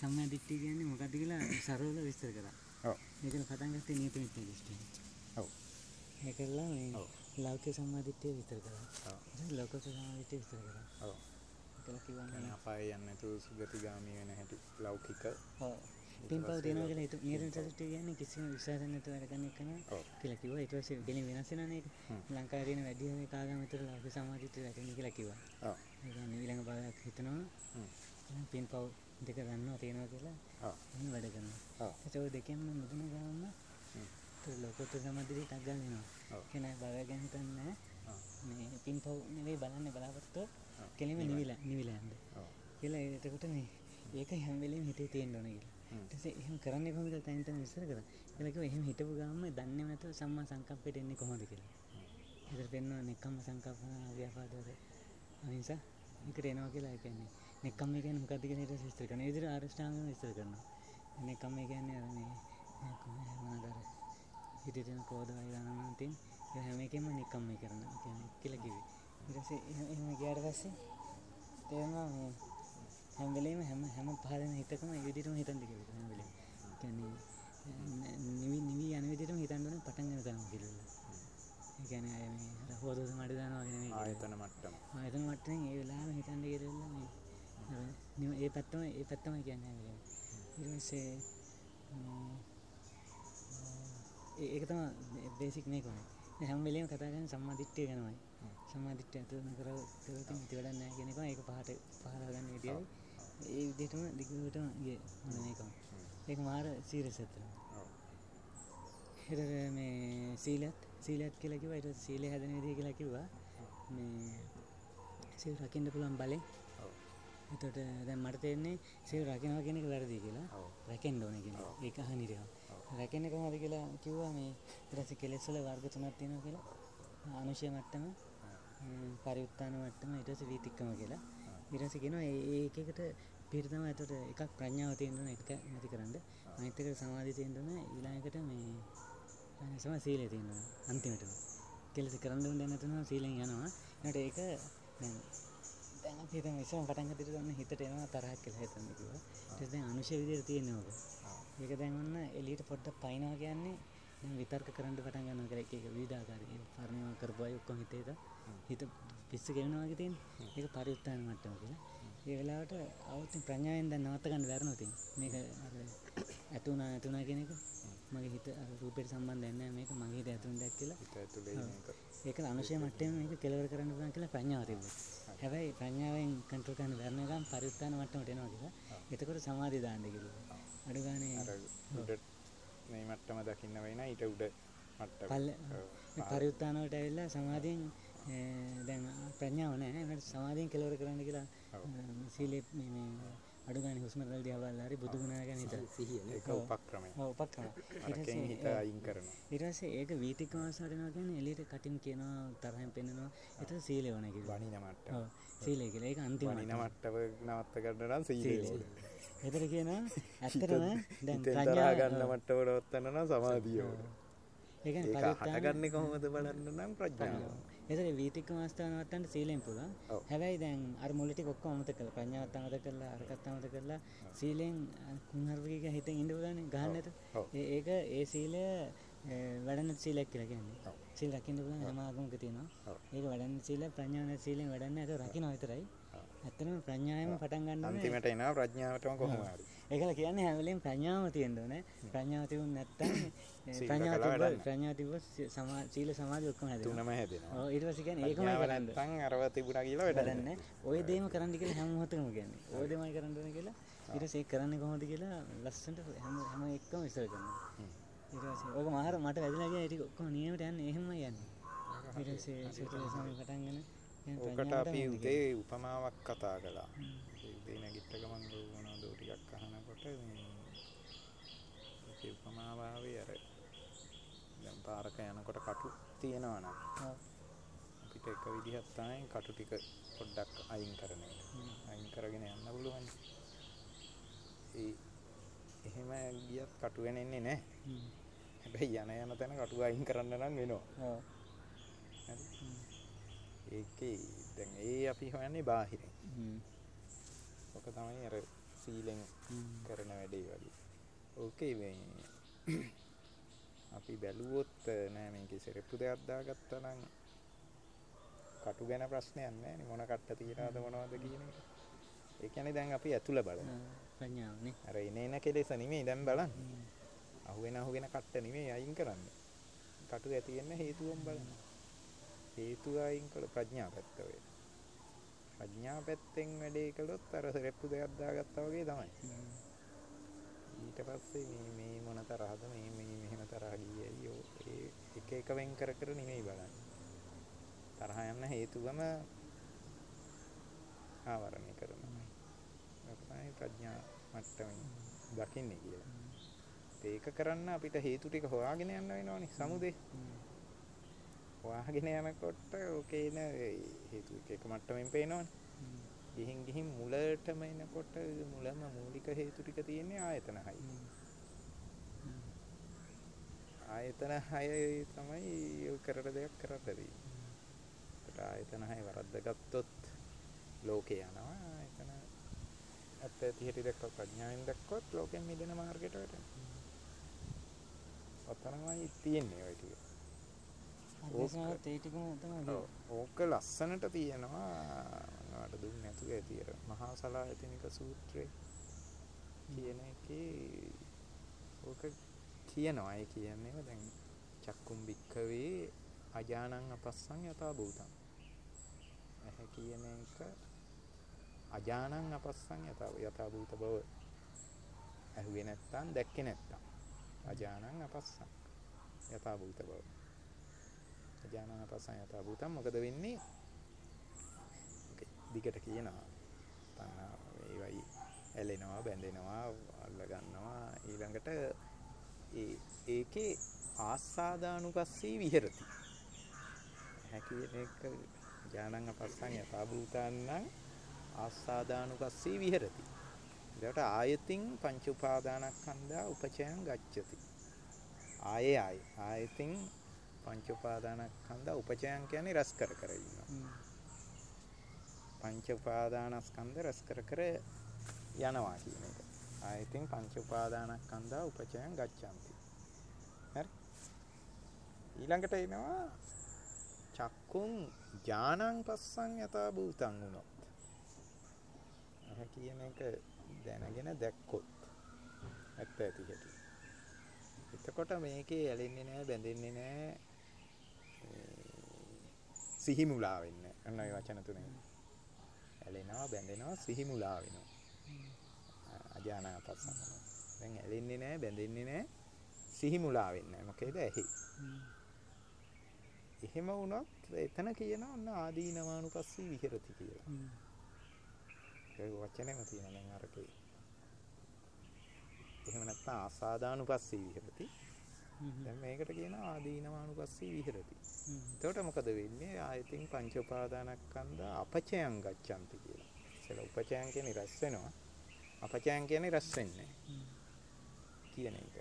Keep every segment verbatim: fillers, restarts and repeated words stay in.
සම්මා දිට්ඨිය කියන්නේ මොකක්ද කියලා සරලව විස්තර කරා. ඔව්. මේකෙන් පටන් ගත්තේ නියත මිත්‍යා දෘෂ්ටිය. ඔව්. ඒකලා මේ ඔව්. ලෞකික සම්මා දිට්ඨිය විස්තර කරා. ඔව්. ඊට ලෝකෝත්තර සම්මා දිට්ඨිය විස්තර කරා. ඔව්. ඒකලා කිව්වනේ අපාය යන්නේ නැතුව සුගතිගාමී වෙන හැටි ලෞකික. ඔව්. පින්පව් දෙනවා කියලා හිත නියත මිත්‍යා දෘෂ්ටිය කියන්නේ කිසිම විශ්වාසයක් නැතුව වැඩ කරන එක නේ. ඔව්. කියලා කිව්වා. ඊට පස්සේ දෙලින් වෙනස් වෙනවනේ ඒක. ලංකාවේ තියෙන වැඩි හරිය කාගම විතර ලෞකික සම්මා දිට්ඨිය වැටෙන්නේ කියලා කිව්වා. ඔව්. ඒ කියන්නේ ඊළඟ භාගයක් හිතනවා. හ්ම්. පින්පව් දෙක ගන්නවා තියෙනවා කියලා. ඔව්. එහෙනම් වැඩ කරනවා. ඔව්. ඒක ඔය දෙකෙන්ම මුදුන ගාම හ්ම්. ඒ ලෝකෝත්තර සම්මා දිට්ඨිය ටක් ගාලා එනවා. ඔව්. කෙනා භාගය ගැන හිතන්නේ ඔව්. මේ පින්පව් නෙවෙයි බලන්නේ බලාපොරොත්තු ඔව්. කෙලින්ම නිවිලා නිවිලා යන්නේ. ඔව්. කියලා එතකොට මේ ඒක හැම වෙලෙම හිතේ තියෙන්න ඕනේ කියලා. ඊට පස්සේ එහෙම කරන්නේ කොහොමද කියලා තනින් තනින් විස්තර කරා. කියලා කිව්වා එහෙම හිතපු ගාම දන්නේ නැතුව සම්මා සංකප්පයට එන්නේ කොහොමද කියලා. ඒකට පෙන්වනවා නෙක්ඛම්ම සංකප්පන අව්‍යාපාදවල අහිංසා මේකට එනවා කියලා. ඒ කියන්නේ නෙක්ඛම්ම කියන්නේ මොකක්ද කියලා ඊට විස්තර කරනවා. ඒ විදිහට ආරෂ්ඨාංගම විස්තර කරනවා. නෙක්ඛම්ම කියන්නේ අර මේ මොනවාද අර හිතේ තියෙන ක්‍රෝධ වෛර අනමන තියෙන ඒ හැම එකෙම නෙක්ඛම්ම කරනවා කියන්නේ කියලා කිව්වේ. ඊට පස්සේ එහෙම ගියාට පස්සේ තේරෙනවා මේ හැම වෙලෙම හැම හැම පහළම හිතකම ඒ විදිහටම හිතන්න කියලා හැම වෙලෙම. කියන්නේ නිවි නිවි යන විදිහටම හිතන්න ඕනේ පටන් ගන්න තරම කියලා. ඒ කියන්නේ අය මේ අර හොදෝස මඩ දානවා වගේ නෙමෙයි. ආයතන මට්ටම. ආයතන මට්ටමින් ඒ වෙලාවෙම හිතන්න කියලා මේ අර ඒ පැත්තම ඒ පැත්තම කියන්නේ හැම වෙලෙම. ඊට පස්සේ ඒක තමයි බේසික් නේ කොහොමද. හැම වෙලෙම කතා කරන්නේ සම්මා දිට්ඨිය ගැනමයි. සම්මා දිට්ඨිය අතුන කර කරොත් ඉති වැඩක් නැහැ කියන එක ඒක පහට පහලා ගන්න විදියයි. ඒ විදිහටම දිගටම ගියේ මොන මේකම. ඒක මාර සීරියස් එකක්. ඔව්. ඊට මේ සීලත් සීලත් කියලා කිව්වා. ඊට සීලය හැදෙන විදිය කියලා කිව්වා. මේ සීල රකින්න පුළුවන් බලෙන්. ඔව්. එතකොට දැන් මට තේරෙන්නේ සීල රකින්නවා කියන එක වැරදි කියලා. ඔව්. රැකෙන්න ඕනේ කියන එක. ඒක අහනිරව. රැකෙන්නේ කොහොමද කියලා කිව්වා. මේ ඊට පස්සේ කෙලෙස් වල වර්ග තුනක් තියෙනවා කියලා. අනුශය මට්ටම, පරිඋත්ථාන මට්ටම, ඊට පස්සේ වීතික්කම කියලා. ඊට පස්සේ කියනවා ඒ එක එකට පිට තමයි. එතකොට එකක් ප්‍රඥාව තියෙන්න ඕනේ, ඒක නැති කරන්න. අනිත් එක සමාධිය තියෙන්න ඕනේ. ඊළඟට මේ සම සීලය තියෙන්න ඕනේ. අන්තිමටම කෙලෙස් කරන්න ඕනේ නැතුනම සීලෙන් යනවා. ඊට ඒක දැන් දැන් අපි හිතමු ඉස්සරහ පටන් ගත්තට ගන්න හිතට එනවා තරහක් කියලා හිතන්න කිව්වා. ඊට පස්සේ දැන් අනුශය විදියට තියෙනවා ඔක. ඒක දැන් ඔන්න එළියට පොඩ්ඩක් පයින්නවා කියන්නේ දැන් විතර්ක කරන්න පටන් ගන්නවා කියලා එක එක විවිධාකාරයෙන් පරිණාම කරපුවා ඔක්කොම හිතේට හිත පිස්සු ගෙවනවා වගේ තියෙන්නේ. ඒක පරිඋත්ථාන මට්ටම කියලා. ඒ වෙලාවට අවුත් ප්‍රඥාවෙන් දැන් නවත්ත ගන්න වැරනවා තියෙනවා. මේක අර ඇතුණා ඇතුණා කියන එක මගේ හිත අර රූපයට සම්බන්ධයක් නැහැ. මේක මගේ හිත ඇතුළෙන් දැක් කියලා. හිත ඇතුලේ මේක. ඒක අනුශය මට්ටමෙන් මේක කෙලවර කරන්න පුළුවන් කියලා ප්‍රඥාව තිබ්බා. හැබැයි ප්‍රඥාවෙන් කන්ට්‍රෝල් කරන්න බැරි නම් පරිඋත්ථාන මට්ටමට එනවා කියලා. එතකොට සමාධිය දාන්න කියලා. අඩු ගානේ අර උඩ මේ මට්ටම දකින්න වෙයි නා ඊට උඩ මට්ටම. පල්ල පරිඋත්ථාන වලට ඇවිල්ලා සමාධියෙන් දැන් ප්‍රඥාව නැහැ. ඒකට සමාධියෙන් කෙලවර කරන්න කියලා සීලේ මේ මේ අඩු ගානේ හුස්ම රැල්ල දිහා බලලා හරි බුදු ගුණ ගැන හිතලා සිහිය ඒක උපක්‍රමය. ඔව් උපක්‍රම. ඊට හිත අයින් කරනවා. ඊට පස්සේ ඒක වීතික්කම අවස්ථාවට එනවා කියන්නේ එළියට කටින් කියනවා තරහෙන් පෙන්නනවා. ඒක සීලය වුණා කියලා. වණින මට්ටම. ඔව් සීලය කියලා. ඒක අන්තිම වණින මට්ටම නවත්ත ගන්න නම් සීලය ඕනේ. ඒතර කියනවා ඇත්තටම දැන් ප්‍රඥාව ගන්න මට්ටම නවත්තන්න නම් සමාධිය ඕනේ. ඒ කියන්නේ ඒක හටගන්නේ කොහොමද බලන්න නම් ප්‍රඥාව. ඒතර වීතික්කම අවස්ථාව නවත්තන්න සීලෙන් පුළුවන්. හැබැයි දැන් අර මුල ටික ඔක්කොම අමතක කරලා ප්‍රඥාවත් අමතක කරලා අරකට අමතක කරලා සීලෙන් කුණහරුපික හිතෙන් ඉන්න පුළුවන් ගහන්න නැත. ඒක ඒ සීලය වැඩන සීලයක් කියලා කියන්නේ. සීල රකින්න පුළුවන් හැම ආගමක තියෙනවා. ඒක වැඩන සීල ප්‍රඥාව නැති සීලෙන් වැඩන්නේ ඒක රකින්න විතරයි. ඇත්තටම ප්‍රඥාවෙන් පටන් ගන්න ඕනේ. අන්තිමට එනවා ප්‍රඥාවටම කොහොම හරි. ඒකල කියන්නේ හැම වෙලෙම ප්‍රඥාව තියෙන්න ඕනේ. ප්‍රඥාව තිබුණ නැත්නම් ප්‍රඥාව තිබ්බ ප්‍රඥාව තිබ්බ සීල සමාධි ඔක්කොම හැදෙනවා. තුනම හැදෙනවා. ඔව් ඊට පස්සේ කියන්නේ ඒකමයි කරන්න. නැත්නම් අරව තිබුණා කියලා වැඩක් නැහැ. ඔය දේම කරන්න කියලා හැම මොහොතකම කියන්නේ. ඔය දේමයි කරන්න ඕනේ කියලා. ඊට පස්සේ ඒක කරන්නේ කොහොමද කියලා ලස්සනට හැම හැම එකම විස්තර කරනවා. ඊට පස්සේ ඕක මාර මට වැදලා ගියා. ඒ ටික ඔක්කොම නියමයට යන්නේ එහෙමයි යන්නේ. ඊට පස්සේ සුත්‍රය සමය පටන් ගන්න ඔකට අපි උදේ උපමාවක් කතා කළා. ඒ උදේ නැගිට ගමන් මොනවද ටිකක් අහනකොට මේ ඒකේ උපමාව ආවේ අර දැන් පාරක යනකොට කටු තියෙනවා නම් අපිට එක විදිහක් තමයි කටු ටික පොඩ්ඩක් අයින් කරන එක. අයින් කරගෙන යන්න පුළුවන්. ඒ එහෙම ගියත් කටු වෙන්නේ නැහැ. හැබැයි යන යන තැන කටු අයින් කරන්න නම් වෙනවා. ඔව්. හරි. ඒකේ දැන් ඒ අපි හොයන්නේ බාහිරින්. හ්ම්. ඔක තමයි අර සීලෙන් කරන වැඩේ වගේ. ඕකේ මේ අපි බැලුවොත් නෑ මේකේ සෙරෙප්පු දෙකක් දාගත්තා නම් කටු ගැන ප්‍රශ්නයක් නෑ නේ මොන කට්ට තියනවද මොනවද කියන එක. ඒ කියන්නේ දැන් අපි ඇතුළ බලනවා. ප්‍රඥාවනේ. අර එනේන කෙලෙස නෙමෙයි දැන් බලන්නේ. අහුවෙන අහුවෙන කට්ට නෙමෙයි අයින් කරන්නේ. කටු ඇති වෙන හේතුවම බලනවා. හේතුව අයින් කළ ප්‍රඥා පැත්ත වේ. ප්‍රඥා පැත්තෙන් වැඩේ කළොත් අර සෙරෙප්පු දෙකක් දාගත්තා වගේ තමයි. ඊට පස්සේ මේ මේ මොන තරහද මේ මේ මෙහෙම තරහ ගියයි ඔය එක එක වෙන් කර කර නෙමෙයි බලන්නේ. තරහ යන හේතුවම ආවරණය කරනවා. ඒක තමයි ප්‍රඥා මට්ටමින් දකින්නේ කියලා. ඒක කරන්න අපිට හේතු ටික හොයාගෙන යන්න වෙනවනේ සමුදේ. හොයාගෙන යනකොට ඕකේන හේතු එක මට්ටමින් පේනවනේ. ගිහින් ගිහින් මුලටම එනකොට මුලම මූලික හේතු ටික තියෙන්නේ ආයතන හය. ආයතන හය තමයි ඔය කරට දෙයක් කරන්න දෙන්නේ. ඒකට ආයතන හය වරද්දගත්තොත් ලෝකේ යනවා. ආයතන ඇත්ත ඇති හැටි දැක්ක ප්‍රඥාවෙන් දැක්කොත් ලෝකෙන් මිදෙන මාර්ගයට වැටෙනවා. ඔතනමයි තියෙන්නේ ඔය ටික. අදසනත් ඒ ටිකම තමයි. ඕක ලස්සනට තියෙනවා මට දුන්නේ නැතුව ඇති අර මහා සලායතනික සූත්‍රයේ කියන එකේ ඕක කියනවා. ඒ කියන්නේ දැන් චක්කුම් භික්ඛවේ අජානං අපස්සං යථා භූතං. එහ කියන එක අජානං අපස්සං යථා යථා භූත බව ඇහුවේ නැත්තම් දැක්කේ නැත්තම් අජානං අපස්සං යථා භූත බව. අජානං අපස්සං යථා භූතං මොකද වෙන්නේ? දිගට කියනවා. තණ්හා ඒවයි ඇලෙනවා, බැඳෙනවා, අල්ල ගන්නවා. ඊළඟට ඒ ඒකේ ආස්සාදානුපස්සී විහෙරති. හැකින එක ඥානං අපස්සං යථා භූතානං ආස්සාදානුපස්සී විහෙරති. ඒකට ආයතින් පංච උපාදානස්කන්ධා උපචයං ගච්ඡති. ආයේ ආයේ ආයතින් පංච උපාදානස්කන්ධා උපචයං කියන්නේ රස කර කර ඉන්නවා. පංච උපාදානස්කන්ධ රස කර කර යනවා කියන එක. ආයතින් පංච උපාදානස්කන්ධා උපචයං ගච්ඡanti. හරි. ඊළඟට එනවා චක්කුං ඥානං පස්සං යථා භූතං උනොත්. අහ කියන එක දැනගෙන දැක්කොත් ඇත්ත ඇති හැටි. එතකොට මේකේ ඇලෙන්නේ නැහැ, බැඳෙන්නේ නැහැ, සිහි මුලා වෙන්නේ. අන්න ඒ වචන තුනේ. ඇලෙනවා, බැඳෙනවා, සිහි මුලා වෙනවා. අඥාන පස්සං. දැන් ඇලෙන්නේ නැහැ, බැඳෙන්නේ නැහැ, සිහි මුලා වෙන්නේ නැහැ. මොකේද ඇහි. එහෙම වුණොත් එතන කියනවා ඔන්න ආදීනවානුපස්සී විහෙරති කියලා. ඒ වචනේම තියෙනවා දැන් අරකේ. එහෙම නැත්නම් ආසාදානුපස්සී විහෙරති. දැන් මේකට කියනවා ආදීනවානුපස්සී විහෙරති. එතකොට මොකද වෙන්නේ? ආයතින් පංච උපාදානස්කන්ධ අපචයං ගච්ඡanti කියලා. ඉතල උපචයං කියන්නේ රැස් වෙනවා. අපචයං කියන්නේ රැස් වෙන්නේ කියන එක.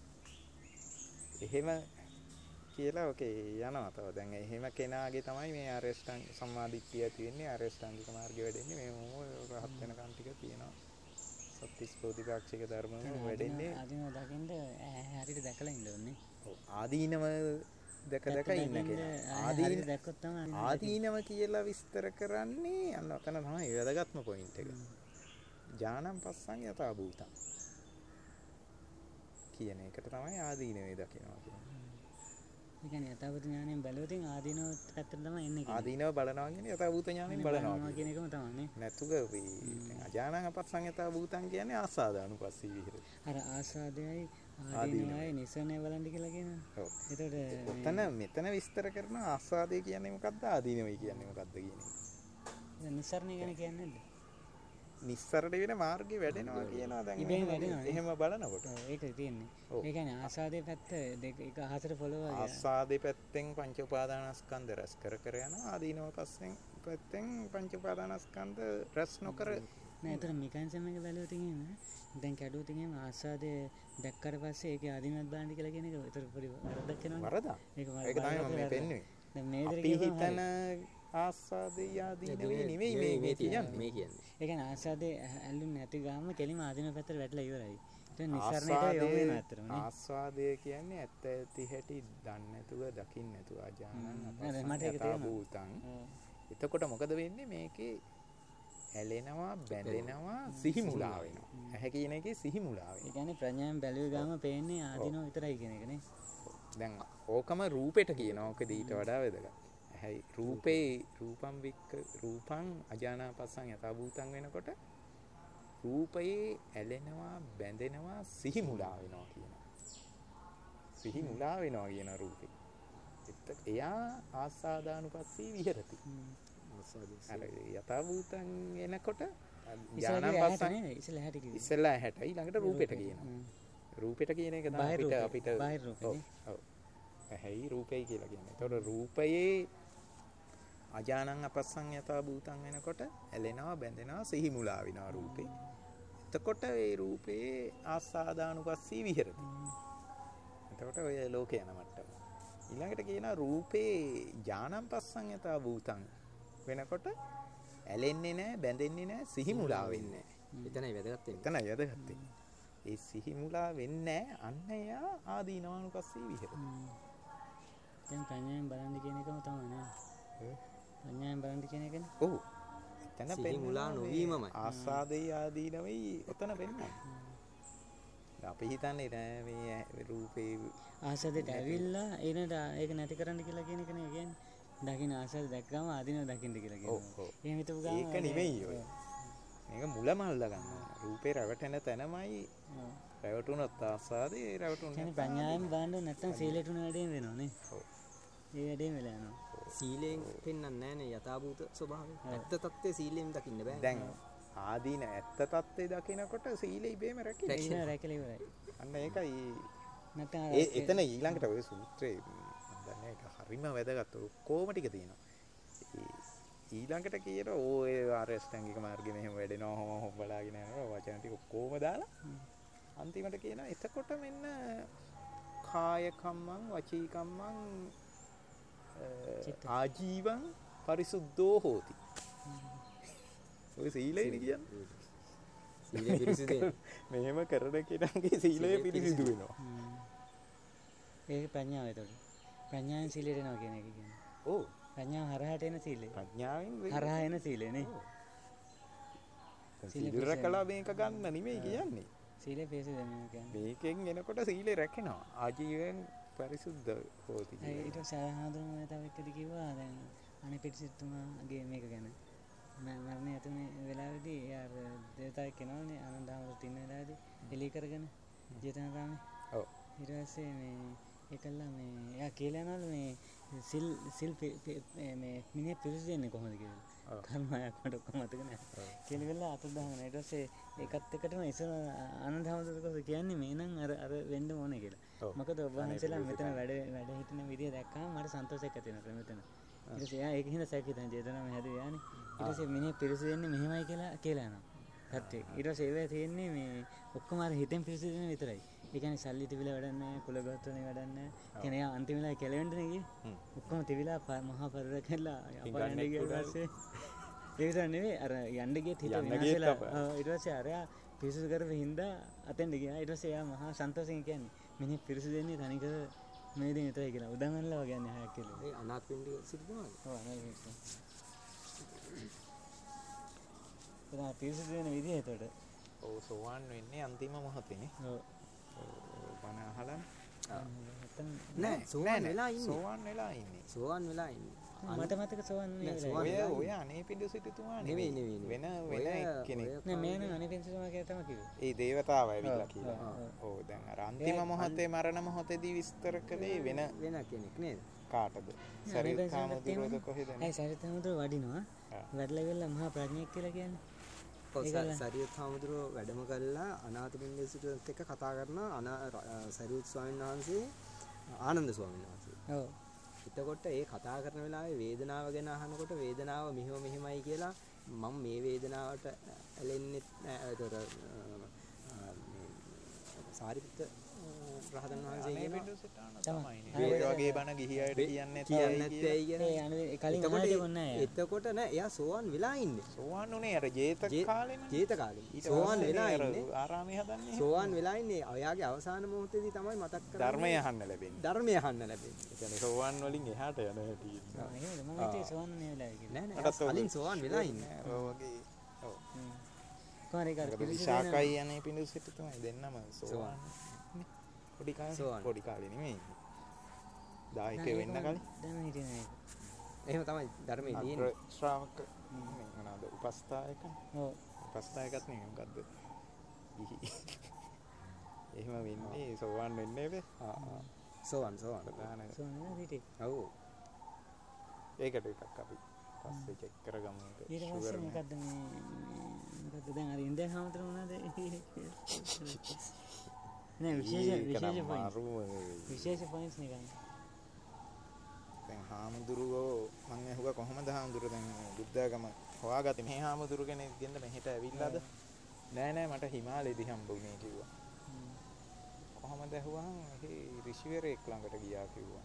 එහෙම කියලා ඔකේ යනවා තව. දැන් එහෙම කෙනාගේ තමයි මේ ආරේෂ්ඨං සම්මාදිට්ඨිය ඇති වෙන්නේ. ආරේෂ්ඨාංගික මාර්ගය වැඩෙන්නේ. මේ මොම රහත් වෙනකන් ටික තියෙනවා. සත්‍තිස් බෝධිපාක්ෂික ධර්ම වැඩෙන්නේ. ආදීනව දකින්න හරියට දැකලා ඉන්න ඕනේ. ඔව් ආදීනව දැක දැක ඉන්න කෙනා. ආදීන දැක්කොත් තමයි ආදීනව කියලා විස්තර කරන්නේ අන්න ඔතන තමයි වැදගත්ම පොයින්ට් එක. ඥානං පස්සං යථා භූතං කියන එකට තමයි ආදීනවේ දකිනවා කියන්නේ. ඒ කියන්නේ යථාභූත ඥාණයෙන් බැලුවොත් ආදීනව පැත්තට තමයි එන්නේ කියන්නේ. ආදීනව බලනවා කියන්නේ යථාභූත ඥාණයෙන් බලනවා කියන එකම තමයි නේ. නැතුව මේ අජානං අපස්සං යථාභූතං කියන්නේ ආසාදානුපස්සී විහෙරති. අර ආසාදයයි ආදීනවයි නිසරණය බලන්න කියලා කියනවා. ඔව්. ඒතකොට ඔතන මෙතන විස්තර කරන ආසාදේ කියන්නේ මොකක්ද? ආදීනවයි කියන්නේ මොකක්ද කියන එක. දැන් නිසරණය ගැන කියන්නේ නැද්ද? නිස්සරණ වෙන මාර්ගේ වැඩෙනවා කියනවා දැන්. ඉබේම වැඩෙනවා. එහෙම බලනකොට. ඒක තියෙන්නේ. ඒ කියන්නේ ආසාදේ පැත්ත දෙක එක අහසට පොළව වගේ. ආසාදේ පැත්තෙන් පංච උපාදානස්කන්ධ රැස් කර කර යනවා. ආදීනව පස්සෙන් පැත්තෙන් පංච උපාදානස්කන්ධ රැස් නොකර නෑ. ඒතර මෙකැනිසම් එක බැලුවොත් එහෙම දැන් කැඩුවොත් එහෙම ආසාදේ දැක්කට පස්සේ ඒකේ ආදීනවත් බලන්න කියලා කියන එක ඒතර පොඩි වරදක් වෙනවා. වරදක්. ඒක ඒක තමයි මම මේ පෙන්නුවේ. දැන් මේ අපි හිතන ආස්වාදේ ආදීනවේ නෙමෙයි මේ මේ කියන්නේ. මේ කියන්නේ. ඒ කියන්නේ ආසාදේ ඇල්ලුන්නේ නැති ගාම කෙලිම ආදීන පැත්තට වැටලා ඉවරයි. ඒක නිස්සාරණයට යොමු වෙනවා අතරම නේ. ආස්වාදය කියන්නේ ඇත්ත ඇති හැටි දන්නේ නැතුව දකින්න නැතුව අජානන් නෑ, මට ඒක අපස්සන්. එතකොට මොකද වෙන්නේ මේකේ ඇලෙනවා බැඳෙනවා සිහි මුලා වෙනවා. ඇහැ කියන එකේ සිහි මුලා වෙනවා. ඒ කියන්නේ ප්‍රඥාවෙන් බැලුවේ ගාම පේන්නේ ආදීනව විතරයි කියන එක නේ. දැන් ඕකම රූපෙට කියනවා. ඕකද ඊට වඩා වැදගත්. ඇයි රූපේ රූපම් වික්ක රූපං අජානාපස්සං යථා භූතං වෙනකොට රූපයේ ඇලෙනවා බැඳෙනවා සිහි මුලා වෙනවා කියනවා. සිහි මුලා වෙනවා කියන රූපේ. එයා ආස්වාදානුපස්සී විහෙරති. අර යථා භූතං එනකොට ඥානපස්සං ඉස්සෙල්ලා හැටි කිව්වේ. ඉස්සෙල්ලා හැට ඊළඟට රූපෙට කියනවා. රූපෙට කියන එක තමයි අපිට අපිට බාහිර රූපේ. ඔව්. ඇයි රූපේ කියලා කියන්නේ. ඒතකොට රූපයේ අජානං අපස්සං යථා භූතං වෙනකොට ඇලෙනවා බැඳෙනවා සිහි මුලා වෙනවා රූපේ. එතකොට ඒ රූපේ ආස්වාදානුපස්සී විහෙරති. එතකොට ඔය ලෝකේ යන මට්ටම. ඊළඟට කියනවා රූපේ ඥානං පස්සං යථා භූතං වෙනකොට ඇලෙන්නේ නැහැ බැඳෙන්නේ නැහැ සිහි මුලා වෙන්නේ නැහැ. එතනයි වැදගත් වෙන්නේ. එතනයි වැදගත් වෙන්නේ. ඒ සිහි මුලා වෙන්නේ නැහැ අන්න එයා ආදීනවානුපස්සී විහෙරති. දැන් ප්‍රඥාවෙන් බලන්න කියන එකම තමයි නේද? ප්‍රඥාවෙන් බලන්න කියන එකනේ. ඔව්. එතන සිහි මුලා නොවීමමයි. ආස්වාදේ ආදීනවයි එතන වෙන්නේ. අපි හිතන්නේ නෑ මේ රූපේ ආසදෙට ඇවිල්ලා එනට ඒක නැති කරන්න කියලා කියන එක නේ කියන්නේ. දකින්න ආසද දැක්කම ආදීනව දකින්න කියලා කියනවා. එහෙම හිතපු ගමන් ඒක නෙමෙයි ඔය. මේක මුල මල්ල ගන්නවා. රූපේ රැවටෙන තැනමයි රැවටුනොත් ආස්වාදේ රැවටුනේ. කියන්නේ ප්‍රඥාවෙන් බලන්න නැත්තම් සීලයට උන වැඩේම වෙනවා නේ. ඔව්. ඒ වැඩේම වෙලා යනවා. සීලෙන් පෙන්වන්නේ නැහනේ යථාභූත ස්වභාවය. ඇත්ත తත්ත්වයේ සීලෙන් දකින්න බෑ. දැන් ආදීන ඇත්ත తත්ත්වේ දකිනකොට සීලෙ ඉබේම රැකෙනවා. රැකින රැකලා ඉවරයි. අන්න ඒකයි නැත්තම් ඒ එතන ඊළඟට ඔය සූත්‍රේ මම දන්නේ ඒක හරිම වැදගත් ඔක්කොම ටික තියෙනවා. ඊළඟට කියන ඕය ආරස්ටංගික මාර්ගෙ මෙහෙම වැඩෙනවා හොම හොම බලාගෙන යනවා වචන ටික ඔක්කොම දාලා අන්තිමට කියන එතකොට මෙන්න කාය කම්මං වචී කම්මං ආජීවං පරිසුද්ධෝ හෝති. ඔය සීලයනේ කියන්නේ. සීලය පිරිසිදු මෙහෙම කරන කෙනාගේ සීලය පිරිසිදු වෙනවා. ඒක ප්‍රඥාව ඒතකොට. ප්‍රඥාවෙන් සීලයට එනවා කියන එක කියන්නේ. ඔව්. ප්‍රඥාව හරහාට එන සීලය. ප්‍රඥාවෙන් හරහා එන සීලය නේ. සීල රැකලා මේක ගන්න නෙමෙයි කියන්නේ. සීලය පිරිසිදු වෙනවා කියන්නේ. මේකෙන් එනකොට සීලය රැකෙනවා. ආජීවයෙන් පරිසුද්ධ හෝති. ඊට පස්සේ ආහඳුනම තව එක්කද කිව්වා දැන් අනේ පිටිසිතුමාගේ මේක ගැන. මරණය ඇතුනේ වෙලාවේදී යාර දේවතාවෙක් කෙනානේ ආනන්දහමර තින්න වෙලාවේදී එලි කරගෙන ජේතවනාරාමේ. ඔව්. ඊට පස්සේ මේ ඒකල්ලා මේ එයා කියලා යනවලු මේ සිල් සිල් මේ මිනිහ පිරිසිදු වෙන්නේ කොහොමද කියලා. කර්මයක් මට ඔක්කොම මතක නැහැ. කියලා වෙලා අත දාගෙන ඊට පස්සේ ඒකත් එක්කටම ඉස්සර ආනන්දහමර කියන්නේ මේ නම් අර අර වෙන්න ඕනේ කියලා. මොකද ඔබ වහන්සේලා මෙතන වැඩ වැඩ හිටින විදිය දැක්කම මට සන්තෝෂයක් ඇති වෙනවා මෙතන. ඊට පස්සේ එයා ඒක හින්දා සැක හිතන ජේතවනාරාමේ හැදුවේ යානේ. ඊට පස්සේ මිනිහ පිරිසිදු වෙන්නේ මෙහෙමයි කියලා කියලා යනවා. සත්‍යය. ඊට පස්සේ ඒවැ තියෙන්නේ මේ ඔක්කොම අර හිතෙන් පිරිසිදු වෙන විතරයි. ඒ කියන්නේ සල්ලි තිබිලා වැඩක් නැහැ, කුල ගොත්‍රනේ වැඩක් නැහැ. කියන්නේ එයා අන්තිම වෙලාවේ කෙලවෙන්නනේ ගියේ. ඔක්කොම තිබිලා මහා පරිරකලා අපරන්නේ ගියා ඊපස්සේ. ඒ විතර නෙවෙයි අර යන්න ගියත් හිත විනාශ වෙලා. ඊට පස්සේ අරයා පිරිසිදු කරපු හින්දා අතෙන්ද ගියා. ඊට පස්සේ එයා මහා සන්තෝෂයෙන් කියන්නේ මිනිහ පිරිසිදු වෙන්නේ තනිකර මේ දේ විතරයි කියලා. උදාහරණයක් වගේ හයක් කියලා. ඒ අනාත්මින්ද සිද්ධාද? ඔව් අනාත්මින්ද. ඒක පිරිසිදු වෙන විදිය එතකොට. ඔව් සෝවාන් වෙන්නේ අන්තිම මොහොතේනේ. ඔව්. බණ අහලා නෑ සෝවාන් වෙලා ඉන්නේ. සෝවාන් වෙලා ඉන්නේ. සෝවාන් වෙලා ඉන්නේ. මට මතක සෝවාන් ඔය ඔය අනේපිඬු සිටුතුමා නෙවෙයි නෙවෙයි වෙන වෙන කෙනෙක්. නෑ මේ නම් අනේපිඬු සිටුතුමා කියලා තමයි කිව්වේ. ඒ දේවතාව ඇවිල්ලා කියලා. ඔව් දැන් අර අන්තිම මොහොතේ මරණ මොහොතේදී විස්තර කළේ වෙන වෙන කෙනෙක් නේද? කාටද? සරියුත් හාමුදුරුවෝද කොහෙද? ඇයි සරියුත් හාමුදුරුවෝ වඩිනවා? වැඩලා ගිහලා මහා ප්‍රඥෙක් කියලා කියන්නේ. ඔව් සරියුත් හාමුදුරුවෝ වැඩම කළා අනාථපිණ්ඩික සිටුත් එක්ක කතා කරන සරියුත් ස්වාමීන් වහන්සේ ආනන්ද ස්වාමීන් වහන්සේ. ඔව්. එතකොට ඒ කතා කරන වෙලාවේ වේදනාව ගැන අහනකොට වේදනාව මෙහෙම මෙහෙමයි කියලා මම මේ වේදනාවට ඇලෙන්නේ නැහැ. ඒතර සාරිපුත්ත රහතන් වහන්සේ අනේ කියනවා පිටුසිටාන තමයි. තමයි ඔය වගේ බණ ගිහි අයට කියන්නේ කියන්නේ නැත්තේ ඇයි ඒ කියලා. අනේ කලින් එතකොට අහන්න තිබුණේ නැහැ. එතකොට නෑ එයා සෝවන් වෙලා ඉන්නේ. සෝවාන් උනේ අර ජේත ජේ- කාලෙම ජේත කාලේ. සෝවන් වෙලා ඉන්නේ. ආරාමයේ හදන්නේ සෝවන් වෙලා ඉන්නේ. ඔයාගේ අවසාන මොහොතේදී තමයි මතක් කරන්නේ ධර්මය අහන්න ලැබෙන්නේ. ධර්මය අහන්න ලැබෙන්නේ. ඒ කියන්නේ සෝවාන් වලින් එහාට යන හැටි. ආ, එහෙමද? මම හිතුවේ සෝවන් නේ වෙලා කියලා. නෑ නෑ මටත් ඔව්. කලින් සෝවන් වෙලා ඉන්නේ. ඔය වගේ ඔව්. හ්ම්. කොහොමද ඒක අර ඒකට පිරිසිදු විශාකයි යන්නේ පිඬුසිට තමයි දෙන්නම සෝවාන්. පොඩි කාලේ සෝවාන්. පොඩි කාලේ නෙමෙයි. දායක නෑ, වෙන්න ඒක කලින් දැන් හිටියේ නෑ. එහෙම තමයි ධර්මයේ අග්‍ර තියෙන්නේ. ශ්‍රාවක මේ මොනවාද උපස්ථායක ඔව්. උපස්ථායකත් නෙමෙයි මොකද්ද ගිහි එහෙම වෙන්නේ සෝවාන් වෙන්නේ වේ ආ ආ සෝවන් සෝවන්. ප්‍රධාන සෝවන් නේද හිටියේ? ඔව්. ඒකට එකක් අපි පස්සේ චෙක් කරගමු ඒක ඊට sugar පස්සේ නෑ. මොකද්ද මේ මොකද්ද දැන් අර ඉන්දියා හැමතැනම මොනවද නෑ විශේෂ ඒක නම් විශේෂ පොයින්ට් මරුම විශේෂ පොයින්ට්ස් නිකන් දැන් හාමුදුරුවෝ මම ඇහුවා කොහොමද හාමුදුරුවෝ දැන් බුද්ධාගම හොයාගත්තේ මේ හාමුදුරු කෙනෙක් ගෙන්ද මෙහෙට ඇවිල්ලාද නෑ නෑ මට හිමාලයේදී හම්බ වුණේ කිව්වා කොහොමද ඇහුවහම එහි ඍෂිවරයෙක් ළඟට ගියා කිව්වා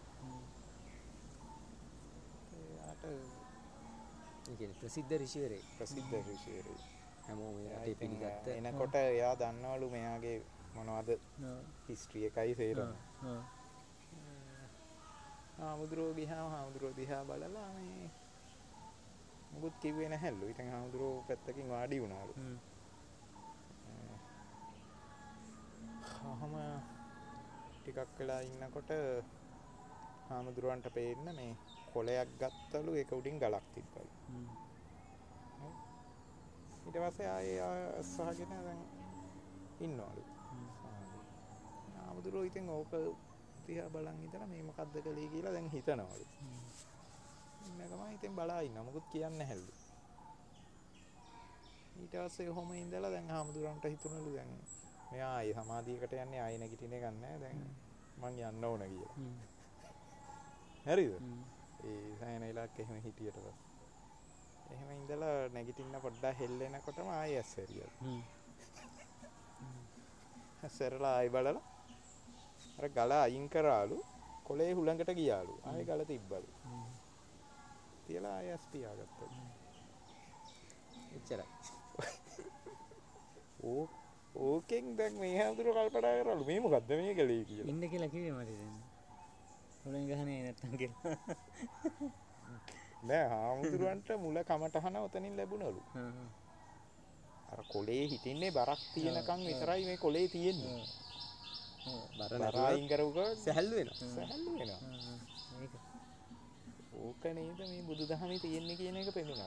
එයාට ඒ කියන්නේ ප්‍රසිද්ධ ඍෂිවරයෙක්. ප්‍රසිද්ධ ඍෂිවරයෙක් හැමෝම ඒ රටේ පිළිගත්ත. එනකොට එයා දන්නවලු මෙයාගේ මොනවද හිස්ටරි එකයි තේරෙන හාමුදුරුවෝ ගියාම හාමුදුරුවෝ දිහා බලලා මේ මුකුත් කිව්වේ නැහැලු. ඉතින් හාමුදුරුවෝ පැත්තකින් වාඩි වුණාලු. කොහොම ටිකක් වෙලා ඉන්නකොට හාමුදුරුවන්ට පේන්න මේ කොලයක් ගත්තලු ඒක උඩින් ගලක් තිබ්බලු. ඊට පස්සේ ආයේ අස්සහගෙන දැන් ඉන්නවලු. හාමුදුරුවෝ ඉතින් ඕක දිහා බලන් ඉඳලා මේ මොකද්ද කළේ කියලා දැන් හිතනවලු. ඉන්න ගමන් ඉතින් බලා ඉන්න මොකුත් කියන්නේ නැහැලු. ඊට පස්සේ කොහොම ඉඳලා දැන් හාමුදුරුවන්ට හිතුණලු දැන් මෙයා ආයේ සමාධියකට යන්නේ ආයේ නැගිටින්න එක නැහැ දැන් මං යන්න ඕන කියලා. හරිද? ඒ සයන ඉලක්ක එහෙම හිටියට පස්සේ. එහෙම ඉඳලා නැගිටින්න පොඩ්ඩක් හෙල්ලෙනකොටම ආයේ ඇස්සෙරියලු. හ්ම්. ඇස්සරලා ආයේ බලලා අර ගල අයින් කරාලු කොලේ හුලඟට ගියාලු. ආයේ ගල තිබ්බලු. තියලා ආයේ ඇස් පියාගත්තා. එච්චරයි. ඕ ඕකෙන් දැන් මේ හැමදෙර කල්පනා කරාලු මේ මොකද්ද මේ කලේ කියලා. ඉන්න කියලා කිව්වේ මට දැන්. හොලෙන් ගහන්නේ නැත්තම් කියලා. නෑ හාමුදුරුවන්ට මුල කමටහන ඔතනින් ලැබුණලු. අර කොලේ හිටින්නේ බරක් තියෙනකන් විතරයි මේ කොලේ තියෙන්නේ. බර බර අයින් කරුවක සැහැල්ලු වෙනවා. සැහැල්ලු වෙනවා. ඒක. ඕක නේද මේ බුදුදහමේ තියෙන්නේ කියන එක පෙන්නුනලු.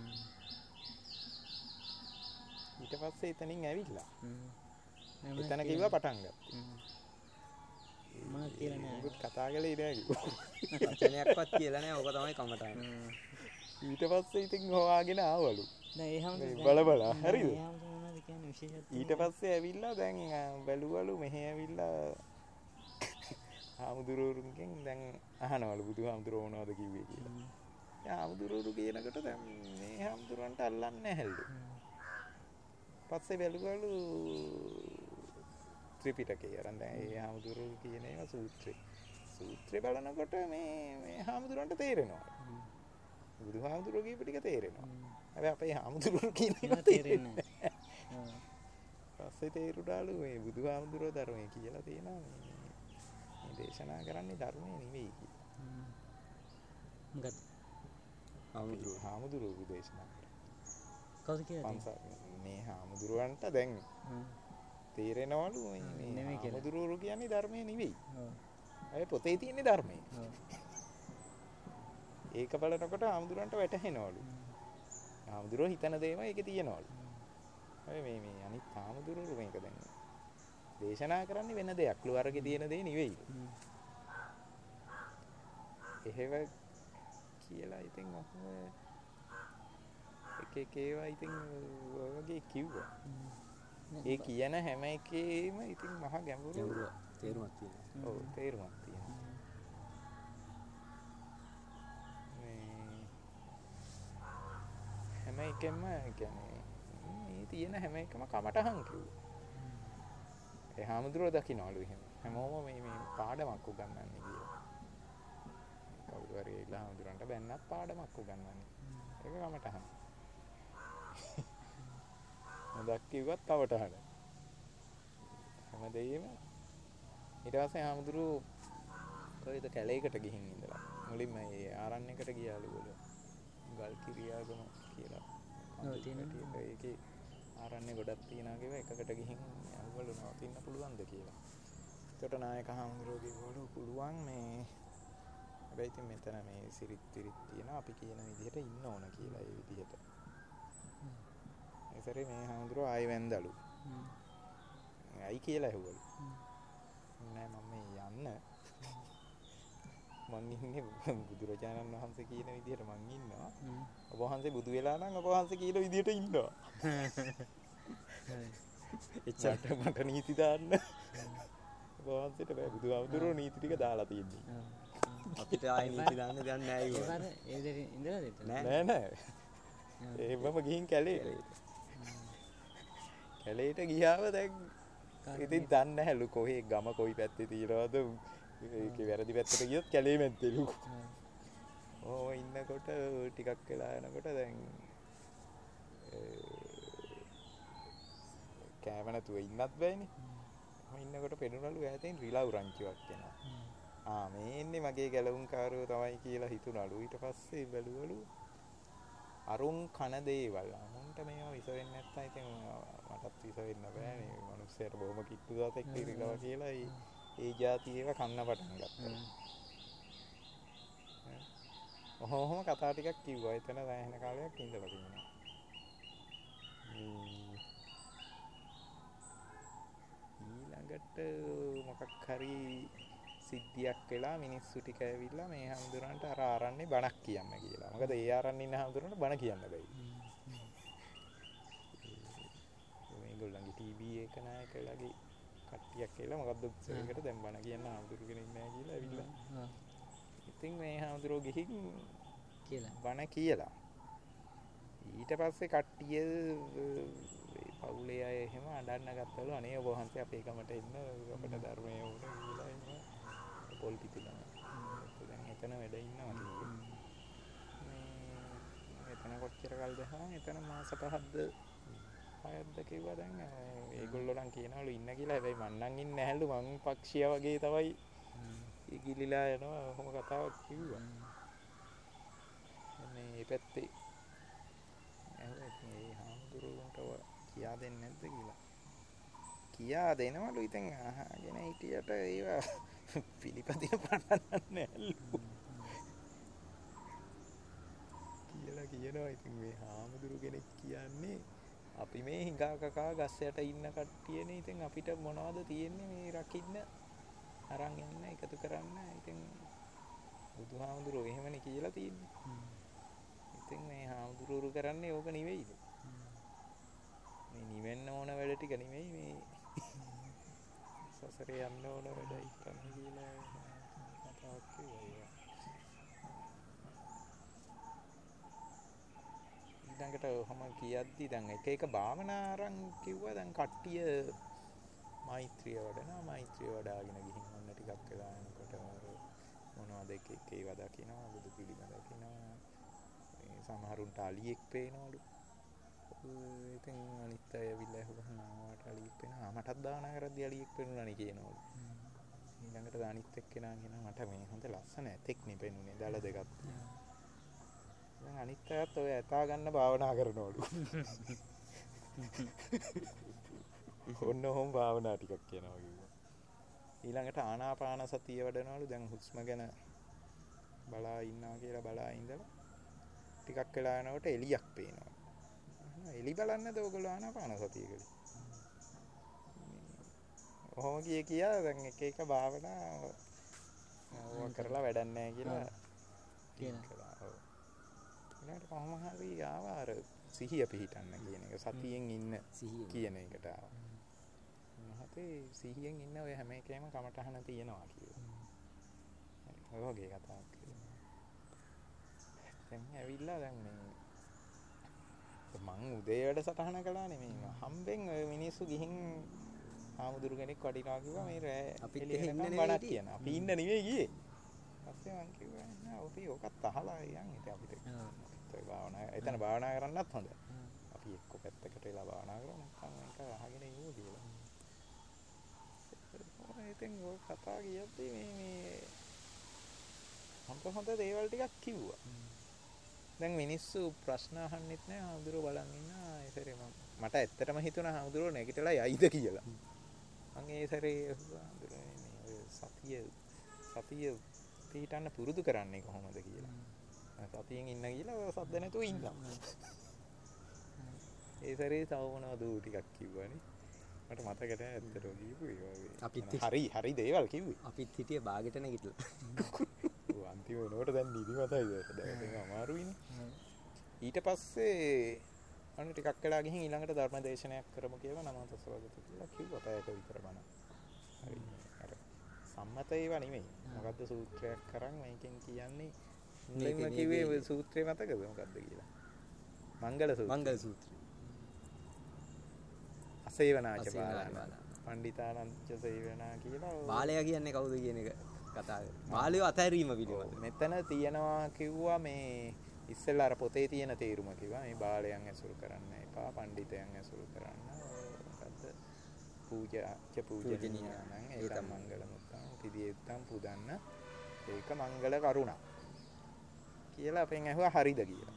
ඊට පස්සේ එතනින් ඇවිල්ලා. එතන කිව්වා පටන් ගත්තා. මොනවද කියලා නෑ. මොකුත් කතා කළේ නෑ කිව්වා. වචනයක්වත් කියලා නෑ. ඕක තමයි කමටහන. ඊට පස්සේ ඉතින් හොයාගෙන ආවලු. දැන් ඒ හැමෝටම බල බල හරිද? ඒ හැමෝටම මොනවද කියන්නේ විශේෂත්වය? ඊට පස්සේ ඇවිල්ලා දැන් බැලුවලු මෙහෙ ඇවිල්ලා හාමුදුරුවරුන්ගෙන් දැන් අහනවලු බුදුහාමුදුරුවෝ මොනවද කිව්වේ කියලා. ඒ හාමුදුරුවරු කියනකොට දැන් මේ හාමුදුරුවන්ට අල්ලන්නේ නැහැලු. පස්සේ බැලුවලු ත්‍රිපිටකය අරන් දැන් ඒ හාමුදුරුවෝ කියන ඒවා සූත්‍රේ. සූත්‍රේ බලනකොට මේ මේ හාමුදුරුවන්ට තේරෙනවා. බුදුහාමුදුරුවෝ කියපු ටික තේරෙනවා. හැබැයි අපේ හාමුදුරුවෝ කියන ඒවා තේරෙන්නේ නැහැ. පස්සේ තේරුණාලු මේ බුදුහාමුදුරුවෝ ධර්මයේ කියලා තියෙනවා මේ මේ දේශනා කරන්නේ ධර්මයේ නෙවෙයි කියලා. මොකද? හාමුදුරුවෝ හාමුදුරුවෝ දේශනා කරා. කවුද කියලා? පන්සල් මේ හාමුදුරුවන්ට දැන් තේරෙනවලු මේ මේ හාමුදුරුවෝ කියන්නේ ධර්මයේ නෙවෙයි. ඔව්. ඒ පොතේ තියෙන ධර්මයේ. ඔව්. ඒක බලනකොට හාමුදුරුවන්ට වැටහෙනවලු. හාමුදුරුවෝ හිතන දේම ඒකේ තියෙනවලු. මේ මේ මේ අනිත් හාමුදුරුවෝ මේක දැන් දේශනා කරන්නේ වෙන දෙයක්. ලුවරගේ තියෙන දේ නෙවෙයි. එහෙව කියලා ඉතින් ඔහොම එක එක ඒවා ඉතින් වගේ කිව්වා. ඒ කියන හැම එකේම ඉතින් මහා ගැඹුරු තේරුමක් තියෙනවා. ඔව් තේරුමක් තියෙනවා. හැම එකෙම කියන්නේ මේ තියෙන හැම එකම කමටහන් කිව්වා. ඒ හාමුදුරුවෝ දකින්නවලු එහෙම. හැමෝම මේ මේ පාඩමක් උගන්වන්නේ කියලා. කවුරු හරි ඇවිල්ලා හාමුදුරන්ට බැන්නත් පාඩමක් උගන්වන්නේ. ඒක කමටහන. මොදක් කිව්වත් කවටහන. හැමදේම ඊට පස්සේ හාමුදුරුවෝ කොහෙද කැලේකට ගිහින් ඉඳලා. මුලින්ම මේ ආරණ්‍යයකට ගියාලු වල. ගල් කිරියාගම කියලා. ඔව් තියෙනවා. ඒකේ ආරණ්‍ය ගොඩක් තියෙනවා කියලා එකකට ගිහින් අහවලු නවතින්න පුළුවන්ද කියලා. ඒකට නායක හාමුදුරුවෝ කිව්වලු පුළුවන් මේ හැබැයි ඉතින් මෙතන මේ සිරිත් තිරිත් තියෙනවා අපි කියන විදිහට ඉන්න ඕන කියලා ඒ විදිහට. ඒ සැරේ මේ හාමුදුරුවෝ ආයෙ වැන්දලු. ඇයි කියලා ඇහුවලු. නෑ මම මේ යන්න මං ඉන්නේ බුදුරජාණන් වහන්සේ කියන විදිහට මං ඉන්නවා. ඔබ වහන්සේ බුදු වෙලා නම් ඔබ වහන්සේ කියන විදිහට ඉන්නවා. එච්චරට මට නීති දාන්න. ඔබ වහන්සේට බෑ බුදුහාමුදුරුවෝ නීති ටික දාලා තියෙන්නේ. අපිට ආයි නීති දාන්න දෙයක් නෑ ඒ පාර ඒ දෙරේ ඉඳලා දෙන්න. නෑ නෑ. ඒවම ගිහින් කැලේ. කැලේට ගියාම දැන් ඉතින් දන්නේ නැහැලු කොහේ ගම කොයි පැත්තේ තියනවද ඒකේ වැරදි පැත්තට ගියොත් කැලේ මැද්දේලු. ඕ ඉන්නකොට ටිකක් වෙලා යනකොට දැන් කෑම නැතුව ඉන්නත් බෑනේ. මම ඉන්නකොට පෙනුනලු ඈතින් රිලව් රංචුවක් එනවා. ආ මේ ඉන්නේ මගේ ගැලවුම්කාරයෝ තමයි කියලා හිතුණලු. ඊට පස්සේ බැලුවලු අරුන් කන දේවල්. අමුන්ට මේවා විස වෙන්නේ නැත්තම් ඉතින් මටත් විස වෙන්න බෑනේ. මිනිස්සුන්ට බොහොම කිට්ටු දාතෙක් රිලව කියලා ඒ ඒ જાති ඒවා කන්න පටන් ගත්තා. ඔහොම කතා ටිකක් කිව්වා. එතන වැහෙන කාලයක් ඉඳලා තිබුණා. ඊළඟට මොකක් හරි සිද්ධියක් වෙලා මිනිස්සු ටික ඇවිල්ලා මේ හාමුදුරන්ට අර ආරන්නේ බණක් කියන්න කියලා. මොකද ඒ ආරන්නේ ඉන්න හාමුදුරන්ට බණ කියන්න බැයි. මේගොල්ලන්ගේ ටීවී එක නායකලාගේ කට්ටියක් කියලා මොකද්ද ඒකට දැන් බණ කියන්න හාමුදුරු කෙනෙක් නැහැ කියලා ඇවිල්ලා. ඉතින් මේ හාමුදුරුවෝ ගිහින් කියලා බණ කියලා. ඊට පස්සේ කට්ටිය පවුලේ අය එහෙම අඬන්න ගත්තලු අනේ ඔබ වහන්සේ අපේ ගමට එන්න අපට ධර්මයේ උන කියලා එහෙම පොල් පිටිලා. දැන් එතන වැඩ ඉන්නවා කිව්වා. මේ එතන කොච්චර කල් දැහම එතන මාස පහක්ද හයක්ද කිව්වා දැන් ඒගොල්ලෝ නම් කියනවලු ඉන්න කියලා. හැබැයි මං නම් ඉන්නේ නැහැලු මං පක්ෂියා වගේ තමයි ඉගිලිලා යනවා. ඔහොම කතාවක් කිව්වා. මේ මේ පැත්තේ ඒ හාමුදුරුවන්ට කියා දෙන්නේ නැද්ද කියලා. කියා දෙනවලු ඉතින් අහගෙන හිටියට ඒවා පිළිපදින පන්නන්නේ නැල්ලු. කියලා කියනවා ඉතින් මේ හාමුදුරු කෙනෙක් කියන්නේ අපි මේ හිඟා කකා ගස් යට ඉන්න කට්ටියනේ. ඉතින් අපිට මොනවද තියෙන්නේ මේ රකින්න අරන් යන්න එකතු කරන්න. ඉතින් බුදුහාමුදුරුවෝ එහෙමනේ කියලා තියෙන්නේ. ඉතින් මේ හාමුදුරුවෝ කරන්නේ ඕක නෙවෙයිද? මේ නිවෙන්න ඕන වැඩ ටික නෙවෙයි මේ සසරේ යන්න ඕන වැඩයි කරන්න කියලා කතාවක් කිව්වා. ඊළඟට ඔහම කියද්දි දැන් එක එක භාවනා අරන් කිව්වා. දැන් කට්ටිය මෛත්‍රිය වඩනවා. මෛත්‍රිය වඩාගෙන ගිහින් ඔන්න ටිකක් වෙලා යනකොට මොනවද එක එක ඒවා දකිනවා. බුදු පිළිම දකිනවා. මේ සමහරුන්ට අලියෙක් පේනවලු. ඉතින් අනිත් අය ඇවිල්ලා ඇහුවහම ආවට අලියෙක් පේනවා. මටත් දාන කරද්දි අලියෙක් පේනුණානේ කියනවලු. ඊළඟට අනිත් එක්කෙනා කියනවා මට මේ හොඳ ලස්සන ඇතෙක් නේ පේනුනේ දල දෙකක්. දැන් අනිත් අයත් ඔය ඇතා ගන්න භාවනා කරනවලු. ඔන්න ඔහොම භාවනා ටිකක් කියනවා කිව්වා. ඊළඟට ආනාපාන සතිය වඩනවලු. දැන් හුස්ම ගැන බලා ඉන්නවා කියලා බලා ඉඳලා ටිකක් වෙලා යනකොට එලියක් පේනවා. එලි බලන්නද ඔයගොල්ලෝ ආනාපාන සතිය කලේ? ඔහොම කිය කියා දැන් එක එක භාවනා ඕවා කරලා වැඩක් නැහැ කියලා කියනවා. ඔව්. ඊළඟට කොහොම හරි ආවා අර සිහිය පිහිටන්න කියන එක. සතියෙන් ඉන්න සිහිය කියන එකට ආවා. මහතේ සිහියෙන් ඉන්න ඔය හැම එකේම කමටහන තියෙනවා කියලා. ඔය වගේ කතාවක් කියනවා. දැන් ඇවිල්ලා දැන් මේ මං උදේ වැඩසටහන කළානේ මේ හම්බෙන් ඔය මිනිස්සු ගිහින් හාමුදුරු කෙනෙක් වඩිනවා කිව්වා මේ රෑ අපිත් එළිය එහෙ ඉන්න එනකම් නෙවෙයි බණක් හිටියේ. කියනවා. අපි ඉන්න නෙවෙයි ගියේ. ඊපස්සේ මං කිව්වා නෑ අපි ඔකත් අහලා යන් ඉතින් අපිට ඒ භාවනා එතන භාවනා කරන්නත් හොඳයි. අපි එක්ක පැත්තකට වෙලා භාවනා කරමු නැත්නම් මේක අහගෙන ඉමු කියලා. ඉතින් ඔය කතා කියද්දි මේ මේ හොඳ හොඳ දේවල් ටිකක් කිව්වා. දැන් මිනිස්සු ප්‍රශ්න අහන්නෙත් නෑ හාමුදුරුවෝ බලන් ඉන්න ඒ සැරේ මම මට ඇත්තටම හිතුණා හාමුදුරුවෝ නැගිටලා යයිද කියලා. මම ඒ සැරේ හාමුදුරුවෝ මේ ඔය සතිය සතිය පිටින්න පුරුදු කරන්නේ කොහොමද කියලා. සතියෙන් ඉන්න කියලා ඔය සද්ද නැතුව ඉන්නවා. ඒ සැරේ තව මොනවද ඌ ටිකක් කිව්වනේ. මට මතකට ඇත්තටම කියපු ඒ වගේ. අපිත් හරි හරි දේවල් කිව්වේ. අපිත් හිටියේ බාගෙට නැගිටලා. ඔව් අන්තිම වෙනකොට දැන් නිදිමතයි දැන් අමාරුයිනේ. ඊට පස්සේ අන්න ටිකක් වෙලා ගිහින් ඊළඟට ධර්ම දේශනයක් කරමු කියලා නම තස්වගත කියලා කිව්වා පැයක විතර බණ. හරි අර සම්මත ඒවා නෙමෙයි. මොකද්ද සූත්‍රයක් කරන් මේකෙන් කියන්නේ මුලින්ම කිව්වේ සූත්‍රය මතකද මොකද්ද කියලා. මංගල සූත්‍රය. මංගල සූත්‍රය. අසේවනාච බාලාන. පණ්ඩිතානංච සේවනා කියලා. බාලයා කියන්නේ කවුද කියන එක කතා කරා. බාලයෝ අතහැරීම පිළිබඳ. මෙතන තියනවා කිව්වා මේ ඉස්සෙල්ලා අර පොතේ තියෙන තේරුම කිව්වා මේ බාලයන් ඇසුරු කරන්න එපා පඬිතයන් ඇසුරු කරන්න මොකද්ද පූජාච පූජනීයනම් ඒක මංගල මුත්තම් තිදී උත්තම් පුදන්න ඒක මංගල කරුණා කියලා අපෙන් ඇහුවා හරිද කියලා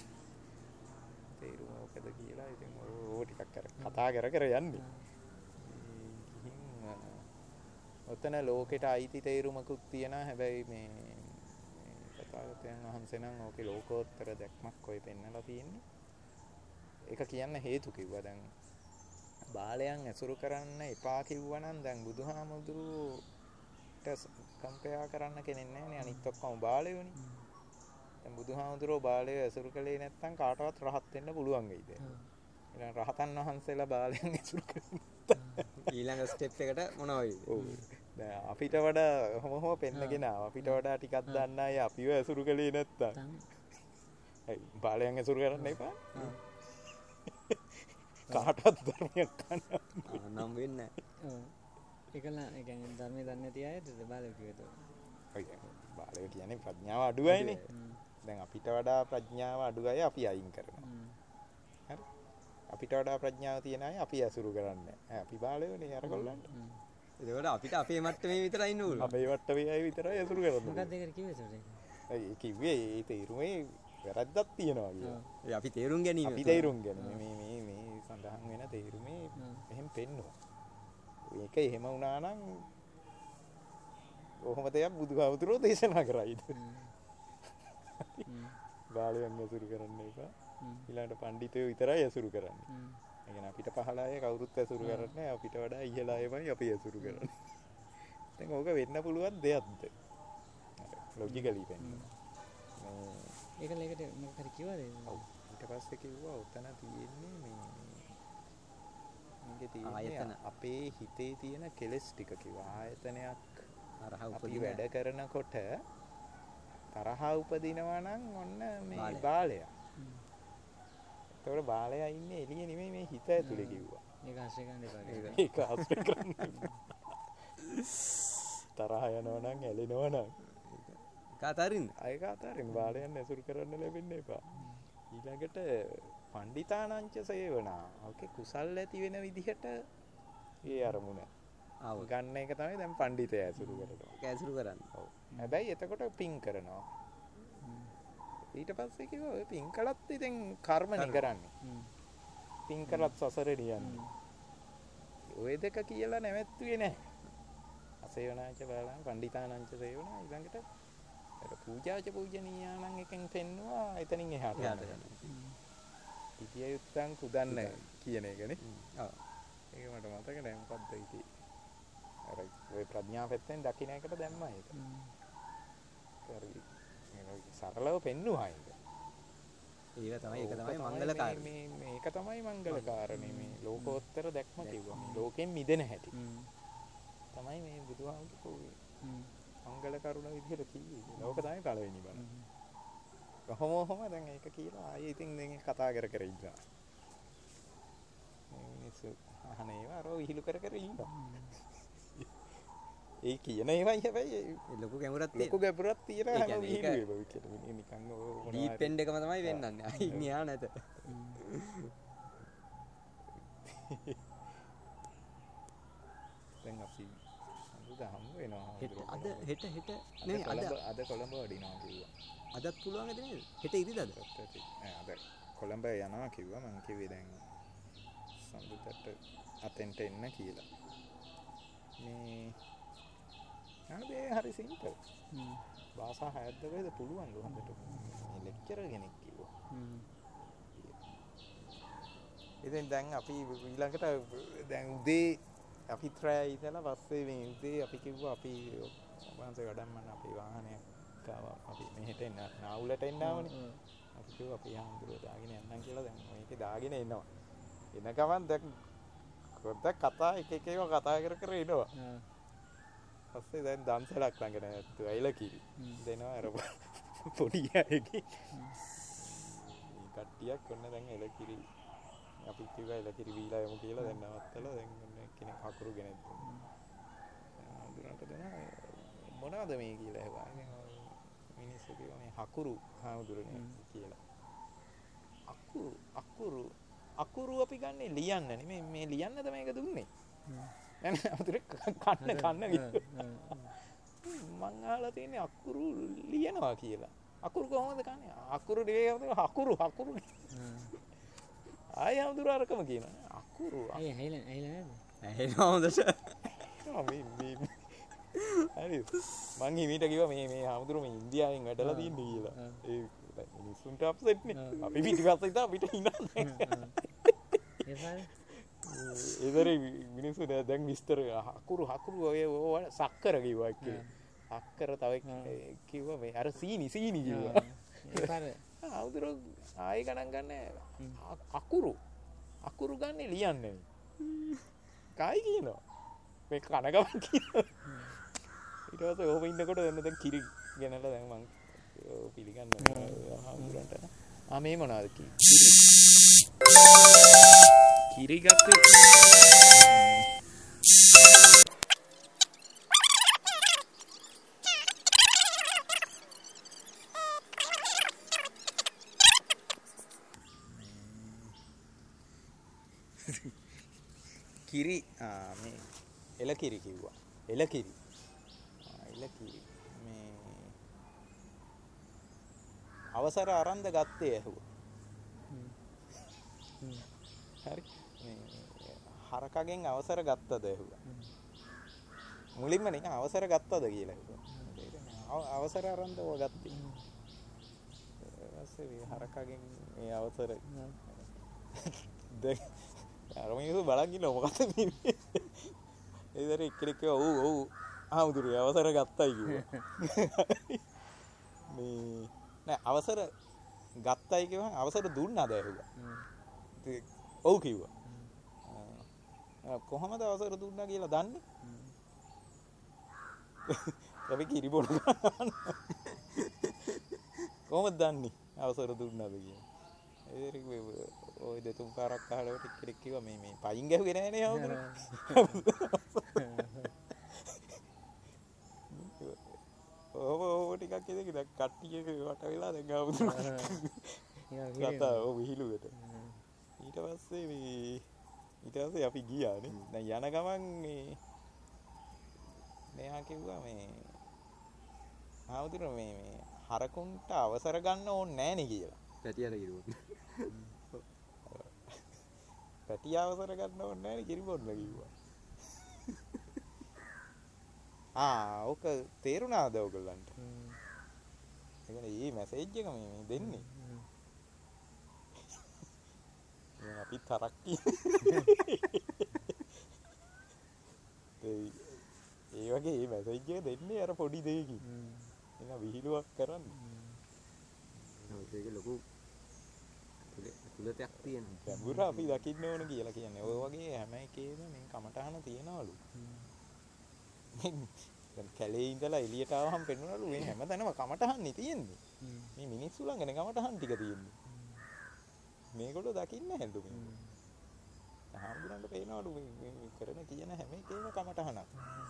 තේරුම මොකද කියලා ඉතින් ඕ ටිකක් කර කතා කර කර යන්නේ ඔතන ලෝකෙට අයිති තේරුමකුත් තියෙනවා හැබැයි මේ තථාගතයන් වහන්සේ නම් ඕකේ ලෝකෝත්තර දැක්මක් ඔය පෙන්නලා තියෙන්නේ. ඒක කියන්න හේතු කිව්වා දැන් බාලයන් ඇසුරු කරන්න එපා කිව්වනම් දැන් බුදුහාමුදුරුවෝට කම්පයා කරන්න කෙනෙක් නැහැ නේ අනිත් ඔක්කොම බාලයෝනේ. දැන් බුදුහාමුදුරුවෝ බාලයෝ ඇසුරු කළේ නැත්නම් කාටවත් රහත් වෙන්න පුළුවන් වෙයිද? ඊළඟ රහතන් වහන්සේලා බාලයන් ඇසුරු කරන්නේ ඊළඟ ස්ටෙප් එකට මොනවද? ඔව්. දැන් අපිට වඩා කොහොම පෙන්නගෙන අපිට වඩා ටිකක් දන්න අය අපිව ඇසුරු කළේ නැත්තම් ඒ බාලයන් ඇසුරු කරන්න එපා. කාටවත් ධර්මයක් ගන්න නම් වෙන්නේ නැහැ. ඔව්. ඒකලා ඒ කියන්නේ ධර්මයේ දන්නේ නැති අයද බාලයෝ කියවද? ඔය බාලයෝ කියන්නේ ප්‍රඥාව අඩු අයනේ. දැන් අපිට වඩා ප්‍රඥාව අඩු අය අපි අයින් කරනවා. හරි. අපිට වඩා ප්‍රඥාව තියෙන අය අපි ඇසුරු කරන්නේ නැහැ. අපි බාලයෝනේ අරගොල්ලන්ට. ඒකට අපිට අපේ මට්ටමේ විතරයි ඉන්න ඕන. අපේ මට්ටමේ අය විතරයි ඇසුරු කරන්නේ. මොකක්ද ඒකට කිව්වේ සර්? ඒ කිව්වේ ඒ තේරුමේ වැරද්දක් තියෙනවා කියලා. ඒ අපි තේරුම් ගැනීම. අපි තේරුම් ගැනීම මේ මේ මේ සඳහන් වෙන තේරුමේ එහෙම පෙන්නවා. ඒක එහෙම වුණා නම් කොහොම දෙයක් බුදුහාමුදුරුවෝ දේශනා කරයිද? බාලයන් ඇසුරු කරන්න එපා. ඊළඟට පඬිතුයෝ විතරයි ඇසුරු කරන්නේ. ඒ කියන්නේ අපිට පහළ අය කවුරුත් ඇසුරු කරන්නේ අපිට වඩා ඉහළ අයමයි අපි ඇසුරු කරන්නේ. දැන් ඕක වෙන්න පුළුවන් දෙයක්ද? ලොජිකලි වෙන්නේ. ඒක ලේකට මොකක් හරි කිව්වද? ඔව්. ඊට පස්සේ කිව්වා උතන තියෙන්නේ මේ මේකේ තියෙන්නේ අපේ හිතේ තියෙන කෙලෙස් ටික කිව්වා. ආයතනයක් තරහ අපි වැඩ කරනකොට තරහ උපදිනවා නම් ඔන්න මේ බාලයා. ඒතකොට බාලයා ඉන්නේ එළියේ නෙමෙයි මේ හිත ඇතුලේ කිව්වා. ඒක ආශ්‍රය කරන්න එපා. ඒක ආශ්‍රය කරන්න එපා. තරහ යනවා නම් ඇලෙනවා නම් කාතරින් ඒක අතරින් බාලයන් ඇසුරු කරන්න ලැබෙන්න එපා. ඊළඟට පණ්ඩිතානංච සේවනා. ඕකේ කුසල් ඇති වෙන විදිහට ඒ අරමුණ. ආව ගන්න එක තමයි දැන් පණ්ඩිතය ඇසුරු කරනවා. ඒක ඇසුරු කරන්නේ. ඔව්. හැබැයි එතකොට පින් කරනවා. ඊට පස්සේ කිව්වා ඔය පින් කළත් ඉතින් කර්මනේ කරන්නේ. පින් කළත් සසරේ යන්නේ. ඔය දෙක කියලා නැවැත්තුවේ නැහැ. අසේවනාච බාලං පණ්ඩිතානංච සේවනා ඊළඟට ඒක පූජාච පූජනීයානම් එකෙන් පෙන්නවා එතනින් එහාට යනවා. ඉතිය යුත්තන් කුදන්න කියන එකනේ. ඔව්. ඒක මට මතක නෑ මොකද්ද ඉතින්. අර ඔය ප්‍රඥා පැත්තෙන් දකින්න එකට දැම්මා ඒක. හරි. මේක සරලව පෙන්නුවා ඒක. ඒක තමයි ඒක තමයි මංගල කාරණේ. මේ මේක තමයි මංගල කාරණේ මේ ලෝකෝත්තර දැක්ම කිව්වා. මේ ලෝකෙන් මිදෙන හැටි. තමයි මේ බුදුහාමුදුරුවෝ මංගල කරුණ විදිහට කිව්වේ. ලෝක තමයි පළවෙනි බණ. කොහොම හොම දැන් ඒක කියලා ආයේ ඉතින් දැන් කතා කර කර ඉන්නවා. මේ මිනිස්සු අහනේ අර විහිළු කර කර ඉන්නවා. ඒ කියන ඒවයි හැබැයි ලොකු ගැඹුරක් ලොකු ගැඹුරක් තියෙනවා ඒ හැම කියන්නේ ඒක- විහිළුවේම කියන්නේ නිකන් ඕ ඩීප් එන්ඩ් එකම තමයි වෙන්නන්නේ. අයි න්‍යා නැත. දැන් අපි අද හම් වෙනවා හෙට අද හෙට හෙට අද නෙමෙයි අද කොළඹ අද කොළඹ වඩිනවා කිව්වා. අදත් පුළුවන් ඇද නේද? හෙට ඉරිදද? නෑ අද කොළඹ යනවා කිව්වා මං කිව්වේ දැන් සම්බුද්දට අතෙන්ට එන්න කියලා. මේ අනේ හරි සිම්පල්. භාෂා හයක් දෙකද පුළුවන්ලු හොඳට. මේ ලෙක්චරර් කෙනෙක් කිව්වා. ඉතින් දැන් අපි ඊළඟට දැන් උදේ අපි ට්‍රයි ඉතලා පස්සේ මේ උදේ අපි කිව්වා අපි වහන්සේ වැඩම්මන්න අපේ වාහනයක් ආවා අපි මෙහෙට එන්න නාවුලට එන්න ආවනේ. අපි කිව්වා අපි හාමුදුරුවෝ දාගෙන යන්නම් කියලා දැන් මේකේ දාගෙන එනවා. එන ගමන් දැන් පොඩ්ඩක් කතා එක එක ඒවා කතා කර කර එනවා. පස්සේ දැන් දන්සලක් ළඟ නැත්තු ඇයිලකිරි දෙනවා අර පොඩි අයගේ කට්ටියක් ඔන්න දැන් එලකිරි අපි කිව්වා එලකිරි වීලා යමු කියලා දැන් නවත්තලා දැන් ඔන්න කෙනෙක් හකුරු ගෙනත් දුන්නා. දුන්නාට දෙනවා මොනවද මේ කියලා ඇහුවා. මිනිස්සු කිව්වා මේ හකුරු හාමුදුරනේ කියලා. අකුරු අකුරු අකුරු අපි ගන්නේ ලියන්න නෙමෙයි මේ ලියන්නද මේක දුන්නේ. නෑ නෑ අමුතුරේ කන්න කන්න කිව්වා. මං අහලා තියෙන්නේ අකුරු ලියනවා කියලා. අකුරු කොහොමද කන්නේ? අකුරු නෙවෙයි හකුරු හකුරු. ආයෙ අමුතුර අරකම කියනවා. අකුරු. අය ඇහිලා ඇහිලා නේද? ඇහෙනවා හොඳට. මේ මේ හරි මං හිමීට කිව්වා මේ මේ අමුතුර මේ ඉන්දියාවෙන් වැඩලා තියන්නේ කියලා. ඒ මිනිස්සුන්ට අප්සෙට් නේ. අපි පිටිපස්සේ ඉඳලා අපිට හිනා නැහැ. ඒතරේ මිනිස්සු දැන් විස්තර හකුරු හකුරු ඔය ඕව සක්කර කිව්වා එක්කේ. සක්කර තව කිව්වා මේ අර සීනි සීනි කිව්වා. ඒ පාර ආවුදුර ආයෙ ගණන් ගන්න අකුරු අකුරු ගන්න ලියන්නේ. කයි කියනවා. මේ කනගම කියනවා. ඊට පස්සේ ඕම ඉන්නකොට දැන් දැන් කිරි ගෙනලා දැන් මං පිළිගන්න ආවුදුරන්ට. ආ මේ මොනවද කිව්වේ? කිරි ගත්තේ කිරි ආ මේ එලකිරි කිව්වා. එලකිරි. ආ එලකිරි. මේ අවසර අරන්ද ගත්තේ ඇහුවා. හරි. හරකගෙන් අවසර ගත්තද ඇහුවා. මුලින්ම නිකන් අවසර ගත්තද කියලා ඇහුවා. අවසර අරන්ද ඔය ගත්තේ. ඊපස්සේ මේ හරකගෙන් මේ අවසර දැන් අර මිනිස්සු බලන් ඉන්නවා මොකද මේ. ඒතර එක්කෙනෙක් කිව්වා ඔව් ඔව් ආමුදුරේ අවසර ගත්තයි කිව්වා. මේ නෑ අවසර ගත්තයි කිව්වම අවසර දුන්නාද ඇහුවා. ඔව් කිව්වා. කොහොමද අවසර දුන්නා කියලා දන්නේ? අපි කිරි බොන කොහොමද දන්නේ අවසර දුන්නාද කියලා? ඒක ඔය දෙතුන් පාරක් අහලා ටික කිව්වා මේ මේ පයින් ගැහුවේ නෑනේ හවුදුර. ඔව් ඔව් ටිකක් ඉතින් දැන් කට්ටියක වට වෙලා දැන් හවුදුර. කතා ඔව් විහිළුවට. ඊට පස්සේ මේ ඊට පස්සේ අපි ගියානේ. දැන් යන ගමන් මේ මෙයා කිව්වා මේ ආවුදුර මේ මේ හරකුන්ට අවසර ගන්න ඕනේ නෑනේ කියලා. පැටියට කිරුවොත්. පැටිය අවසර ගන්න ඕනේ නෑනේ කිරි බොන්න කිව්වා. ආ ඔක තේරුණාද ඔයගොල්ලන්ට? ඒ කියන්නේ මේ මැසේජ් එක මේ මේ දෙන්නේ. අපි තරක් ඒ ඒ වගේ මේ මැසේජ් එක දෙන්නේ අර පොඩි දෙයකින්. එන විහිළුවක් කරන්නේ. ඒක ලොකු කුලතයක් තියෙනවා. ගැඹුර අපි දකින්න ඕන කියලා කියන්නේ. ඔය වගේ හැම එකේම මේ කමටහන තියනවලු. දැන් කැලේ ඉඳලා එළියට ආවම පෙන්වනවලු මේ හැමතැනම කමටහන්නේ තියෙන්නේ. මේ මිනිස්සු ළඟනේ කමටහන් ටික තියෙන්නේ. මේගොල්ලෝ දකින්නේ නැහැලු මේ. හාමුදුරන්ට පේනවලු මේ කරන කියන හැම එකේම කමටහනක්.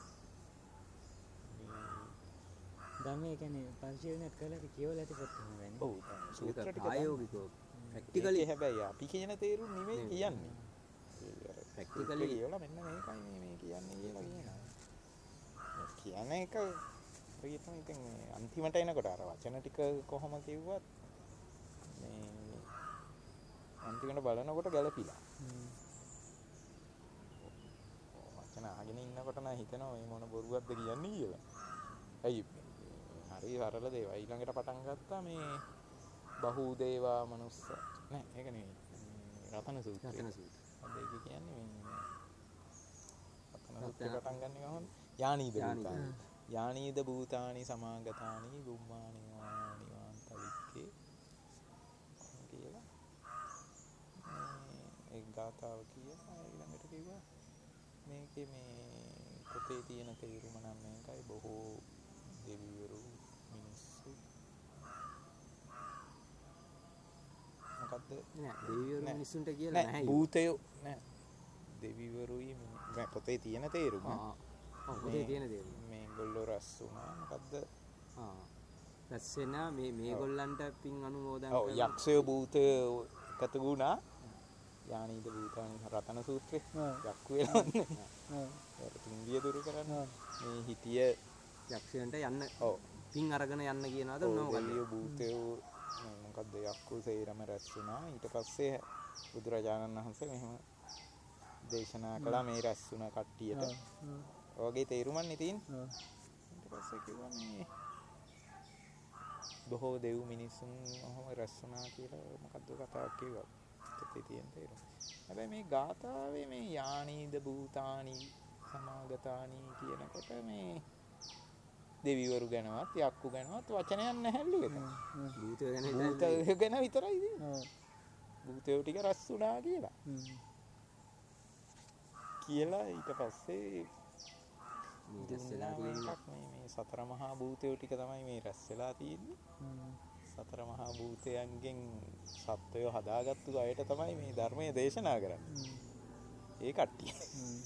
ධර්මයේ කියන්නේ පරිශීලනයක් කරලා අපි කියවලා ඇති පොත් තමයි. ඔව් සූත්‍ර ටික ආයෝගිකව ප්‍රැක්ටිකලි හැබැයි අපි කියන තේරුම් නෙමෙයි කියන්නේ. ප්‍රැක්ටිකලි කියවලා මෙන්න මේකයි මේ මේ කියන්නේ කියලා කියනවා. කියන එක හරියටම ඉතින් අන්තිමට එනකොට අර වචන ටික කොහොම කිව්වත් මේ අන්තිමට බලනකොට ගැළපිලා. වචන අහගෙන ඉන්නකොට නම් හිතෙනවා මේ මොන බොරුවක්ද කියන්නේ කියලා. ඇයි හරි සරල දේවල් ඊළඟට පටන් ගත්තා මේ බහූ දේවා මනුස්ස නෑ ඒක නෙවෙයි රතන සූත්‍රය. රතන සූත්‍රය. අද ඒක කියන්නේ මේ රතන සූත්‍රය පටන් ගන්න ගමන් යානීද භූතානි යානීද භූතානි සමාගතානි බුම්මානි නිවාන්ත වික්කේ කියලා මේ ඒ ගාතාව කියලා ඊළඟට කිව්වා මේකේ මේ පොතේ තියෙන තේරුම නම් මේකයි බොහෝ දෙවිවරු මිනිස්සු මොකද්ද නෑ දෙවිවරු මිනිස්සුන්ට කියලා නැහැ. භූතයෝ නෑ දෙවිවරුයි මේ පොතේ තියෙන තේරුම. ආ ඔව් පොතේ තියෙන තේරුම. මේගොල්ලෝ රැස් වුණා මොකද්ද? ආ රැස් වෙන මේ මේගොල්ලන්ට පින් අනුමෝදන් ඔව් යක්ෂයෝ භූතයෝ එකතු වුණා. යානීද භූතානි රතන සූත්‍රේ යක්කු වෙලාන්නේ. ඔව් ඒක තුන්විය දුරු කරන්නේ. මේ හිටිය යක්ෂයන්ට යන්න ඔව් පින් අරගෙන යන්න කියනවාද උනම මොකද? දෙවියෝ භූතයෝ මොකද්ද යක්කු සේරම රැස් වුණා. ඊට පස්සේ බුදුරජාණන් වහන්සේ මෙහෙම දේශනා කළා මේ රැස් වුණ කට්ටියට. ඔයගේ තේරුමන්නේ තියෙන්නේ. ඊට පස්සේ කිව්වා මේ බොහෝ දෙව් මිනිසුන් ඔහොම රැස් වුණා කියලා මොකද්ද කතාවක් කිව්වා. ඒකේ තියෙන තේරුම. හැබැයි මේ ගාථාවේ මේ යානීද භූතානි සමාගතානි කියනකොට මේ දෙවිවරු ගැනවත් යක්කු ගැනවත් වචනයක් නැහැලු එක. භූතය ගැන භූතය ගැන විතරයි තියෙන්නේ. භූතයෝ ටික රැස් වුණා කියලා. කියලා ඊට පස්සේ මේ රැස් වෙලා තියෙන්නේ මේ මේ සතර මහා භූතයෝ ටික තමයි මේ රැස් වෙලා තියෙන්නේ. සතර මහා භූතයන්ගෙන් සත්වය හදාගත්තු අයට තමයි මේ ධර්මය දේශනා කරන්නේ. ඒ කට්ටිය.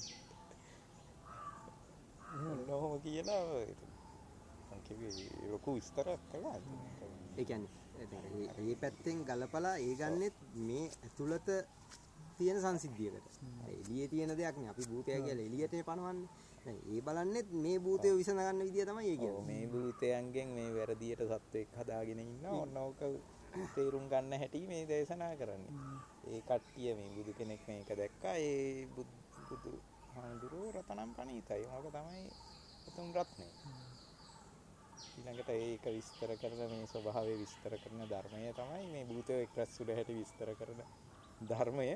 ඔන්නෝම කියලා කිව්වේ ලොකු විස්තරයක් කළා. ඒ කියන්නේ ඒ පැත්තෙන් ගලපලා ඒ ගන්නෙත් මේ ඇතුළත තියෙන සංසිද්ධියකට. එළියේ තියෙන දෙයක් නේ අපි භූතය කියලා එළියට පනවන්නේ. දැන් ඒ බලන්නෙත් මේ භූතය විසඳ ගන්න විදිය තමයි ඒ කියන්නේ. මේ භූතයන්ගෙන් මේ වැරදියට සත්වෙක් හදාගෙන ඉන්නවා. ඔන්න ඕක තේරුම් ගන්න හැටි මේ දේශනා කරන්නේ. ඒ කට්ටිය මේ බුදු කෙනෙක් මේක දැක්කා. ඒ බුදු හාමුදුරුවෝ රතනම් පණීතයි. ඕක තමයි උතුම් රත්නේ. ඊළඟට ඒක විස්තර කරන මේ ස්වභාවය විස්තර කරන ධර්මය තමයි මේ භූතය එක්රැස් උඩ හැටි විස්තර කරන ධර්මය.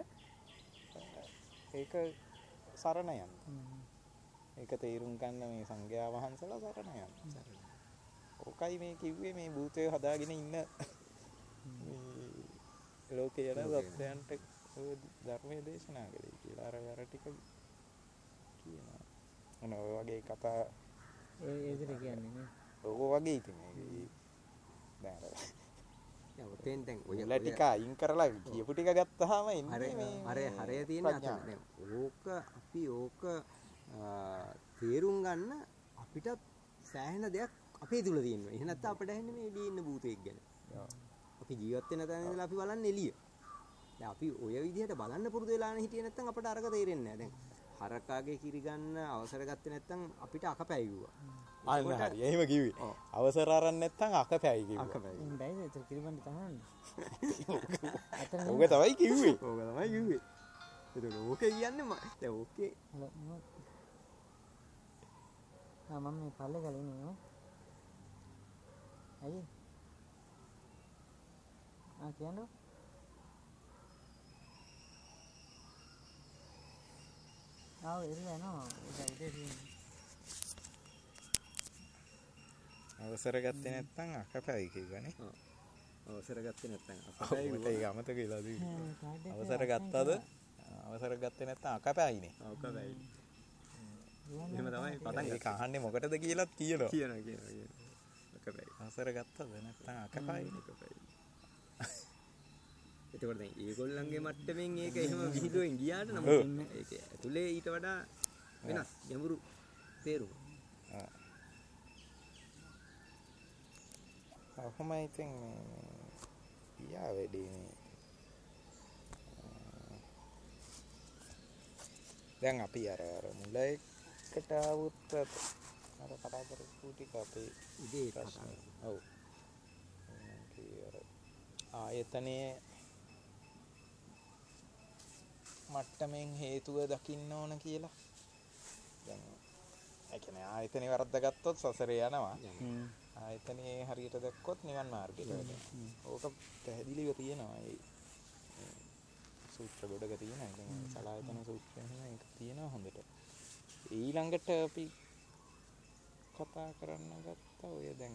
ඒක සරණ යන. ඒක තේරුම් ගන්න මේ සංඝයා වහන්සේලා සරණ යන. ඕකයි මේ කිව්වේ මේ භූතය හදාගෙන ඉන්න මේ ලෝකයේ යන සත්‍යයන්ට ධර්මයේ දේශනා කළේ කියලා අර අර ටික කියනවා. මොන ඔය වගේ කතා ඒ ඒකට කියන්නේ නේ. ඔය වගේ ඉතින් මේක දැන් ඔතෙන් දැන් ඔය ටික අයින් කරලා කියපු ටික ගත්තාම එන්නේ මේ අර හරය තියෙන අතන දැන් ඕක අපි ඕක තේරුම් ගන්න අපිට සෑහෙන දෙයක් අපේ තුල තියෙනවා. එහෙ නැත්නම් අපිට ඇහෙන්නේ මේ එළියේ ඉන්න භූතයෙක් ගැන. අපි ජීවත් වෙන තැන ඉඳලා අපි බලන්නේ එළිය. දැන් අපි ඔය විදිහට බලන්න පුරුදු වෙලානේ හිටියේ නැත්නම් අපට අරක තේරෙන්නේ නැහැ. දැන් හරකාගේ කිරි ගන්න අවසර ගත්තේ නැත්නම් අපිට අකපැයිවුවා. අන්න හරි. එහෙම කිව්වේ. අවසර අරන් නැත්නම් අකපැයි කිව්වා. අකපැයි. බෑද ඒක කිරිබන්දි තමන්නේ. ඕක තමයි කිව්වේ. ඕක තමයි කිව්වේ. ඒක ඕකේ කියන්නේ දැන් ඕකේ ආ මම මේ පල්ලේ ගලින් ඉන්නවා. ඇයි? ආ කියන්නේ? ආ එරිලා නෝ. ඒක උදේ තියෙන්නේ. අවසර ගත්තේ නැත්නම් අකපැයි කිව්වනේ. ඔව්. අවසර ගත්තේ නැත්නම් අපේ ඒක අමතක වෙලා තියෙන්නේ. අවසර ගත්තද? අවසර ගත්තේ නැත්නම් අකපැයිනේ. අකපැයි. එහෙම තමයි පටන් ඒක අහන්නේ මොකටද කියලාත් කියනවා. කියනවා කියනවා කියනවා. අකපැයි. අවසර ගත්තද නැත්නම් අකපැයි. අකපැයි. එතකොට දැන් ඒගොල්ලන්ගේ මට්ටමින් ඒක එහෙම විහිළුවෙන් ගියාට නම් ඒක ඇතුලේ ඊට වඩා වෙනස් ගැඹුරු තේරුම. කොහොමයි ඉතින් යා වැඩි මේ දැන් අපි අර අර මුල එකට આવුත් අර කතා කරපු ටික අපේ ඉතින් ඒක ප්‍රශ්න. ඔව්. ආයතනයේ මට්ටමින් හේතුව දකින්න ඕන කියලා. දැන් ඒ කියන්නේ ආයතනේ වරද්දාගත්තොත් සසරේ යනවා. ආයතනේ හරියට දැක්කොත් නිවන් මාර්ගයට වැටෙනවා. ඕක පැහැදිලිව තියෙනවා. ඒ සූත්‍ර ගොඩක තියෙනවා. ඉතින් සලායතන සූත්‍රයෙන් ඒක තියෙනවා හොඳට. ඊළඟට අපි කතා කරන්න ගත්තා ඔය දැන්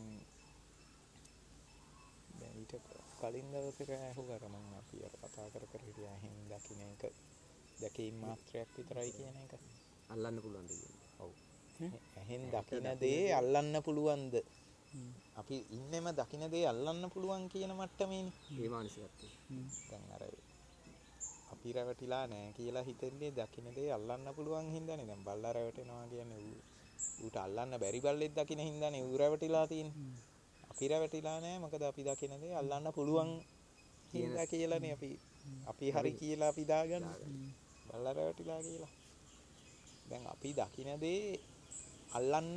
දැන් ඊට කලින් දවසේ ඇහුවා මම අපි අර කතා කර කර හිටියා එහෙන් දකින්න එක දැකීම් මාත්‍රයක් විතරයි කියන එක. අල්ලන්න පුළුවන් දෙයක්. ඔව්. එහෙන් දකින්න දේ අල්ලන්න පුළුවන්ද? අපි ඉන්නෙම දකින්න දේ අල්ලන්න පුළුවන් කියන මට්ටමේනේ. ඒ මානසිකත්වය. දැන් අර අපි රැවටිලා නැහැ කියලා හිතෙන්නේ දකින්න දේ අල්ලන්න පුළුවන් හින්දානේ. දැන් බල්ලා රැවටෙනවා කියන්නේ ඌට අල්ලන්න බැරි බල්ලෙක් දකින්න හින්දානේ ඌ රැවටිලා තියෙන්නේ. අපි රැවටිලා නැහැ මොකද අපි දකින්න දේ අල්ලන්න පුළුවන් හින්දා කියලානේ අපි අපි හරි කියලා අපි දාගන්න. බල්ලා රැවටිලා කියලා. දැන් අපි දකින්න දේ අල්ලන්න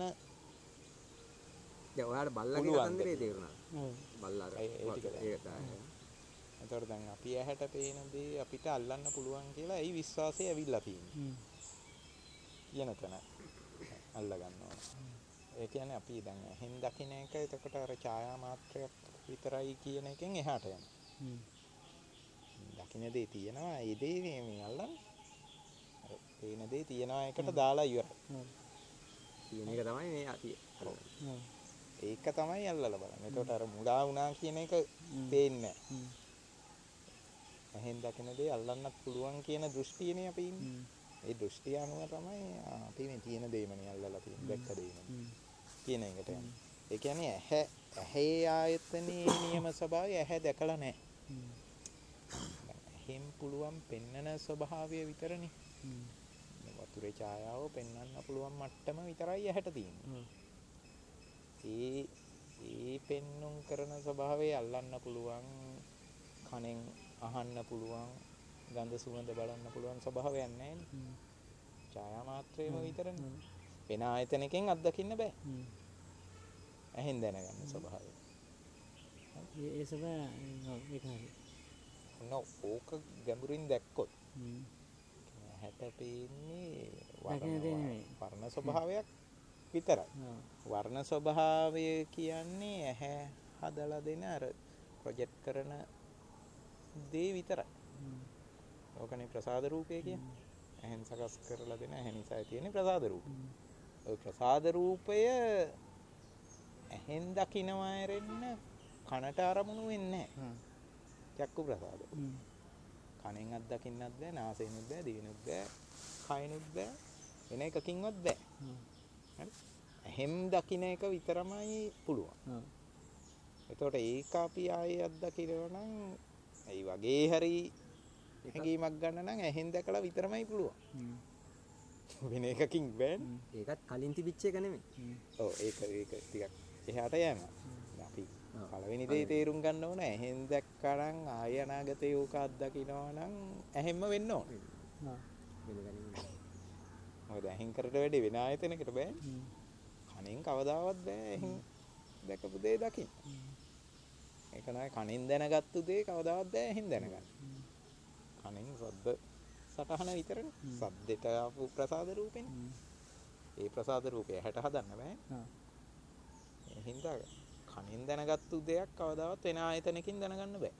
දැන් ඔයාලට බල්ලා කියන කන්දරේ තේරුණා. ඔව්. බල්ලා ඒ ටික ඒක තමයි. එතකොට දැන් අපි ඇහැට පේන දේ අපිට අල්ලන්න පුළුවන් කියලා ඒ විශ්වාසය ඇවිල්ලා තියෙනවා. කියන තැන අල්ල ගන්නවා. ඒ කියන්නේ අපි දැන් ඇහෙන් දකින්න එක එතකොට අර ඡායා මාත්‍රයක් විතරයි කියන එකෙන් එහාට යනවා. දකින්න දේ තියෙනවා ඒ දේ මේ අල්ලන්නේ. අර පේන දේ තියෙනවා එකට දාලා ඉවරයි. තියෙන එක තමයි මේ අපි ඒක තමයි අල්ලලා බලන්නේ. එතකොට අර මුලා වුණා කියන එක පේන්නේ නැහැ. ඇහෙන් දකින දේ අල්ලන්නත් පුළුවන් කියන දෘෂ්ටියනේ අපි ඉන්නේ. ඒ දෘෂ්ටිය අනුව තමයි අපි මේ තියෙන දේමනේ අල්ලලා තියෙන්නේ. දැක්ක දේමනේ. කියන එකට යන්නේ. ඒ කියන්නේ ඇහැ ඇහි ආයතනයේ නියම ස්වභාවය ඇහැ දැකලා නැහැ. ඇහෙන් පුළුවන් පෙන්නන ස්වභාවය විතරනේ. වතුරේ ඡායාව පෙන්වන්න පුළුවන් මට්ටම විතරයි ඇහැට තියෙන්නේ. ඒ ඒ පෙන්නුම් කරන ස්වභාවය අල්ලන්න පුළුවන් කනෙන් අහන්න පුළුවන් ගන්ධ සුවඳ බලන්න පුළුවන් ස්වභාවයක් නැහැ නේ. ඡායා මාත්‍රේම විතරනේ. වෙන ආයතනකින් අත්දකින්න බෑ. ඇහෙන් දැනගන්න ස්වභාවය. ඒ ඒ ස්වභාවය ඒක හරි. නෝ ඕක ගැඹුරින් දැක්කොත් හැට පේන්නේ වර්ණ ස්වභාවයක් විතරයි. වර්ණ ස්වභාවය කියන්නේ ඇහැ හදලා දෙන අර ප්‍රොජෙක්ට් කරන දේ විතරයි. ඕකනේ ප්‍රසාද රූපය කියන්නේ. ඇහෙන් සකස් කරලා දෙන ඇහැ නිසා තියෙන ප්‍රසාද රූපය. ඔය ප්‍රසාද රූපය ඇහෙන් දකින්නවා ඇරෙන්න කනට අරමුණු වෙන්නේ නැහැ. චක්කු ප්‍රසාද. කනෙන් අත් දකින්නත් බෑ, නාසයෙන්ුත් බෑ, දිවෙනුත් බෑ, කයිනුත් බෑ, වෙන එකකින්වත් බෑ. හරි? ඇහෙන් දකින්න එක විතරමයි පුළුවන්. එතකොට ඒක අපි ආයේ අත් දකිනවා නම් ඒ වගේ හරි හැඟීමක් ගන්න නම් ඇහෙන් දැකලා විතරමයි පුළුවන්. වෙන එකකින් බෑනේ. ඒකත් කලින් තිබිච්ච එක නෙමෙයි. ඔව් ඒක ඒක ටිකක් එහාට යනවා. අපි පළවෙනි දේ තේරුම් ගන්න ඕන ඇහෙන් දැක්කා නම් ආය අනාගතේ ඕක අත්දකින්නවා නම් ඇහෙන්ම වෙන්න ඕන. මොකද ඇහෙන් කරට වැඩි වෙන ආයතනයකට බෑනේ. කනෙන් කවදාවත් බෑ ඇහෙන් දැකපු දේ දකින්න. ඒක නෑ කනෙන් දැනගත්තු දේ කවදාවත් බෑ ඇහෙන් දැනගන්න. කනෙන් ශබ්ද සටහන විතරනේ. ශබ්දයට ආපු ප්‍රසාද රූපෙනේ. ඒ ප්‍රසාද රූපය හැට හදන්න බෑ. ඒ හින්දා කනෙන් දැනගත්තු දෙයක් කවදාවත් වෙන ආයතනකින් දැනගන්න බෑ.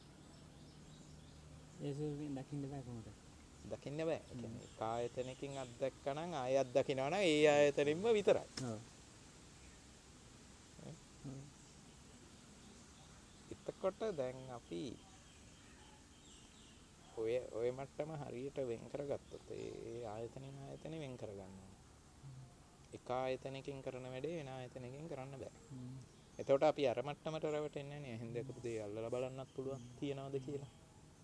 ඒ ස්වරූපයෙන් දකින්න බෑ කොහොමද? දකින්න බෑ. ඒ කියන්නේ එක ආයතනකින් අත්දැක්කා නම් ආය අත්දකින්නවා නම් ඒ ආයතනෙම විතරයි. ඔව්. එතකොට දැන් අපි ඔය ඔය මට්ටම හරියට වෙන් කරගත්තොත් ඒ ආයතනෙන් ආයතනෙ වෙන් කරගන්නවා. එක ආයතනකින් කරන වැඩේ වෙන ආයතනකින් කරන්න බෑ. එතකොට අපි අර මට්ටමට රැවටෙන්නේ නැහැ. එහෙන් දැකපු දේ අල්ලලා බලන්නත් පුළුවන් තියනවද කියලා.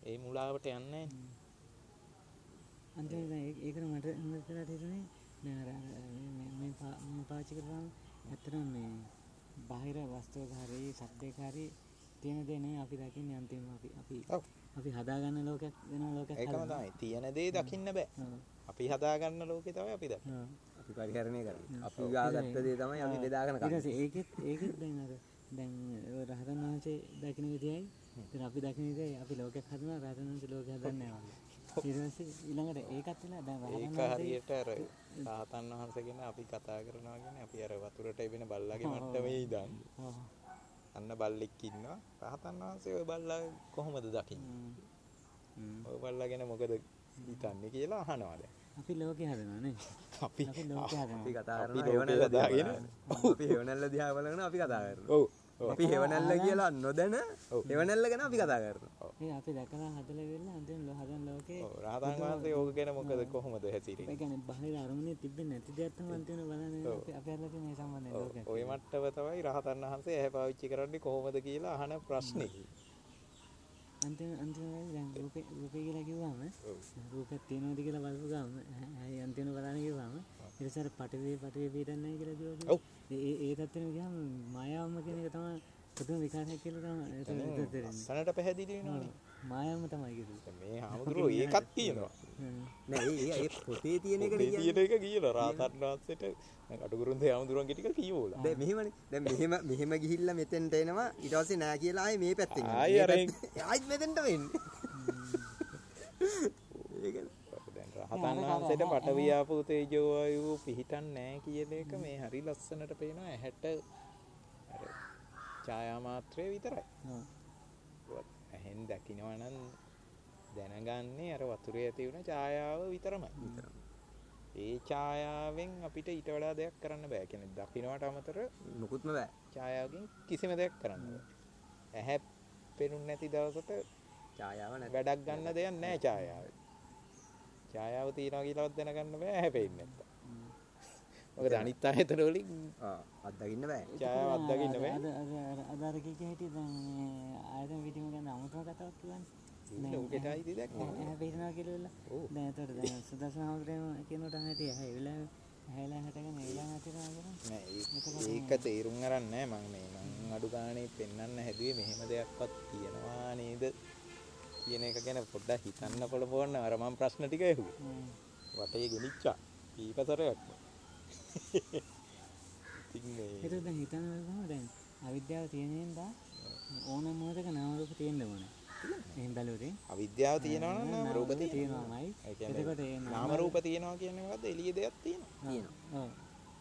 ඒ මුලාවට යන්නේ අන්තිමට දැන් ඒ- ඒකට මට හොඳට කරලා හිතුනේ දැන් අර අර මේ මේ පා- මේ පාවිච්චි කරපුවාම ඇත්තටම මේ බාහිර වස්තුවක හරි සද්දයක හරි තියෙන දේ නෙවෙයි අපි දකින්නේ අන්තිමට අපි අපි ඔව්. අපි හදාගන්න ලෝකයක් වෙන ලෝකයක් ඒකම හදනවා. තමයි තියෙන දේ දකින්න බෑ ඔව්. අපි හදාගන්න ලෝකේ තමයි අපි දකින්නේ ඔව්. අපි පරිහරණය කරන්නේ. අපි ගාගත්ත දේ තමයි අපි බෙදාගෙන ඊට කන්නේ. පස්සේ ඒකෙත් ඒකෙත් දැන් අර දැන් ඔය රහතන් වහන්සේ දකින්න විදියයි ඉතින් අපි දකින්න විදියයි අපි ලෝකයක් හදනවා රහතන් වහන්සේ ලෝකයක් හදන්නේ නැහැ වගේ. ඊට පස්සේ ඊළඟට ඒකත් වෙලා දැන් රහතන් ඒක වහන්සේ හරියට අර රහතන් වහන්සේ ගැන අපි කතා කරනවා කියන්නේ අපි අර වතුරට එබෙන බල්ලාගේ මට්ටමේ ඉඳන් ඔව්. අන්න බල්ලෙක් ඉන්නවා රහතන් වහන්සේ ওই බල්ලා කොහොමද දකින්නේ හ්ම්. හ්ම්. ওই බල්ලා ගැන මොකද හිතන්නේ කියලා අහනවා දැන් අපි ලෝකේ හදනවා නේ. අපි අපි ලෝකේ අපි හදනවා. කතා අපි කරනවා ලෝකේ හේවණල්ල දිහා හදාගෙන. බලනවා. අපි හේවණල්ල දිහා බලගෙන අපි කතා කරනවා. ඔව් ඔව් අපි හේවණල්ල කියලා නොදැන ඔව්. හේවණල්ල ගැන අපි කතා කරනවා. ඒ අපි දැකලා හදලා වෙලා අන්තිම ලෝ හදන ලෝකේ ඔව් රහතන් වහන්සේ ඕක ගැන මොකද කොහොමද හැසිරෙන්නේ ඒ කියන්නේ බාහිර අරමුණේ තිබෙන්නේ නැති දෙයක් තමයි අන්තිම බලන්නේ ඔව්. අපි අපි අරලා තියෙන මේ සම්බන්ධයෙන් ඔව්, ලෝකයක්. ওই මට්ටම තමයි රහතන් වහන්සේ ඇහැ පාවිච්චි කරන්නේ කොහොමද කියලා අහන ප්‍රශ්නේ අන්තිම අන්තිම වෙලාවේ දැන් රූපේ රූපේ කියලා කිව්වම ඔව් රූපයක් තියෙනවද කියලා බලපු ගාම ඇයි අන්තිම බලන්න කිව්වම ඊට පස්සේ අර පටවිය පටවිය පිටන්නේ නැහැ කියලා කිව්වා. ඔව්. ඒ ඒ ඒ තත්ත්වෙම ගියාම මායාවම කියන එක තමයි පුදුම විකාශයක් කියලා තමයි ඒක ඒක තේරෙන්නේ. සනට පැහැදිලි වෙනවනේ මායාවම තමයි කිව්වේ. දැන් මේ හාමුදුරුවෝ ඒකත් කියනවා හ්ම්. නෑ ඒ ඒ පොතේ තියෙන එක පොතේ තියෙන එක කියලා රහතන් වහන්සේට දැන් අටුකුරුන්දේ හාමුදුරුවන්ගේ ටික කියවලා දැන් මෙහෙමනේ දැන් මෙහෙම මෙහෙම ගිහිල්ලා මෙතෙන්ට එනවා ඊට පස්සේ නෑ කියලා ආයේ මේ පැත්තෙන් යනවා. ආයේ මේ අර පැත්තේ- ආයෙත් මෙතෙන්ට වෙන්නේ. ඒකනේ. දැන් රහතන් වහන්සේට පටවිය ආපෝ තේජෝ වායුව පිහිටන් නැහැ කියන එක මේ හරි ලස්සනට පේනවා ඇහැට අර ඡායා මාත්‍රය විතරයි. ඔව්. ඇහෙන් දකිනවා නම් දැනගන්නේ අර වතුරේ ඇති වෙන ඡායාව විතරමයි. ඒ ඡායාවෙන් අපිට ඊට වඩා දෙයක් කරන්න බෑ. කියන්නේ දකින්නට අමතර මොකුත්ම බෑ. ඡායාවකින් කිසිම දෙයක් කරන්න බෑ. ඇහැ පෙනුනේ නැති දවසට ඡායාව නැත්නම් වැඩක් ගන්න දෙයක් නැහැ ඡායාවේ. ඡායාව තියනවා කියලාවත් දැනගන්න බෑ ඇහැ පෙන්නේ නැත්තම්. මොකද අනිත් ආයතන වලින් ආ අත්දකින්න බෑ. ඡායාව අත්දකින්න බෑ. අද අද අද අද අර කීක හිටිය දැන් මේ ආයතන පිටිම ගැන අමුතුම කතාවක් කියවනේ. ලෝකෙට ආයිද දැක්කේ. ඇහැ පිටිනවා කියලා. ඔව්. දැන් එතකොට දැන් සුදර්ශන හමුදුරේම කියනකොට හැටි ඇහැ ඒ වෙලාවේ ඇහැලා හැටගෙන ඒ වෙලාව නැතිනවා කියලා. නෑ ඒ- ඒක තේරුම් අරන් නෑ මම මේ මං අඩු ගානේ පෙන්වන්න හැදුවේ මෙහෙම දෙයක්වත් තියනවා නේද කියන එක ගැන පොඩ්ඩක් හිතන්න පොළඹවන්න අර මම ප්‍රශ්න ටික ඇහුවේ. හ්ම්. වටේ ගෙනිච්චා. කීපතරයක්. ඉතින් මේ ඒක දැන් හිතන්න බෑ දැන් අවිද්‍යාව තියෙන හින්දා ඕනම මොහොතක නාම රූප තියෙන්න ඕනේ. එහෙන් බැලුවොත් අවිද්‍යාව තියෙනවා නම් නාම රූප තියෙනවා. තියෙනවාමයි. ඒ එතකොට කියන්නේ ඒ නාම රූප තියෙනවා කියන්නේ මොකද්ද? එළිය දෙයක් තියෙනවා. තියෙනවා. ඔව්.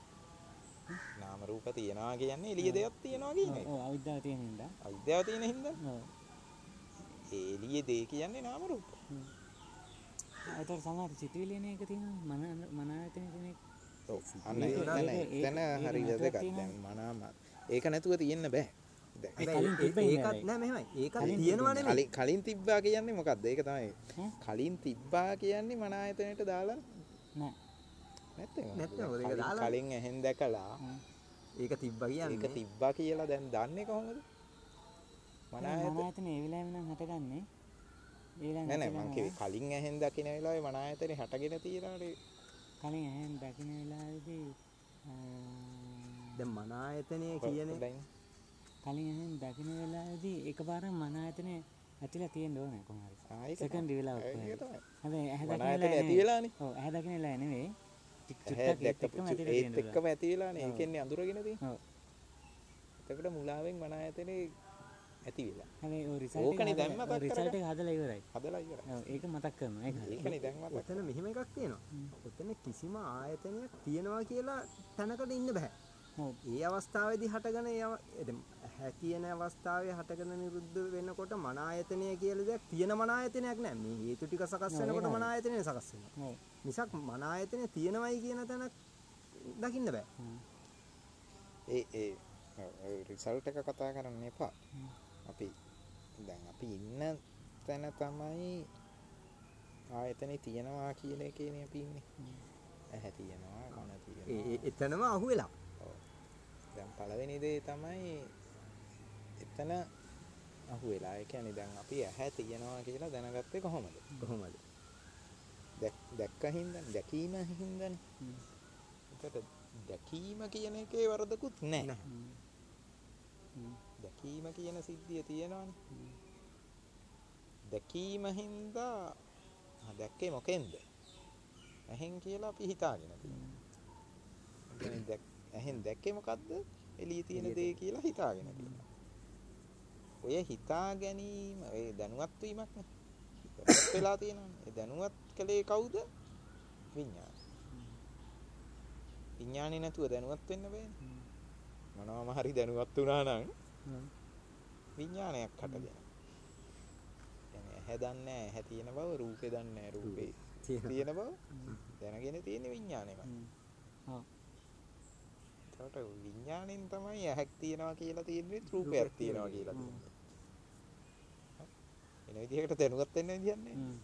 නාම රූප තියෙනවා කියන්නේ එළිය දෙයක් තියෙනවා කියන එක. ඔව් අවිද්‍යාව තියෙන හින්දා. අවිද්‍යාව තියෙන හින්දා ඔව්. ඒ එළිය දෙය කියන්නේ නාම රූප. ඒතර සමහර සිතුවිලි එන එක තියෙනවා මන මන ආයතන තියෙන එක. ඔව්. අන්න ඒක- එතන ඒක- එතන ඒක හරි නැතුව වැදගත්. තියෙනවා. දැන් මනාම ඒක නැතුව තියෙන්න බෑ. දැන් හැබැයි කලින් තිබ්බ ඒ- ඉන්නේ ඒකත් නෑ මෙහෙමයි. ඒකත් කලින් තියෙනවා නෙමෙයි. කලින් කලින් තිබ්බා කියන්නේ මොකද්ද? ඒක තමයි. ඈ? කලින් තිබ්බා කියන්නේ මන ආයතනයට දාලා නෑ. නැත්නම් නැත්නම් මොකද ඒක කලින්- දාලා? කලින් ඇහෙන් දැකලා හ්ම්. ඒක තිබ්බා කියන්නේ. ඒක තිබ්බා කියලා දැන් දන්නේ කොහොමද? මන මන ආයතන ආයතන ඒ වෙලාවෙම නම් හටගන්නේ. ඒ වෙලාවෙ නෑ නෑ නැති මං වෙනවා. කිව්වේ කලින් ඇහෙන් දකින වෙලාවේ මන ආයතනේ හටගෙන තියෙනවානේ. කලින් ඇහෙන් දකින්න වෙලාවේදී ආ, දැන් මන ආයතනය කියන්නේ දැන් කලින් ඇහෙන් දකින්න වෙලාවේදී එකපාරම මන ආයතනේ ඇතිලා තියෙන්න ඕනේ කොහොම හරි. ආ ඒක සෙකන්ඩ් වෙලාවක් ඒක වගේ. තමයි. හැබැයි ඇහැ මන දකින්න ආයතනේ වෙලාවේ ඇති වෙලානේ. ඔව් ඇහැ දකින්න වෙලාවේ නෙවෙයි. ටික ඇහැ චුට්ටක් ඒත් දැක්ක එක්කම ඇතිලා ඒත් තියෙන්න එක්කම ඇති වෙලානේ. ඔව්. ඒකෙන්නේ අඳුරගෙන තියෙන්නේ. ඔව්. එතකොට මුලාවෙන් මන ආයතනේ ඇති වෙලා. හැබැයි ඔය රිසල්ට් ඕකනේ දැන් මතක් රිසල්ට් එක හදලා ඉවරයි. හදලා ඉවරයි. ඔව් ඒක මතක් කරනවා ඒක හරි. ඒකනේ දැන් මතක්. ඔතන මෙහෙම එකක් තියෙනවා. ඔතන කිසිම ආයතනයක් තියනවා කියලා තැනකට ඉන්න බෑ. ඔව්. ඒ අවස්ථාවේදී හටගෙන ඒ අව- ඒ දැන් ඇහැ කියන අවස්ථාවේ හටගෙන නිරුද්ධ වෙනකොට මන ආයතනය කියලා දෙයක් තියෙන මන ආයතනයක් නෑ. මේ හේතු ටික සකස් ඔව්, වෙනකොට ඒකයි. මන ආයතනය සකස් වෙනවා. ඔව්. මිසක් මන ආයතනය තියෙනවයි කියන තැනක් දකින්න බෑ. හ්ම්. ඒ ඒ රිසල්ට් එක කතා කරන්න එපා. හ්ම්. අපි දැන් අපි ඉන්න තැන තමයි ආයතනේ තියනවා කියන එකේනේ අපි ඉන්නේ. ඇහැ තියනවා, කන ඒ තියනවා. ඒ- එතනම අහුවෙලා. ඔව්. දැන් පළවෙනි දේ තමයි එතන අහුවෙලා. ඒ කියන්නේ දැන් අපි ඇහැ තියෙනවා කියලා දැනගත්තේ කොහොමද? කොහොමද? දැක්ක හින්දා දැකීම හින්දානේ. ඒකට දැකීම කියන එකේ වරදකුත් නැහැ. දැකීම කියන සිද්ධිය තියෙනවානේ. දැකීම හින්දා දැක්කේ මොකෙන්ද? ඇහෙන් කියලා අපි හිතාගෙන තියෙනවා. ඇහෙන් දැක්කේ මොකද්ද? එළියේ තියෙන දේ කියලා හිතාගෙන තියෙනවා. ඔය හිතා ගැනීම ඒ දැනුවත් වීමක් නේ. දැනුවත් වෙලා තියෙනවානේ. ඒ දැනුවත් කලේ කවුද? විඥාන. විඥානේ නැතුව දැනුවත් වෙන්න බෑනේ. මොනවාම හරි දැනුවත් වුණා නම් විඥානයක් හටගෙන. يعني ඇහැ දන්නේ නැහැ ඇහැ තියෙන බව, රූපේ දන්නේ නැහැ රූපේ තියෙන බව. දැනගෙන තියෙන විඥානෙමයි. ඔව්. ඒකට විඥාණයෙන් තමයි ඇහැක් තියෙනවා කියලා තියෙන්නේ, රූපයක් තියෙනවා කියලා තියෙන්නේ. එන විදිහකට දැනුවත් වෙන්න විදියක් නැහැ.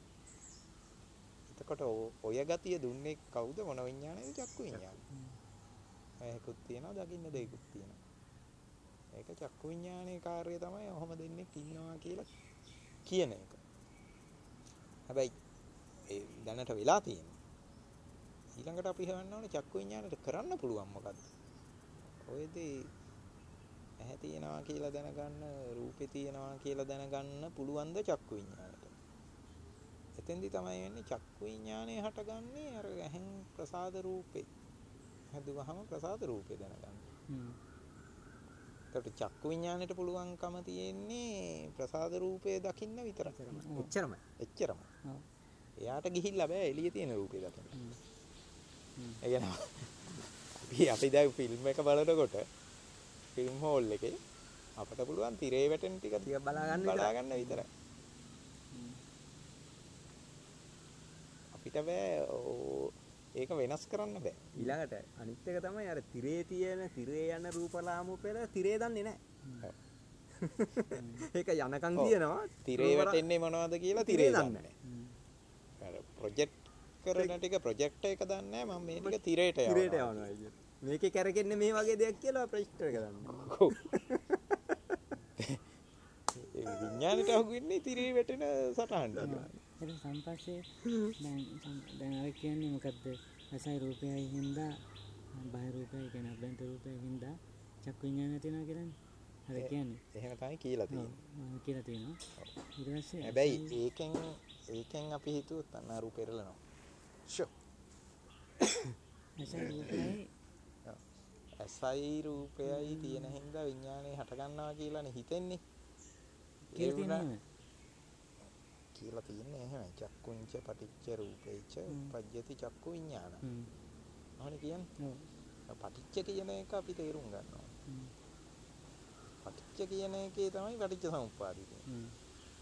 එතකොට ඔය ගතිය දුන්නේ කවුද? මොන විඥානයද? චක්කු විඥානය. ඇහැකුත් තියෙනවා, දකින්න දෙයක්කුත් තියෙනවා. ඒක චක්කු විඥානයේ කාර්යය තමයි ඔහොම දෙන්නෙක් ඉන්නවා කියලා කියන එක. හැබැයි ඒ දැනට වෙලා තියෙන්නේ. ඊළඟට අපි හොයන්න ඕනේ චක්කු විඥානයට කරන්න පුළුවන් මොකද්ද? ඔයදී ඇහැ තියෙනවා කියලා දැනගන්න, රූපේ තියෙනවා කියලා දැනගන්න පුළුවන් ද චක්කු විඥානයට? එතෙන්දි තමයි වෙන්නේ චක්කු විඥානය හටගන්නේ අර ඇහෙන් ප්‍රසාද රූපේ. හැදුවහම ප්‍රසාද රූපේ දැනගන්න. හ්ම්. ඒකට චක්කු විඥානයට පුළුවන්කම තියෙන්නේ ප්‍රසාද රූපේ දකින්න විතරයි. එච්චරමයි. එච්චරමයි. ඔව්. එයාට ගිහිල්ලා බෑ එළියේ තියෙන රූපේ දකින්න. හ්ම්. ඒ කියන්නේ අපි අපි දැන් ෆිල්ම් එක බලනකොට ෆිල්ම් හෝල් එකේ අපට පුළුවන් තිරේ වැටෙන ටික ටික බලා ගන්න බලා ගන්න විතරයි. අපිට බෑ ඒක වෙනස් කරන්න බෑ. ඊළඟට අනිත් එක තමයි අර තිරේ තියෙන තිරේ යන රූපලාමු පෙර තිරේ දන්නේ නැහැ. ඒක යනකම් තියෙනවා. තිරේ වැටෙන්නේ මොනවද කියලා තිරේ දන්නේ නැහැ. අර ප්‍රොජෙක්ට් කරන ටික ප්‍රොජෙක්ට් එක දන්නේ නැහැ. මම මේ ටික තිරේට යවනවා. තිරේට යවනවා කියන්නේ. මේකේ කරකෙන්නේ මේ වගේ දෙයක් කියලා ප්‍රොජෙක්ට් එක දන්නේ. ඔව්. ඒ විඥානෙට අහුවෙන්නේ තිරේ වැටෙන සටහන් දානවා. ඒක සම්පස්සේ දැන් දැන් අර කියන්නේ මොකද්ද? ඇසයි රූපයයි හින්දා බාහිර රූපයයි කියන අභ්‍යන්තර රූපයයි හින්දා චක්කු විඥානය තියෙනවා කියලානේ. හරි කියන්නේ. එහෙම තමයි කියලා තියෙන්නේ. ඔව් කියලා තියෙනවා. ඊට පස්සේ හැබැයි ඒකෙන් ඒකෙන් අපි හිතුවොත් අන්න අරු පෙරලනවා. ෂෝ. ඇසයි රූපයයි ඇසයි රූපයයි තියෙන හින්දා විඥානය හට ගන්නවා කියලානේ හිතෙන්නේ. කියලා තියෙනවා. කියලා තියෙන්නේ එහෙමයි. චක්කුංච පටිච්ච රූපේච උපජ්ජති චක්කු විඥාන. හ්ම්. අහන්නේ කියන්නේ? ඔව්. පටිච්ච කියන එක අපි තේරුම් ගන්නවා. හ්ම්. පටිච්ච කියන එකේ තමයි පටිච්ච සමුප්පාදය තියෙන්නේ. හ්ම්.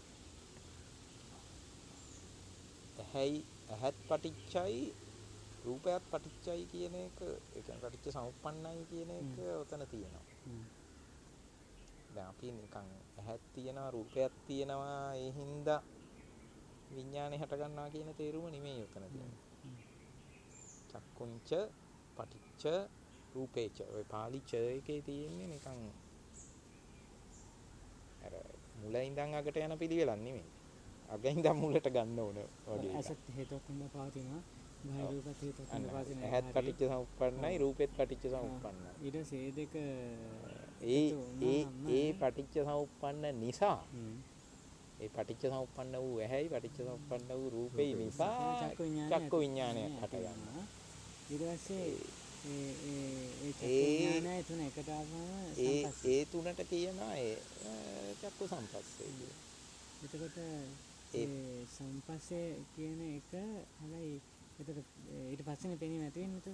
ඇහැයි ඇහත් පටිච්චයි රූපයත් පටිච්චයි කියන එක ඒ කියන්නේ පටිච්ච සමුප්පන්නයි කියන එක උතන තියෙනවා. හ්ම්. දැන් අපි නිකන් ඇහත් තියෙනවා රූපයක් තියෙනවා ඒ හින්දා විඥානේ හට ගන්නවා කියන තේරුම නෙමෙයි උතන තියෙන්නේ. චක්කුංච පටිච්ච රූපේච ඔය පාලි ච එකේ තියෙන්නේ නිකන් අර මුල ඉඳන් අගට යන පිළිවෙලක් නෙමෙයි. අග ඉඳන් මුලට ගන්න ඕන වගේ. ඇසත් හේතුවක් හින්දා පවතිනවා. බාහිර රූපත් හේතුවක් හින්දා පවතිනවා. ඇහත් පටිච්ච සමුප්පන්නයි රූපෙත් පටිච්ච සමුප්පන්නයි. ඊට පස්සේ ඒ දෙක ඒ ඒ ඒ පටිච්ච සමුප්පන්න නිසා ඒ පටිච්ච සමුප්පන්න වූ ඇහැයි පටිච්ච සමුප්පන්න වූ රූපේ නිසා චක්කු විඥානයක් හට ගන්නවා. ඊට පස්සේ ඒ ඒ ඒ චක්කු විඥානය තුන එකට ආවම ඒ ඒ තුනට කියනවා ඒ චක්කු සම්පස්සේ කියලා. එතකොට ඒ සම්පස්සේ කියන එක හැබැයි එතකොට ඊට පස්සේනේ පෙනීම ඇති වෙන්නේ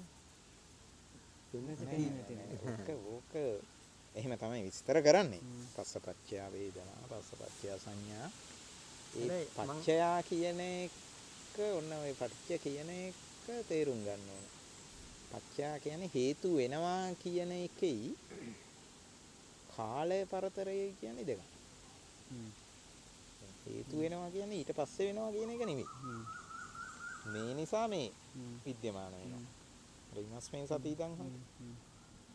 ඒක ඕක එහෙම තමයි විස්තර කරන්නේ. පස්සපච්චය වේදනා, පස්සපච්චය සංඥා. ඒ පච්චයා කියන එක ඔන්න ඔය පටිච්ච කියන එක තේරුම් ගන්න ඕනේ. පච්චයා කියන්නේ හේතු වෙනවා කියන එකයි කාලය පරතරය කියන්නේ දෙකක්. හේතු වෙනවා කියන්නේ ඊට පස්සේ වෙනවා කියන එක නෙමෙයි. මේ නිසා මේ විද්‍යමාන වෙනවා. රිමස්මෙන් සතීතං හොඳ.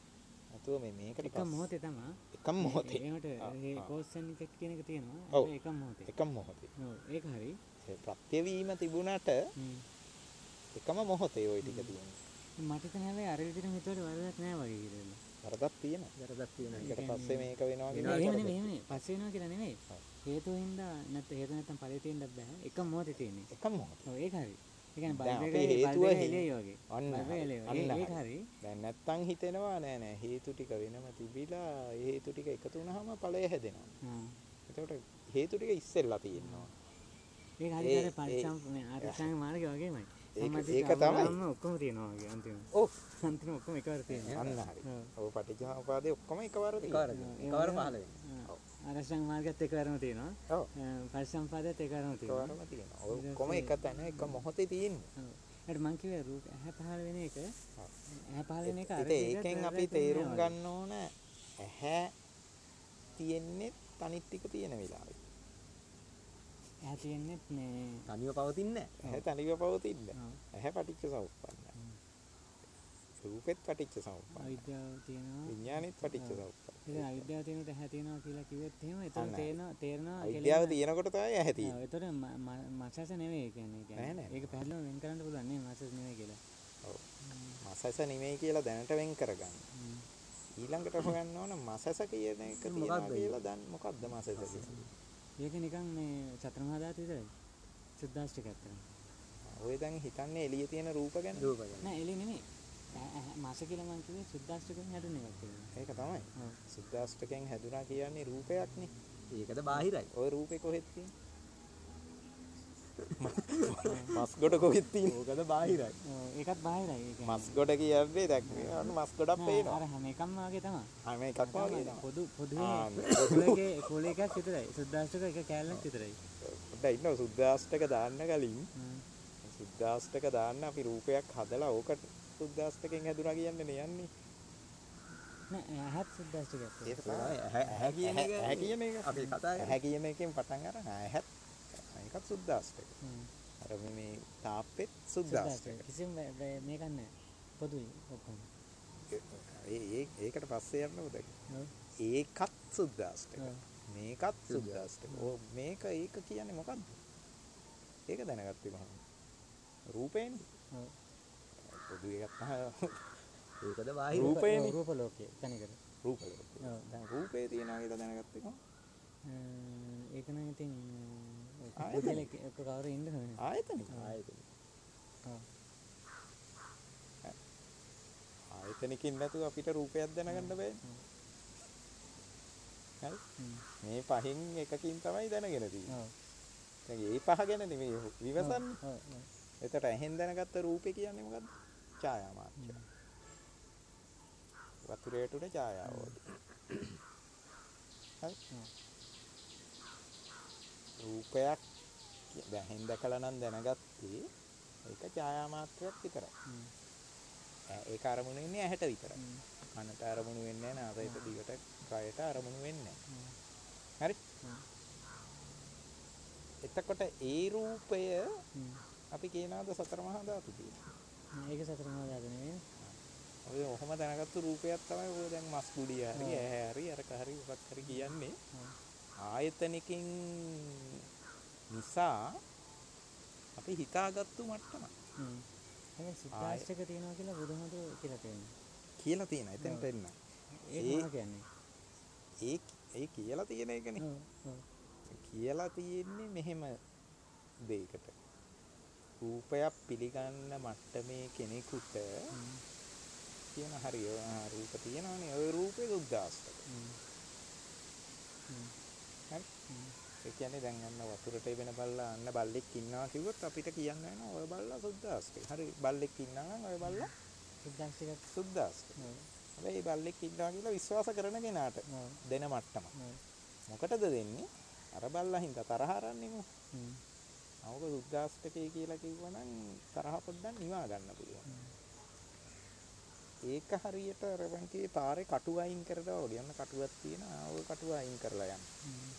නැතුව මේ මේකට එක මොහොතේ තමයි එකම මොහොතේ ඒකට ආ, ඒ ආ. කෝෂන් එක කියන එක තියෙනවා. ඔව්. ඒක එකම මොහොතේ. එකම මොහොතේ ඔව් ඒක හරි. ඒ ප්‍රත්‍යවීම තිබුණට හ්ම්. එකම මොහොතේ ওই ටික තියෙනවා. මට හිතෙන හැබැයි අර විදිහට හිතුවට වරදක් නෑ වගේ කියලා. වරදක් තියෙනවා. වැරදක් තියෙනවා. ඊට පස්සේ මේක වෙනවා කියන එහෙම එක නෙමෙයි එහෙම නෙමෙයි. පස්සේ වෙනවා කියලා නෙමෙයි. ඔව්. හේතුව හින්දා නැත්නම් හේතු නැත්නම් ඵලෙ තියෙන්නත් බෑ. එකම මොහොතේ තියෙන්නේ. එකම මොහොතේ. ඔව් ඒක හරි. ඒ කියන්නේ දැන් බල්බ් අපි එකේ හේතුව බල්බ් එක හින්- එළියයි වගේ. අන්න බල්බ් එක හරි. එළියයි. අන්න ඒ- ඒක හරි. හරි. දැන් නැත්තම් හිතෙනවා නෑ නෑ හේතු ටික වෙනම තිබිලා ඒ හේතු ටික එකතු වුණාම ඵලය හැදෙනවා. ආ. එතකොට හේතු ටික ඉස්සෙල්ලා තියෙනවා. ඒක හරි ඒ- හරි පරිසම් මේ ආරක්ෂාංග මාර්ගය වගේමයි. ඒක- සම්මාදිට ඒක තමයි. අවුලම ඔක්කොම තියෙනවා වගේ අන්තිම. ඔව් අන්තිම ඔක්කොම එකවර තියෙනවා. අන්න හරි. ඔව්. ඔව් පටිච්චසමුප්පාදේ ඔක්කොම එකවර එකවර තියෙනවා. එකවර පහළ වෙනවා. ඔව්. ආරක්ෂාංග මාර්ගයත් එකවරම තියෙනවා. ඔව්. පරිසම්පාදයත් එකවරම තියෙනවා. එකවරම තියෙනවා. ඔය ඔක්කොම එක තැන එක මොහොතේ තියෙන්නේ. ඔව්. ඒකට මං කිව්වේ රූප ඇහැ පහළ වෙන එක ඇහැ පහළ වෙන එක අර ඉතින් දෙකත් ඒකෙන් වැරදක් අපි වෙන්නේ තේරුම් නැහැ ගන්න ඕන ඇහැ තියෙන්නේ තනිත් ටික තියෙන වෙලාවේ. වගේ. ඇහැ තියෙන්නේ මේ තනිව පවතින්නේ නැහැ. ඇහැ තනිව පවතින්නේ. ඔව්. ඇහැ පටිච්ච සමුප්පන්නයි. රූපෙත් පටිච්ච සමුප්පන්නයි. අවිද්‍යාව තියෙනවා. විඥානෙත් පටිච්ච ඉතින් සමුප්පන්නයි. අවිද්‍යාව තියෙනකොට ඇහැ තියෙනවා කියලා කිව්වෙත් එහෙම ඒතර අන්න. තේරෙනවා තේරෙනවා අවිද්‍යාව තියෙනකොට තමයි ඇහැ තියෙන්නේ. ඒතර මසස නෙවෙයි ඒ කියන්නේ ඒ නෑ, කියන්නේ නෑ. ඒක පැහැදිලිව වෙන් කරන්න පුළුවන් නේ මසස නෙවෙයි කියලා. ඔව්. මසස නෙමෙයි කියලා දැනට වෙන් කරගන්න. හ්ම්. ඊළඟට හොයන්න ඕන මසස කියන එක තියනවා කියලා දැන් මොකද්ද මසස කියන්නේ? ඒක නිකන් මේ සතර මහා ධාතු විතරයි. සුද්දාෂ්ටක ඇත්තට. ඔය දැන් හිතන්නේ එළියේ තියෙන රූප ගැන. රූප ගැන. නෑ එළිය නෙමෙයි. ඇ- ඇ- මස කියලා මං කිව්වේ සුද්දාෂ්ටකෙන් හැදුන එකක් කියලා. ඒක තමයි. ඔව්. සුද්දාෂ්ටකයෙන් හැදුනා කියන්නේ රූපයක්නේ. ඒකද බාහිරයි. ওই රූපේ කොහෙද තියෙන්නේ? මස් ගොඩ කොහෙද තියෙන්නේ? ඕකද බාහිරයි. ඔව්, ඒකත් බාහිරයි ඒ කියන්නේ. මස් ගොඩ කියන්නේ දැන් අන්න මස් ගොඩක් නෑ, පේනවා. අර හැම එකක්ම වගේ තමයි. හැම එකක්ම වගේ තමයි. පොදු ආ, පොදුවේ පොදුවේ කුල එකක් විතරයි. සුද්දාෂ්ටක එක කෑල්ලක් විතරයි. පොඩ්ඩක් ඉන්නවා සුද්දාෂ්ටක දාන්න කලින් හ්ම්. සුද්දාෂ්ටක දාන්න අපි රූපයක් හදලා ඕක සුද්දාෂ්ටකෙන් හැදුනා කියන්නේ නේ යන්නේ. නෑ ඇහත් සුද්දාෂ්ටකයක්. ඒක තමයි. තමයි. ඇහැ ඇහැ කියන එක ඇහැ කියන එක. අපි කතා කරන්නේ. ඇහැ කියන එකෙන් පටන් අරන් ඇහත් ඒකත් සුද්දාෂ්ටක. හ්ම්. අර මේ මේ තාප්පෙත් සුද්දාෂ්ටක. කිසිම වැ- වැ- මේකක් නෑ. පොදුයි ඔක්කොම. ඒ ඒ ඒකට පස්සේ යන්න ඕද? ඔව්. ඒකත් සුද්දාෂ්ටක. ඔව්. මේකත් සුද්දාෂ්ටක. ඕ මේක ඒක කියන්නේ මොකද්ද? ඒක දැනගත්තේ මම. රූපේනේ. ඔව්. පොදු එකක් තමයි ඒකද බාහිර. රූපේනේ. ඔව්, රූප ලෝකේ තනිකර. රූපය. ඔව්. දැන් රූපේ තියනවා කියලා දැනගත්තේ කොහොමද? අ, ඒක නම් ඉතින් ආයෙත් පුද්ගලෙක් එක්ක කවුරු ඉන්න ඕනේ. ආයතන. ආයතන. ඔව්. ආයතනකින් නැතුව අපිට රූපයක් දැනගන්න බෑ. හරි? හ්ම්. මේ පහෙන් එකකින් තමයි දැනගෙන තියෙන්නේ. ඔව්. දැන් මේ පහ ගැන නෙමෙයි විවසන්නේ. ඔව්. ඔව්. එතකොට ඇහෙන් දැනගත්ත රූපේ කියන්නේ මොකද්ද? ඡායා මාත්‍රය. වතුරේට උඩ ඡායාව වගේ. හරි? රූපයක් කිය- දැන් ඇහෙන් දැකලා නම් දැනගත්තේ ඒක ඡායා මාත්‍රයක් විතරයි. හ්ම්. ඈ ඒක අරමුණු වෙන්නේ ඇහැට විතරයි. හ්ම්. කනට අරමුණු වෙන්නේ නැහැ, නාසයට දිගට කයට අරමුණු වෙන්නේ නැහැ. හ්ම්. හරි? හ්ම්. එතකොට ඒ රූපය හ්ම්. අපි කියනවාද සතර මහා ධාතු කියලා. ඒක සතර මහා ධාතු නෙවෙයි. ඔය ඔහොම දැනගත්තු රූපයක් තමයි ඔය දැන් මස් කුඩිය හරි ඔව්. ඇහැ හරි අරක හරි මොකක් හරි කියන්නේ. ඔව්. ආයතනකින් නිසා අපි හිතාගත්තු මට්ටම හ්ම්. ඒක සුද්දාෂ්ටක තියෙනවා කියලා බුදුහාමුදුරුවෝ කියලා තියෙනවා. කියලා තියෙන එතනට එන්න. ඒක ඒ- මොනවා කියන්නේ? ඒ ඒ කියලා තියෙන එකනේ. ඔව්. ඔව්. කියලා තියෙන්නේ මෙහෙම දෙයකට. රූපයක් පිළිගන්න මට්ටමේ කෙනෙකුට හ්ම්. කියන හරි ඔය ආ, රූප තියෙනවනේ ඔය රූපේ සුද්දාෂ්ටක. හ්ම්. හ්ම්. හරි? හ්ම්. ඒ කියන්නේ දැන් අන්න වතුරට එවෙන බල්ලා අන්න බල්ලෙක් ඉන්නවා කිව්වොත් අපිට කියන්න වෙනවා ඔය බල්ලා සුද්දාෂ්ටක. හරි බල්ලෙක් ඉන්නවා නම් ඔය බල්ලා සුද්දාෂ්ටකයක්. සුද්දාෂ්ටක. ඔව්. හැබැයි බල්ලෙක් ඉන්නවා කියලා විශ්වාස කරන කෙනාට ඔව්. දෙන මට්ටම. ඔව්. මොකටද දෙන්නේ? අර බල්ලා හින්දා තරහ අරන්නේ මොකද? හ්ම්. අවක සුද්දාෂ්ටකේ කියලා කිව්වනම් තරහ පොඩ්ඩක් නිවා ගන්න පුළුවන්. හ්ම්. ඒක හරියට අර වන්කේ පාරේ කටු අයින් කරනවා වගේ. යන්න කටුවක් තියෙනවා. ඔය කටුව අයින් කරලා යන්න. හ්ම්.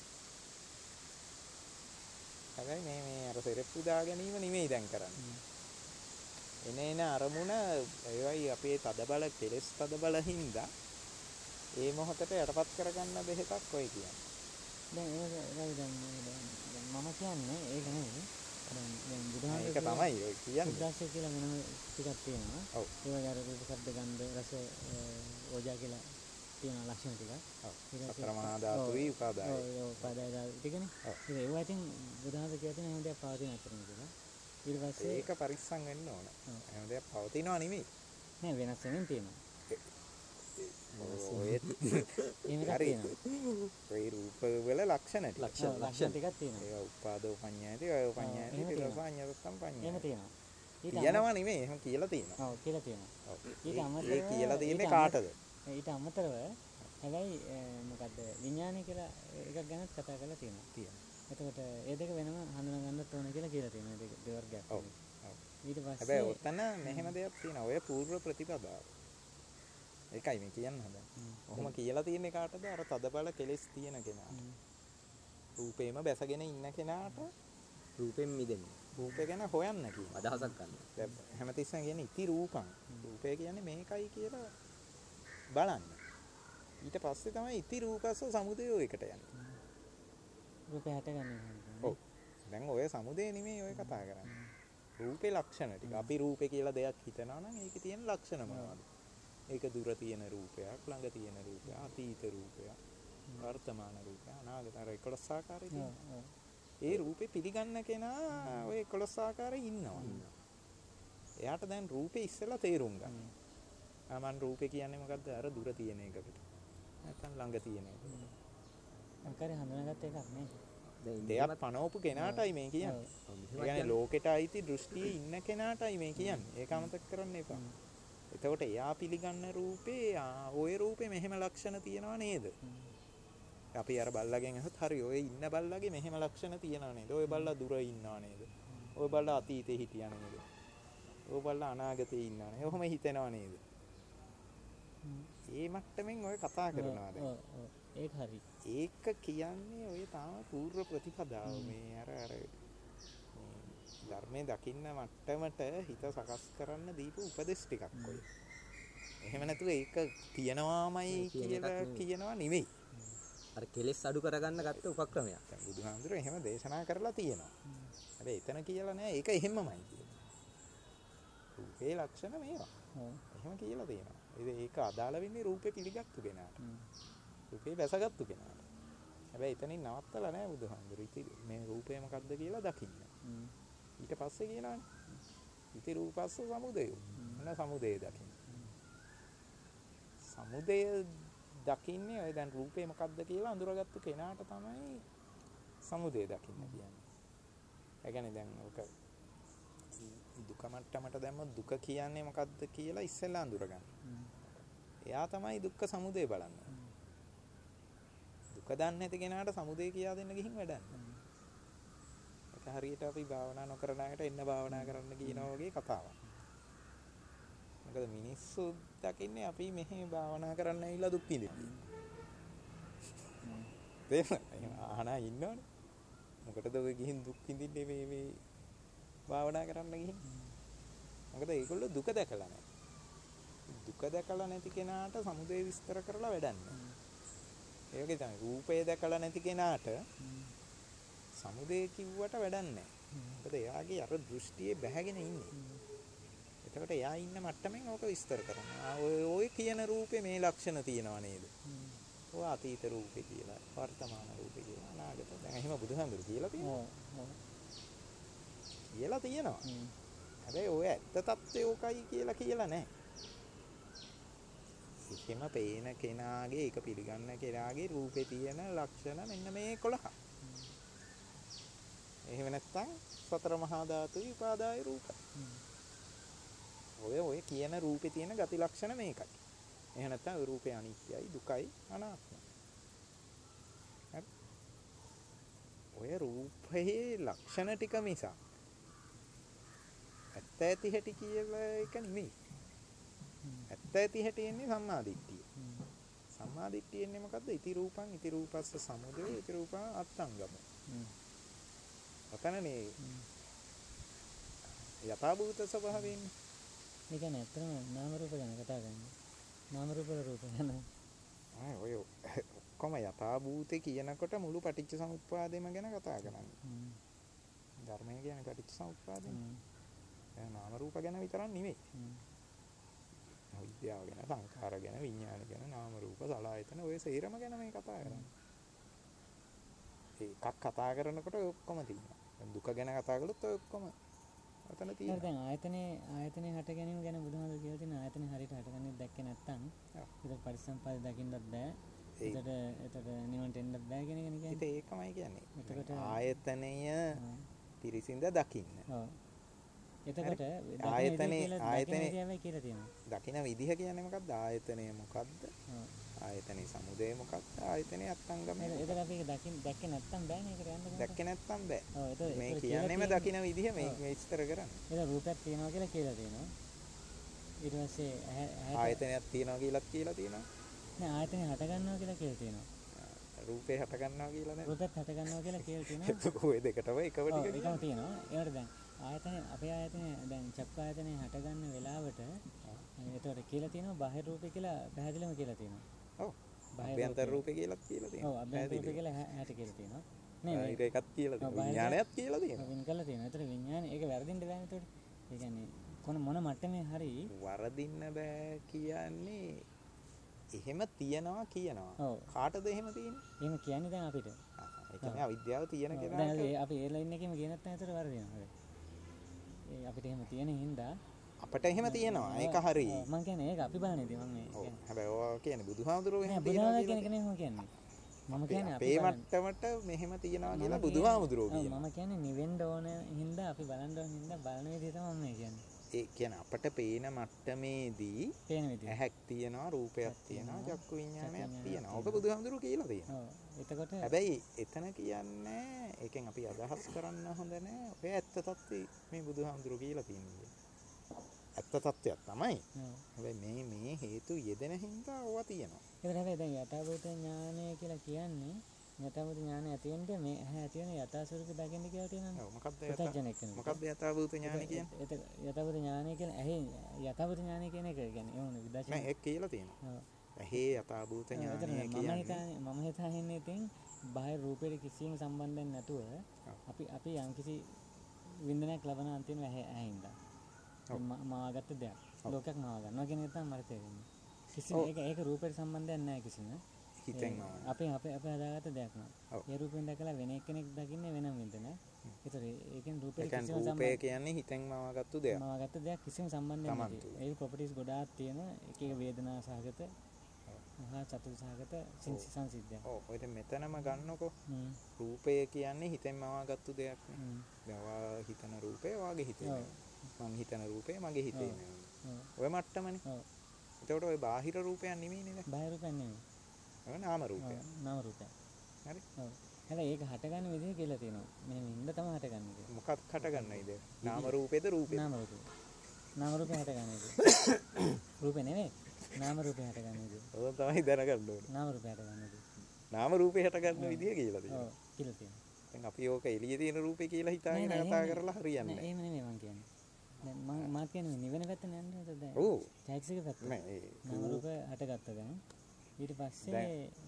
හැබැයි මේ මේ අර සෙරප්පු දා ගැනීම නෙමෙයි දැන් කරන්නේ. හ්ම්. එන එන අරමුණ ඒවයි අපේ තදබල කෙලස් තදබල හින්දා ඒ මොහොතට යටපත් කරගන්න බෙහෙතක් ඔය කියන්නේ. දැන් ඒක දැන් දැන් මම කියන්නේ ඒක නෙවෙයි. දැන් දැන් බුදුහාම ඒක තමයි ඔය කියන්නේ. සුද්දාස්ය කියලා වෙනම ටිකක් තියෙනවා. ඔව්. ඒ වගේ අර රූප ශබ්ද ගන්ධ රස ඕජා කියලා තියෙනවා ලක්ෂණ ටිකක්. ඔව්. සතර මහා ධාතුයි උපාදායයි. ඔව් ඔව් උපාදාය ධාතු ටිකනේ. ඔව්. ඒක ඒවා ඉතින් බුදුහාම කියලා තියෙන හැම දෙයක් පවතින අතරම කියලා. ඊට පස්සේ ඒක පරිස්සම් වෙන්න ඕන. ඔව්. හැම දෙයක් පවතිනවා නෙමෙයි. නෑ වෙනස් වෙමින් තියෙනවා. ඔය එහෙම එකක් හරි. තියෙනවා. ඔය රූප වල ලක්ෂණ ටික. ලක්ෂණ ඔව්, ලක්ෂණ ටිකක් තියෙනවා. ඒ උපාදෝ පඤ්ඤායති ඔය පඤ්ඤායති එහෙම තියෙනවා. තිරසඤ්ඤතම් එහෙම පඤ්ඤායති. තියෙනවා. ඊට කියනවා නෙමෙයි එහෙම කියලා තියෙනවා. ඔව් කියලා තියෙනවා. ඔව්. ඊට ඒ- අමතරව ඒ කියලා තියෙන්නේ ඊට අමත- කාටද? ඊට අමතරව හැබැයි මොකද්ද විඥානය කියලා එකක් ගැනත් කතා කරලා තියෙනවා. තියෙනවා. එතකොට ඒ දෙක වෙනම හඳුනා ගන්නත් ඕන කියලා කියලා තියෙනවා. ඒ දෙක දෙවර්ගයක්. ඔව්. ඔව්. ඊට පස්සේ හැබැයි ඔතන මෙහෙම දෙයක් තියෙනවා. ඔය පූර්ව ප්‍රතිපදාව. ඒකයි මේ කියන්න හදන්නේ. හ්ම්. ඔහොම කියලා තියෙන්නේ කාටද? අර තදබල කෙලෙස් තියෙන කෙනාට. හ්ම්. රූපේම බැසගෙන ඉන්න කෙනාට රූපෙන් මිදෙන්න. රූපේ ගැන හොයන්න කියනවා. අදහසක් ගන්න. දැන් හැමතිස්සෙම කියන්නේ ඉති රූපං. රූපය කියන්නේ මේකයි කියලා බලන්න. ඊට පස්සේ තමයි ඉති රූපස්ස සමුදයෝ එකට යන්නේ. රූපය හටගන්නේ. ඔව්. දැන් ඔය සමුදය නෙමෙයි ඔය කතා කරන්නේ. රූපේ ලක්ෂණ ටික. අපි රූපේ කියලා දෙයක් හිතනවා නම් ඒකේ තියෙන ලක්ෂණ මොනවද? ඒක දුර තියෙන රූපයක්, ළඟ තියෙන රූපයක්, අතීත රූපයක්, වර්තමාන රූපයක්, අනාගත අර එකොළොස් ආකාරයේ තියෙන. ඔව් ඔව්. ඒ රූපේ පිළිගන්න කෙනා ඔය එකොළොස් ආකාරයේ ඉන්නවා. එයාට දැන් රූපේ ඉස්සෙල්ලා තේරුම් ගන්න. ආ මන් රූපේ කියන්නේ මොකද්ද? අර දුර තියෙන එකකට. නැත්නම් ළඟ තියෙන එකට. අංකරේ හඳුනාගත්ත එකක් නේ. දැන් දෙයක් පනවපු කෙනාටයි මේ කියන්නේ. ඒ කියන්නේ ලෝකෙට අයිති දෘෂ්ටියේ ඉන්න කෙනාටයි මේ කියන්නේ. ඒක අමතක කරන්න එපා. එතකොට එයා පිළිගන්න රූපේ ආ ওই රූපේ මෙහෙම ලක්ෂණ තියනවා නේද? අපි අර බල්ලගෙන් අහත් හරි ඔය ඉන්න බල්ලගේ මෙහෙම ලක්ෂණ තියනවා නේද? ඔය බල්ලා දුර ඉන්නවා නේද? ඔය බල්ලා අතීතේ හිටියා නේද? ඔය බල්ලා අනාගතේ ඉන්නවා නේද? ඔහොම හිතෙනවා නේද? ඒ මට්ටමින් ඔය කතා කරනවා දැන්. ඔව් ඔව්. ඒක හරි. ඒක කියන්නේ ඔය තාම පූර්ව ප්‍රතිපදාව මේ අර අර මේ ධර්මයේ දකින්න මට්ටමට හිත සකස් කරන්න දීපු උපදෙස් ටිකක් ඔය. එහෙම නැතුව ඒක තියනවාමයි කියලා කියනවා නෙවෙයි. අර කෙලෙස් අඩු කරගන්න ගත්ත උපක්‍රමයක්. දැන් බුදුහාමුදුරුවෝ එහෙම දේශනා කරලා තියෙනවා. හැබැයි එතන කියලා නෑ ඒක එහෙමමයි කියලා. රූපේ ලක්ෂණ මේවා. ඔව්. එහෙම කියලා තියෙනවා. ඉතින් ඒක අදාළ වෙන්නේ රූපේ පිළිගත්තු කෙනාට. හ්ම්. රූපේ වැසගත්තු කෙනාට. හැබැයි එතනින් නවත්තලා නෑ බුදුහාමුදුරුවෝ. ඉතින් මේ රූපය මොකක්ද කියලා දකින්න. හ්ම්. ඊට පස්සේ කියනවානේ. ඉති රූපස්ස සමුදය. මොන සමුදය දකින්න. සමුදය දකින්නේ ඔය දැන් රූපේ මොකක්ද කියලා අඳුරගත්තු කෙනාට තමයි සමුදය දකින්න කියන්නේ. ඒ කියන්නේ දැන් ඔක දුක මට්ටමට දැම්මොත් දුක කියන්නේ මොකක්ද කියලා ඉස්සෙල්ලා අඳුරගන්න. එයා තමයි දුක්ඛ සමුදය බලන්නේ. දුක දන්නේ නැති කෙනාට සමුදය කියා දෙන්න ගිහින් වැඩක් නැහැ. ඒක හරියට අපි භාවනා නොකරන අයට එන්න භාවනා කරන්න කියනවා වගේ කතාවක්. මොකද මිනිස්සු දකින්නේ අපි මෙහි භාවනා කරන්න ඇවිල්ලා දුක් විඳින්න. එහෙම අහනා ඉන්නවනේ. මොකටද ඔය ගිහින් දුක් විඳින්නේ මේ මේ භාවනා කරන්න ගිහින්? මොකද ඒගොල්ලෝ දුක දැකලා නැහැ. දුක දැකලා නැති කෙනාට සමුදය විස්තර කරලා වැඩක් නැහැ. ඒ වගේ තමයි රූපය දැකලා නැති කෙනාට සමුදය කිව්වට වැඩක් නැහැ. මොකද එයාගේ අර දෘෂ්ටියේ බැහැගෙන ඉන්නේ. එතකොට එයා ඉන්න මට්ටමින් ඕක විස්තර කරනවා. ඔය ඔය කියන රූපේ මේ ලක්ෂණ තියෙනවා නේද? ඔය අතීත රූපේ කියලා, වර්තමාන රූපේ කියලා, අනාගත. දැන් එහෙම බුදුහාමුදුරු කියලා තියෙනවා. ඔව් ඔව්. කියලා තියෙනවා. හ්ම්. හැබැයි ඔය ඇත්ත తත්වය ඕකයි කියලා කියලා නැහැ. එකෙම පේන කෙනාගේ ඒක පිළිගන්න කෙනාගේ රූපේ තියෙන ලක්ෂණ මෙන්න මේ එකොළහ. එහෙම නැත්නම් සතර මහා ධාතුයි උපාදාය රූප. ඔය ඔය කියන රූපේ තියෙන ගති ලක්ෂණ මේකයි. එහෙම නැත්නම් ඔය රූපේ අනිත්‍යයි, දුකයි, අනාත්මයි. හරි. ඔය රූපයේ ලක්ෂණ ටික මිසක් ඇත්ත ඇති හැටි කියලා එක නෙමෙයි. ඇත්ත ඇති හැටි එන්නේ සම්මාදිට්ඨිය. සම්මාදිට්ඨිය එන්නේ මොකද්ද? ඉති රූපං ඉති රූපස්ස සමුදය ඉති රූපං අත්තංගම. ඔතනනේ යථාභූත ස්වභාවයෙන්. ඒ කියන්නේ ඇත්තම නාම රූප ගැන කතා කරන්නේ. නාම රූප රූප ගැන. ආ ඔය ඔක්කොම යථාභූතේ කියනකොට මුළු පටිච්ච සමුප්පාදෙම ගැන කතා කරන්නේ. හ්ම්. ධර්මය කියන්නේ පටිච්ච සමුප්පාදෙ. හ්ම්. දැන් නාම රූප ගැන විතරක් නෙමෙයි. හ්ම්. විද්‍යාව ගැන, සංඛාර ගැන, විඥාන ගැන, නාම රූප, සලආයතන ඔය සේරම ගැන මේ කතා කරන්නේ. ඒකක් කතා කරනකොට ඔය ඔක්කොම තියෙනවා. දැන් දුක ගැන කතා කළොත් ඔය ඔක්කොම අතන හරි තියෙනවා. දැන් ආයතනේ ආයතනේ හට ගැනීම ගැන බුදුහාමුදුරුවෝ කියලා තියෙන ආයතනේ හරියට හටගන්නේ දැක්කේ නැත්තම් ඒක පරිසම්පාද දකින්නත් බෑ. ඒකට ඒකට නිවන්ට එන්නත් බෑ කියන එක නේ කියන්නේ. ඉතින් ඒකමයි කියන්නේ. එතකොට ආයතනය පිරිසිඳ දකින්න. ඔව්. එතකොට ආයතනේ ආයතනේ කියලා තියෙනවා. දකින්න විදිහ කියන්නේ මොකක්ද? ආයතනය මොකක්ද? ඔව්. ආයතනේ සමුදය මොකක්ද? ආයතනේ අත්ංගම. ඒකට අපි ඒක දකින්න දැක්කේ නැත්තම් බෑනේ ඒකට යන්න බෑ. දැක්කේ නැත්තම් බෑ. ඔව් ඒක මේ කියන්නේම දකින්න විදිහ මේ විස්තර කරන්නේ. ඒක රූපයක් තියෙනවා කියලා කියලා තියෙනවා. ඊට පස්සේ ආයතනයක් තියෙනවා කියලාත් කියලා තියෙනවා. නෑ ආයතනේ හට ගන්නවා කියලා කියලා තියෙනවා. රූපේ හට ගන්නවා කියලා නේද? රූපයක් හට ගන්නවා කියලා කියලා තියෙනවා. ඔය දෙකටම එකම ඔව් ටික ඒකම තියෙනවා. ඒකට දැන් ආයතනේ අපේ ආයතනේ දැන් චක්ක ආයතනේ හට ගන්න වෙලාවට එතකොට කියලා තියෙනවා බාහිර රූපේ කියලා පැහැදිලිවම කියලා තියෙනවා. ඔව්. අභ්‍යන්තර රූපේ කියලාත් කියලා තියෙනවා. ඔව් අභ්‍යන්තර රූපේ කියලා හැට කියලා තියෙනවා. නේද? ඒක එකක් කියලා තියෙනවා. විඥානයත් කියලා තියෙනවා. වින් කරලා තියෙනවා. ඒතර විඥානය ඒක වැරදින්න බෑනේ ඒතකොට. ඒ කියන්නේ කොන මොන මට්ටමේ හරි වරදින්න බෑ කියන්නේ එහෙම තියනවා කියනවා. ඔව්. කාටද එහෙම තියෙන්නේ? එහෙම කියන්නේ දැන් අපිට. ඒ කියන්නේ අවිද්‍යාව තියෙන කෙනාට. දැන් අපි ඒ ලයින් එකේම ගියේ නැත්නම් ඒතර වරදිනවා. ඒ අපිට එහෙම තියෙන හින්දා අපිට එහෙම තියෙනවා. ඒක හරි. මම කියන්නේ ඒක අපි බලන්නේදී මම මේ ඔව්. හැබැයි ඔය කියන්නේ බුදුහාමුදුරුවෝ එහෙම තියනවා කියන එක නේ මම කියන්නේ. මම කියන්නේ අපේ මට්ටමට මෙහෙම තියනවා කියලා බුදුහාමුදුරුවෝ කියනවා. මම කියන්නේ නිවෙන්න ඕන හින්දා අපි බලන්න ඕන හින්දා බලන විදිහ තමයි මම කියන්නේ. ඒ කියන්නේ අපට පේන මට්ටමේදී පේන විදිහ. ඇහැක් තියෙනවා, රූපයක් තියෙනවා, චක්කු විඤ්ඤාණයක් තියෙනවා. ඔබ බුදුහාමුදුරුවෝ කියලා තියෙනවා. ඔව්. එතකොට හැබැයි එතන කියන්නේ ඒකෙන් අපි අදහස් කරන්න හොඳ නැහැ. ඔය ඇත්ත තත්ත්වය මේ බුදුහාමුදුරුවෝ කියලා තියෙනවා. ඇත්ත තත්ත්වයක් තමයි. හැබැයි මේ මේ හේතු යෙදෙන හින්දා ඕවා තියෙනවා. ඒක හැබැයි දැන් යථාභූත ඥානය කියලා කියන්නේ යථාභූත ඥානය ඇති වෙන්නේ මේ ඇහැ ඇති වෙන යථා ස්වરૂපය දකින්න කියලා තියෙනවා. ඔව් මොකක්ද පුතග්ජනෙක් කෙනෙක්. මොකක්ද යථාභූත ඥානය කියන්නේ? ඒක යථාභූත ඥානය කියන්නේ ඇහි යථාභූත ඥානය කියන එක කියන්නේ ඒ වුණ විදර්ශනා. නෑ ඒක කියලා තියෙනවා. ඔව්. ඇහි යථාභූත ඥානය මම කියන්නේ හිතන්නේ මම හිතන්නේ ඉතින් බාහිර රූපෙට කිසිම සම්බන්ධයක් නැතුව අපි අපි යම්කිසි වින්දනයක් ලබන අන්තිම ඇහිඳ මාගත්ත දෙයක් ලෝකයක් මාව ගන්නවා කියන එක තමයි මට තේරෙන්නේ. කිසිම ඒක ඒක රූපයට සම්බන්ධයක් නැහැ කිසිම. හිතෙන් නම. අපි අපේ අපේ හදාගත්ත දෙයක් නෑ. ඒ රූපෙන් දැකලා වෙන එක්කෙනෙක් දකින්නේ වෙනම වින්දනයක්. ඒතර ඒකෙන් රූපෙට කිසිම සම්බන්ධයක් රූපය කියන්නේ හිතෙන් මවාගත්තු දෙයක්. මවාගත්ත දෙයක් කිසිම සම්බන්ධයක් නැහැ. ඒ ප්‍රොපර්ටිස් ගොඩාක් තියෙනවා. එක එක වේදනා සහගත මහා චතුර් සහගත සංසිද්ධියක්. ඔව් ඔය මෙතනම ගන්නකො. රූපය කියන්නේ හිතෙන් මවාගත්තු දෙයක් නේ. දැන් හිතන රූපය වාගේ හිතේ. මං හිතන රූපය මගේ හිතේ නේ. ඔය මට්ටමනේ. ඔව්. එතකොට ඔය බාහිර රූපයක් නෙමෙයිනේ නේද? බාහිර රූපයක් නෙමෙයි. ඒක නාම රූපයක්. නාම රූපයක්. හරි. ඔව්. හැබැයි ඒක හටගන්න විදිහ කියලා තියෙනවා. මෙහෙම ඉන්න තමයි හටගන්නේ. මොකක් හටගන්නයිද? නාම රූපේද රූපේද? නාම රූපේ. නාම රූපේ හටගන්නේ. රූපේ නෙමෙයි. නාම රූපේ හටගන්නේ. ඔය තමයි දැනගන්න ඕනේ. නාම රූපේ හටගන්නේ. නාම රූපේ හටගන්න විදිහ කියලා තියෙනවා. ඔව් කියලා තියෙනවා. දැන් අපි ඕක එළියේ තියෙන රූපේ කියලා හිතාගෙන කතා කරලා හරියන්නේ නැහැ. එහෙම නෙමෙයි මං කියන්නේ. දැන් මම මාත් කියන්නේ නිවෙන පැත්ත නෑනේ දැන්. ඔව්. චෛතසික පැත්ත. නෑ ඒ නාම රූප හටගත්තා දැන්. ඊට පස්සේ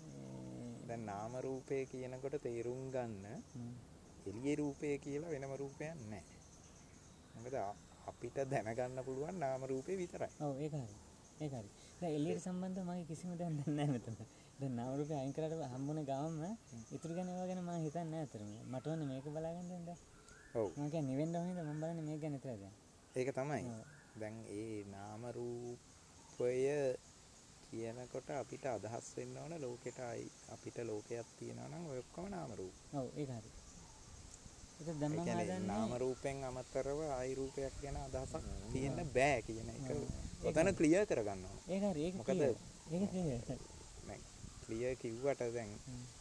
දැන් නාම රූපේ කියනකොට තේරුම් ගන්න එළියේ රූපේ කියලා වෙනම රූපයක් නැහැ. මොකද අපිට දැනගන්න පුළුවන් නාම රූපේ විතරයි. ඔව් ඒක හරි. ඒක හරි. දැන් එළියට සම්බන්ධව මගේ කිසිම දෙයක් නැහැ මෙතන. දැන් නාම රූපේ අයින් කරලා හම්බුනේ ගාමම ඉතුරු ගැන ඒවා ගැන මම හිතන්නේ නැහැ අතරම. මට ඕනේ මේක බලාගන්න දැන් දැන්. ඔව්. මම කියන්නේ නිවෙන්න ඕනේ නේද මම බලන්නේ මේක ගැන විතරයි දැන්. ඒක තමයි. දැන් ඒ නාම රූපය කියනකොට අපිට අදහස් වෙන්න ඕන ලෝකෙට අපිට ලෝකයක් තියෙනවා නම් ඔය ඔක්කොම නාම රූප. ඔව් ඒක හරි. ඒක දැන් මම හදන්නේ නාම රූපෙන් අමතරව ආයි රූපයක් ගැන අදහසක් තියෙන්න බෑ කියන එක. ඔතන ක්ලියර් කරගන්න ඕන. ඒක හරි. ඒක මොකද ඒක ක්ලියර්. නෑ ක්ලියර් කිව්වට දැන්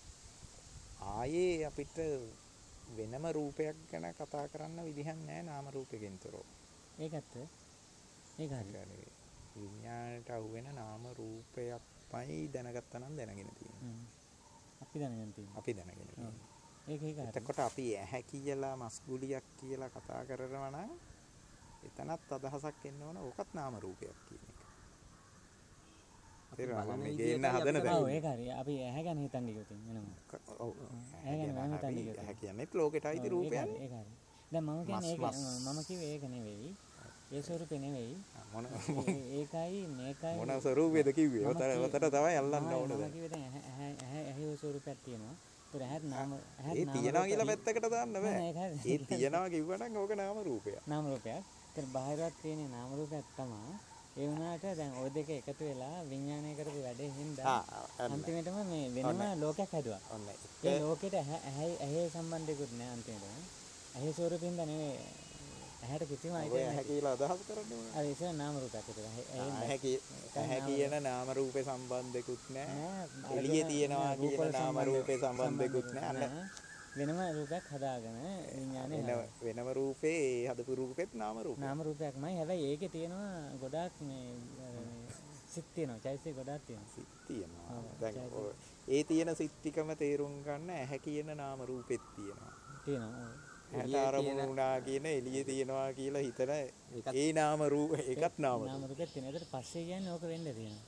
ආයේ අපිට වෙනම රූපයක් ගැන කතා කරන්න විදිහක් නැහැ නාම රූපයෙන් තොරව. ඒකත් ඒක හරි. විඥාණයට අහු වෙන නාම රූපයක්මයි දැනගත්තා නම් දැනගෙන තියෙනවා. අපි දැනගෙන තියෙනවා. අපි දැනගෙන තියෙනවා. ඒක ඒක හරි. එතකොට අපි ඇහැ කියලා මස්ගුලියක් කියලා කතා කරනවා නම් එතනත් අදහසක් එන්න ඕන ඕකත් නාම රූපයක් කියන එක. තේරෙනවද? බලන මේ විදියටයි ගේන්න හදන අපිට දැන්. ඔව් ඒක හරි. අපි ඇහැ ගැන හිතන්නේ කිව්වොත් වෙනම. ඔව්. ඇහැ ගැන වෙනම හිතන්නේ කිව්වොත්. ඇහැ කියන්නේත් ලෝකෙට අයිති ඔව්, ඒක රූපයන්. හරි, ඒක හරි. දැන් මම කියන්නේ ඒක මස්, මස්. මම කිව්වේ ඒක නෙවෙයි. ඒ ස්වරූපේ නෙවෙයි. මොන ඒ- ඒකයි මේකයි මොන ස්වරූපෙද කිව්වේ? මම ඔතන කිව්වේ- ඔතන තමයි අල්ලන්න ඕන මම දැන්. කිව්වේ දැන් ඇහැ ඇහැ ඇහැ ඇහි ස්වරූපයක් තියෙනවා. ඒතර ඇහත් නාම ඇහත් ඒ නාම තියනවා කියලා රූප- පැත්තකට දාන්න නෑ, බෑ. ඒක හරි. ඒ තියනවා කිව්වනම් ඕක නාම රූපයක්. නාම රූපයක්. ඒතර බාහිරවත් තියෙන නාම රූපයක් තමයි. ඒ වුණාට දැන් ওই දෙක එකතු වෙලා විඥානය කරපු වැඩේ හින්දා ආ අන්න. අන්තිමටම මේ වෙනම ලෝකයක් හැදුවා. ඔන්න ඒ ලෝකෙට ඇහැ ඇහැ ඇහි සම්බන්ධයක්වත් නෑ අන්තිමටම. ඇහි ස්වරූපින්ද නෙවෙයි ඇහැට කිසිම ඔය අයිතියක් ඇහැ නැහැ. කියලා අදහස් කරන්නේ මොනවද? අර ඉතින් නාම රූපයක් විතර. ඇහි ඇහි ඇහැ කිය- ඇහැ කියන නාම රූපේ සම්බන්ධෙකුත් නැහැ. නෑ. එළියේ තියෙනවා රූපවල කියන නාම සම්බන්ධ- රූපේ සම්බන්ධෙකුත් නැහැ. අන්න නෑ. වෙනම රූපයක් හදාගෙන විඥානේ වෙන හදනවා. වෙනම රූපේ ඒ හදපු රූපෙත් නාම රූපයක්. නාම රූපයක්මයි. හැබැයි ඒකේ තියෙනවා ගොඩාක් මේ අර මේ සිත් තියෙනවා. චෛතසික ගොඩාක් තියෙනවා. සිත් තියෙනවා. ඔව්, දැන් චෛතසික. ඔය- ඒ තියෙන සිත් ටිකම තේරුම් ගන්න ඇහැ කියන නාම රූපෙත් තියෙනවා. තියෙනවා. ඔව්. ඇහැට අරමුණු වුණා කියන එළියේ තියෙනවා කියලා හිතන ඒකත්- ඒ නාම රූප ඒකත් නාම නාම රූප. රූපෙත් තියෙනවා. ඒතර පස්සේ කියන්නේ ඕක වෙන්න තියෙනවා.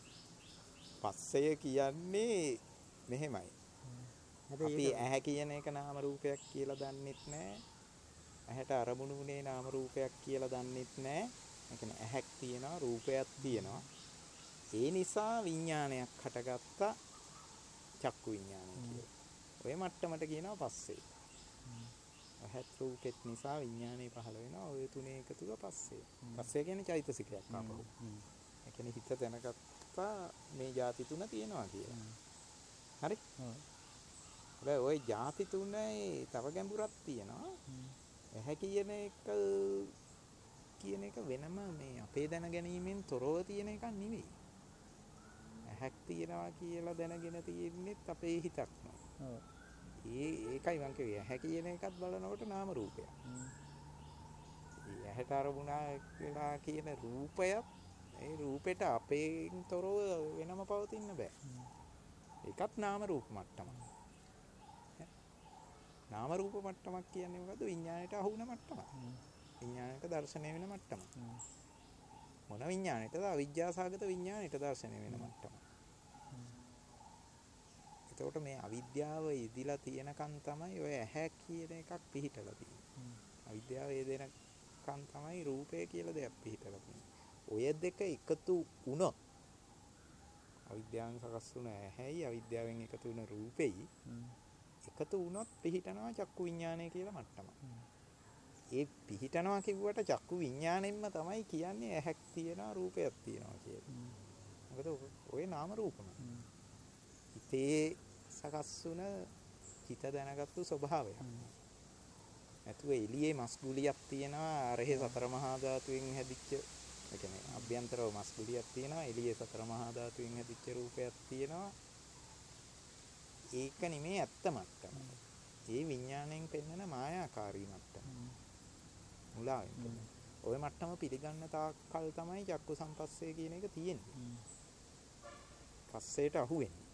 පස්සය කියන්නේ මෙහෙමයි. හැබැයි අපි ඒක ඇහැ කියන එක නාම රූපයක් කියලා දන්නෙත් නැහැ. ඇහැට අරමුණු වුණේ නාම රූපයක් කියලා දන්නෙත් නැහැ. ඒ කියන්නේ ඇහැක් තියෙනවා රූපයක් තියෙනවා. ඒ නිසා විඥානයක් හටගත්තා චක්කු විඥානය කියලා. ඔය මට්ටමට කියනවා පස්සේ. ඇහත් රූපෙත් නිසා විඥානය පහළ වෙනවා. ඔය තුනේ එකතුව පස්සේ. පස්සේ කියන්නේ චෛතසිකයක් ආපහු. හ්ම්. ඒ කියන්නේ හිත දැනගත්තා මේ ಜಾති තුන තියෙනවා කියලා. හරි? ඔව්. හැබැයි ওই ಜಾති තුනේ තව ගැඹුරක් තියෙනවා. හ්ම්. ඇහැ කියන එක කියන එක වෙනම මේ අපේ දැන ගැනීමෙන් තොරව තියෙන එකක් නෙවෙයි. ඇහැක් තියනවා කියලා දැනගෙන තියෙන්නේත් අපේ හිතක්ම. ඔව්. ඒ ඒකයි මං කිව්වේ ඇහැ කියන එකත් බලනකොට නාම රූපයක්. හ්ම්. ඒ ඇහැට අරමුණා කියලා කියන රූපයත් ඒ රූපෙට අපේන් තොරව වෙනම පවතින්න බෑ. ඒකත් නාම රූප මට්ටමක්. නාම රූප මට්ටමක් කියන්නේ මොකද්ද? විඥාණයට අහු වෙන මට්ටමක්. විඥාණයට දර්ශනය වෙන මට්ටමක්. මොන විඥාණයටද? අවිද්‍යාසගත විඥාණයට දර්ශනය වෙන මට්ටමක්. එතකොට මේ අවිද්‍යාව ඉදිලා තියෙනකන් තමයි ඔය ඇහැ කියන එකක් පිහිටලා තියෙන්නේ. අවිද්‍යාව යෙදෙනකන් තමයි රූපය කියලා දෙයක් පිහිටලා තියෙන්නේ. ඔය දෙක එකතු වුණොත් අවිද්‍යාවෙන් සකස් වුණ ඇහැයි අවිද්‍යාවෙන් එකතු වුණ රූපෙයි එකතු වුණොත් පිහිටනවා චක්කු විඥානය කියලා මට්ටමක්. ඒ පිහිටනවා කිව්වට චක්කු විඥාණයෙන්ම තමයි කියන්නේ ඇහැක් තියෙනවා රූපයක් තියෙනවා කියලා. මොකද ඔය නාම රූපම. හිතේ සකස් වුණ හිත දැනගත්තු ස්වභාවයක්. නැතුව එළියේ මස් ගුලියක් තියෙනවා අරහේ සතර මහා ධාතුවෙන් හැදිච්ච ඒ කියන්නේ අභ්‍යන්තරව මස් ගුලියක් තියෙනවා එළියේ සතර මහා ධාතුවෙන් හැදිච්ච රූපයක් තියෙනවා. ඒක නෙමේ ඇත්ත මට්ටම. ඒ විඥාණයෙන් පෙන්වන මායාකාරී මට්ටම. මුලාවෙන්. ওই මට්ටම පිළිගන්න තාක්කල් තමයි චක්කු සම්පස්සේ කියන එක තියෙන්නේ. පස්සේට අහු වෙන්නේ.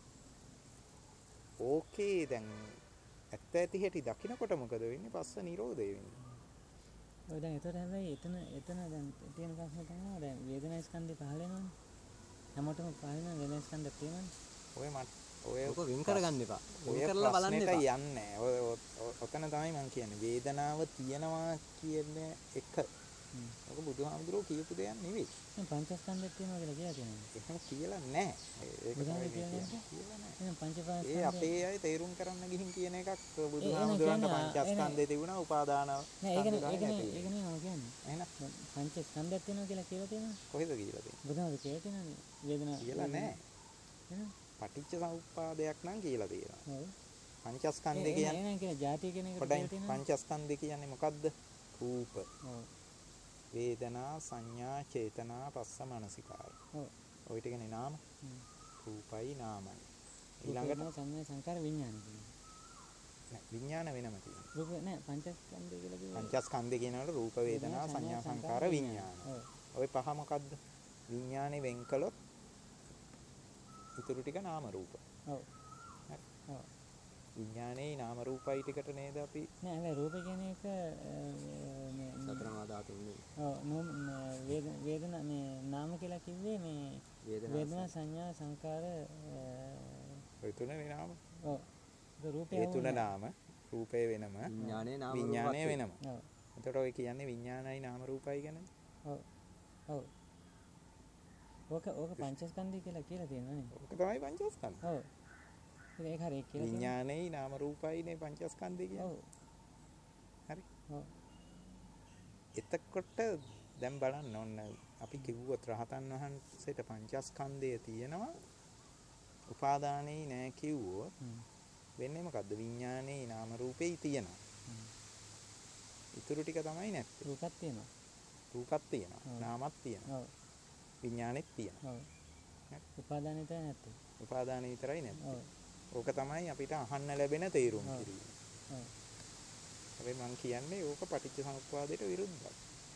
ඕකේ දැන් ඇත්ත ඇති හැටි දකින්නකොට මොකද වෙන්නේ? පස්ස නිරෝධය වෙන්නේ. ඔය දැන් ඒතර හැබැයි එතන එතන දැන් තියෙන ප්‍රශ්නේ තමයි දැන් වේදනා ස්කන්ධය පහල වෙනවනේ. හැමෝටම පහල වෙන වේදනා ස්කන්ධයක් තියෙනවනේ. ඔය මට ඔය ඔක වෙන් කරගන්න එපා. ඔය වෙන් කරලා බලන්න ප්‍රශ්නෙට එපා. යන්නේ. ඔය ඔතන තමයි මම කියන්නේ. වේදනාව තියෙනවා කියන එක. ඔක බුදුහාමුදුරුවෝ කියපු දෙයක් නෙවෙයි. දැන් පංචස්කන්ධයක් තියෙනවා කියලා කියලා තියෙනවා. එහෙම කියලා නැහැ. ඒක බුදුහාමුදුරුවෝ තමයි කියන්නේ කියන්නේ. කියලා නැහැ. එහෙනම් පංචස්කන්ධය ඒ අපේ අය තේරුම් කරන්න ගිහින් කියන එකක් බුදුහාමුදුරන්ට පංචස්කන්ධේ තිබුණා උපාදාන නෑ ඒකනේ ඒකනේ ඒකනේ මම කියන්නේ. එහෙනම් පංචස්කන්ධයක් තියෙනවා කියලා කියලා තියෙනවා. කොහෙද කියලා තියෙන්නේ? බුදුහාමුදුරුවෝ කියලා තියෙනවානේ. වේදනා කියලා නැහැ. එහෙනම් පටිච්ච සමුප්පාදයක් නම් කියලා තියෙනවා. ඔව්. පංචස්කන්ධය කියන්නේ එහෙනම් කියන්නේ ಜಾති කියන එකට පොඩ්ඩක් කියලා තියෙනවා. පංචස්කන්ධය කියන්නේ මොකද්ද? රූප, ඔව්. වේදනා, සංඥා, චේතනා, පස්ස, මනසිකාර. ඔව්. ඔය ටිකනේ නාම. හ්ම්. රූපයි නාමයි. ඊළඟට ඊළඟට සංඥා සංකාර විඥාන කියනවා. නෑ, විඥාන වෙනම තියෙනවා. රූප නෑ පංචස්කන්ධය කියලා කිව්වේ. පංචස්කන්ධය කියනකොට රූප, වේදනා, සංඥා, සංකාර, විඥාන. ඔව්. ওই පහ මොකද්ද? විඥානේ වෙන් කළොත් ඉතුරු ටික නාම රූප. ඔව්. හරි. ඔව්. විඥානයේ නාම රූපයි ටිකට නේද අපි නෑ හැබැයි රූප කියන එක මේ සතර මා ධාතුන් නේ. ඔව් වේදනා මේ නාම කියලා කිව්වේ මේ වේදනා සංඥා සංකාර ඔය තුනේ නාම. ඔව් ඒ රූපේ ඒ තුන නාම රූපේ වෙනම විඥානයේ නාම විඥානය වෙනම. ඔව් එතකොට ඔය කියන්නේ විඥානයි නාම රූපයි කියන්නේ. ඔව් ඔව් ඕක ඕක පංචස්කන්ධය කියලා කියලා තියෙනවනේ. ඕක තමයි පංචස්කන්ධය. ඔව් ඒක හරිය කියලා විඥානයේ නාම රූපයිනේ පංචස්කන්ධය කියන්නේ. ඔව් හරි. ඔව් එතකොට දැන් බලන්න ඕන අපි කිව්වොත් රහතන් වහන්සේට පංචස්කන්ධය තියෙනවා උපාදානෙයි නෑ කිව්වොත් වෙන්නේ මොකද්ද විඥානයේ නාම රූපෙයි තියෙනවා. ඊටු ටික තමයි නැත්තේ. රූපක් තියෙනවා. රූපක් තියෙනවා. නාමක් තියෙනවා. ඔව් විඥානෙත් තියෙනවා. ඔව් උපාදානෙ තමයි නැත්තේ. උපාදානෙ විතරයි නැත්තේ. ඔව් ඕක තමයි අපිට අහන්න ලැබෙන තේරුම් කිරීම. ඔව් හැබැයි මම කියන්නේ ඕක පටිච්චසමුප්පාදයට විරුද්ධයි.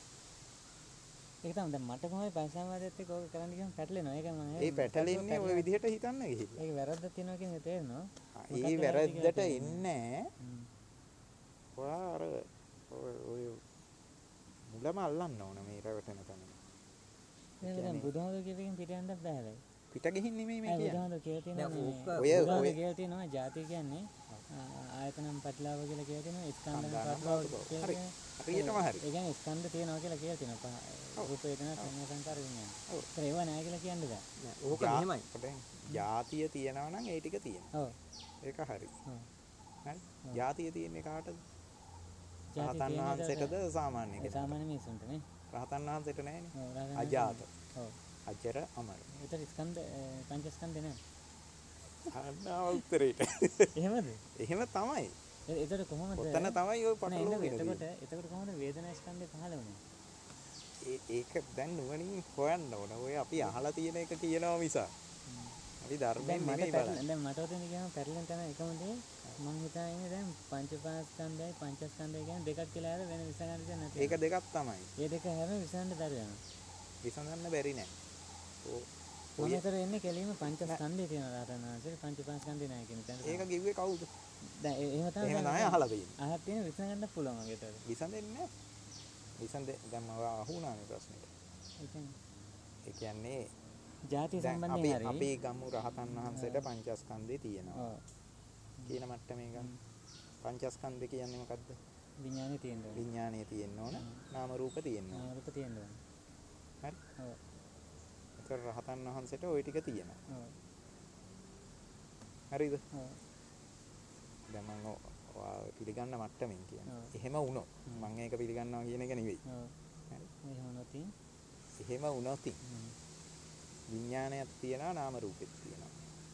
ඒක තමයි දැන් මට කොහොමද පරිසම්වාදයේත් එක්ක ඕක කරන්න ගියම පැටලෙනවා. ඒක මම ඒ පැටලෙන්නේ ওই විදිහට හිතන්න ගිහිල්ලා. ඒක වැරද්දක් තියෙනවා කියන එක තේරෙනවා. ඒ වැරද්දට එන්නේ ඔයා අර ඔය මුලම අල්ලන්න ඕන මේ රැවටෙන තැන. ඒක දැන් බුදුහාමුදුරුවෝ කියපේකින් පිට යන්නත් බෑ හැබැයි. පිට ගිහින් නෙමෙයි මේ කියන්නේ. බුදුහාමුදුරුවෝ කියලා තියෙනවා ඔය ඔය කියලා තියෙනවා ಜಾති කියන්නේ ආයතනම් පටලාව කියලා කියලා තියෙනවා ස්කන්ධන පටලාව කියලා. හරි. හරියටම හරි. ඒ කියන්නේ ස්කන්ධ තියෙනවා කියලා කියලා තියෙනවා. රූප වේදනා සංඥා සංකාර විඥාන. ඔව්. ඒව නෑ කියලා කියන්න බෑ. නෑ ඕක මෙහෙමයි. ಜಾතිය තියනවා නම් ඒ ටික තියෙනවා. ඔව්. ඒක හරි. ඔව්. හරි. ಜಾතිය තියෙන්නේ කාටද? ಜಾති රහතන් වහන්සේටද සාමාන්‍ය කෙනෙකුට? සාමාන්‍ය මිනිසුන්ට නේ. රහතන් වහන්සේට නෑනේ. ඔව් රහතන් අජාත. ඔව්. අජර අමර. ඒතර ස්කන්ධ පංචස්කන්ධ නෑ. අන්න උත්තරේට. එහෙමද? එහෙම තමයි. ඒතර කොහොමද? ඔතන තමයි ඔය පටලවා වෙන්නේ. එතකොට එතකොට කොහොමද වේදනා ස්කන්ධය පහළ වුනේ? ඒ ඒක දැන් නුවණින් හොයන්න ඕන. ඔය අපි අහලා තියෙන එක කියනවා මිස. අපි ධර්මයෙන් නෙමෙයි බලන්නේ. දැන් මට උතන කියනවා පැටලෙන තැන එකම දේ මම හිතන්නේ දැන් පංචපාස්කන්ධයයි පංචස්කන්ධය කියන්නේ දෙකක් කියලා අර වෙන විසඳන්න දෙයක් නැති. ඒක දෙකක් තමයි. ඒ දෙක හැම විසඳන්න බැරි වෙනවා. විසඳන්න බැරි නෑ. ඕ මම හිතර එන්නේ කෙලින්ම පංචස්කන්ධය තියෙන රහතන් වහන්සේ පංචපාස්කන්ධය නැහැ කියන තැන. ඒක කිව්වේ කවුද? දැන් එහෙම තමයි. එහෙම තමයි අහලා තියෙන්නේ. අහලා තියෙන විසඳන්න පුළුවන් වගේ ඒතර. විසඳෙන්නේ නෑ. විසඳ දැන් මම අහුණා මේ ප්‍රශ්නෙට. ඒ කියන්නේ ඒ කියන්නේ ಜಾති දැන් අපි සම්බන්ධයෙන් හරි. අපි ගමු රහතන් වහන්සේට පංචස්කන්ධය තියෙනවා. ඔව්. කියන මට්ටමේ ගන්න. පංචස්කන්ධය කියන්නේ මොකද්ද? විඥානේ තියෙන්න ඕනේ. විඥානය තියෙන්න ඕන. නාම රූප තියෙන්න ඕන. නාම රූප තියෙන්න ඕනේ. හරි? ඔව්. ඒතර රහතන් වහන්සේට ওই ටික තියෙනවා. ඔව්. හරිද? ඔව්. දැන් මම ඔයා පිළිගන්න මට්ටමින් කියන්නේ. ඔව්. එහෙම වුණොත් මම ඒක පිළිගන්නවා කියන එක නෙවෙයි. ඔව්. හරි. එහෙම වුණොත් එහෙම වුණොත් විඥානයක් තියෙනවා නාම රූපෙත් තියෙනවා.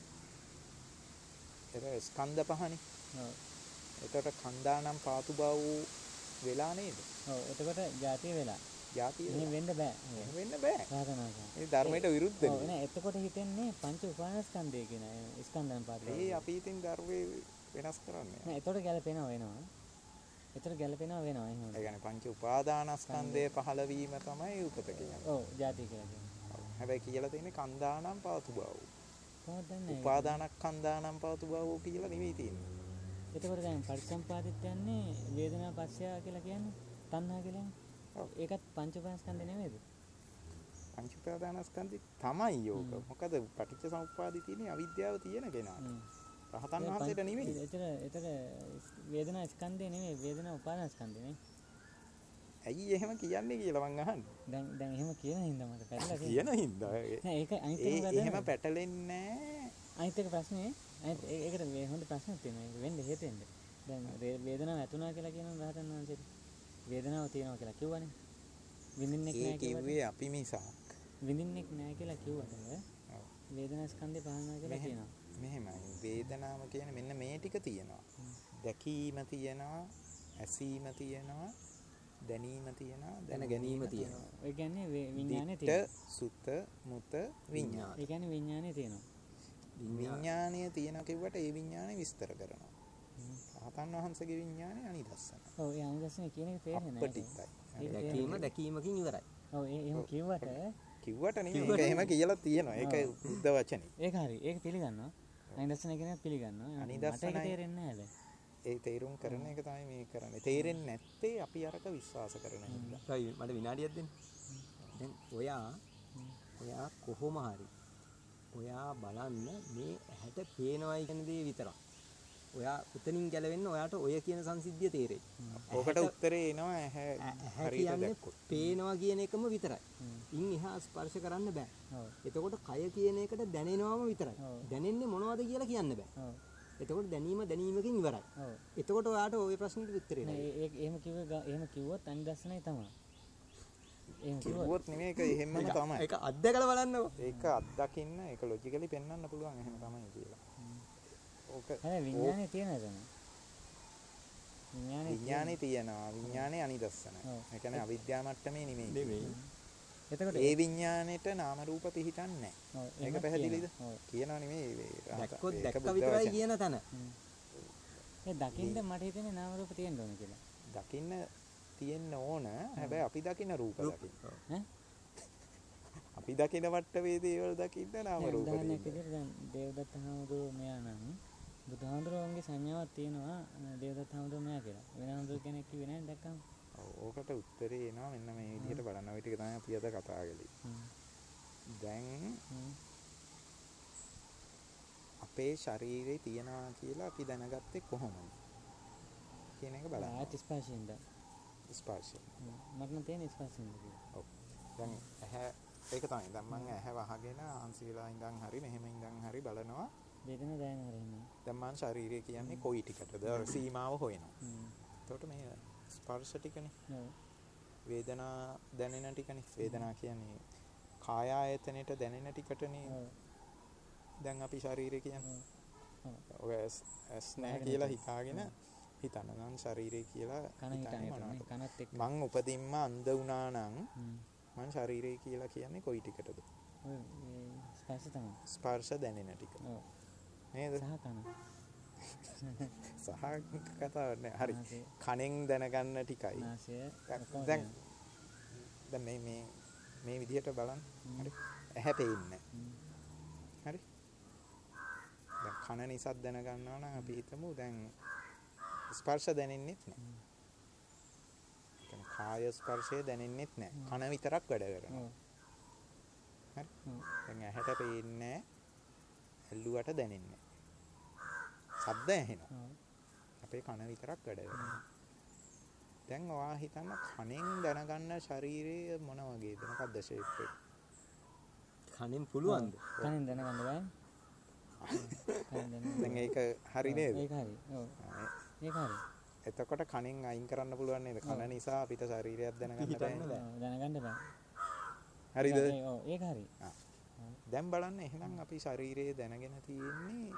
ඒක ස්කන්ධ පහනේ. ඔව්. ඒකට කන්දානම් පාතු බව වෙලා නේද? ඔව්. එතකොට ಜಾති වෙලා. ಜಾතිය එහෙම වෙන්න බෑ. එහෙම වෙන්න බෑ. සාධනාවක්. මේ ධර්මයට විරුද්ධ ඔව් නේ. නේ එතකොට හිතෙන්නේ පංච උපාදානස්කන්ධය කියන ස්කන්ධයන් පාදලා. ඒ අපි ඉතින් ධර්මයේ වෙනස් කරන්නේ. නෑ එතකොට ගැලපෙනවා වෙනවා. එතකොට ගැලපෙනවා වෙනවා එහෙම. ඒ කියන්නේ පංච උපාදානස්කන්ධය පහළ වීම තමයි උපත කියන්නේ. ඔව් ಜಾති කියලා කියන්නේ. හැබැයි කියලා තියෙන්නේ කන්දානම් පාතු බව. කොහොමද දන්නේ? උපාදානස්කන්ධානම් පාතු බව කියලා නෙවෙයි තියෙන්නේ. එතකොට දැන් පරිසම්පාදිත යන්නේ වේදනා පස්සය කියලා කියන්නේ තණ්හා කියලා. ඔව්. ඒකත් පංච උපාදානස්කන්ධ නෙමෙයිද? පංච උපාදානස්කන්ධي තමයි යෝග. මොකද පටිච්ච සමුප්පාදේ තියෙන්නේ අවිද්‍යාව තියෙන කෙනාට. රහතන් වහන්සේට නෙවෙයි. එතන එතන වේදනා ස්කන්ධය නෙමෙයි වේදනා උපාදානස්කන්ධය නේ. ඇයි එහෙම කියන්නේ කියලා මං අහන්නේ. දැන් දැන් එහෙම කියන හින්දා මට පැටලලා කියන හින්දා. නෑ ඒක අනිත් ඒ එක මොකද? එහෙම පැටලෙන්නේ නැහැ. අනිත් එක ප්‍රශ්නේ අනිත් ඒකට මේ හොඳ ප්‍රශ්නයක් තියෙනවා. ඒක වෙන්න හේතු වෙන්න. දැන් වේදනාව ඇතුණා කියලා කියන රහතන් වහන්සේට වේදනාව තියෙනවා කියලා කිව්වනේ. විඳින්නෙක් ඒ නැහැ කිව්වට. කිව්වේ අපි මිසක්. විඳින්නෙක් නැහැ කියලා කිව්වට වේදනා ස්කන්ධය පහළනවා කියලා කියනවා. මෙහෙමයි. වේදනාව කියන්නේ මෙන්න මේ ටික තියෙනවා. දැකීම තියෙනවා, ඇසීම තියෙනවා, දැනීම තියෙනවා, දැන ගැනීම තියෙනවා. ඒ කියන්නේ විඥානේ තියෙනවා. සුත මුත විඥාන. ඒ කියන්නේ විඥානේ තියෙනවා. විඥානය තියෙනවා කිව්වට ඒ විඥානය විස්තර කරනවා. රහතන් වහන්සේගේ විඥානය අනිදස්සන. ඔව් ඒ අනිදස්සන කියන එක තේරෙන්නේ නැහැ. අපටික්කයි. දැකීම දැකීමකින් ඉවරයි. ඔව් ඒ එහෙම කිව්වට කිව්වට නෙමෙයි ඒක එහෙම කියලා තියෙනවා. ඒක බුද්ධ වචනේ. ඒක හරි. ඒක පිළිගන්නවා. අනිදර්ශනය කියන පිළිගන්නවා. මට ඒක අනිදර්ශනයි තේරෙන්නේ නැහැ දැන්. ඒ තේරුම් කරන එක තමයි මේ කරන්නේ. තේරෙන්නේ නැත්තේ අපි අරක විශ්වාස කරන හින්දා. හරි මට විනාඩියක් දෙන්න. දැන් ඔයා ඔයා කොහොම හරි ඔයා බලන්න මේ ඇහැට පේනවයි කියන දේ විතරක්. ඔයා උතනින් ගැලවෙන්න ඔයාට ඔය කියන සංසිද්ධිය තේරෙයි. ඕකට උත්තරේ එනවා ඇහැ ඇහැ හරියට කියන්නේ දැක්කොත්. පේනවා කියන එකම විතරයි. ඉන් එහා ස්පර්ශ කරන්න බෑ. ඔව්. එතකොට කය කියන එකට දැනෙනවම විතරයි. ඔව්. දැනෙන්නේ මොනවද කියලා කියන්න බෑ. ඔව්. එතකොට දැනීම දැනීමකින් ඉවරයි. ඔව්. එතකොට ඔයාට ওই ප්‍රශ්නෙට උත්තරේ නෑ නෑ. ඒ එහෙම කිව්ව එහෙම කිව්වොත් අනිදර්ශනයි තමයි. එහෙම කිව්වොත් කිව්වොත් නෙමෙයි ඒක එහෙමම තමයි. ඒක අත්දැකලා බලන්නකො. ඒක අත්දකින්න ඒක ලොජිකලි පෙන්වන්න පුළුවන් එහෙම තමයි කියලා. ඕක හැබැයි විඥානේ තියෙන එතන. විඥානේ විඥානේ තියෙනවා. විඥානේ අනිදස්සනයි. ඔව්. ඒ කියන්නේ අවිද්‍යා මට්ටමේ නෙමෙයි. නෙමෙයි. එතකොට ඒ විඥානෙට නාම රූප පිහිටන්නේ නැහැ. ඔව්, ඒක එහෙමත් පැහැදිලිද? තියෙනවා. ඔව්. කියනවා නෙමෙයි ඒ රහතන්- දැක්කොත් ඒක දැක්ක බුද්ධ විතරයි වචන. කියන තැන. ඒ දකින්න මට හිතෙන්නේ නාම රූප තියෙන්න ඕන කියලා. දකින්න තියෙන්න ඕන. හැබැයි අපි දකින්න රූප දකින්න. ඈ? අපි දකින්න මට්ටමේ දේවල් දකින්න නාම දැන් රූප උදාහරණයක් තියෙන්න. විදිහට දැන් දේවදත්ත හාමුදුරුවෝ මෙයා නම් බුදුහාමුදුරුවන්ගේ සංඥාවක් තියෙනවා දේවදත්ත හාමුදුරුවෝ මෙයා කියලා. වෙන හාමුදුරුවෝ කෙනෙක් කිව්වේ නැහැ දැක්කම. ඔව් ඕකට උත්තරේ එනවා මෙන්න මේ විදිහට බලන්න. ඔය ටික තමයි අපි අද කතා කළේ. හ්ම්. දැන් හ්ම්. අපේ ශරීරේ තියනවා කියලා අපි දැනගත්තේ කොහොමද කියන එක බලන්න. ආයත ස්පර්ශයෙන්ද. ස්පර්ශය. හ්ම්. මට නම් තියෙන ස්පර්ශයෙන්ද කියලා. ඔව්. දැන් ඇහැ ඒක තමයි. දැන් මම ඇහැ වහගෙන ආන්සිලා ඉඳන් හරි මෙහෙම ඉඳන් හරි බලනවා. වේදනාව දැනෙනවා රෙන්න. දැන් මං ශරීරය කියන්නේ කොයි ටිකටද සීමාව හොයනවා. හ්ම්. එතකොට මේ ස්පර්ශ ටිකනේ. ඔව්. වේදනා දැනෙන ටිකනේ. වේදනා කියන්නේ කාය ආයතනෙට දැනෙන ටිකටනේ. ඔව්. දැන් අපි ශරීරය කියන්නේ. ඔව්. ඔය ඇස් ඇස් නැහැ කියලා හිතාගෙන හිතන නම් ශරීරය කියලා කන හිතන්නේ මොනවද? කනත් එක්ක. මං උපදින්ම අන්ධ වුණා නම් හ්ම්. මං ශරීරය කියලා කියන්නේ කොයි ටිකටද? ඔය මේ ස්පර්ශ තමයි. ස්පර්ශ දැනෙන ටික. ඔව්. නේද? සහ කන. සහ කතාවක් නෑ. හරි. නාසය. කණෙන් දැනගන්න ටිකයි. නාසය. දැන් ඔක්කොම දැන් තියෙනවා. දැන් මේ මේ මේ විදිහට බලන්න. හ්ම්. හරි. ඇහැ පේන්නේ. හ්ම්. හරි. දැන් කන නිසා දැනගන්නවා නම් අපි හිතමු දැන් ස්පර්ශ දැනෙන්නෙත් නෑ. දැන් කාය ස්පර්ශය දැනෙන්නෙත් නෑ. කන විතරක් වැඩ කරනවා. ඔව්. හරි. ඔව්. දැන් ඇහැට පේන්නේ ඇල්ලුවට දැනෙන්නේ. ශබ්ද ඇහෙනවා. ඔව්. අපේ කන විතරක් වැඩ කරනවා. දැන් ඔයා හිතන්න කනෙන් දැනගන්න ශරීරය මොන වගේද? මොකක්ද ෂේප් එක? කනෙන් පුළුවන්ද? කනෙන් දැනගන්න බෑ. කනෙන් දැනගන්න. දැන් ඒක හරි නේද? ඒක හරි. ඔව්. ආ, ඒක හරි. එතකොට කනෙන් අයින් කරන්න පුළුවන් නේද? කන නිසා අපිට ශරීරයක් දැනගන්න හිතන්න බෑ. බෑ. ඔව්, දැනගන්න බෑ. හරිද? ඒ- ඔව් ඒක හරි. ආ. දැන් බලන්න එහෙනම් අපි ශරීරයේ දැනගෙන තියෙන්නේ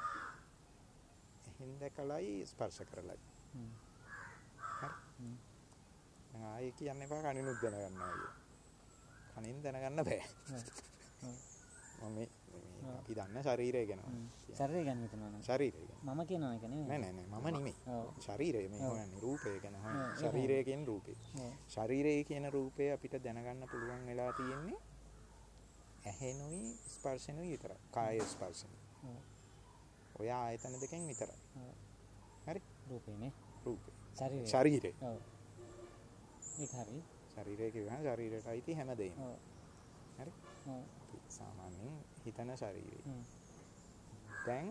එහෙන් දැකලයි ස්පර්ශ කරලයි. හ්ම්. හරි. හ්ම්. දැන් ආයේ කියන්න එපා කනිනුත් දැනගන්නවා කියලා. කනින් දැනගන්න බෑ. ඔව්. ඔව්. මම මේ මේ අපි දන්න ශරීරය ගැන. හ්ම්. ශරීරය ගැන හිතනවා නම්. ශරීරය ගැන. මම කියනවා එක නෙමෙයි. නෑ නෑ නෑ මම නෙමෙයි. ඔව්. ශරීරය මේ ඔව්. හොයන්නේ රූපය ගැන ඔව්, හොයන්නේ. ඒක ශරීරය කියන රූපේ. ඔව්. ශරීරය කියන රූපය අපිට දැනගන්න පුළුවන් වෙලා තියෙන්නේ ඇහෙනුයි ස්පර්ශනුයි විතරයි. කාය ස්පර්ශනුයි. ඔව්. ඔය ආයතන දෙකෙන් විතරයි. ඔව්. හරි? රූපේනේ. රූපේ. ශරීරය. ශරීරය. ඔව්. ඒක හරි. ශරීරය කියවහම ශරීරයට අයිති හැමදේම. ඔව්. හරි? ඔව්. අපි සාමාන්‍යයෙන් හිතන ශරීරය. හ්ම්. දැන්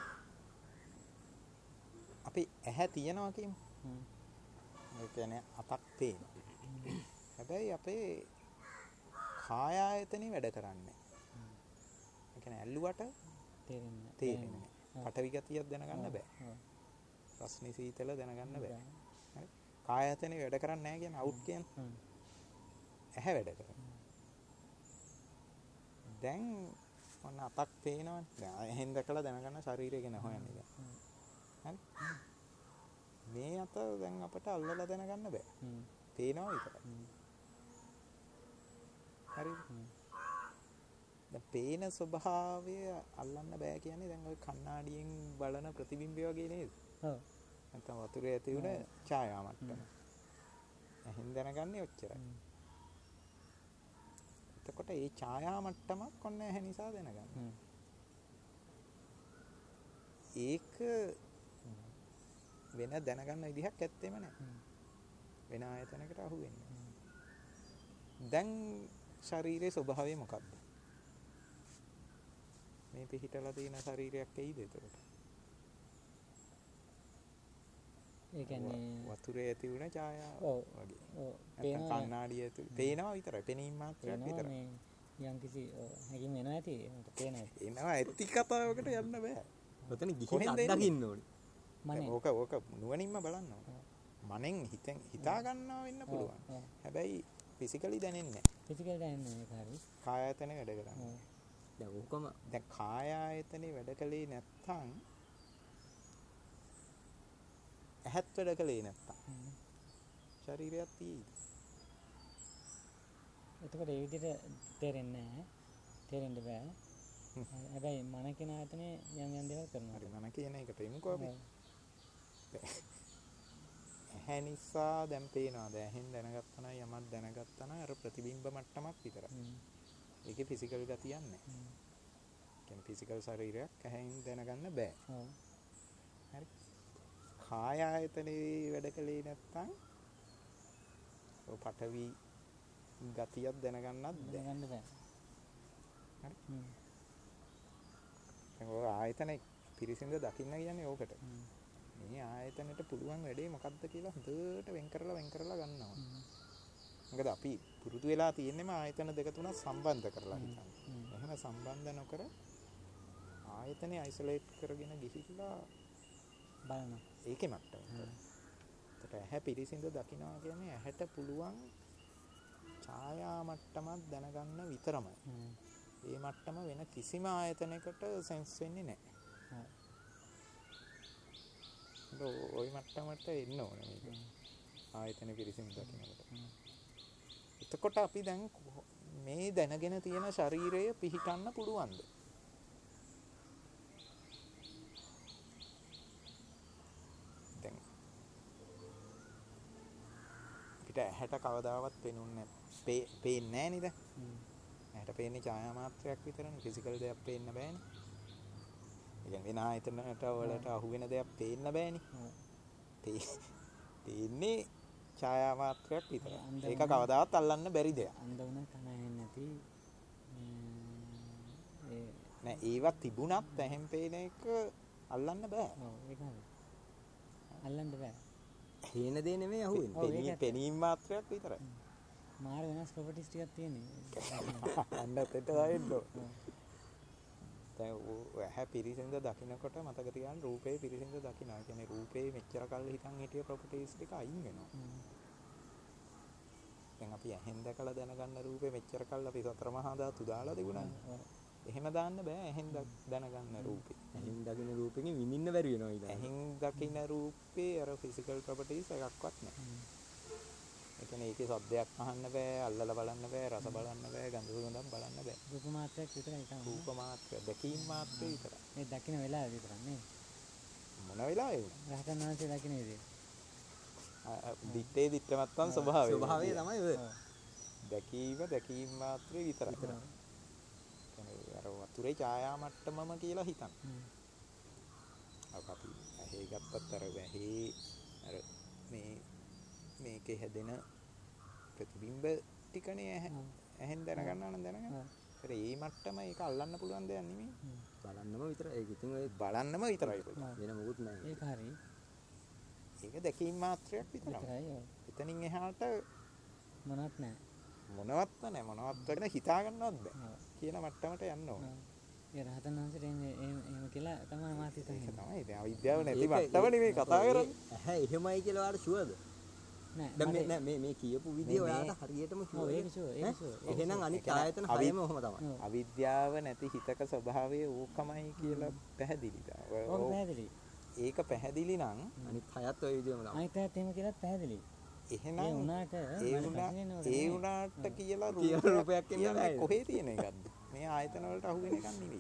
අපි ඇහැ තියනවා කියමු. හ්ම්. ඒ කියන්නේ අතක් පේනවා. හැබැයි අපේ කාය ආයතනෙ වැඩ කරන්නේ. ඒ කියන්නේ ඇල්ලුවට තේරෙන්නේ. තේරෙන්නේ. ඔව්. පටවි ගතියක් දැනගන්න බෑ. ඔව්. රස්නේ සීතල දැනගන්න බෑ. හරි? කාය ආයතනෙ වැඩ කරන්නේ නැහැ කියන අවුට් කියන්නේ. හ්ම්. ඇහැ වැඩ කරනවා. දැන් ඔන්න අතක් පේනවනේ. දැන් එහෙන් දැකලා දැනගන්න ශරීරය ගැන හොයන්නේ දැන්. හරි? මේ අත දැන් අපට අල්ලලා දැනගන්න බෑ. හ්ම්. පේනවා විතරයි. හ්ම්. හරිද? හ්ම්. දැන් පේන ස්වභාවය අල්ලන්න බෑ කියන්නේ දැන් ওই කණ්ණාඩියෙන් බලන ප්‍රතිබිම්බය වගේ නේද? ඔව්. නැත්නම් වතුරේ ඇති උන ඡායා මට්ටම. එහෙන් දැනගන්නේ ඔච්චරයි. හ්ම්. එතකොට මේ ඡායා මට්ටමක් ඔන්න ඇහැ නිසා දැනගන්න. හ්ම්. ඒක වෙන දැනගන්න විදිහක් ඇත්තෙම නැහැ. වෙන ආයතනයකට අහු වෙන්නේ. දැන් ශරීරයේ ස්වභාවය මොකක්ද? මේ පිහිටලා තියෙන ශරීරයක් ඇයිද එතකොට? ඒ කියන්නේ වතුරේ ඇති වුණ ඡායාව ඔව් වගේ. ඔව් නැත්නම් කණ්ණාඩිය ඇතුලේ පේනවා විතරයි. පෙනීම මාත්‍රයක් විතරයි. මේ යම් කිසි හැකියාව එනවා ඇති මට පේනවා ඇති. එනවා ඇති කතාවකට යන්න බෑ. ඔතන ගිහින් අත්දකින්න ඕනේ. මනේ ඕක ඕක නුවණින්ම බලන්න ඕනේ. මනෙන් හිතෙන් හිතා ගන්නවා වෙන්න පුළුවන්. හැබැයි ෆිසිකලි දැනෙන්නේ නැහැ. ෆිසිකල් දැනෙන්නේ ඒක හරි. කාය ආයතනේ වැඩ කරන්නේ. දැන් ඕකම දැන් කාය ආයතනේ වැඩ කළේ නැත්තම් ඇහත් වැඩ කළේ නැත්තම් ශරීරයක් තියෙයිද? එතකොට ඒ විදිහට තේරෙන්නේ නැහැ. තේරෙන්න බෑ. හැබැයි මන කියන ආයතනේ යම් යම් දේවල් කරනවා. හරි මන කියන එකට එමුකෝ අපි. ඇහැ නිසා දැන් පේනවා. දැන් ඇහෙන් දැනගත්තා නම් යමක් දැනගත්තා නම් අර ප්‍රතිබිම්බ මට්ටමක් විතරයි. ඒකේ ෆිසිකල් ගතියක් නැහැ. කියන්නේ ෆිසිකල් ශරීරයක් ඇහෙන් දැනගන්න බෑ. ඔව්. හරි. කාය ආයතනේ වැඩ කළේ නැත්තම් ඔය පඨවි ගතියක් දැනගන්නත් බෑ. දැනගන්න බෑ. හරි. හ්ම්. දැන් ඔය ආයතනේ පිරිසිඳ දකින්න කියන්නේ ඕකට. මේ ආයතනෙට පුළුවන් වැඩේ මොකක්ද කියලා හොඳට වෙන් කරලා වෙන් කරලා ගන්නවා. මොකද අපි පුරුදු වෙලා තියෙන්නේම ආයතන දෙක තුනක් සම්බන්ධ කරලා හිතන්න. එහෙම සම්බන්ධ නොකර ආයතනේ අයිසොලේට් කරගෙන ගිහිල්ලා බලනවා. ඒකේ මට්ටම. ඒකට ඇහැ පිරිසිඳ දකින්නවා කියන්නේ ඇහැට පුළුවන් ඡායා මට්ටමක් දැනගන්න විතරමයි. ඒ මට්ටම වෙන කිසිම ආයතනයකට සෙන්ස් වෙන්නේ නැහැ. ඔය මට්ටමට එන්න ඕනේ මේක. ආයතන පිරිසිදු දකින්නකොට. එතකොට අපි දැන් මේ දැනගෙන තියෙන ශරීරය පිහිටන්න පුළුවන්ද? දැන් අපිට ඇහැට කවදාවත් පේනුන්නේ නැහැ. පේන්නේ නැහැ නේද? ඇහැට පේන්නේ ඡායා මාත්‍රයක් විතරනේ. ෆිසිකල් දෙයක් පේන්න බෑනේ. ඒ කියන්නේ වෙන ආයතනට වලට අහු වෙන දෙයක් පේන්න බෑනේ. පේන්නේ ඡායා මාත්‍රයක් විතරයි. ඒක කවදාවත් අල්ලන්න බැරි දෙයක්. අන්ධ වුණා කන ඇහෙන්නේ නැති ඒ නෑ ඒවත් තිබුණත් ඇහෙන් පේන එක අල්ලන්න බෑ. ඔව් ඒක හරි. අල්ලන්න බෑ. හේන දේ නෙමෙයි අහුවෙන්නේ. පෙනීම පෙනීම මාත්‍රයක් විතරයි. මාර වෙනස් ප්‍රොපර්ටිස් ටිකක් තියෙනවා. අන්න එතෙන්ට දාන්න ඕන. දැන් ඇහැ පිරිසිඳ දකින්නකොට මතක තියාගන්න රූපේ පිරිසිඳ දකින්නවා. ඒ කියන්නේ රූපේ මෙච්චර කල් හිතන් හිටිය ප්‍රොපර්ටිස් ටික අයින් වෙනවා. දැන් අපි ඇහෙන් දැකලා දැනගන්න රූපේ මෙච්චර කල් අපි සතර මහා ධාතු දාලා තිබුණානේ. එහෙම දාන්න බෑ ඇහෙන් දැනගන්න රූපේ. ඇහෙන් දකින්න රූපෙකින් විඳින්න බැරි වෙනවා ඊළඟ. ඇහෙන් දකින්න රූපේ අර ෆිසිකල් ප්‍රොපර්ටිස් එකක්වත් නැහැ. ඒ කියන්නේ ඒකේ ශබ්දයක් අහන්න බෑ, අල්ලලා බලන්න බෑ, රස බලන්න බෑ, ගඳ සුවඳක් බලන්න බෑ. රූප මාත්‍රයක් විතරයි තමයි. රූප මාත්‍ර, දැකීම් මාත්‍රේ විතරයි. මේ දකින්න වෙලාව විතරක් නේ. මොන වෙලාවෙ වුණා? රහතන් වහන්සේ දකින්න විදිය. දිත්තේ දිත්තමත්වන් ස්වභාවය. ස්වභාවය තමයි ඔය. දැකීම දැකීම් මාත්‍රේ විතරයි. අර වතුරේ ඡායා මට්ටමම කියලා හිතන්න. අපි ඇහි ගත්තත් අර ඇහි අර මේ මේකේ හැදෙන ප්‍රතිබිම්බ ටිකනේ ඇහෙන් දැනගන්නවා නම් දැනගන්න. ඒතර ඒ මට්ටම ඒක අල්ලන්න පුළුවන් දෙයක් නෙමෙයි. බලන්නම විතරයි. ඒක ඉතින් ඔය බලන්නම විතරයි පුළුවන්. වෙන මොකුත් නැහැ. ඒක හරි. ඒක දැකීම් මාත්‍රයක් විතරයි. විතරයි. එතනින් එහාට මොනවත් නැහැ. මොනවත් නැහැ. මොනවත් වෙන හිතා ගන්නවත් බෑ. කියන මට්ටමට යන්න ඕන. ඒ රහතන් වහන්සේට එන්නේ එහෙම කියලා තමයි මාත් හිතන්නේ. ඒක තමයි. දැන් අවිද්‍යාව නැති මට්ටම නෙමෙයි කතා කරන්නේ. ඇහැ එහෙමයි කියලා ඔයාලට ෂුවර්ද? නෑ. දැන් මේ නෑ මේ මේ කියපු විදිය ඔයාලට හරියටම ෂුවර්. ඔව් ඒක ෂුවර්. ඒක ෂුවර්. එහෙනම් අනිත් ආයතන හයම ඔහම තමයි. අවිද්‍යාව නැති හිතක ස්වභාවය ඕකමයි කියලා පැහැදිලි. ඔව් පැහැදිලි. ඒක පැහැදිලි නම් අනිත් හයත් ඔය විදියම තමයි. අනිත් හයත් එහෙම කියලාත් පැහැදිලි. එහෙනම් ඒ උනාට ඒ උනා ඒ උනාට කියලා රූපයක් එන්නේ නැහැ. කොහේ තියෙන එකක්ද? මේ ආයතන වලට අහු වෙන එකක් නෙවෙයි.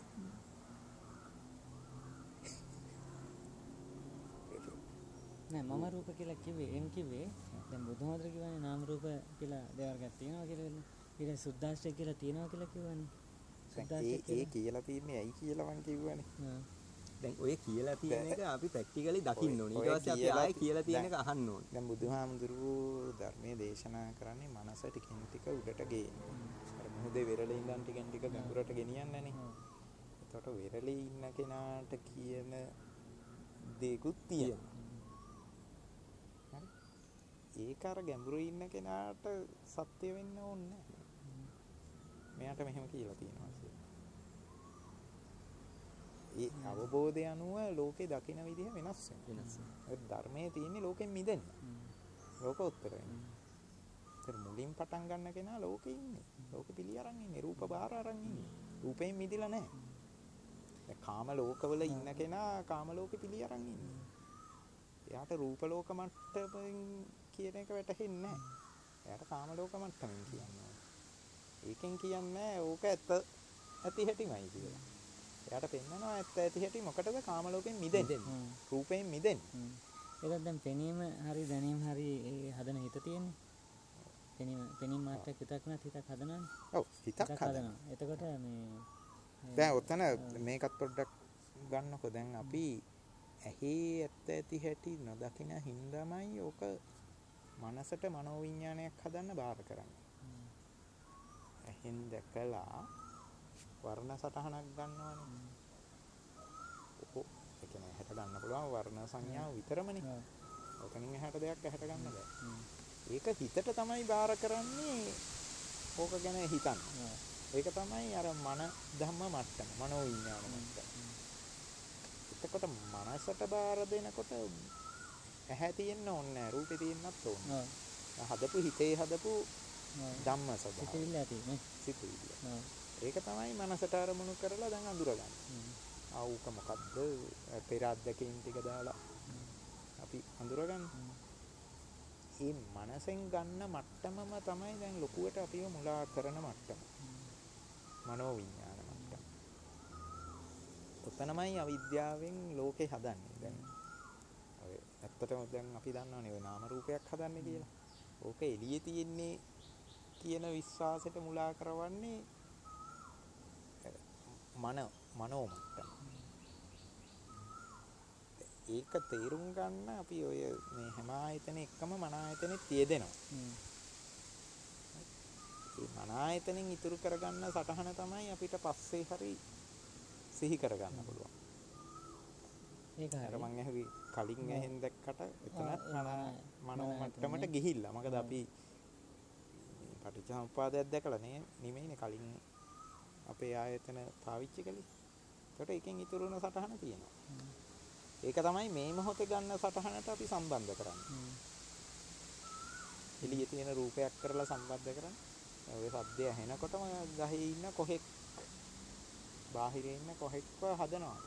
නෑ මම රූප කියලා කිව්වේ එම් කිව්වේ දැන් බුදුහාමර කිව්වනේ නාම රූප කියලා දෙවර්ගයක් තියෙනවා කියලා. ඊට සුද්දාෂ්ටක කියලා තියෙනවා කියලා කිව්වනේ. ඒ ඒ කියලා තියන්නේ ඇයි කියලා මං කිව්වනේ. දැන් ඔය කියලා තියෙන එක අපි ප්‍රැක්ටිකලි දකින්න ඕනේ. ඔය ඊට පස්සේ අපි කියලා ආයෙ කියලා තියෙන එක දැන්- අහන්න ඕනේ. දැන් බුදුහාමුදුරුවෝ ධර්මයේ දේශනා කරන්නේ මනස ටිකෙන් ටික උඩට ගේන්න. අර මොහොතේ වෙරළේ ඉඳන් ටිකෙන් ටික ගැඹුරට ගෙනියන්නනේ. එතකොට වෙරළේ ඉන්න කෙනාට කියන දේකුත් තියෙනවා. හරි. ඒක අර ගැඹුරේ ඉන්න කෙනාට සත්‍ය වෙන්න ඕනේ නැහැ. මෙයාට මෙහෙම කියලා තියෙනවා කියලා. ඒ අවබෝධය අනුව ලෝකේ දකින විදිහ වෙනස් වෙනවා. වෙනස්. ඒ ධර්මයේ තියෙන්නේ ලෝකෙන් මිදෙන්න. ලෝක උත්තර වෙන්න. ඒතර මුලින් පටන් ගන්න කෙනා ලෝකේ ඉන්නේ. ලෝකෙ පිළි අරන් ඉන්නේ. රූප බාහිර අරන් ඉන්නේ. රූපයෙන් මිදිලා නැහැ. දැන් කාම ලෝකවල ඉන්න කෙනා කාම ලෝකෙ පිළි අරන් ඉන්නේ. එයාට රූප ලෝක මට්ටමින් කියන එක වැටහෙන්නේ නැහැ. එයාට කාම ලෝක මට්ටමින් කියන්නේ. ඒකෙන් කියන්නේ ඕක ඇත්ත ඇති හැටිමයි කියලා. එයාට පෙන්නනවා ඇත්ත ඇති හැටි මොකටද කාම ලෝකෙන් මිදෙන්නේ. රූපයෙන් මිදෙන්නේ. ඒකත් දැන් පෙනීම හරි දැනීම හරි ඒ හදන හිත තියෙන්නේ. පෙනීම පෙනීම මාත්‍රයක් විතරක් නෑ හිතක් හදනවානේ. ඔව් හිතක් හදනවා. එතකොට මේ දැන් ඔතන මේකත් පොඩ්ඩක් ගන්නකො දැන් අපි ඇහි ඇත්ත ඇති හැටි නොදකින හින්දාමයි ඕක මනසට මනෝවිඤ්ඤාණයක් හදන්න බාර කරන්නේ. ඇහෙන් දැකලා වර්ණ සටහනක් ගන්නවනේ. ඔක ඒ කියන්නේ හැට ගන්න පුළුවන් වර්ණ සංඥාව විතරමනේ. ඔතනින් එහාට දෙයක් ඇහැට ගන්න බෑ. ඒක හිතට තමයි බාර කරන්නේ ඕක ගැන හිතන්න. ඒක තමයි අර මන ධම්ම මට්ටම, මනෝවිඤ්ඤාණ මට්ටම. එතකොට මනසට බාර දෙනකොට ඇහැ තියෙන්න ඕනේ නැහැ, රූපේ තියෙන්නත් ඕනේ. හදපු හිතේ හදපු ධම්ම ස්වභාවය. සිතිවිල්ල ඇති නේ. සිතිවිල්ල. ඒක තමයි මනසට අරමුණු කරලා දැන් අඳුරගන්නේ. ආ ඌක මොකද්ද? පෙර අත්දැකීම් ටික දාලා අපි අඳුරගන්නේ. මේ මනසෙන් ගන්න මට්ටමම තමයි දැන් ලොකුවට අපිව මුලා කරන මට්ටම. මනෝවිඤ්ඤාණ මට්ටම. ඔතනමයි අවිද්‍යාවෙන් ලෝකේ හදන්නේ දැන්. ඔය ඇත්තටම දැන් අපි දන්නවනේ ඔය නාම රූපයක් හදන්නේ කියලා. ඕක එළියේ තියෙන්නේ කියන විශ්වාසයට මුලා කරවන්නේ මන මනෝ මට්ටම. ඒක තේරුම් ගන්න අපි ඔය මේ හැම ආයතන එකම මන ආයතනෙත් තියෙදෙනවා. මේ මන ආයතනෙන් ඉතුරු කරගන්න සටහන තමයි අපිට පස්සේ හරි සිහි කරගන්න පුළුවන්. ඒක හරි. අර මං ඇහුවේ කලින් ඇහෙන් දැක්කට එතනත් මන මනෝ මට්ටමට ගිහිල්ලා. මොකද අපි පටිච්චසමුප්පාදයක් දැකලා නේ නිමෙයිනේ කලින් අපේ ආයතන පාවිච්චි කළේ. ඒකට එකෙන් ඉතුරු වෙන සටහන තියෙනවා. ඒක තමයි මේ මොහොතේ ගන්න සටහනට අපි සම්බන්ධ කරන්නේ. එළියේ තියෙන රූපයක් කරලා සම්බන්ධ කරන්නේ. ඔය සද්දය ඇහෙනකොටම ගහේ ඉන්න කොහෙක් බාහිරේ ඉන්න කොහෙක්ව හදනවා.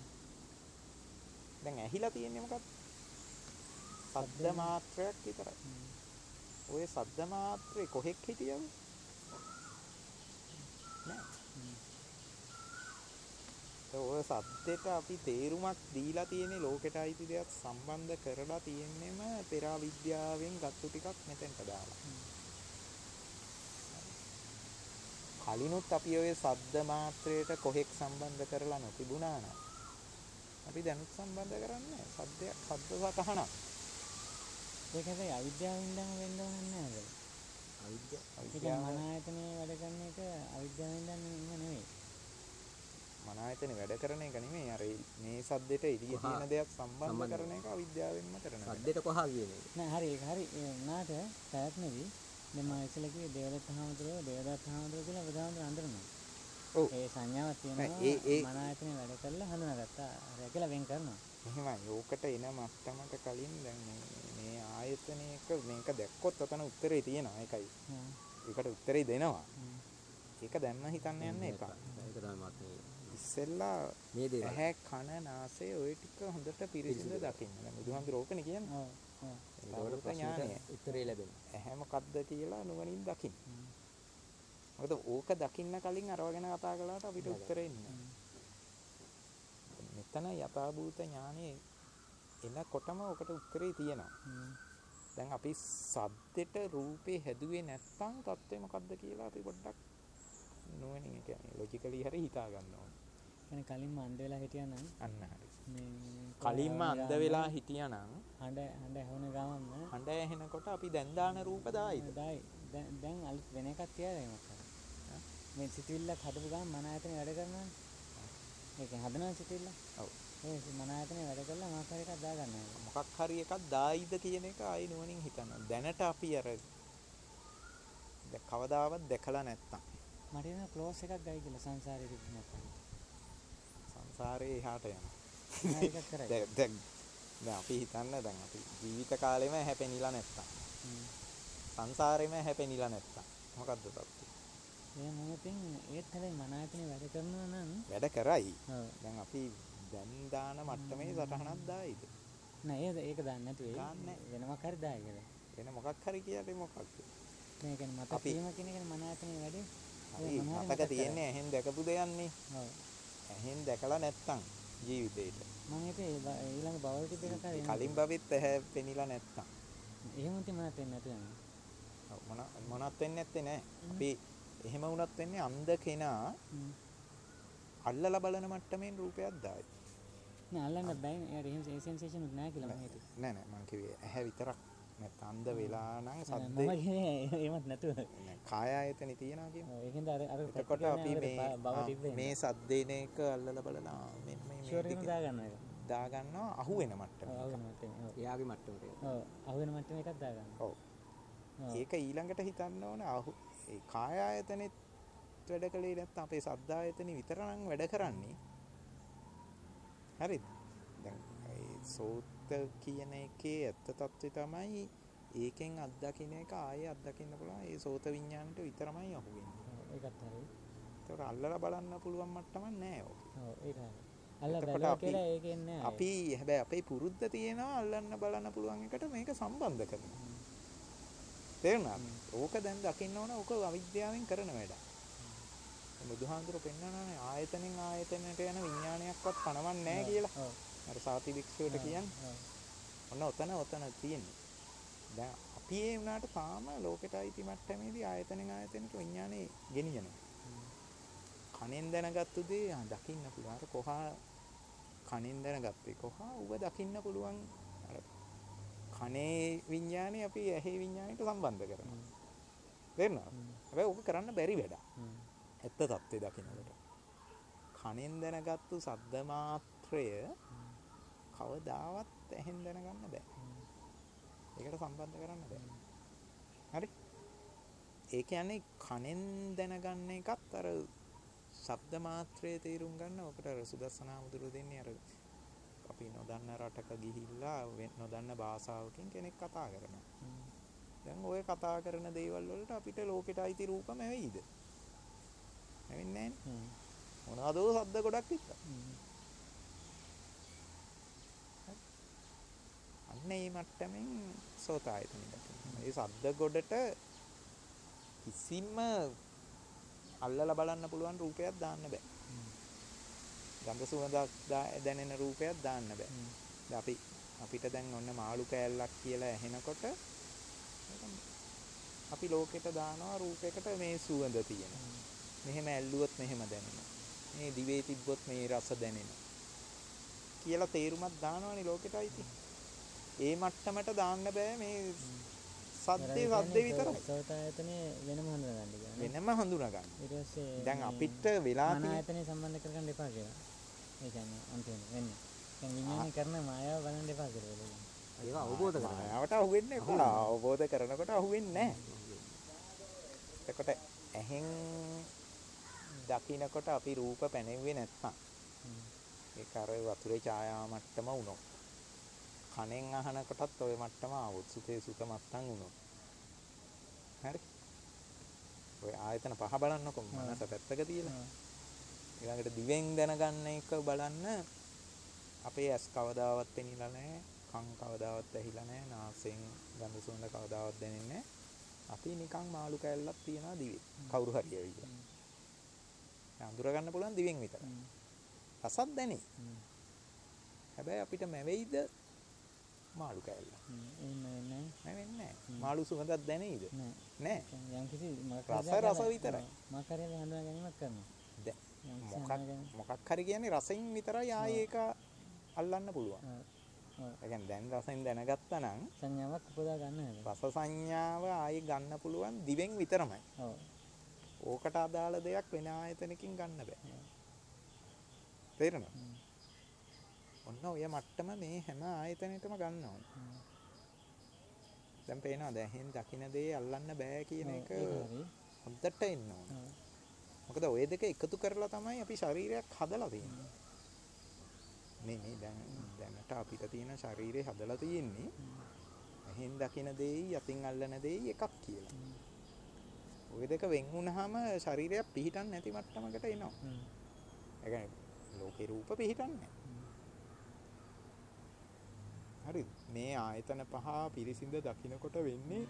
දැන් ඇහිලා තියෙන්නේ මොකක්ද? ශබ්ද මාත්‍රයක් විතරයි. ඔය ශබ්ද මාත්‍රේ කොහෙක් හිටියද? නෑ. ඔය සද්දෙට අපි තේරුමක් දීලා තියෙන්නේ ලෝකෙට අයිති දෙයක් සම්බන්ධ කරලා තියෙන්නෙම පෙර විද්‍යාවෙන් ගත්තු ටිකක් මෙතෙන්ට දාලා. කලිනුත් අපි ඔය ශබ්ද මාත්‍රයට කොහෙක් සම්බන්ධ කරලා නොතිබුණා නම් අපි දැනුත් සම්බන්ධ කරන්නේ සද්දයක් ශබ්ද සටහනක්. ඒක හැබැයි අවිද්‍යාවෙන් ඉඳන් වෙන්න ඕනේ නැහැ. අවිද්‍යාව මන ආයතනේ වැඩ කරන එක අවිද්‍යාවෙන් ඉඳන් නෙමෙයි. මන ආයතනේ වැඩ කරන එක නෙමෙයි අර මේ සද්දෙට එළිය තියෙන දෙයක් සම්බන්ධ කරන එක අවිද්‍යාවෙන්ම කරන එක. සද්දෙට කොහා කියන එක. නෑ හරි ඒක හරි නාට පැවැත්මේදී දැන් මම ඉස්සෙල්ලා කිව්වේ දේවදත්ත හාමුදුරුවෝ දේවදත්ත හාමුදුරුවෝ කියලා බුදුහාමුදුරුවෝ අඳුරනවා. ඔව්. ඒ සංඥාවක් තියෙනවා ඒ ඒ මන ආයතනේ වැඩ කරලා හඳුනාගත්තා. අර කියලා වෙන් කරනවා. එහෙමයි. ඕකට එන මට්ටමට කලින් දැන් මේ මේ ආයතනයක මේක දැක්කොත් අතන උත්තරේ තියෙනවා. ඒකයි. ඒකට උත්තරේ දෙනවා. ඒක දැම්ම හිතන්න යන්න එපා. ඒක තමයි මත් ඉස්සෙල්ලා මේ දේවල් ඇහැ කන නාසය ওই ටික හොඳට පිරිසිදු දකින්න. දැන් බුදුහාමුදුරුවෝ ඕකනේ කියන්නේ. ඔව්. ඔව්. ඒකට ඥානය. උත්තරේ ලැබෙනවා. ඇහැ මොකද්ද කියලා නුවණින් දකින්න. මොකද ඕක දකින්න කලින් අරව ගැන කතා කළාට අපිට උත්තරේ එන්නේ නැහැ. මෙතන යථාභූත ඥානෙ එනකොටම ඔකට උත්තරේ තියෙනවා. දැන් අපි සද්දෙට රූපේ හැදුවේ නැත්නම් தත්ත්වය මොකද්ද කියලා අපි පොඩ්ඩක් නුවණින් කියන්නේ ලොජිකලි හරි හිතා ගන්න ඕනේ. කියන්නේ කලින්ම අන්ධ වෙලා හිටියා නම් අන්න හරි. මේ කලින්ම අන්ධ වෙලා හිටියා නම් හඬ හඬ ඇහුන ගමන්ම හඬ ඇහෙනකොට අපි දැන් දාන රූප දායිද? දායි. දැන් දැන් අලුත් වෙන එකක් තියාගෙන මොකක්ද? මේ සිතුවිල්ලක් හදපු ගමන් මන ආයතනේ වැඩ කරනවානේ. ඒක හදනවා සිතුවිල්ල. ඔව්. ඒ මන ආයතනේ වැඩ කරලා මොකක් හරි එකක් දා ගන්නවා. මොකක් හරි එකක් දායිද කියන එක ආයි නුවණින් හිතන්න. දැනට අපි අර දැන් කවදාවත් දැකලා නැත්තම් මට එන ක්ලෝස් එකක් ගයි කියලා සංසාරේ තිබුණා. සංසාරේ එහාට යනවා. මේක කරයි. දැන් දැන් දැන් අපි හිතන්න දැන් අපි ජීවිත කාලෙම හැපෙනිලා නැත්තම් සංසාරෙම හැපෙනිලා නැත්තම් මොකද්ද තත්ත්වය? මේ මොහොතින් ඒත් හැබැයි මන ආයතනේ වැඩ කරනවා නම් වැඩ කරයි. ඔව්. දැන් අපි දැන් දාන මට්ටමේ සටහනක් දායිද? නෑ ඒක ඒක දාන්න නැතුව ඒ දාන්නේ වෙනමක් හරි දායි කියලා. වෙන මොකක් හරි කියන්නේ මොකක්ද? මේ කියන්නේ මතක අපි- වීම කියන එක මන ආයතනේ වැඩේ. අපි මතක තියෙන්නේ ඇහෙන් දැකපු දෙයක්නේ. ඔව්. ඇහෙන් දැකලා නැත්තම් ජීවිතේට. මම හිතේ ඒ බ- ඊළඟ බවල් ටික එකක් හරි කලින් භවෙත් ඇහැ පෙනිලා නැත්තම්. එහෙම උන්ති මනත් වෙන්නේ නැතුව යනවා. ඔව් මොන මොනවත් වෙන්නේ නැත්තේ නෑ. අපි එහෙම වුණත් වෙන්නේ අන්ධ කෙනා හ්ම්. අල්ලලා බලන මට්ටමින් රූපයක් දායි. නෑ අල්ලන්න බෑ. එයාට එහෙම ඒ සෙන්සේෂන් උත් නෑ කියලා මම හිතුවේ. නෑ නෑ මං කිව්වේ ඇහැ විතරක් නැත්නම් අන්ධ වෙලා නම් නෑ, සද්දේ මම කියන්නේ එහෙමත් නැතුව. නෑ කාය ආයතනෙ තියනවා කියන්නේ. ඔව් ඒකෙන්ද අර අර එතකොට අපි මේ බව ආ, තිබ්බේ. මේ සද්දේන එක අල්ලලා බලලා ආ, මෙන්න මේ මේ ෂුවර් එකම ටික දා ගන්නවා ඒක. දා ගන්නවා අහු වෙන මට්ටම. ඔව් අහුවෙන මට්ටමේ. ඔව්. එයාගේ මට්ටමට එනවා. ඔව් අහුවෙන මට්ටමේ එකක් දා ගන්නවා. ඔව්. ඔව්. ඒක ඊළඟට හිතන්න ඕන අහු ඒ කාය ආයතනෙත් වැඩ කළේ නැත්නම් අපේ සද්ද ආයතනෙ විතර නම් වැඩ කරන්නේ. හරිද? දැන් ඒ සෝත කියන එකේ ඇත්ත తත්වය තමයි ඒකෙන් අත්දකින්න එක ආයේ අත්දකින්න පුළුවන් ඒ සෝත විඥාණයට විතරමයි අහුවෙන්නේ. ඔව් ඒකත් හරි. ඒකට අල්ලලා බලන්න පුළුවන් මට්ටමක් නෑ ඕක. ඔව් ඒක හරි. අල්ල එතකොට බැලුවා අපි- කියලා ඒකෙන් නෑ. අපි හැබැයි අපේ පුරුද්ද තියෙනවා අල්ලන්න බලන්න පුළුවන් එකට මේක සම්බන්ධ කරනවා. තේරුණාද? ඕක දැන් දකින්න ඕන ඕක අවිද්‍යාවෙන් කරන වැඩක්. බුදුහාඳුර පෙන්නනවානේ ආයතනෙන් ආයතනයට යන විඥානයක්වත් පණවන්නේ නැහැ කියලා. ඔව්. අර සාති භික්ෂුවට කියන්නේ. ඔව්. ඔන්න ඔතන ඔතන තියෙන්නේ. දැන් අපි ඒ වුණාට තාම ලෝකෙට අයිති මට්ටමේදී ආයතනෙන් ආයතනට විඥානේ ගෙනියනවා. කනෙන් දැනගත්තු දේ ආ දකින්න පුළුවන්. අර කොහා කනෙන් දැනගත්තේ කොහා ඌව දකින්න පුළුවන්. අර කනේ විඥානේ අපි ඇහි විඥානයට සම්බන්ධ කරනවා. තේරුණාද? හැබැයි ඕක කරන්න බැරි වැඩක්. හ්ම්. ඇත්ත తත්ත්වය දකින්නකොට. කනෙන් දැනගත්තු ශබ්ද මාත්‍රය කවදාවත් ඇහෙන් දැනගන්න බෑ. ඒකට සම්බන්ධ කරන්න බෑ. හරි? ඒ කියන්නේ කනෙන් දැනගන්න එකත් අර ශබ්ද මාත්‍රයේ තේරුම් ගන්න ඔකට අර සුදස්සනා මුදුර දෙන්නේ අර අපි නොදන්න රටක ගිහිල්ලා වෙන- නොදන්න භාෂාවකින් කෙනෙක් කතා කරනවා. දැන් ඔය කතා කරන දේවල් වලට අපිට ලෝකෙට අයිති රූපම වෙයිද? වෙන්නේ නැහැ. හ්ම්. මොනවාදෝ ශබ්ද ගොඩක් විතර. හ්ම්. අන්න ඒ මට්ටමින් සෝත ආයතනෙ දකිනවා. ඒ ශබ්ද ගොඩට කිසිම අල්ලලා බලන්න පුළුවන් රූපයක් දාන්න බෑ. ගන්ධ සුවඳක් දා- දැනෙන රූපයක් දාන්න බෑ. හ්ම්. දැන් අපි අපිට දැන් ඔන්න මාළු කෑල්ලක් කියලා ඇහෙනකොට අපි ලෝකෙට දානවා රූපයකට මේ සුවඳ තියෙනවා. මෙහෙම ඇල්ලුවොත් මෙහෙම දැනෙනවා. මේ දිවේ තිබ්බොත් මේ රස දැනෙනවා. කියලා තේරුමක් දානවනේ ලෝකෙට අයිති. ඒ මට්ටමට දාන්න බෑ මේ සද්දේ සද්දේ විතරයි. සෝත ආයතනේ වෙනම හඳුනා ගන්න කියලා. වෙනම හඳුනා ගන්න. ඊට පස්සේ දැන් මේ අපිට වෙලා මන තියෙන ආයතනේ සම්බන්ධ කරගන්න එපා කියලා. ඒ කියන්නේ අන්තිමට වෙන්නේ. දැන් විඥානය කරන මායාව බලන්න එපා කියලා වෙලෙන්නේ. ඒවා අවබෝධ කරගන්න. මායාවට අහුවෙන්නේ නැහැ. අවබෝධ කරනකොට අහුවෙන්නේ නැහැ. එතකොට ඇහෙන් දකින්නකොට අපි රූප පැනෙන්නේ නැත්නම් ඒක අර වතුරේ ඡායාව මට්ටම වුණොත් කනෙන් අහනකොටත් ওই මට්ටම ආවොත් සුතේ සුත මත්තන් වුණොත් හරි ඔය ආයතන පහ බලන්නකො මනස පැත්තක තියලා ඊළඟට දිවෙන් දැනගන්න එක බලන්න අපේ ඇස් කවදාවත් පෙනිලා නැහැ කන් කවදාවත් ඇහිලා නැහැ නාසයෙන් ගඳ සුවඳ කවදාවත් දැනෙන්නේ නැහැ අපි නිකන් මාළු කෑල්ලක් තියනවා දිවේ කවුරු හරි ඇවිල්ලා අඳුර ගන්න පුළුවන් දිවෙන් විතරයි රසත් දැනේ හැබැයි අපිට මැවෙයිද මාළු කෑල්ල එන්නේ නැහැ. මැවෙන්නේ නැහැ මාළු සුවඳක් දැනෙයිද නෑ. නැහැ යම් කිසි රස රස විතරයි. මාකාරයෙන් හඳුනා ගැනීමක් කරනවා. දැන් මොකක් මොකක් හරි කියන්නේ රසෙන් විතරයි ආයේ ඒක අල්ලන්න පුළුවන්. ඒ කියන්නේ දැන් රසෙන් දැනගත්තා නම් සංඥාවක් උපදවා ගන්න හැබැයි. රස සංඥාව ආයේ ගන්න පුළුවන් දිවෙන් විතරමයි. ඔව්. ඕකට අදාළ දෙයක් වෙන ආයතනකින් ගන්න බෑ. තේරෙනවද? ඔන්න ඔය මට්ටම මේ හැම ආයතනෙටම ගන්න ඕනේ. දැන් පේනවද ඇහෙන් දකින්න දේ අල්ලන්න බෑ කියන එක හොඳට එන්න ඕනේ. මොකද ඔය දෙක එකතු කරලා තමයි අපි ශරීරයක් හදලා තියෙන්නේ. මේ මේ දැන් දැනට අපිට තියෙන ශරීරය හදලා තියෙන්නේ ඇහෙන් දකින්න දෙයි යතින් අල්ලන දෙයි එකක් කියලා. ඔය දෙක වෙන් වුණාම ශරීරයක් පිහිටන්නේ නැති මට්ටමකට එනවා. ඒ කියන්නේ ලෝකේ රූප පිහිටන්නේ. හරිද? මේ ආයතන පහ පිරිසිඳ දකින්නකොට වෙන්නේ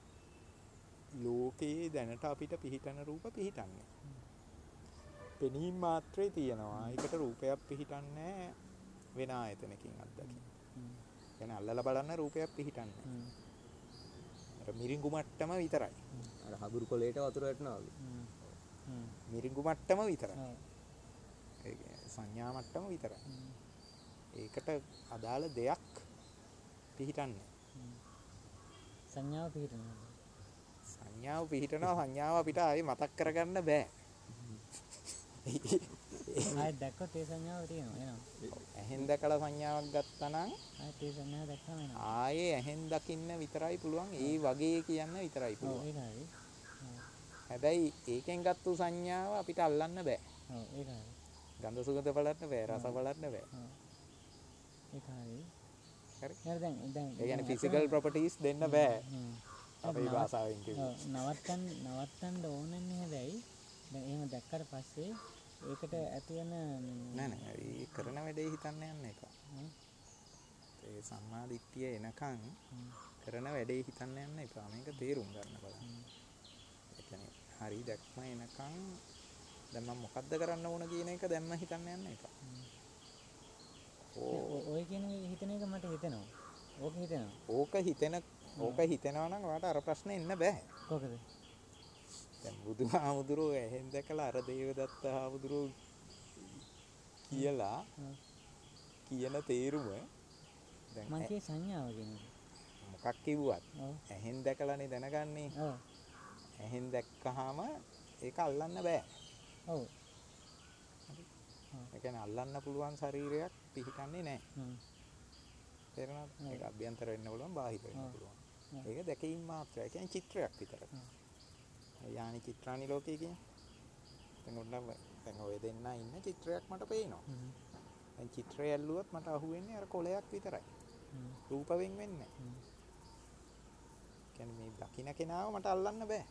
ලෝකේ දැනට අපිට පිහිටන රූප පිහිටන්නේ. පෙනීම මාත්‍රේ තියෙනවා. ඒකට රූපයක් පිහිටන්නේ වෙන ආයතනකින් අත්දකින්න. يعني අල්ලලා බලන්න රූපයක් පිහිටන්නේ. අර මිරිඟු මට්ටම විතරයි. අර හබුරු කොලේට වතුර වැටෙනවා වගේ. මිරිඟු මට්ටම විතරයි. ඒ සංඥා මට්ටම විතරයි. ඒකට අදාළ දෙයක් පිහිටන්නේ. සංඥාව පිහිටනවා. සංඥාව පිහිටනවා සංඥාව අපිට ආයේ මතක් කරගන්න බෑ. ආයෙත් දැක්කොත් ඒ සංඥාව තියෙනවා එනවා. ඇහෙන් දැකලා සංඥාවක් ගත්තා නම් ආයෙත් ඒ සංඥාව දැක්කම එනවා. ආයේ ඇහෙන් දකින්න විතරයි පුළුවන්. ඒ වගේ කියන්න විතරයි ඔව් පුළුවන්. ඒක හරි. හැබැයි ඒකෙන් ගත්තු සංඥාව අපිට අල්ලන්න බෑ. ඔව් ඒක හරි. ගන්ධ සුගඳ බලන්න බෑ, රස බලන්න බෑ. ඒක හරි. හරි. හරි දැන් දැන් ඒ කියන්නේ ෆිසිකල් ප්‍රොපර්ටිස් දෙන්න බෑ. අපේ භාෂාවෙන් කිව්වොත්. ඔව් නවත්තන්න නවත්තන්න ඕනන්නේ හැබැයි දැන් එහෙම දැක්කට පස්සේ ඒකට ඇති වෙන නෑ නෑ ඒ කරන වැඩේ හිතන්න යන්න එක. ඒ සම්මා දිට්ඨිය එනකන් කරන වැඩේ හිතන්න යන්න එපා. මේක තේරුම් ගන්න බලන්න. ඒ කියන්නේ හරි දැක්ම එනකන් දැන් මම මොකද්ද කරන්න ඕන කියන එක දැම්ම හිතන්න යන්න එපා. ඔය කියන හිතන එක මට හිතෙනවා. ඕක හිතෙනවා. ඕක හිතෙන ඕක හිතෙනවා නම් ඔයාලට අර ප්‍රශ්නේ එන්න බෑ. කොහොමද? දැන් බුදුහාමුදුරුවෝ ඇහෙන් දැකලා අර දේවදත්ත හාමුදුරුවෝ කියලා කියන තේරුම දැන් මං කියේ සංඥාව කියන එක. මොකක් කිව්වත් ඔව්. ඇහෙන් දැකලානේ දැනගන්නේ. ඔව්. ඇහෙන් දැක්කහම ඒක අල්ලන්න බෑ. ඔව්. ඒ කියන්නේ අල්ලන්න පුළුවන් ශරීරයක් පිහිටන්නේ නැහැ. හ්ම්. තේරෙනවද? ඒක අභ්‍යන්තර වෙන්න පුළුවන්, බාහිර වෙන්න පුළුවන්. ඒක දැකීම මාත්‍රයි. ඒ කියන්නේ චිත්‍රයක් විතරයි. යානි චිත්‍රානි ලෝකේ කියන්නේ. දැන් ඔන්න දැන් ඔය දෙන්න ඉන්න චිත්‍රයක් මට පේනවා. දැන් චිත්‍රය ඇල්ලුවොත් මට අහුවෙන්නේ අර කොලයක් විතරයි. රූප වෙන් වෙන්නේ නැහැ. කියන්නේ මේ දකින්න කෙනාව මට අල්ලන්න බෑ.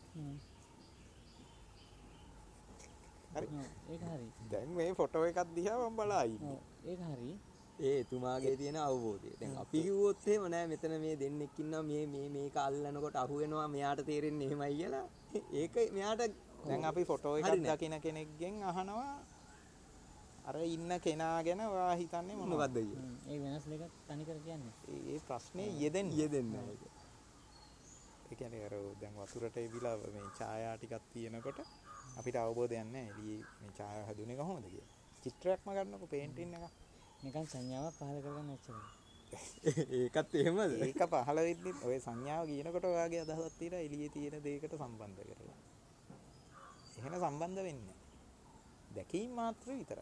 හරි. ඒක හරි. දැන් මේ ෆොටෝ එකක් දිහා මම බලා ඉන්නේ. ඒක හරි. ඒ එතුමාගේ තියෙන අවබෝධය. දැන් අපි කිව්වොත් එහෙම නෑ මෙතන මේ දෙන්නෙක් ඉන්නවා මේ මේ මේක අල්ලනකොට අහු වෙනවා මෙයාට තේරෙන්නේ එහෙමයි කියලා. ඒක මෙයාට දැන් අපි ෆොටෝ එකක් දකින කෙනෙක්ගෙන් අහනවා අර ඉන්න කෙනා ගැන ඔයා හිතන්නේ මොනවද කියලා. ඒ වෙනස් දෙක තනි කර කියන්නේ. ඒ ප්‍රශ්නේ යෙදෙන්න යෙදෙන්න ඒක. ඒ කියන්නේ අර දැන් වතුරට එවිලා මේ ඡායා ටිකක් තියෙනකොට අපිට අවබෝධයක් නැහැ එළියේ මේ ඡායාව හැදුනේ කොහොමද කියලා. චිත්‍රයක්ම ගන්නකො පේන්ටින් එකක්. නිකන් සංඥාවක් පහල කරගන්න එච්චරයි. ඒකත් එහෙමද? ඒක පහළ වෙන්නේ ඔය සංඥාව කියනකොට ඔයාගේ අදහසක් තියෙනවා එළියේ තියෙන දෙයකට සම්බන්ධ කරලා. එහෙම සම්බන්ධ වෙන්නේ නැහැ. දැකීම මාත්‍ර විතරයි.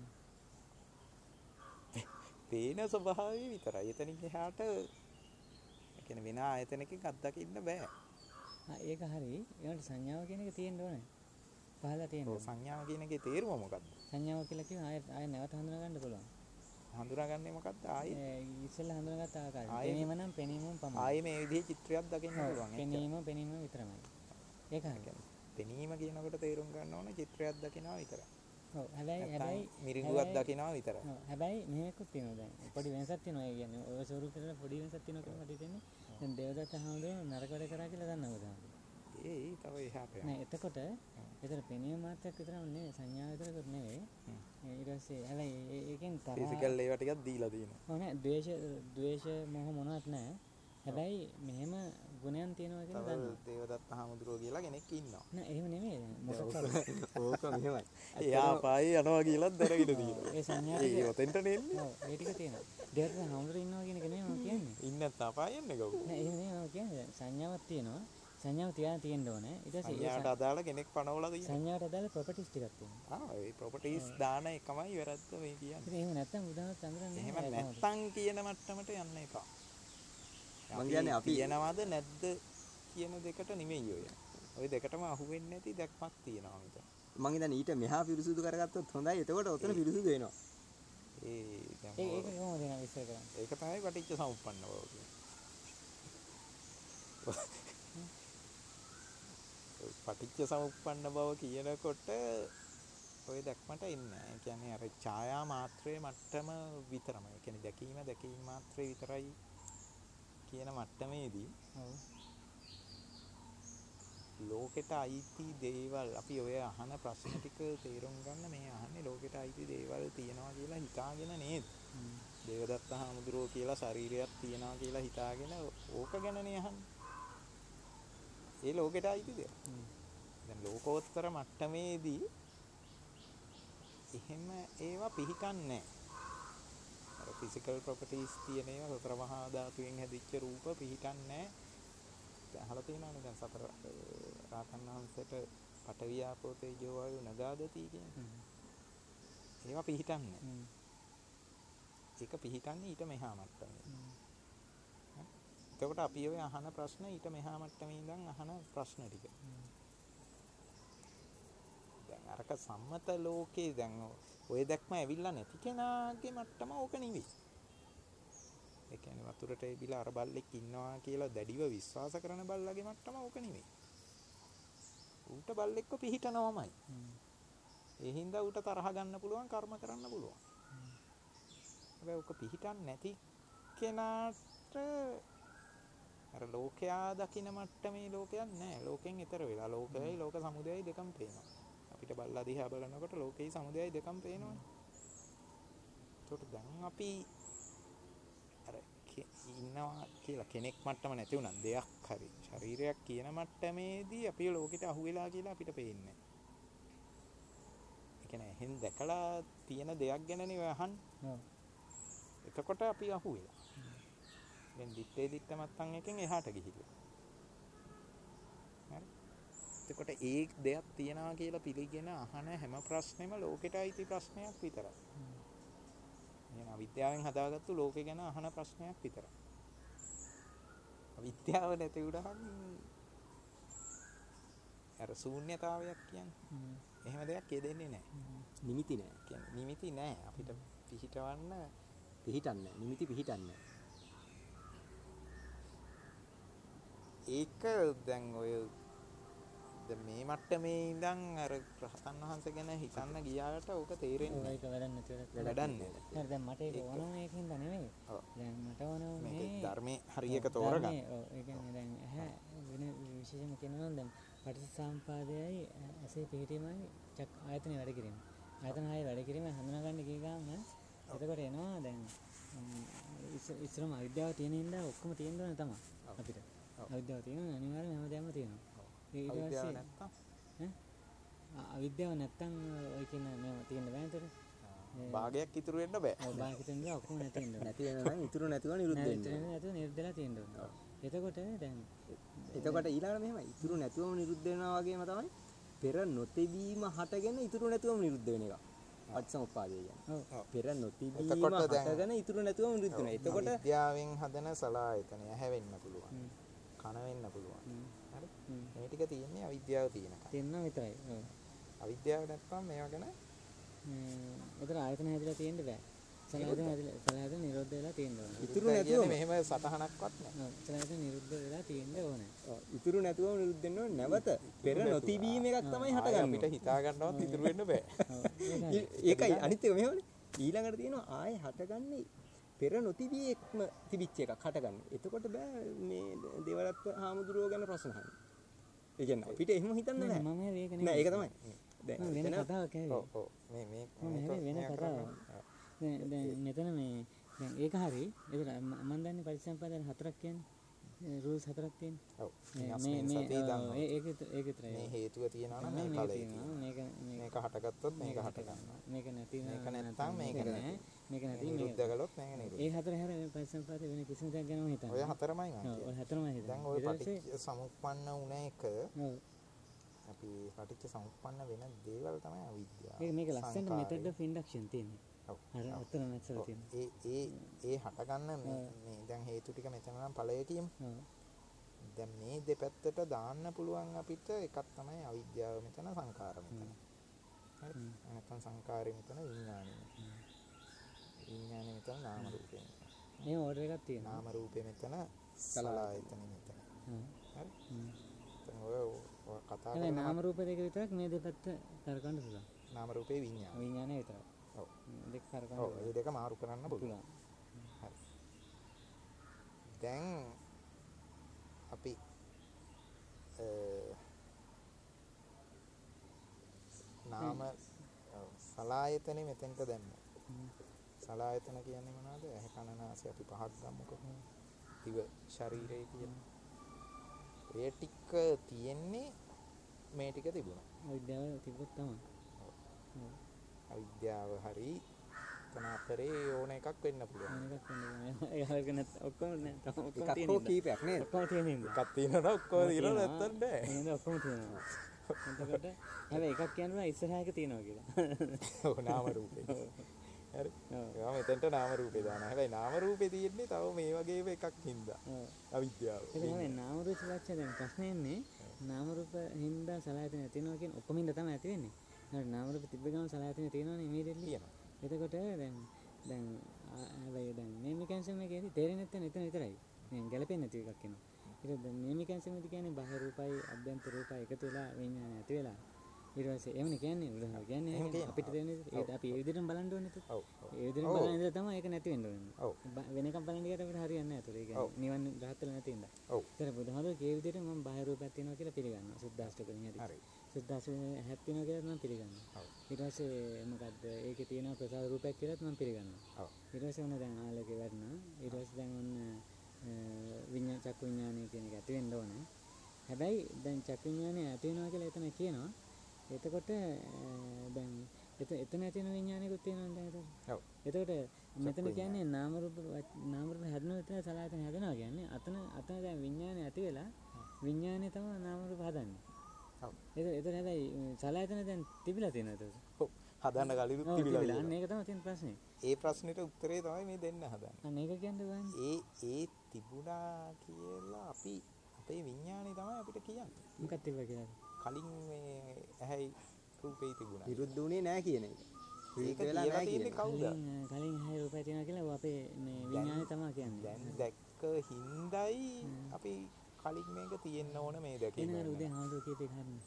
පේන ස්වභාවය විතරයි. එතනින් එහාට ඒ කියන්නේ වෙන ආයතනකින් අත්දකින්න බෑ. ආ ඒක හරි. ඒකට සංඥාව කියන එක තියෙන්න ඕනේ. පහලා තියෙන්න. ඔව් සංඥාව කියන එකේ තේරුම මොකක්ද? සංඥාව කියලා කියව ආයෙ ආයෙ නැවත හඳුනා ගන්න පුළුවන්. හඳුනාගන්නේ මොකක්ද? ආයේ ඉස්සෙල්ලා හඳුනාගත්ත ආකාරය. පෙනීම නම් පෙනීමම පමණයි. ආයේ මේ විදිහේ චිත්‍රයක් දකින්න පුළුවන්. පෙනීම පෙනීම විතරමයි. ඒක හරි. පෙනීම කියනකොට තේරුම් ගන්න ඕන චිත්‍රයක් දකිනවා විතරයි. ඔව් හැබැයි හැබැයි මිරිඟුවක් දකිනවා විතරයි. ඔව් හැබැයි මෙහෙකුත් තියෙනවා දැන්. පොඩි වෙනසක් තියෙනවා. ඒ කියන්නේ ඔය ස්වරූපෙට පොඩි වෙනසක් තියෙනවා කියලා මට හිතෙන්නේ. දැන් දේවදත්ත හාමුදුරුවෝ නරක වැඩ කරා කියලා දන්නවද? ඒ තව එහාට යනවා. නෑ එතකොට ඒතර පෙනීම මාත්‍රයක් විතරම නෙවෙයි සංඥා විතරකුත් නෙවෙයි. ඊට පස්සේ හැබැයි ඒකෙන් තරහ ෆිසිකල් ඒවා ටිකක් දීලා තියෙනවා. ඔව් නෑ ද්වේෂ ද්වේෂ මොහ මොනවත් නෑ. හැබැයි මෙහෙම ගුණයන් තියෙනවා කියන තව දන්නවා. දේවදත්ත හාමුදුරුවෝ කියලා කෙනෙක් ඉන්නවා. නෑ එහෙම නෙමෙයි. මොකක් ඕක මෙහෙමයි. එයා පායි යනවා කියලාත් දැනගෙන තියෙනවා. ඒ සංඥා ඒ ඔතෙන්ට නෙන්නේ. ඔව් ඒ ටික තියෙනවා. දේවදත්ත හාමුදුරුවෝ ඉන්නවා කියන එක නෙමෙයි මම කියන්නේ. ඉන්න නැත්නම් අපාය යන්නේ කවුද? නෑ එහෙම නෙමෙයි මම කියන්නේ. සංඥාවක් තියෙනවා. සංඥාව තියාගෙන තියෙන්න ඕනේ. ඊට පස්සේ ඒ සංඥාට අදාළ කෙනෙක් පනවලා තියෙනවා. සංඥාවට අදාළ ප්‍රොපර්ටිස් ටිකක් තියෙනවා. ආ ඒ ප්‍රොපර්ටිස් දාන එකමයි වැරද්ද මේ කියන්නේ. ඉතින් එහෙම නැත්තම් උදාහරණයක් අඳුරන්නේ එහෙම නැත්තම් කියන මට්ටමට යන්න එපා. මං කියන්නේ අපි කියනවාද නැද්ද කියන දෙකට නෙමෙයි ඔය. ඔය දෙකටම අහු වෙන්නේ නැති දැක්මක් තියෙනවා මෙතන. මං හිතන්නේ ඊට මෙහා පිරිසුදු කරගත්තොත් හොඳයි. එතකොට ඔතන පිරිසුදු වෙනවා. ඒ දැන් ඒක ඒක කොහොමද එන විස්තර කරන්නේ? ඒක තමයි පටිච්ච සමුප්පන්න බව කියන්නේ. පටිච්ච සමුප්පන්න බව කියනකොට ඔය දැක්මට එන්නේ. ඒ කියන්නේ අර ඡායා මාත්‍රයේ මට්ටම විතරමයි. ඒ කියන්නේ දැකීම දැකීම මාත්‍රේ විතරයි කියන මට්ටමේදී ඔව්. ලෝකෙට අයිති දේවල් අපි ඔය අහන ප්‍රශ්න ටික තේරුම් ගන්න මේ අහන්නේ ලෝකෙට අයිති දේවල් තියනවා කියලා හිතාගෙන නේද? දේවදත්ත හාමුදුරුවෝ කියලා ශරීරයක් තියනවා කියලා හිතාගෙන ඕක ගැනනේ අහන්නේ. ඒ ලෝකෙට අයිති දේවල්. දැන් ලෝකෝත්තර මට්ටමේදී එහෙම ඒවා පිහිටන්නේ නැහැ. අර ෆිසිකල් ප්‍රොපර්ටිස් තියෙන ඒවා සතර මහා ධාතුයෙන් හැදිච්ච රූප පිහිටන්නේ නැහැ. දැන් අහලා තියෙනවනේ දැන් සතර රාතන් වහන්සේට පඨවි ආපෝ තේජෝ වායු නගාදති කියන්නේ. ඒවා පිහිටන්නේ නැහැ. ඒක පිහිටන්නේ ඊට මෙහා මට්ටමේ. එතකොට අපි ඔය අහන ප්‍රශ්න ඊට මෙහා මට්ටමේ ඉඳන් අහන ප්‍රශ්න ටික. දැන් අරක සම්මත ලෝකේ දැන් ඔය දැක්ම ඇවිල්ලා නැති කෙනාගේ මට්ටම ඕක නෙවෙයි. ඒ කියන්නේ වතුරට එබිලා අර බල්ලෙක් ඉන්නවා කියලා දැඩිව විශ්වාස කරන බල්ලගේ මට්ටම ඕක නෙවෙයි. ඌට බල්ලෙක්ව පිහිටනවමයි. ඒ හින්දා ඌට තරහ ගන්න පුළුවන් කර්ම කරන්න පුළුවන්. හැබැයි ඕක පිහිටන්නේ නැති කෙනාට අර ලෝකයා දකින්න මට්ටමේ ලෝකයක් නැහැ. ලෝකෙන් ඈතර වෙලා ලෝකයයි ලෝක සමුදයයි දෙකම පේනවා. අපිට බල්ලා දිහා බලනකොට ලෝකෙයි සමුදයයි දෙකම පේනවා. ඒකට දැන් අපි අර ඉන්නවා කියලා කෙනෙක් මට්ටම නැති වුණා දෙයක් හරි ශරීරයක් කියන මට්ටමේදී අපි ලෝකෙට අහු වෙලා කියලා අපිට පේන්නේ. ඒ කියන්නේ එහෙන් දැකලා තියෙන දෙයක් ගැනනේ ඔය අහන්නේ. ඔව්. එතකොට අපි අහු වෙලා. දැන් දිත්තේ දිත්ත මත්තන් එකෙන් එහාට ගිහිල්ලා. හරි. එතකොට ඒ දෙයක් තියනවා කියලා පිළිගෙන අහන හැම ප්‍රශ්නෙම ලෝකෙට අයිති ප්‍රශ්නයක් විතරයි. එහෙනම් අවිද්‍යාවෙන් හදාගත්තු ලෝකේ ගැන අහන ප්‍රශ්නයක් විතරයි. අවිද්‍යාව නැති උඩහන් අර ශූන්‍යතාවයක් කියන්නේ. එහෙම දෙයක් යෙදෙන්නේ නැහැ. නිමිති නෑ. කියන්නේ නිමිති නැහැ. අපිට පිහිටවන්න පිහිටන්නේ නිමිති පිහිටන්නේ. ඒක දැන් ඔය දැන් මේ මට්ටමේ ඉඳන් අර රහතන් වහන්සේ ගැන හිතන්න ගියාට ඕක තේරෙන්නේ ඒක වැඩක් නැති වැඩක්. වැඩන්නේ. හරි දැන් මට ඒක ඕනම එකකින්ද නෙමෙයි. ඔව්. දැන් මට ඕනම මේක මේ ධර්මයේ හරියක තෝරගන්න. ඔව් ඒ කියන්නේ දැන් ඇහැ වෙන විශේෂම කියනවා නම් දැන් පටිච්චසමුපාදයයි ඇසේ පිහිටීමයි චක් ආයතන වැඩ කිරීම. ආයතන හය වැඩ කිරීම හඳුනා ගන්න ගිය ගමන් එතකොට එනවා දැන් ඉස්සරම අවිද්‍යාව තියෙන හින්දා ඔක්කොම තියෙන්න ඕනේ තමයි අපිට. අවිද්‍යාව තියෙනවා අනිවාර්යයෙන්ම හැමදේම තියෙනවා. ඊට පස්සේ නැත්තම් ඈ අවිද්‍යාව නැත්තම් ඔය කියන මේව තියෙන්න බෑ නේද? භාගයක් ඉතුරු වෙන්න බෑ. ඔව් භාගයක් තියෙනවා ඔක්කොම නැති වෙනවා. නැති වෙනවා නම් ඉතුරු නැතිව නිරුද්ධ වෙනවා. නැතුව නිරුද්ධලා තියෙන්න ඕනේ. එතකොට දැන් එතකොට ඊළඟට මෙහෙමයි ඉතුරු නැතුවම නිරුද්ධ වෙනවා වගේම තමයි පෙර නොතිබීම හටගෙන ඉතුරු නැතුවම නිරුද්ධ වෙන එක. පටිච්චසමුප්පාදය කියන්නේ. ඔව්. පෙර නොතිබීම එතකොට දැන්- හටගෙන ඉතුරු නැතුවම නිරුද්ධ වෙනවා. එතකොට විද්‍යාවෙන් හදන සලායතනය හැවෙන්න පුළුවන්. කන වෙන්න පුළුවන්. හරි? මේ ටික තියෙන්නේ අවිද්‍යාව තියෙනකන්. තියෙනවා විතරයි. ඔව්. අවිද්‍යාව නැත්නම් මේවා ගැන එතන ආයතන හැදලා තියෙන්න බෑ. සලආයතන හැදලා සලආයතන නිරෝධ වෙලා තියෙන්න ඕනේ. ඉතුරු දැන් නැතුවම කියන්නේ මෙහෙම සටහනක්වත් නැහැ. ඔව්. සලආයතන නිරුද්ධ වෙලා තියෙන්න ඕනේ. ඔව්, ඉතුරු නැතුවම නිරුද්ධ වෙන්න ඕනේ. නැවත පෙර නොතිබීම එකක් තමයි ආයෙ අපිට හටගන්නේ. හිතා ගන්නවත් ඉතුරු වෙන්න බෑ. ඔව්. ඒකයි. ඒකයි අනිත් එක මෙහෙමනේ. ඊළඟට තියෙනවා ආයෙ හටගන්නේ පෙර නොතිබී එක්ම තිබිච්ච එකක් හටගන්නේ. එතකොට බෑ මේ දේවදත්ත හාමුදුරුවෝ ගැන ප්‍රශ්න අහන්න. ඒ කියන්නේ අපිට එහෙම හිතන්න නෑ, නෑ. මම ඒක නෑ නෙමෙයි. ඒක තමයි. දැන් මම වෙන එතන කතාවක් ඔව් ඇහුවේ. ඔව් මේ මේ මම ඇහුවේ වෙන මේක කතාවක්. කරන්නේ. දැන් දැන් මෙතන මේ දැන් ඒක හරි. ඒක මම දන්නේ පරිසම්පාදන හතරක් කියන්නේ. රූල්ස් හතරක් තියෙනවා. ඔව් මේ මේ මේ සතිය දන්නවා. ඒ ඒක විතර- ඒක විතරයි. මේ හේතුව තියෙනවා නම් මේ මේක ඵලය තියෙනවා. තියෙනවා. මේක මේක හටගත්තොත් මේක හට ගන්නවා. මේක නැති මේක නැත්තම් මේක නැහැ. නැහැ. මේක නැති නිරුද්ධ මේක. කළොත් මේක නිරුද්ධ. ඒ හතර හැර පරිසම්පාදේ වෙන කිසිම දෙයක් ගැනම හිතන්නේ. ඔය හතරමයි මම ඔව් ඔය කියන්නේ. හතරමයි හිතන්නේ. දැන් ඔය ඊට පස්සේ- පටිච්ච සමුප්පන්න වුණ එක ඔව්. අපි පටිච්ච සමුප්පන්න වෙන දේවල් තමයි අවිද්‍යාව. මේක මේක ලස්සන සංකාරය. මෙතඩ් ඔෆ් ඉන්ඩක්ෂන් තියෙන්නේ. ඔව්. අර අතන නැත්සල ඔව්. තියෙන්නේ. ඒ ඒ ඒ හටගන්න මේ මේ දැන් හේතු ටික මෙතන නම් ඵලය කියමු. ඔව්. දැන් මේ දෙපැත්තට දාන්න පුළුවන් අපිට එකක් තමයි අවිද්‍යාව මෙතන සංකාර මෙතන. හරි. නැත්නම් සංකාරය මෙතන විඥානය. විඥානය මෙතන නාම රූපේ. මේ ඕඩර් එකක් තියෙනවා. නාම රූපේ මෙතන සලආයතනෙ මෙතන. හ්ම්. හරි. හ්ම්. දැන් ඔය ඔය කතා හැබැයි කරන නාම රූප දෙක විතරක් මේ දෙපැත්ත කරකවන්න පුළුවන්. නාම රූපේ විඥාන. විඥානය විතරයි. ඔව්. දෙක කරකවන්න ඔව් මේ දෙක මාරු කරන්න පුළුවන්. පුළුවන්. හරි. දැන් අපි අ නාම සලායතනෙ මෙතෙන්ට දැම්මා. සලායතන කියන්නේ මොනවද? ඇහැ කන නාසය අපි පහක් ගමුකෝ. දිව ශරීරය කියන්නේ. ඒ ටික තියෙන්නේ මේ ටික තිබුණා. විද්‍යාව තිබ්බොත් තමයි. අවිද්‍යාව හරි තන අතරේ ඕන එකක් වෙන්න පුළුවන්. මොනකක් වෙන්නේ? ඒක නැත් ඔක්කොම නෑ. තම ඔක්කොම එකක් තියෙන හෝ හින්දා. කීපයක් නේද? ඔක්කොම තියෙන හින්දා. එකක් තියෙනවා ඔක්කොම තියෙනවා නැත්තම් නෑ. එහෙනම් ඔක්කොම තියෙනවා. එතකොට හැබැයි එකක් කියනවා ඉස්සරහා එක තියෙනවා කියලා. ඔව් නාම රූපේ. හරි. ඔව්. ඒවා මෙතෙන්ට නාම රූපේ දානවා. හැබැයි නාම රූපේ තියෙන්නේ තව මේ වගේම එකක් හින්දා. ඔව්. අවිද්‍යාව. ඒක තමයි නාම රූප ලක්ෂණ දැන් ප්‍රශ්නේ එන්නේ නාම රූප හින්දා සලආයතන තියෙනවා කියන ඔක්කොම හින්දා තමයි ඇති වෙන්නේ. හරි නාම රූප තිබ්බ ගමන් සලආයතන තියෙනවනේ ඉමීඩියට්ලි. තියෙනවා. එතකොට දැන් දැන් ආ, හැබැයි දැන් මේ මෙකැනිසම් එකේදී තේරෙන්නේ නැත්නම් එතන විතරයි. දැන් ගැලපෙන්නේ නැති එකක් එනවා. ඒක දැන් මේ මෙකැනිසම් එකේදී කියන්නේ බාහිර රූපයි අභ්‍යන්තර රූපයි එකතු වෙලා විඤ්ඤාණය ඇති වෙලා ඊට පස්සේ එවනේ කියන්නේ උදාහරණ කියන්නේ එහෙම ඒක කියනවා. අපිට තේරෙන්නේ ඒක අපි ඒ විදිහටම බලන්න ඕනේ ඒක. ඔව්. ඒ විදිහටම ඔව්. බලන ඉඳලා තමයි ඒක නැති වෙන්න ඕනේ. ඔව්. බ- වෙන එකක් බලන්න ගියට අපිට හරියන්නේ නැහැ. ඒතර ඒ ඔව්. කියන්නේ නිවන් රහත් වෙලා නැති ඉඳලා. ඔව්. ඒතර බුදුහාමුදුරුවෝ කිය විදිහට මම බාහිර රූපයක් තියෙනවා කියලා පිළිගන්නවා. සුද්දාෂ්ටකෙන් හැටි. හරි. සුද්දාෂ්ටකෙන් හැක් තියෙනවා කියලා මම පිළිගන්නවා. ඔව්. ඊට පස්සේ මොකද්ද ඒකේ තියෙන ප්‍රසාද රූපයක් කියලාත් මම පිළිගන්නවා. ඔව්. ඊට පස්සේ ඔන්න දැන් ආලෝකේ වටනවා. ඊට පස්සේ දැන් ඔන්න විඤ්ඤාණ චක්කු විඤ්ඤාණය කියන එක ඇති වෙන්න ඕනේ. හැබැයි දැන් චක්කු විඤ්ඤාණය ඇති වෙනවා කියලා එතන කියනවා. එතකොට අ, දැන් එතන එතන ඇති වෙන විඤ්ඤාණයකුත් තියෙනවා දැන් එතන. ඔව්. එතකොට මෙතන කියන්නේ නාම රූප නාම රූප හැදෙනවා විතර සලආයතන හැදෙනවා කියන්නේ අතන අතන දැන් විඤ්ඤාණය ඇති වෙලා විඤ්ඤාණය තමයි නාම රූප හදන්නේ. ඔව්. ඒක එතන හැබැයි සලආයතන දැන් තිබිලා තියෙනවා එතකොට. ඔව්. හදන්න කලින් ඔව් තිබිලා තිබිලා. අන්න තියෙනවා. ඒක තමයි තියෙන ප්‍රශ්නේ. ඒ ප්‍රශ්නෙට උත්තරේ තමයි මේ දෙන්න හදන්නේ. අන්න ඒක කියන්නේ වань. ඒ ඒ තිබුණා කියලා අපි අපේ විඥානේ තමයි අපිට කියන්නේ. මොකක්ද තිබ්බා කියලා. කලින් මේ ඇහැයි රූපේ තිබුණා. විරුද්ධ වුණේ නැහැ කියන එක. ඒක විරුද්ධ වෙලා කියලා නැහැ කියන තියෙන්නේ එක. කවුද? කලින් කලින් හැය රූපය තියෙනවා කියලා ඔය අපේ මේ විඤ්ඤාණය තමයි කියන්නේ. දැන් දැක්ක හිඳයි අපි කලින් මේක තියෙන්න ඕන මේ දැකීම. එනහර උදේ හාමුදුරුවෝ කියප එක හරිනේ.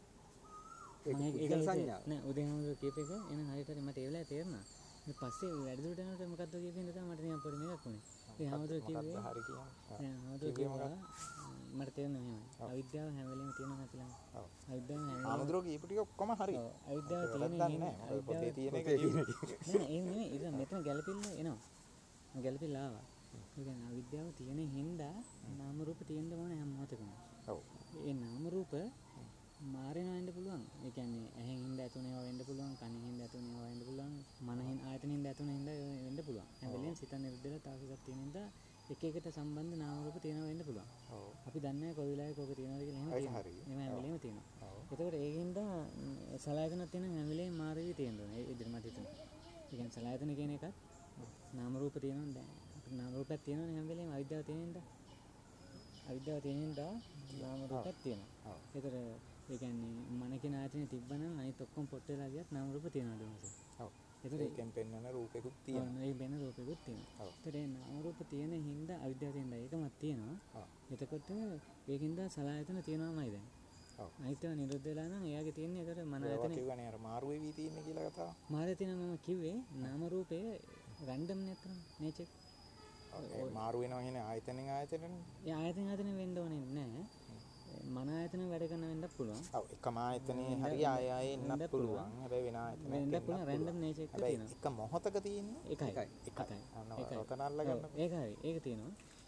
ඒක මම ඒක පුද්ගල හිතේ- සංඥාව. නෑ උදේ හාමුදුරුවෝ කියප එක එනං හරියට හරි මට ඒ වෙලාවේ තේරුණා. ඊට පස්සේ වැඩි දුරට යනකොට මොකද්ද කියපින්ද තමයි මට නිකන් පොඩි මේකක් වුණේ. ඒ හාමුදුරුවෝ කිව්වේ මොකක්ද හරි කියන්නේ? දැන් හාමුදුරුවෝ කිව්වා මට තේරෙනවා මෙහෙමයි. අවිද්‍යාව හැම වෙලේම තියෙනවා නැති ළඟ. ඔව්. අවිද්‍යාව හැම වෙලේම ආමුද්‍රෝ කියපු ටික ඔක්කොම හරි. ඔව් අවිද්‍යාව ඒක තියෙන වැරද්දක් හින්දා නෑ. මොකද පොතේ තියෙන එක පොතේ කියන්නේ. නෑ ඒ නෙමෙයි ඉතින් මෙතන ගැළපෙන්න එනවා. ගැළපෙන්න ආවා. ඒ කියන්නේ අවිද්‍යාව තියෙන හින්දා නාම රූප තියෙන්න ඕන හැම මොහොතකම. ඔව්. ඒ නාම රූප මාරේනවා වෙන්න පුළුවන්. ඒ කියන්නේ ඇහෙන් හින්දා ඇතුනේ ඒවා වෙන්න පුළුවන්, කනෙන් හින්දා ඇතුනේ ඒවා වෙන්න පුළුවන්, මනෙන් ආයතනෙන් හින්දා ඇතුනේ හින්දා ඒවා වෙන්න පුළුවන්. හැම වෙලේම සිත නිරුද්ධලා තාවකයක් තියෙන හින්දා එක එකට සම්බන්ධ නාම රූප තියෙනවා වෙන්න පුළුවන්. ඔව්. අපි දන්නේ නැහැ කොයි වෙලාවක කෝක තියෙනවද කියලා එහෙම ඒක තියෙනවා. හරි. එහෙම හැම වෙලේම තියෙනවා. ඔව්. එතකොට ඒකින්ද සලආයතනක් තියෙන හැම වෙලේම මාරේවි තියෙන්න ඕනේ. ඒ විදිහට මට හිතෙනවා. ඒ කියන්නේ සලආයතන කියන එකත් නාම රූප තියෙනවා දැන්. අපිට නාම රූපයක් තියෙනවනේ හැම වෙලේම අවිද්‍යාව තියෙන හින්දා. අවිද්‍යාව තියෙන හින්දා නාම රූපයක් තියෙනවා. ඔව්. ඒතර ඒ කියන්නේ මන කියන ආයතනෙ තිබ්බනම් අනිත් ඔක්කොම පොට් වෙලා ගියත් නාම රූප තියෙනවා ඩොමස. ඔව්. ඒතර ඒකෙන් පෙන්වන රූපෙකුත් තියෙනවා. ඒ වෙන රූපෙකුත් තියෙනවා. ඔව්. ඒතර ඒ නාම රූප තියෙන හින්දා අවිද්‍යාව තියෙන හින්දා ඒකමත් තියෙනවා. ඔව්. එතකොට ඒකින්ද සලආයතන තියෙනවාමයි දැන්. ඔව්. අනිත්‍යව නිරුද්ධ වෙලා නම් එයාගේ තියෙන්නේ ඒතර මන ඒවා ආයතනෙ කිව්වනේ අර මාරු වෙවි තියෙන්නේ කියලා කතාව. මාරේ තියෙන මම කිව්වේ නාම රූපය රැන්ඩම් නැත්නම් නේචර්. ඔව්. මාරු වෙනවා කියන්නේ ආයතනෙන් ආයතනෙන්. ඒ ආයතන ආයතන වෙන්න ඕනේ නැහැ. මන ආයතන වැඩ කරන වෙන්නත් පුළුවන්. ඔව්. එකම ආයතනේ හරි ආය ආය එන්නත් පුළුවන්. හැබැයි වෙන ආයතනයක් වෙන්නත් එන්නත් පුළුවන් රැන්ඩම් පුළුවන්. නේචර් එක හැබැයි තියෙනවා. එක මොහොතක තියෙන්නේ එකයි. එකයි. එකයි. අන්න එකයි. ඔතන අල්ලගන්න. ඔව්, ඒක හරි. ඒක තියෙනවා.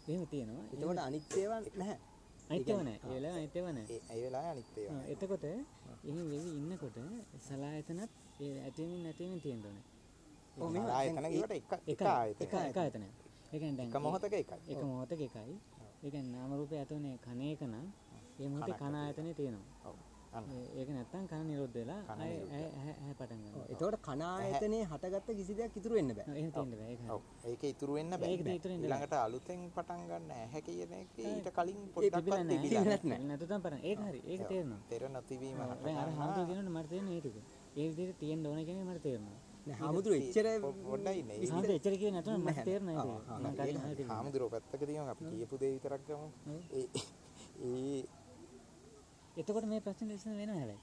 එහෙම තියෙනවා. එතකොට අනිත් ඒවා නැහැ. අනිත් ඒවා නැහැ. ඒ වෙලාවේ අනිත් ඒවා නැහැ. ඒ ඒ වෙලාවේ අනිත් ඒවා. ආ, එතකොට එහෙම වෙවි ඉන්නකොට සලායතනත් ඒ ඇතිවීම නැතිවීම තියෙන්න ඕනේ. ඔව් මෙහෙම ආයතන කියවට එක එක එක ආයතන. එක එක ආයතනයක්. ඒ කියන්නේ දැන් එක මොහොතක එකයි. එක මොහොතක එකයි. ඒ කියන්නේ නාම රූපය ඇතුනේ කණ එක නම් ඒ මොහොතේ කණ ආයතනේ තියෙනවා. ඔව්. අන්න. ඒ- ඒක නැත්තම් කණ නිරුද්ධ වෙලා කණ ආය නිරුද්ධ ආය ආය ආය පටන් ගන්නවා. එතකොට කණ ආයතනේ හටගත්ත කිසි දෙයක් ඉතුරු වෙන්න බෑ. ඔව්, එහෙම තියෙන්න බෑ. ඒක හරි. ඔව්. ඒක ඉතුරු වෙන්න බෑ. ඒක ඉතුරු වෙන්න බෑ. ඊළඟට අලුතෙන් පටන් ගන්න ඇහැ කියන එක ඊට කලින් තිබිලා පොඩ්ඩක්වත් නැහැ. තිබිලා නැහැ. තිබිලා නැතු තම පරණ. ඒක හරි. ඒක තේරෙනවා. තෙර නොතිබීම ඔව්, හට දැන් අර ගන්නවා. හාමුදුරුවෝ කියනකොට මට තේරෙන්නේ ඒ ටික. ඒ විදිහට තියෙන්න ඕන කියන එක මට තේරෙනවා. නෑ හාමුදුරු එච්චර පොඩ්ඩයි නේ. හාමුදුරුවෝ එච්චර කිව්වේ නැතුව මට තේරෙනවා ඒක. ආ, මම කලින් අහලා තිබුණා. හාමුදුරුවෝ පැත්තක තියමු අපි කියපු දේ විතරක් ගමු. ඔව්. ඒ ඒ එතකොට මේ ප්‍රශ්නේ විසඳ වෙනවා හැබැයි.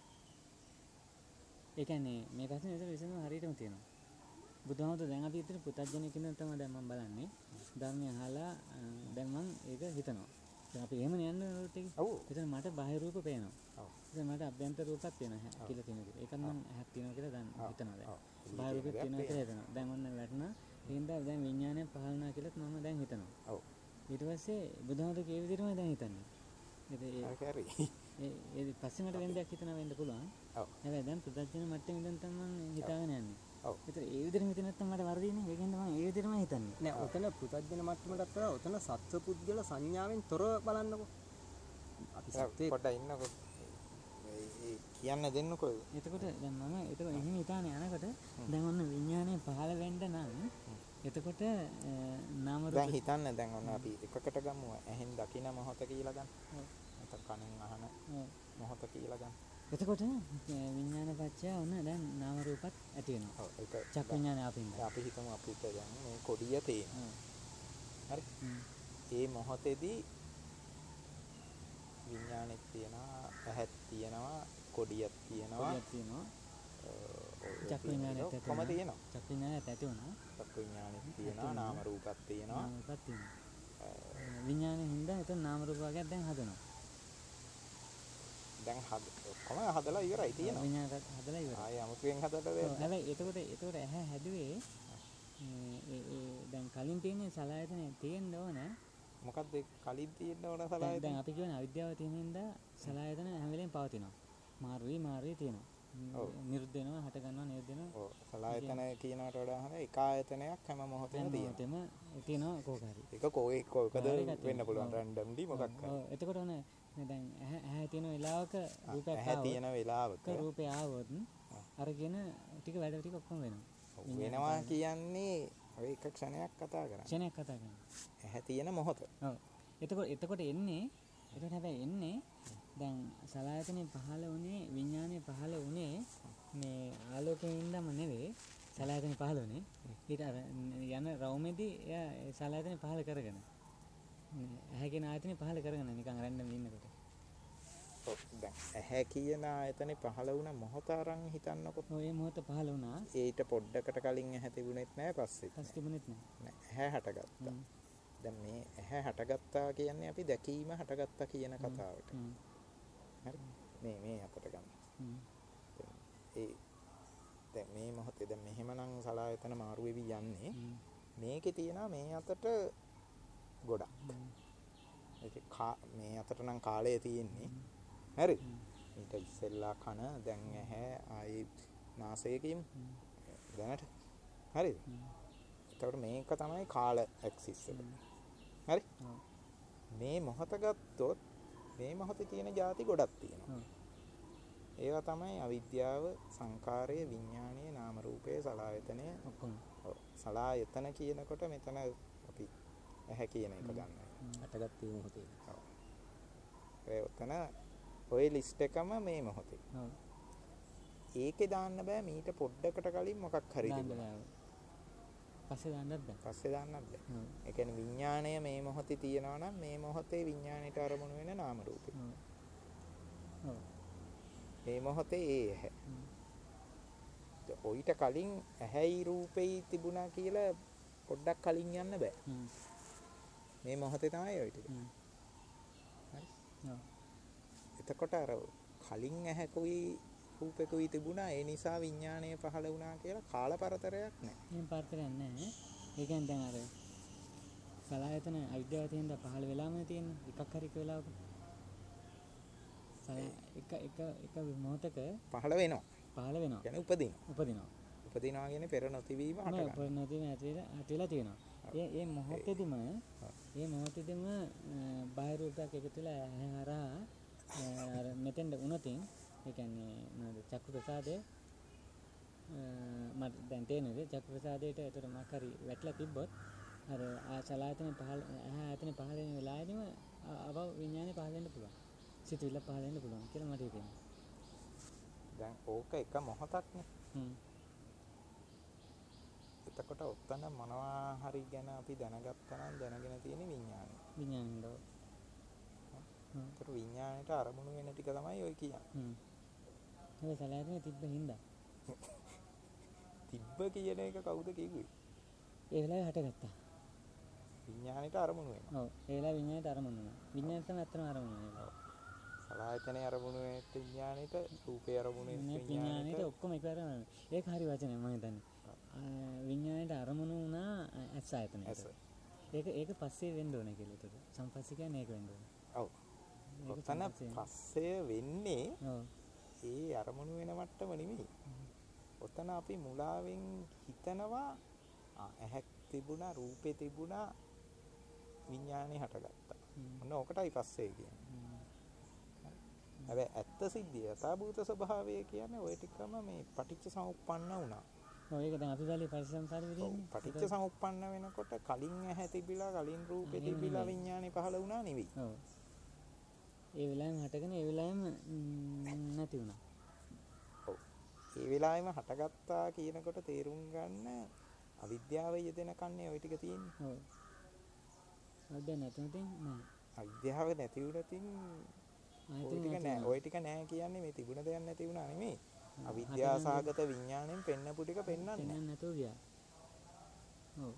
ඒ කියන්නේ මේ ප්‍රශ්නේ විසඳ විසඳුම හරියටම තියෙනවා. බුදුහාමුදුරුවෝ දැන් අපි ඉතින් පුතත්ජනෙක් ඉඳන් තමයි දැන් මම බලන්නේ. ධර්මය අහලා අ, දැන් මම ඒක හිතනවා. දැන් අපි එහෙම යන්න රූට් එකේ. ඔව්. එතන මට බාහිර රූප පේනවා. ඔව්. එතන මට අභ්‍යන්තර රූපත් පේනවා හැ- කියලා තියෙන විදිහට. ඒකත් මම ඇහක් තියෙනවා කියලා දැන් හිතනවා දැන්. ඔව්. බාහිර රූපෙත් තියෙනවා කියලා හිතනවා. දැන් ඔන්න වැටුණා. ඒකින්ද දැන් විඥානය පහළ වුණා කියලාත් මම දැන් හිතනවා. ඔව්. ඊට පස්සේ බුදුහාමුදුරුවෝ කිය විදිහටමයි දැන් හිතන්නේ. ඒක ඒ හරි හරි. ඒ ඒ පස්සේ මට වෙන දෙයක් හිතනවා වෙන්න පුළුවන්. ඔව්. හැබැයි දැන් පුතත්ජන මට්ටමේ ඉඳන් තමයි මම හිතාගෙන යන්නේ. ඔව්. ඒතර ඒ විදිහට හිතේ නැත්තම් මට වරදින්නේ. ඒකෙන්ද මම ඒ විදිහටම හිතන්නේ. නෑ ඔතන පුතත්ජන මට්ටමටත් වඩා ඔතන සත්වපුද්ගල සංඥාවෙන් තොරව බලන්නකෝ. අපි සත්වේ පොඩ්ඩක් ඉන්නකො. ඒ ඒ කියන්න දෙන්නකෝ. එතකොට දැන් මම එතකොට එහෙම හිතානේ යනකොට දැන් ඔන්න විඥානය පහළ වෙන්න නම් එතකොට අ, නාම දැන් රූප හිතන්න දැන් ඔන්න අපි එකකට ගමු ඇහෙන් දකින මොහොත කියලා ගන්න. ඔව්. නැත්නම් කනෙන් අහන ඔව්. මොහොත කියලා ගන්න. එතකොට අ, විඥාන පත්‍ය ඔන්න දැන් නාම රූපත් ඇති වෙනවා. ඔව් ඒක චක් විඥානය අපින්ද. දැන් අපි හිතමු අපිට දැන් මේ කොඩිය තියෙනවා. ඔව්. හරි. හ්ම්. ඒ මොහොතේදී විඥානෙත් තියෙනවා, ඇහත් තියෙනවා, කොඩියක් තියෙනවා. කොඩියක් තියෙනවා. ඔය චක් විඥානෙත් ඇති කොහොම වෙනවා. තියෙනවා? චක් විඥානයත් ඇති වුණා. චක් විඥානෙත් තියෙනවා, නාම රූපත් තියෙනවා. නාම රූපත් තියෙනවා. විඥානේ හින්දා එතන නාම රූප වර්ගයක් දැන් හදනවා. දැන් හද ඔක්කොම හදලා ඉවරයි තියෙනවා. විඥානත් හදලා ඉවරයි. ආයෙ අමුතුවෙන් හදලා ඔව්, දෙන්න. හැබැයි එතකොට එතකොට ඇහැ හැදුවේ මේ ඒ ඒ දැන් කලින් තියෙන සලආයතනේ තියෙන්න ඕන. මොකක්ද ඒ කලින් තියෙන්න ඕන දැන් සලායතන? දැන් අපි කියන අවිද්‍යාව තියෙන හින්දා සලආයතන හැම වෙලේම පවතිනවා. මාරුයි මාරුයි තියෙනවා. ඔව්. නිරුද්ධ වෙනවා, හට ගන්නවා, නිරුද්ධ වෙනවා. ඔව් සලායතන කියනකට වඩා හොඳ එක ආයතනයක් හැම මොහොතෙම හැම තියෙනවා. මොහොතෙම තියෙනවා කෝක හරි. ඒක කොයි කොකද හරි එකක් වෙන්න පුළුවන් ඔව්. රැන්ඩම්ලි මොකක් හරි. ඔව්, එතකොට ඔන්න මේ දැන් ඇහැ ඇහැ තියෙන වෙලාවක රූපයක් ඇහැ ආවොත් තියෙන වෙලාවක රූපය ආවොත් අර කියන ටික වැඩ ටික ඔක්කොම වෙනවා. ඔව්, වෙනවා කියන්නේ ඔය එක ක්ෂණයක් කතා කරන්නේ. ක්ෂණයක් කතා කරනවා. ඇහැ තියෙන මොහොත. ඔව්. එතකොට එතකොට එන්නේ එතකොට හැබැයි එන්නේ දැන් සලආයතනෙ පහළ වුණේ විඥානය පහළ වුණේ මේ ආලෝකයෙන් ඉඳන්ම නෙවෙයි සලආයතනෙ පහළ වුණේ ඊට අර යන රවුමේදී එයා ඒ සලආයතනෙ පහළ කරගෙන ඇහැගෙන ආයතනෙ පහළ කරගෙන නිකන් රැන්ඩම් ඉන්නකොට ඔව් දැන් ඇහැ කියන ආයතනේ පහළ වුණ මොහොත අරන් හිතන්නකො. ඔය මොහොත පහළ වුණා ඊට පොඩ්ඩකට කලින් ඇහැ තිබුණෙත් නැහැ පස්සේ. පස්සේ තිබුණෙත් නෑ. නෑ ඇහැ හටගත්තා. හ්ම්. දැන් මේ ඇහැ හටගත්තා කියන්නේ අපි දැකීම හටගත්තා කියන කතාවට. හ්ම්. හරි. මේ මේ අතට ගන්න. හ්ම්. ඒ දැන් මේ මොහොතේ දැන් මෙහෙමනම් සලායතන මාරු වෙවි යන්නේ. හ්ම්. මේකේ තියෙනවා මේ අතට ගොඩක්. ඒක මේ අතට නම් කාලය තියෙන්නේ. හරි. ඊට ඉස්සෙල්ලා කන දැන් ඇහැ ආයි නාසයකින් දැනට. හරිද? එතකොට මේක තමයි කාල ඇක්සිස් එක. හරි? ඔව්. මේ මොහොත ගත්තොත් මේ මොහොතේ තියෙන ಜಾති ගොඩක් තියෙනවා. ඔව්. ඒවා තමයි අවිද්‍යාව, සංකාරය, විඥානය, නාම රූපය, සලආයතනය. ඔක්කොම. ඔව්. සලආයතන කියනකොට මෙතන අපි ඇහැ කියන එක ගන්නවා. අටගත්තේ මොහොතේ. ඔව්. ඒ උතන ඔය ලිස්ට් එකම මේ මොහොතේ. ඔව්. ඒකේ දාන්න බෑ මීට පොඩ්ඩකට කලින් මොකක් හරි දාන්න තිබුණා. බෑ. පස්සේ දාන්නත් බෑ. පස්සේ දාන්නත් බෑ. ඔව්. ඒ කියන්නේ විඥාණය මේ මොහොතේ තියෙනවා නම් මේ මොහොතේ විඥාණයට අරමුණු වෙන නාම රූපේ. ඔව්. ඔව්. මේ මොහොතේ ඒ ඇහැ. හ්ම්. ඔయిత කලින් ඇහැයි රූපෙයි තිබුණා කියලා පොඩ්ඩක් කලින් යන්න බෑ. හ්ම්. මේ මොහොතේ තමයි ඔය ටික. හ්ම්. හරි. ඔව්. එතකොට අර කලින් ඇහැකුයි රූපෙකුයි තිබුණා ඒ නිසා විඥාණය පහළ වුණා කියලා කාලපරතරයක් නැහැ. එහෙම පාර්තරයක් නැහැ. ඒ කියන්නේ දැන් අර සලායතන අවිද්‍යාව තියෙනද පහළ වෙලාම තියෙන්නේ එකක් හරි එක වෙලාවක. එක එක එක මොහොතක පහළ වෙනවා. පහළ වෙනවා. කියන්නේ උපදිනවා. උපදිනවා. උපදිනවා කියන්නේ පෙර නොතිබීම හට ගන්නවා. පෙර නොතිබීම ඇති වෙලා ඇති වෙලා තියෙනවා. ඒ ඒ මොහොතේදීම ඒ මොහොතේදීම බාහිර රූපයක් එකතු වෙලා ඇහැ හරහා අර මෙතෙන්ද උනතින් ඒ කියන්නේ මොනවද චක්කු ප්‍රසාදය මට දැන් තේරෙනවද චක්කු ප්‍රසාදයට ඒතර මොකක් හරි වැටලා තිබ්බොත් අර ආසලායතන පහළ ඇහැ ආයතන පහළ වෙන වෙලාවෙදිම අව විඥානේ පහළ වෙන්න පුළුවන්. සිතුවිල්ල පහළ වෙන්න පුළුවන් කියලා මට හිතෙනවා. දැන් ඕක එක මොහොතක්නේ. හ්ම්. එතකොට ඔත්තන මොනවා හරි ගැන අපි දැනගත්තා නම් දැනගෙන තියෙන විඥානය. විඥානෙන්ද. හ්ම්. ඒතර විඥාණයට අරමුණු වෙන ටික තමයි ඔය කියන්නේ. හ්ම්. ඒ සලායතන තිබ්බ හින්දා. තිබ්බ කියන එක කවුද කිව්වේ? ඒ වෙලාවේ හටගත්තා. විඥාණයට අරමුණු වෙනවා. ඔව්. ඒ වෙලාවේ විඥාණයට අරමුණු වෙනවා. විඥාණය තමයි අත්‍තරම අරමුණු වෙනවා. ඔව්. සලායතනේ අරමුණු වෙන විඥාණයට රූපේ අරමුණු වෙන විඥාණයට විඥාණයට ඔක්කොම එකවරම ඒක හරි වචනය මම හිතන්නේ. විඥාණයට අරමුණු වුණා ඇස් ආයතනයට. ඒක ඒක පස්සේ වෙන්න ඕනේ කියලා ඒකට. සම්පස්සේ කියන්නේ ඒක වෙන්න ඕනේ. ඔව්. ඔතන පස්සේ වෙන්නේ ඔව්. ඒ අරමුණු වෙන මට්ටම නෙමෙයි. ඔතන අපි මුලාවෙන් හිතනවා ඇහැක් තිබුණා රූපේ තිබුණා විඥානේ හටගත්තා. ඔන්න ඕකටයි පස්සේ කියන්නේ. හැබැයි ඇත්ත සිද්ධිය යථාභූත ස්වභාවය කියන්නේ ওই ටිකම මේ පටිච්ච සමුප්පන්න වුණා. ඔව් ඒක දැන් අපි බලේ පරිසම්පාද විදිහනේ. පටිච්ච සමුප්පන්න වෙනකොට කලින් ඇහැ තිබිලා කලින් රූපේ තිබිලා විඥානේ පහළ වුණා නෙවෙයි. ඔව්. ඒ වෙලාවෙම හටගෙන ඒ වෙලාවෙම නැති වුණා. ඔව්. ඒ වෙලාවෙම හටගත්තා කියනකොට තේරුම් ගන්න අවිද්‍යාව යෙදෙන කන්නේ ওই ටික තියෙන්නේ. ඔව්. අද නැතුණින් නෑ. අවිද්‍යාව නැති වුණතින් ওই ටික නෑ. ওই ටික නෑ කියන්නේ මේ තිබුණ දෙයක් නැති වුණා නෙමෙයි. අවිද්‍යාසහගත විඥාණයෙන් පෙන්නපු ටික පෙන්නන්නේ නෑ. පෙන්නන්න නැතුව ගියා. ඔව්.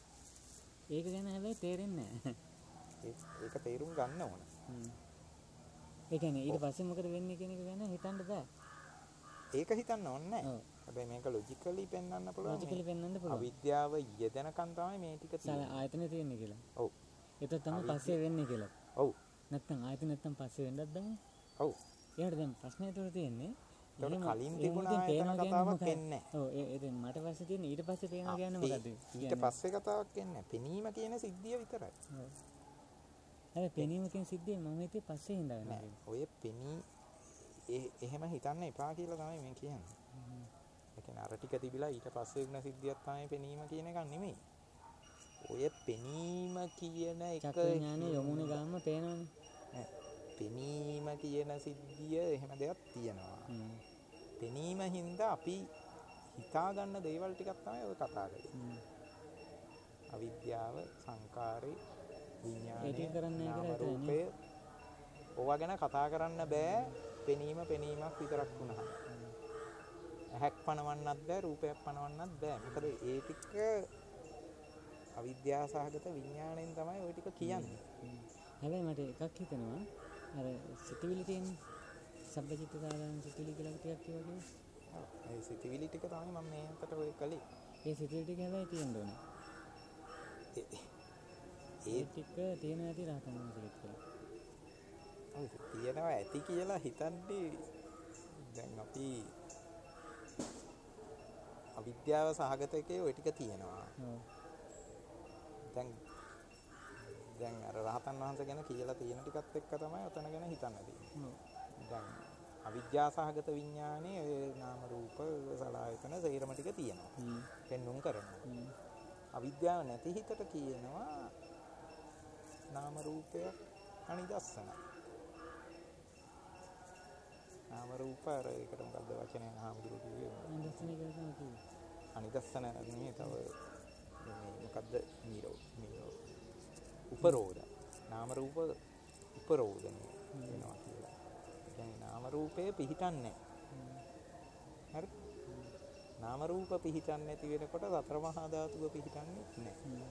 ඒක ගැන හැබැයි තේරෙන්නේ නෑ. ඒක තේරුම් ගන්න ඕන. හ්ම්. ඒ කියන්නේ ඊට පස්සේ මොකද වෙන්නේ කියන එක ගැන හිතන්න බෑ. ඒක හිතන්න ඕනේ නෑ. ඔව්. හැබැයි මේක ලොජිකලි පෙන්වන්න පුළුවන්. ලොජිකලි පෙන්වන්න පුළුවන්. අවිද්‍යාව යෙදෙනකන් තමයි මේ ටික තියෙන්නේ. ආයතනෙ තියෙන්නේ කියලා. ඔව්. ඒක තමයි පස්සේ වෙන්නේ කියලා. ඔව්. නැත්තම් ආයතන නැත්තම් පස්සේ වෙන්නත් බෑ. ඔව්. ඒකට දැන් ප්‍රශ්නේ තුන තියෙන්නේ. ඒක කලින් තිබුණ ආයතන කතාවක් එන්නේ නැහැ. ඔව් ඒ දැන් මට පස්සේ තියෙන්නේ ඊට පස්සේ පේනවා කියන්නේ මොකද්ද? ඊට පස්සේ කතාවක් එන්නේ නැහැ. පෙනීම කියන සිද්ධිය විතරයි. ඔව්. හැබැයි පෙනීම කියන සිද්ධිය මම හිතේ පස්සේ හින්දා වෙනවා. ඔය පෙනී එහෙම හිතන්න එපා කියලා තමයි මේ කියන්නේ. ඒ කියන්නේ අර ටික තිබිලා ඊට පස්සේ වුණ සිද්ධියක් තමයි පෙනීම කියන එක නෙමෙයි. ඔය පෙනීම කියන එක චක්ක විඥානේ යමුනේ ගාම පේනවනේ. නෑ. පෙනීම කියන සිද්ධිය එහෙම දෙයක් තියෙනවා. පෙනීම හින්දා අපි හිතා ගන්න දේවල් ටිකක් තමයි ඔය කතා කරන්නේ. අවිද්‍යාව, සංකාරේ, විඥානය, නාම රූපය ඕවා ගැන කතා කරන්න බෑ. පෙනීම පෙනීමක් විතරක් වුණා. ඇහැක් පනවන්නත් බෑ, රූපයක් පනවන්නත් බෑ. මොකද ඒ ටික අවිද්‍යාසහගත විඥාණයෙන් තමයි ওই ටික කියන්නේ. හැබැයි මට එකක් හිතෙනවා අර සිතුවිලි තියෙන්නේ. සබ්බචිත්ත සාධාරණ සිතුවිලි කියලා ටිකක් කියවනේ. ඔව්. ඒ සිතුවිලි ටික තමයි මම මේ අතට ඔය කළේ. ඒ සිතුවිලි ටික හැබැයි තියෙන්න ඕනේ. ඒ ටික තියෙන ඇති රහතන් වහන්සේගෙත් කියලා. ඔව් තියෙනවා ඇති කියලා හිතන්නේ දැන් අපි අවිද්‍යාව සහගත එකේ ওই ටික තියෙනවා. ඔව්. දැන් දැන් අර රහතන් වහන්සේ ගැන කියලා තියෙන ටිකත් එක්ක තමයි ඔතන ගැන හිතන්න තියෙන්නේ. ඔව්. දැන් අවිද්‍යාසහගත විඥානේ ඒ නාම රූප සලආයතන සේරම ටික තියෙනවා. හ්ම්. පෙන්눔 කරනවා. හ්ම්. අවිද්‍යාව නැති හිතට කියනවා නාම රූපය අනිදස්සන. නාම රූප අර ඒකට මොකද්ද වචනේ නාමදුරු කිව්වේ? අනිදස්සන කියලා තමයි කිව්වේ. අනිදස්සන නෙමෙයි තව මේ මොකද්ද නිරෝ නිරෝ උපරෝධ. නාම රූප උපරෝධනේ වෙනවා කියලා. ඒ කියන්නේ නාම රූපේ පිහිටන්නේ නැහැ. හරි? නාම රූප පිහිටන්නේ නැති වෙනකොට සතර මහා ධාතුව පිහිටන්නේ නැහැ.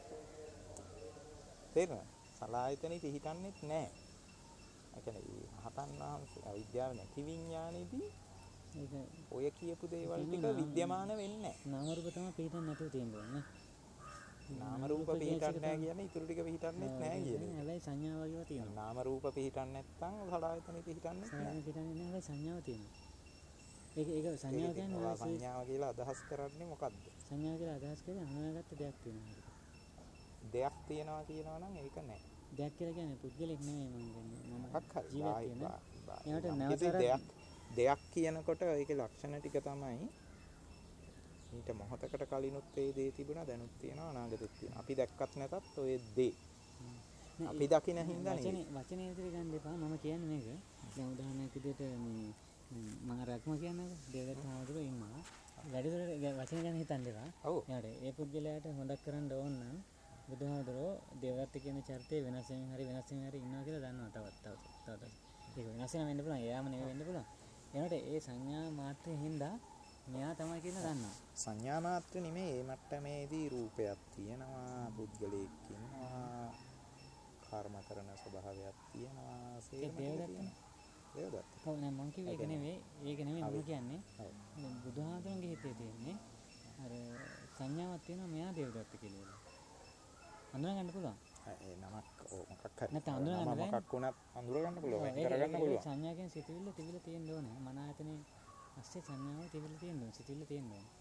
තේරෙනවද? සලආයතනෙ පිහිටන්නේත් නැහැ. ඒ කියන්නේ මහතන් වහන්සේ අවිද්‍යාව නැති විඥානයේදී ඒක ඔය කියපු දේවල් ටික විද්‍යමාන වෙන්නේ නැහැ. නාම රූප තමයි පිහිටන්නේ නැතුව තියෙන්නේ නේ. නාම රූප පිහිටන්නේ නැහැ කියන්නේ ඉතුරු ටික පිහිටන්නේ නැහැ කියන එක. හැබැයි සංඥා වගේව තියෙනවා. නාම රූප පිහිටන්නේ නැත්නම් සලආයතනෙ පිහිටන්නේ නැහැ. සලආයතනෙ පිහිටන්නේ නැහැ හැබැයි සංඥාව තියෙනවා. ඒක ඒක සංඥාව කියන්නේ ඔය සංඥාව කියලා අදහස් කරන්නේ මොකද්ද? සංඥාව කියලා අදහස් කරන්නේ හඳුනාගත්ත දෙයක් තියෙනවා. දෙයක් තියෙනවා කියනවා නම් ඒක නැහැ. දෙයක් කියලා කියන්නේ පුද්ගලෙක් නෙමෙයි මම කියන්නේ. මම මොකක් හරි ජීවිතේ නේ. දෙයක් දෙයක් කියනකොට ඒකේ ලක්ෂණ ටික තමයි ඊට මොහොතකට කලිනුත් ඒ දේ තිබුණා දැනුත් තියෙනවා අනාගතෙත් තියෙනවා. අපි දැක්කත් නැතත් ඔය දේ අපි දකින හින්දා නේ. වචනේ වචනේ විතර ගන්න එපා. මම කියන්නේ මේක. දැන් උදාහරණයක් විදිහට මේ මම රක්ම කියන්නේ දෙවියන් හාමුදුරුවෝ ඉන්නවා. වැඩිදුර වචන ගැන හිතන්න එපා. ඔව්. එයාට ඒ පුද්ගලයාට හොඳක් කරන්න ඕන නම් බුදුහාමුදුරුවෝ දෙවියන්ට කියන චරිතය වෙනස් වෙමින් හරි වෙනස් වෙමින් හරි ඉන්නවා කියලා දන්නවා තවත් තවත් තවත්. ඒක වෙනස් වෙන්න පුළුවන්. එයාම නෙවෙයි වෙන්න පුළුවන්. එයාට ඒ සංඥා මාත්‍රයෙන් හින්දා මෙයා තමයි කියලා දන්නවා. සංඥා මාත්‍ර නෙමෙයි මේ මට්ටමේදී රූපයක් තියෙනවා, පුද්ගලයෙක් ඉන්නවා, කර්ම කරන ස්වභාවයක් තියෙනවා, ඒක දේවදත්තනේ. දේවදත්ත. ඔව් නෑ මං කිව්වේ ඒක නෙවෙයි. ඒක නෙවෙයි මම කියන්නේ. බුදුහාමුදුරන්ගේ හිතේ තියෙන්නේ අර සංඥාවක් තියෙනවා මෙයා දේවදත්ත කියලා. අඳුර ගන්න පුළුවන්. ඒ නමක් මොකක් හරි. නැත්නම් අඳුර ගන්න බෑ. මොකක් වුණත් අඳුර ගන්න පුළුවන්. වෙන් කරගන්න පුළුවන්. සංඥා කියන්නේ සිතුවිල්ල තිබිලා තියෙන්න ඕනේ. මන ආයතනේ අස්සේ සංඥාව තිබිලා තියෙන්න ඕනේ. සිතුවිල්ල තියෙන්න ඕනේ.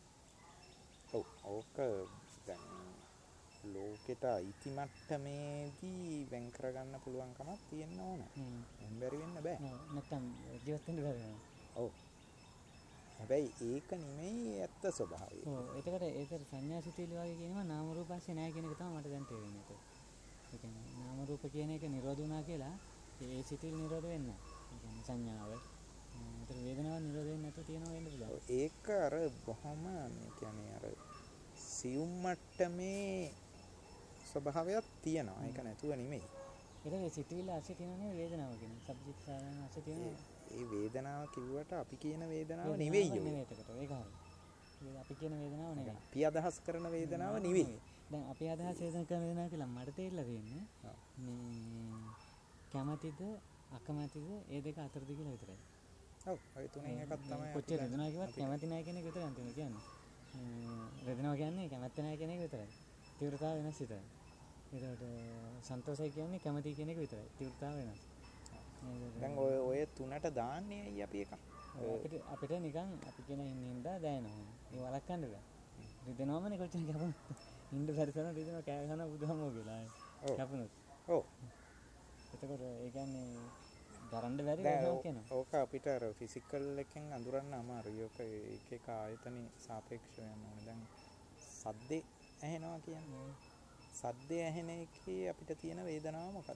ඔව් ඕක දැන් ලෝකෙට අයිති මට්ටමේදී වෙන් කරගන්න පුළුවන් කමක් තියෙන්න ඕන. හ්ම්. බැරි වෙන්න බෑ. නැත්තම් ජීවත් වෙන්න බැහැ. ඔව්. හැබැයි ඒක නෙමෙයි ඇත්ත ස්වභාවය. ඔව් ඒකට ඒකට සංඥා සිතුවිලි වගේ කියනවා නාම රූප පස්සේ නැහැ කියන එක තමයි මට දැන් තේරෙන්නේ. ඒක. ඒ කියන්නේ නාම රූප කියන එක නිරෝධ වුණා කියලා ඒ සිතුවිලි නිරෝධ වෙන්නේ නැහැ. ඒ කියන්නේ සංඥාව. ඒතර වේදනාව නිරෝධ වෙන්නේ නැතුව තියෙනවා වෙන්න පුළුවන්. ඒක අර බොහොම මේ කියන්නේ අර සියුම් මට්ටමේ ස්වභාවයක් තියෙනවා. ඒක නැතුව නෙමෙයි. ඒක ඒ සිතුවිල්ල ඇස්සේ තියෙනනේ වේදනාව කියන්නේ. සබ්ජෙක්ට් සාරණ ඇස්සේ තියෙන ඒ වේදනාව කිව්වට අපි කියන වේදනාව නෙවෙයි යෝ. නෙවෙයි ඒකට. ඒක හරි. අපි කියන වේදනාව නෙවෙයි. අපි අදහස් කරන වේදනාව නෙවෙයි. දැන් අපි අදහස් කරන වේදනාව කියලා මට තේරිලා තියෙන්නේ මේ කැමැතිද අකමැතිද ඒ දෙක අතරද කියලා විතරයි. ඔව් ඔය තුනෙන් එකක් තමයි. කොච්චර වේදනාව කිව්වත් කැමැති නැහැ කියන එක විතරයි අන්තිම කියන්නේ. වේදනාව කියන්නේ කැමැත්ත නැහැ කියන එක විතරයි. තීව්‍රතාව වෙනස් විතරයි. ඒකට සන්තෝෂය කියන්නේ කැමැති කියන එක විතරයි. තීව්‍රතාව වෙනස්. දැන් ඔය ඔය තුනට දාන්නේ අය අපි එක. අපිට අපිට නිකන් අපි කියන ඉන්නින්දා දැනෙනවා. ඒ වලක්වන්න බෑ. රිදෙනවමනේ කොච්චර කැපුණත්. ඉන්න බැරි තරම් රිදෙනවා කෑ ගහනවා බුදුහමෝ කියලා. කැපුණොත්. ඔව්. එතකොට ඒ කියන්නේ දරන්න බැරි වෙනවා කියනවා. ඕක අපිට අර ෆිසිකල් එකෙන් අඳුරන්න අමාරුයි. ඕක එක එක ආයතනෙ සාපේක්ෂව යන්න ඕනේ. දැන් සද්දේ ඇහෙනවා කියන්නේ. සද්දේ ඇහෙන එකේ අපිට තියෙන වේදනාව මොකක්ද?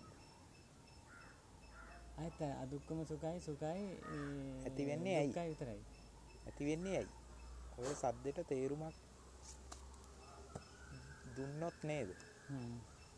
ආයත අදුක්කම සුඛයි සුඛයි ඇති වෙන්නේ ඇයි? දුක්ඛයි විතරයි. ඇති වෙන්නේ ඇයි? ඔය සද්දෙට තේරුමක් දුන්නොත් නේද? හ්ම්.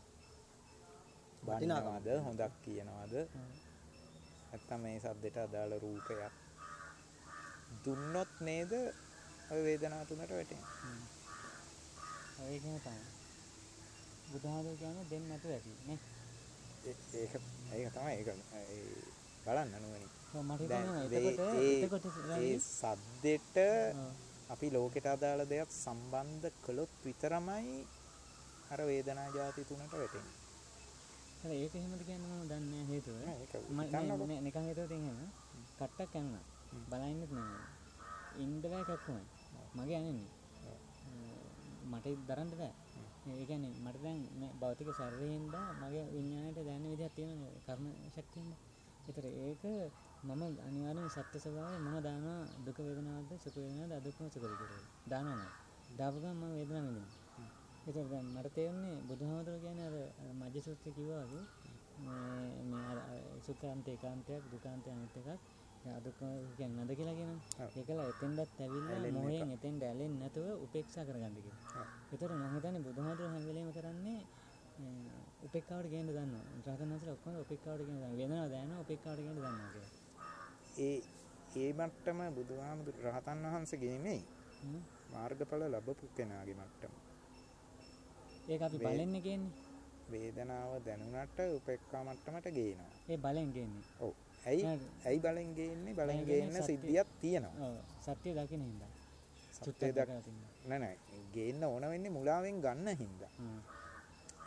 වටිනාකමද හොඳක් කියනවාද? නැත්තම් මේ සද්දෙට අදාළ රූපයක් දුන්නොත් නේද ඔය වේදනාව තුනට වැටෙන්නේ. හ්ම්. ඒකම තමයි. බුදුහාමුදුරු කියන්නේ දෙන්න නැතුව ඇති නේ. ඒක ඒක තමයි ඒක බලන්න නුවණින්. මට හිතෙනවා එතකොට එතකොට ඒ සද්දෙට අපි ලෝකෙට අදාළ දෙයක් සම්බන්ධ කළොත් විතරමයි අර වේදනා જાති තුනට වැටෙන්නේ. හරි ඒක එහෙමද කියන්නේ මම දන්නේ නැහැ හේතුව. ඒක නිකන් හේතුව තියෙන එහෙම කට්ටක් යනවා. බලයින්නෙත් නෙමෙයි. ඉන්න බෑ කක්කමයි. මගේ යන්නේ. මට දරන්න බෑ. ඒ කියන්නේ මට දැන් මේ භෞතික ශරීරයෙන්ද මගේ විඥාණයට දැනෙන විදිහක් තියෙනවා කර්ම ශක්තියෙන්ද. ඒතර ඒක මම අනිවාර්යෙන් සත්‍ය ස්වභාවය මම දානවා දුක වේදනාවක්ද සුඛ වේදනාවක්ද අදුක්කම සුඛද කියලා. දානවා. දාපු ගමන් මම වේදනාව විඳිනවා. ඒතර දැන් මට තේරෙන්නේ බුදුහාමුදුරුවෝ කියන්නේ අර මජ්ජ සූත්‍රය කිව්වා වගේ මේ මේ අර සුඛාන්ත ඒකාන්තයක් දුකාන්ත අනිත් එකක් අදුක්කම කියන්නේ නැද කියලා කියනවා. ඒකලා එතෙන්දත් ඇවිල්ලා මොහෙන් එතෙන්ද ඇලෙන්නේ නැතුව උපේක්ෂා කරගන්න කියලා. ඒතර මම හිතන්නේ බුදුහාමුදුරුවෝ හැම වෙලේම කරන්නේ උපේක්ෂාවට ගේන්න දන්නවා. රහතන් වහන්සේලා ඔක්කොම උපේක්ෂාවට ගේන්න දන්නවා. වේදනාව දැනෙනවා උපේක්ෂාවට ගේන්න දන්නවා කියලා. ඒ ඒ මට්ටම බුදුහාමුදුරු රහතන් වහන්සේගේ නෙමෙයි. මාර්ගඵල ලැබපු කෙනාගේ මට්ටම. ඒක අපි බලෙන් ගේන්නේ. වේදනාව දැනුණට උපේක්ෂා මට්ටමට ගේනවා. ඒ බලෙන් ගේන්නේ. ඔව්. ඇයි ඇයි බලෙන් ගේන්නේ? බලෙන් ගේන්න සිද්ධියක් තියෙනවා. ඔව්. සත්‍ය දකින්න හින්දා. සත්‍ය දකින්න. නෑ නෑ. ගේන්න ඕන වෙන්නේ මුලාවෙන් ගන්න හින්දා. හ්ම්.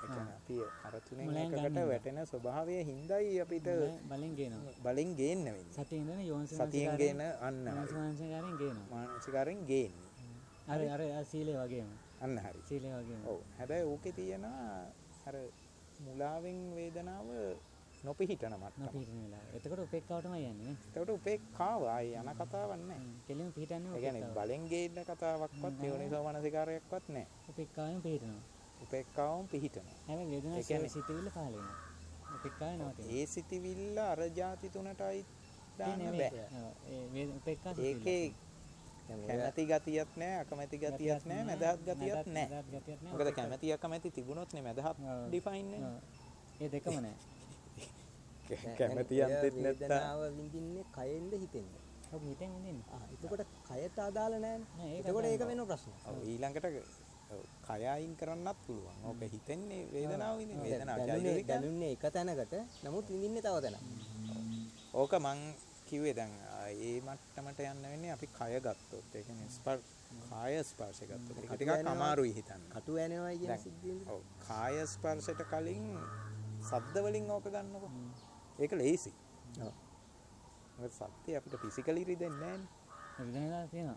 ඒ කියන්නේ අපි අර තුනෙන් මුලෙන් එකකට ගන්නවා. වැටෙන ස්වභාවය හින්දායි අපිට බලෙන් ගේනවා. බලෙන් ගේන්න වෙන්නේ. සතියෙන් ඉඳන් යෝනිසෝ සතියෙන් ගේන අන්න යෝනිසෝ මනසිකාරයෙන් ගේනවා. මානසිකාරයෙන් ගේන්නේ. අර අර අර සීලය වගේම. අන්න හරි. සීලය වගේම. ඔව්. හැබැයි ඕකේ තියෙන අර මුලාවෙන් වේදනාව නොපිහිටන මට්ටම. නොපිහිටන වෙලාව. එතකොට උපේක්ඛාවටමයි යන්නේ නේ. එතකොට උපේක්ඛාව ආයි යන කතාවක් නැහැ. කෙලින්ම පිහිටන්නේ ඒ කියන්නේ උපේක්ඛාව. බලෙන් ගේන කතාවක්වත් යෝනිසෝ මනසිකාරයක්වත් නැහැ. උපේක්ඛාවෙන් පිහිටනවා. උපේක්ඛාවම පිහිටනවා. හැබැයි ඒ වේදනාවේ කියන්නේ- සිතිවිල්ල පහළ වෙනවා. උපේක්ඛාවේ නවතිනවා. ඒ සිතිවිල්ල අර ಜಾති තුනටයි දාන්න නෙවෙයි. බෑ. ඔව්. ඒ වේද උපේක්ඛා සිතිවිල්ල. ඒකේ කැමැති ගතියක් නැහැ, අකමැති ගතියක් නැහැ, මැදහත් ගතියක් නැහැ. මැදහත් ගතියක් නැහැ. මොකද කැමැති අකමැති තිබුණොත් නේ මැදහත් ඔව්. ඩිෆයින් වෙන්නේ. ඔව්. ඒ දෙකම නැහැ. කැමැති යන්තෙත් නැත්තම් වේදනාව විඳින්නේ කයෙන්ද හිතෙන්ද? ඔව් හිතෙන් ඉඳින්නේ. ආ එතකොට කයට අදාළ නෑ, නැහැ. ඒක එතකොට ඒක අදාළ වෙන ප්‍රශ්නයක්. ඔව් ඊළඟට ඔව් කය අයින් කරන්නත් පුළුවන්. ඕක හිතෙන්නේ වේදනාව විඳින වේදනාව දැනුනේ ජෛවික. දැනුනේ එක තැනකට නමුත් විඳින්නේ තව තැනක්. ඕක මං කිව්වේ දැන් ආ, ඒ මට්ටමට යන්න වෙන්නේ අපි කය ගත්තොත්. ඒ කියන්නේ ස්පර්ශ කාය ස්පර්ශ ගත්තොත්. ඒක ටිකක් අමාරුයි හිතන්න. කටු ඇනෙනවා කියන දැන් සිද්ධියෙන්ද? ඔව් කාය ස්පර්ශයට කලින් ශබ්ද වලින් ඕක ගන්නකො. ඒක ලේසි. ඔව්. මොකද සත්‍ය අපිට ෆිසිකලි රිදෙන්නේ නැහැ නේ. රිදෙනවා තියෙනවා.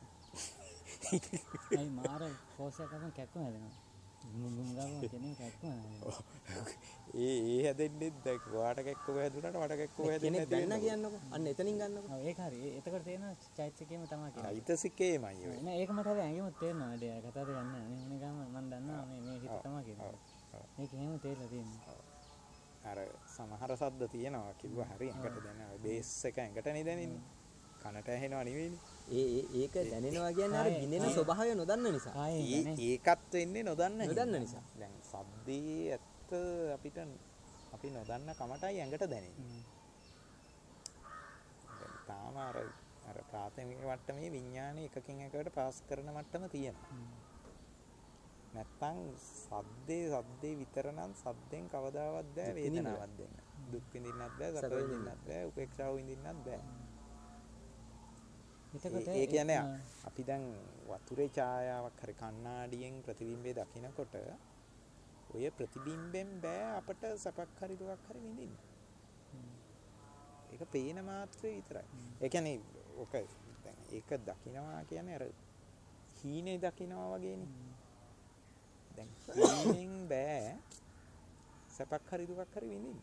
අයි මාර ෆෝසයක් අරන් කැක්කම හැදෙනවා. ගුම් ගුම් ගාවම කෙනෙක් කැක්කම හැදෙනවා. ඒ ඒ හැදෙන්නේ දැන් වාට කැක්කව හැදුනට වට කැක්කව හැදෙන්නේ කෙනෙක් දැන්න කියන්නකො. අන්න එතනින් ගන්නකො. ඔව් ඒක හරි. ඒ- එතකොට තේරෙනවා චෛත්‍යකේම තමයි කියන්නේ. චෛතසිකේමයි ඔය. නෑ ඒක මට හැබැයි ඇඟෙමුත් තේරෙනවා වැඩේ. අර කතාවට යන්නේ නැහැ. අනේ මොනේ ගාම මම දන්නවා මේ මේ හිත තමයි කියන්නේ. මේක එහෙම තේරෙලා තියෙනවා. අර සමහර සද්ද තියෙනවා කිව්වා හරි ඇඟට දැනෙනවා. බේස් එක ඇඟටනේ දැනෙන්නේ. කනට ඇහෙනවා නෙවෙයිනේ. ඒ ඒ- ඒක දැනෙනවා කියන්නේ අර බින්දෙන ස්වභාවය නොදන්න නිසා. කායෙන් ඒ ගන්නේ. ඒකත් වෙන්නේ නොදන්න නොදන්න හින්දා. නිසා. දැන් සද්දේ ඇත්ත අපිට අපි නොදන්න කමටයි ඇඟට දැනෙන්නේ. දැන් තාම අර අර ප්‍රාථමික මට්ටමේ විඥානේ එකකින් එකකට පාස් කරන මට්ටම තියෙනවා. නැත්තම් සද්දේ සද්දේ විතර නම් සද්දෙන් කවදාවත් බෑ වේදනාවක් දෙන්න. දුක් විඳින්නත් බෑ, සැප විඳින්නත් බෑ, උපේක්ෂාව විඳින්නත් බෑ. එතකොට ඒ කියන්නේ අපි දැන් වතුරේ ඡායාවක් හරි කණ්ණාඩියෙන් ප්‍රතිබිම්බය දකිනකොට ඔය ප්‍රතිබිම්බෙන් බෑ අපට සැපක් හරි දුකක් හරි විඳින්න. ඒක පේන මාත්‍රේ විතරයි. ඒ කියන්නේ ඔක දැන් ඒක දකිනවා කියන්නේ අර හීනේ දකිනවා වගේනේ. දැන් හීනෙන් බෑ සැපක් හරි දුකක් හරි විඳින්න.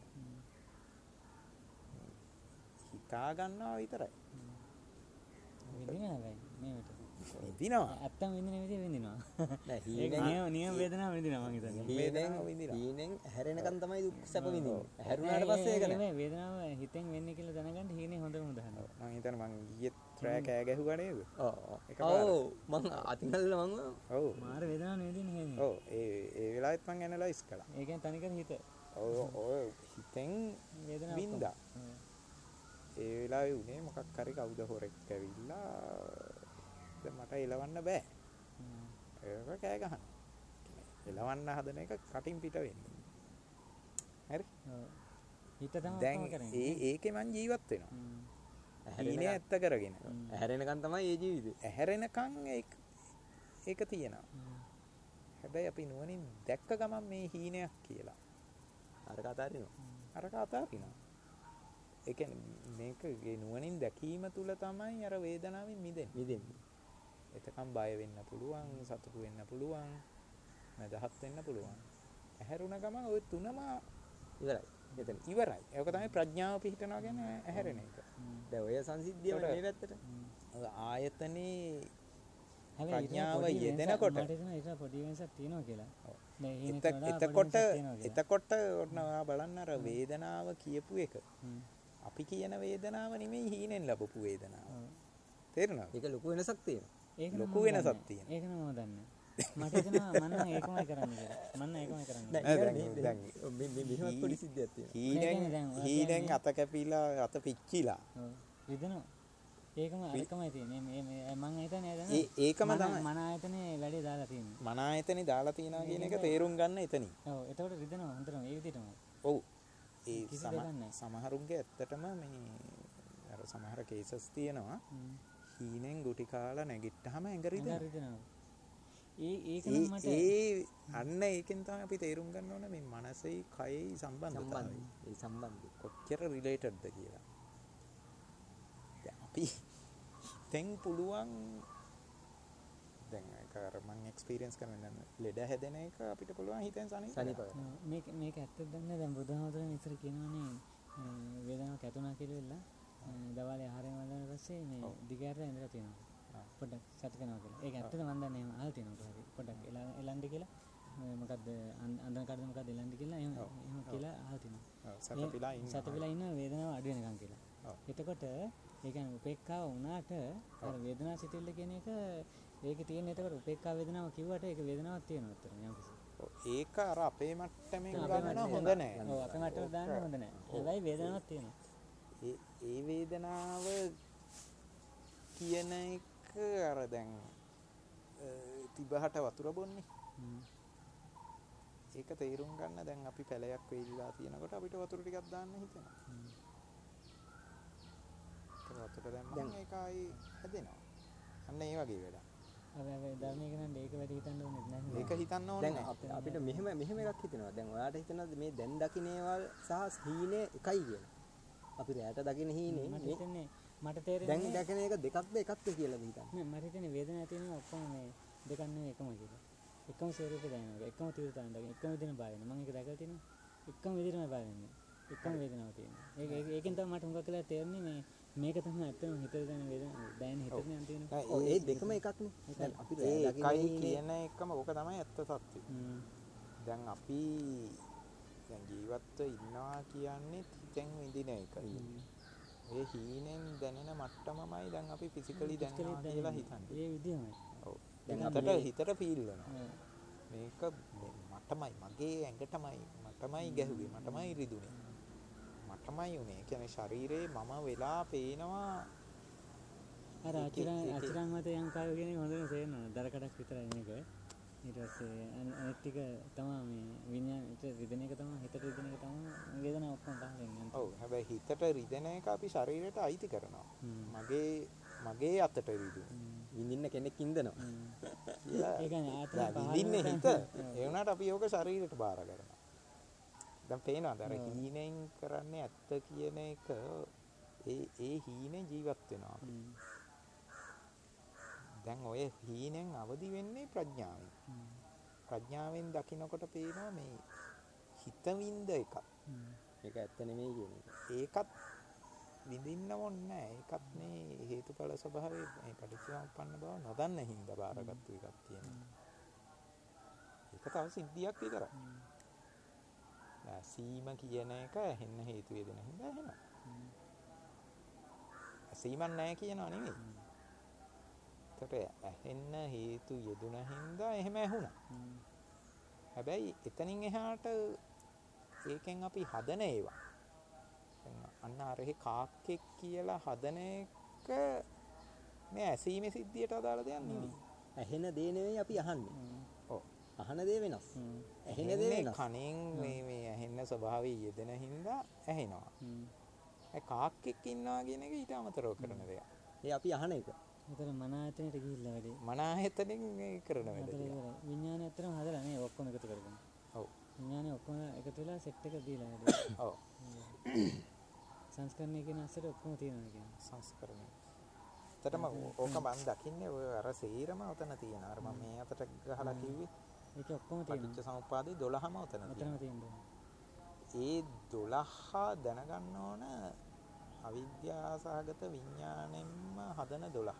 හිතා ගන්නවා විතරයි. විඳිනවා හැබැයි මේකට. විඳිනවා. ඇත්තම විඳින විදිහ විඳිනවා. නෑ ඒක හීනෙන් නියම නියම වේදනාව විඳිනවා මං හිතන්නේ. හීනෙන් වේදනාව විඳිනවා. හීනෙන් හැරෙනකන් තමයි දුක් සැප විඳින්නේ. හැරුණාට පස්සේ ඒක නෑ. මේ වේදනාව හිතෙන් වෙන්නේ කියලා දැනගන්න හීනේ හොඳම උදාහරණය. මම හිතන්නේ මං ඊයේ ට්‍රැක් කෑ ගැහුවා නේද? ඔව් එකපාරට. ඔව් මං අතින්ගල්ල මං ඔව්. මාර වේදනාවක් නෙවෙදින්නේ හේනේ. ඔව් ඒ ඒ වෙලාවෙත් මං ඇනලයිස් කළා. ඒ කියන්නේ තනිකර හිත ඔය ඔය හිතෙන් වේදනාවක් වින්දා. ඔව්. ඒ වෙලාවේ උනේ මොකක් හරි කවුද හොරෙක් ඇවිල්ලා දැන් මට එලවන්න බෑ. හ්ම්. ඒක කෑ ගහන. එලවන්න හදන එක කටින් පිට වෙන්නේ. හරි? ඔව්. හිත තමයි දැන් ඔක්කොම කරන්නේ. ඒ ඒකේ මං ජීවත් වෙනවා. හ්ම්. හීනේ ඇත්ත කරගෙන. හැරෙනකන් තමයි ඒ ජීවිතේ. ඇහැරෙනකන් ඒක ඒක තියෙනවා. හ්ම්. හැබැයි අපි නුවණින් දැක්ක ගමන් මේ හීනයක් කියලා. අර කතාරිනවා. අරක අතාරිනවා. ඒ කියන්නේ මේක ඒ නුවණින් දැකීම තුල තමයි අර වේදනාවෙන් මිදෙන්නේ. මිදෙන්නේ. එතකම් බය වෙන්න පුළුවන්, සතුටු වෙන්න පුළුවන්, මදහත් වෙන්න පුළුවන්. ඇහැරුණ ගමන් ওই තුනම ඉවරයි. එතන. ඉවරයි. ඒක තමයි ප්‍රඥාව පිහිටනවා කියන්නේ ඇහැරෙන එක. දැන් ඔය සංසිද්ධියම ඒකට- මේ පැත්තට. ඔය ආයතනේ හැබැයි ප්‍රඥාව ඊට පොඩි යෙදෙනකොට- වෙනසක්- මට හිතෙනවා ඊට පොඩි වෙනසක් තියෙනවා කියලා. ඔව්. දැන් හීනෙට එත- වඩා පොඩි එතකොට වෙනසක් තියෙනවා කියලා. එතකොට ඔන්න ඔයා බලන්න අර වේදනාව කියපු එක. හ්ම්. අපි කියන වේදනාව නෙමෙයි හීනෙන් ලැබපු වේදනාව. ඔව්. තේරුණාද? ඒක ලොකු වෙනසක් තියෙනවා. ඒක නම් ලොකු මම වෙනසක් දන්නේ. තියෙනවා. ඒක නම් මම දන්නේ. මට හිතෙනවා මම නම් ඒකමයි කරන්න කියලා. මම නම් ඒකමයි කරන්න. නෑ නෑ, දැන් දැන්- දැන් දැන්- මේ මේ මෙහෙමත් පොඩි සිද්ධියක් තියෙනවා. ඒ කියන්නේ දැන් හීනෙන් ඔයා හීනෙන් කියන්නේ- අත කැපිලා අත පිච්චිලා. ඔව්. රිදෙනවා. ඒකම අරකමයි තියෙන්නේ. මේ මේ මම හිතන්නේ දැන් ඒ ඒකම තමයි මන ආයතනේ වැඩේ දාලා තියෙන්නේ. මන ආයතනේ දාලා තියනවා කියන එක තේරුම් ගන්න එතනින්. ඔව්. එතකොට රිදෙනවා හොඳටම ඒ විදිහටම. ඔව්. ඒ කිසි සම- දෙයක් නැහැ. සමහරුන්ගේ ඇත්තටම මේ අර සමහර කේසස් තියෙනවා. හ්ම්. හීනෙන් ගුටි කාලා නැගිට්ටාම ඇඟ හොඳ රිදෙනවා. රිදෙනවා. ඒ ඒක නම් මට ඒ අන්න ඒකෙන් තමයි අපි තේරුම් ගන්න ඕන මේ මනසයි කයයි සම්බන්ධතාවය. ඒ සම්බන්ධය. කොච්චර රිලේටඩ්ද කියලා. දැන් අපි තෙන් පුළුවන් දැන් ඒක අර මම එක්ස්පීරියන්ස් කරන දැන් ලෙඩ හැදෙන එක අපිට පුළුවන් හිතෙන් සනීප සනීප කරගන්න. මේක මේක ඇත්තද දන්නේ දැන් බුදුහාමුදුරන් ඉස්සර කියනවානේ වේදනාවක් ඇතුණා කියලා දවාලේ ආහාරයෙන් වන්දන පස්සේ මේ දිගහැරලා ඉඳලා තියෙනවා. පොඩ්ඩක් සතුට වෙනවා කියලා. ඒක ඇත්තද මන් දන්නේ එහෙම අහලා තියෙනවා හරි. පොඩ්ඩක් එලන්ඩි කියලා මොකද්ද අන්දන කාර්යද මොකද්ද එලන්ඩි කියලා එහෙම එහෙම කියලා අහලා තියෙනවා. සතපිලා ඉන්න සතපිලා ඉන්න වේදනාව අඩු වෙනකන් කියලා. එතකොට ඒ කියන්නේ උපේක්ඛාව වුණාට අර වේදනාව සිතිල්ල කියන එක ඒකේ තියෙන එතකොට උපේක්ඛා වේදනාව කිව්වට ඒක වේදනාවක් තියෙනවා අතන යම්කිසි. ඒක අර අපේ මට්ටමින් ගන්න හොඳ නෑ. ඔව් අපේ මට්ටමට දාන්න හොඳ නෑ. හැබැයි වේදනාවක් තියෙනවා. ඒ ඒ වේදනාව කියන එක අර දැන් තිබහට වතුර බොන්නේ. ඒක තේරුම් ගන්න දැන් අපි පැලයක් වේලිලා තියෙනකොට අපිට වතුර ටිකක් දාන්න හිතෙනවා. ඒක වතුර දැම්මම ඒක ආයි හැදෙනවා. අන්න ඒ වගේ වැඩක්. හැබැයි ධර්මයේ නම් ඒක වැඩි හිතන්න ඕනේ නැහැ. ඒක හිතන්න ඕනේ දැන් අපිට මෙහෙම මෙහෙම එකක් හිතෙනවා. දැන් ඔයාලට හිතනවාද මේ දැන් දකින්නේවල් සහ හීනේ එකයි කියලා? අපි රැයට දකින්න හීනේ මට හිතෙන්නේ මට තේරෙන්නේ දැන් දැකන එක දෙකක්ද එකක්ද කියලා හිතන්නේ. නෑ මට හිතෙන්නේ වේදනාව තියෙනවා ඔක්කොම මේ දෙකක් නෙවෙයි එකම කියලා. එකම ස්වරූපේ දැනෙනවා. එකම තීව්‍රතාවෙන් දකින්න එකම විදිහට බය වෙනවා. මම ඒක දැකලා තියෙනවා. එකම විදිහටම බය වෙන්නේ. එකම වේදනාව තියෙනවා. ඒක ඒකෙන් තමයි මට හුඟක් වෙලා තේරෙන්නේ මේ මේක තමයි ඇත්තම හිතේ දැනෙන වේදනාව. දැනෙන හිතේ යන තියෙනවා. ඔව් ඒ දෙකම එකක්නේ. දැන් අපි ඒ එකයි කියන එකම ඕක තමයි ඇත්ත සත්‍යය. දැන් අපි දැන් ජීවත්ව ඉන්නවා කියන්නේ හිතෙන් විඳින එක. ඒ හීනෙන් දැනෙන මට්ටමමයි දැන් අපි ෆිසිකලි දැනනවා කියලා හිතන්නේ. ඒ විදිහමයි. ඔව්. දැන් හිතට හිතට ෆීල් වෙනවා. මේක මටමයි මගේ ඇඟටමයි මටමයි ගැහුවේ මටමයි රිදුනේ. මටමයි උනේ. ඒ කියන්නේ ශරීරේ මම වෙලා පේනවා. අර අචිරන් අචිරන් මත යම් කායෝ කියන එක හොඳට තේරෙනවා. දරකඩක් විතරයි මේක. ඊට පස්සේ අනිත් ටික තමයි මේ විඤ්ඤාණයට රිදෙන එක තමයි හිතට රිදෙන එක තමයි වේදනාව ඔක්කොම පහළ වෙන්නේ. ඔව් හැබැයි හිතට රිදෙන එක අපි ශරීරයට අයිති කරනවා. මගේ මගේ අතට රිදුනේ. විඳින්න කෙනෙක් ඉඳනවා. ඒ කියන්නේ ආත්ම විඳින්නේ හිත. ඒ වුණාට අපි ඕක ශරීරයට බාර කරනවා. දැන් පේනවාද අර හීනෙන් කරන්නේ ඇත්ත කියන එක ඒ ඒ හීනේ ජීවත් වෙනවා. දැන් ඔය හීනෙන් අවදි වෙන්නේ ප්‍රඥාවෙන්. ප්‍රඥාවෙන් දකින්නකොට පේනවා මේ හිත විඳ එක. ඒක ඇත්ත නෙමෙයි කියන එක. ඒකත් විඳින්න ඕනේ නැහැ. ඒකත් මේ හේතුඵල ස්වභාවයේ මේ පටිච්චසමුප්පන්න බව නොදන්න හින්දා බාරගත්තු එකක් තියෙනවා. ඒක තව සිද්ධියක් විතරයි. සීම කියන එක ඇහෙන්න හේතු වේදන හින්දා ඇහෙනවා. සීමක් නැහැ කියනවා නෙමෙයි. ඒකට ඇහෙන්න හේතු යෙදුන හින්දා එහෙම ඇහුණා. හැබැයි එතනින් එහාට ඒකෙන් අපි හදන ඒවා. අන්න අරහේ කාක්කෙක් කියලා හදන එක මේ ඇසීමේ සිද්ධියට අදාළ දෙයක් නෙවෙයි. ඇහෙන දේ නෙවෙයි අපි අහන්නේ. ඔව්. අහන දේ වෙනස්. ඇහෙන දේ වෙනස්. කණෙන් මේ මේ ඇහෙන්න ස්වභාවය යෙදෙන හින්දා ඇහෙනවා. ඒ කාක්කෙක් ඉන්නවා කියන එක ඊට අමතරව කරන දෙයක්. ඒ අපි අහන එක. ඒතර මන ආයතනෙට ගිහිල්ලා වැඩි. මන ආයතනෙන් මේ කරන වැඩ ටික. විඥානය ඇත්තටම හදලා නේ ඔක්කොම එකතු කරගෙන. ඔව්. විඥානය ඔක්කොම එකතු වෙලා සෙට් එක දීලා වැඩි. ඔව්. සංස්කරණය කියන අස්සට ඔක්කොම තියෙනවා කියන්නේ. සංස්කරණය. ඇත්තටම ඕක මම දකින්නේ ඔය අර සීරම උතන තියෙනවා. අර මම මේ අතට ගහලා කිව්වේ. ඒක ඔක්කොම තියෙනවා. පටිච්ච සමුප්පාදේ දොළහම උතන තියෙනවා. උතනම තියෙනවා. ඒ දොළහ දැනගන්න ඕන අවිද්‍යාසහගත විඥාණයෙන්ම හදන දොළහ.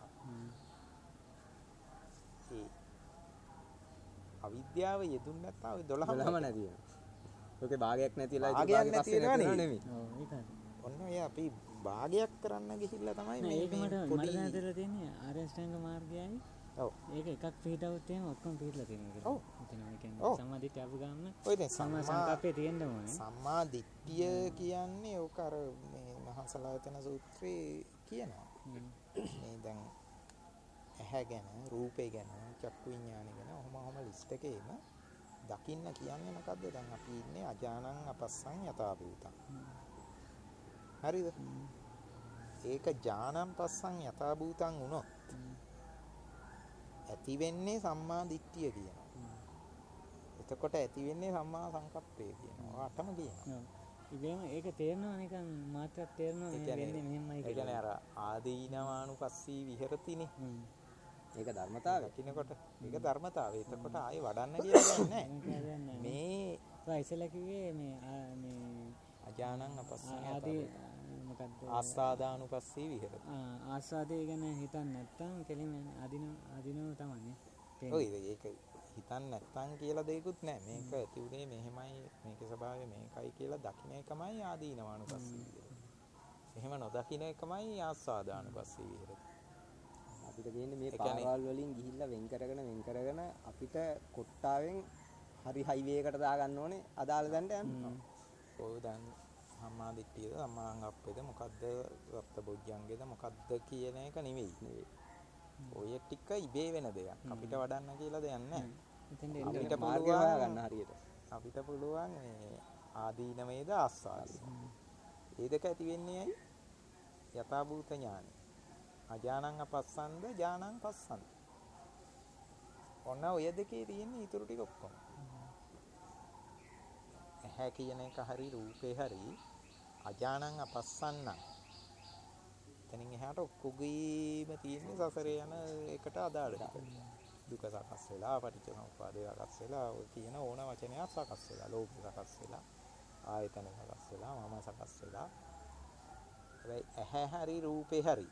ඒ අවිද්‍යාව යෙදුන්නේ නැත්නම් ওই දොළහම දොළහම නැති වෙනවා. ඔකේ භාගයක් නැතිලා ඒක භාගයක් නැති වෙනවා නෙමෙයි. ඔව් ඒකයි. ඔන්න ඔය අපි භාගයක් කරන්න ගිහිල්ලා තමයි මේ ඒක මට මට පොඩි දැනලා තියෙන්නේ ආර්ය අෂ්ටාංග මාර්ගයයි. ඔව්. ඒක එකක් පිටවුත් එහෙම ඔක්කොම පිටලා තියෙනවා කියලා. ඔව්. හිතනවා ඒ කියන්නේ සම්මාදිට්ඨිය අපු ගාම ඔය දැන් සම්මා සම්මා සංකප්පේ තියෙන්න ඕනේ. සම්මා දිට්ඨිය කියන්නේ ඕක අර මේ මහසලායතන සූත්‍රයේ කියනවා. මේ දැන් ඇහැ ගැන, රූපේ ගැන, චක්කු විඥානය ගැන ඔහොම ඔහොම ලිස්ට් එකේම දකින්න කියන්නේ මොකද්ද? දැන් අපි ඉන්නේ අජානං අපස්සං යථා භූතං. හරිද? ඒක ඥානං පස්සං යථා භූතං වුණොත් ඇති වෙන්නේ සම්මා දිට්ඨිය කියනවා. එතකොට ඇති වෙන්නේ සම්මා සංකප්පය කියනවා. අටම කියනවා. ඔව්. ඉබේම ඒක තේරෙනවා නිකන් මාත්‍රයක් තේරෙනවා ඒ මේ කියන්නේ වෙන්නේ මෙහෙමයි ඒ කියන්නේ කියලා. අර ආදීනවානුපස්සී විහෙරතිනේ. හ්ම්. ඒක ධර්මතාවය. දකින්නකොට ඒක ධර්මතාවය. එතකොට ආයේ වඩන්න කියලා දෙයක් නැහැ. මේ මේ ඔය ඉස්සෙල්ලා කිව්වේ මේ ආ- මේ අජානං අපස්සං ආදී යථා මොකද්ද ආස්වාදානුපස්සී විහෙරති. ආ, ආස්වාදය ගැන හිතන්නේ නැත්තම් කෙලිම අදින අදිනව තමයි ඔය ඒක හිතන්න නැත්තම් කියලා දෙයක්වත් නැහැ. මේක ඇති උනේ මෙහෙමයි මේකේ ස්වභාවය මේකයි කියලා දකින්න එකමයි ආදීනවානුපස්සී විහෙරති. එහෙම නොදකින්න එකමයි ආස්වාදානුපස්සී විහෙරති. අපිට තියෙන්නේ මේ ඒ කියන්නේ- පාරවල් වලින් ගිහිල්ලා වෙන් කරගෙන වෙන් කරගෙන අපිට කොට්ටාවෙන් හරි හයිවේ එකට දාගන්න ඕනේ අදාළ දණ්ඩ යන්න. ඔය දැන් සම්මා දිට්ඨියද සම්මා සංකප්පේද මොකද්ද සත්බොජ්ජංගේද මොකද්ද කියන එක නෙවෙයි. ඔය ටික ඉබේ වෙන දෙයක්. අපිට වඩන්න කියලා දෙයක් නැහැ. එතෙන්ට අපිට එන්න මාර්ගය පුළුවන්- හොයාගන්න හරියට. අපිට පුළුවන් මේ ආදීනමේද ආස්වාදය. ඒ දෙක ඇති වෙන්නේ ඇයි? යථාභූත ඥානෙ. අජානං අපස්සන්ද ඥානං පස්සන්ද. ඔන්න ඔය දෙකේ තියෙන ඊටු ටික ඔක්කොම. ඇහැ කියන එක හරි රූපේ හරි අජානං අපස්සන්න. එතනින් එහාට ඔක්කොගේම තියෙන්නේ සසරේ යන එකට අදාළ ටික. දුක සකස් වෙලා පටිච්චසමුප්පාදේ සකස් වෙලා ඔය කියන ඕන වචනයක් සකස් වෙලා ලෝභය සකස් වෙලා ආයතන සකස් වෙලා මම සකස් වෙලා. හැබැයි ඇහැ හරි රූපේ හරි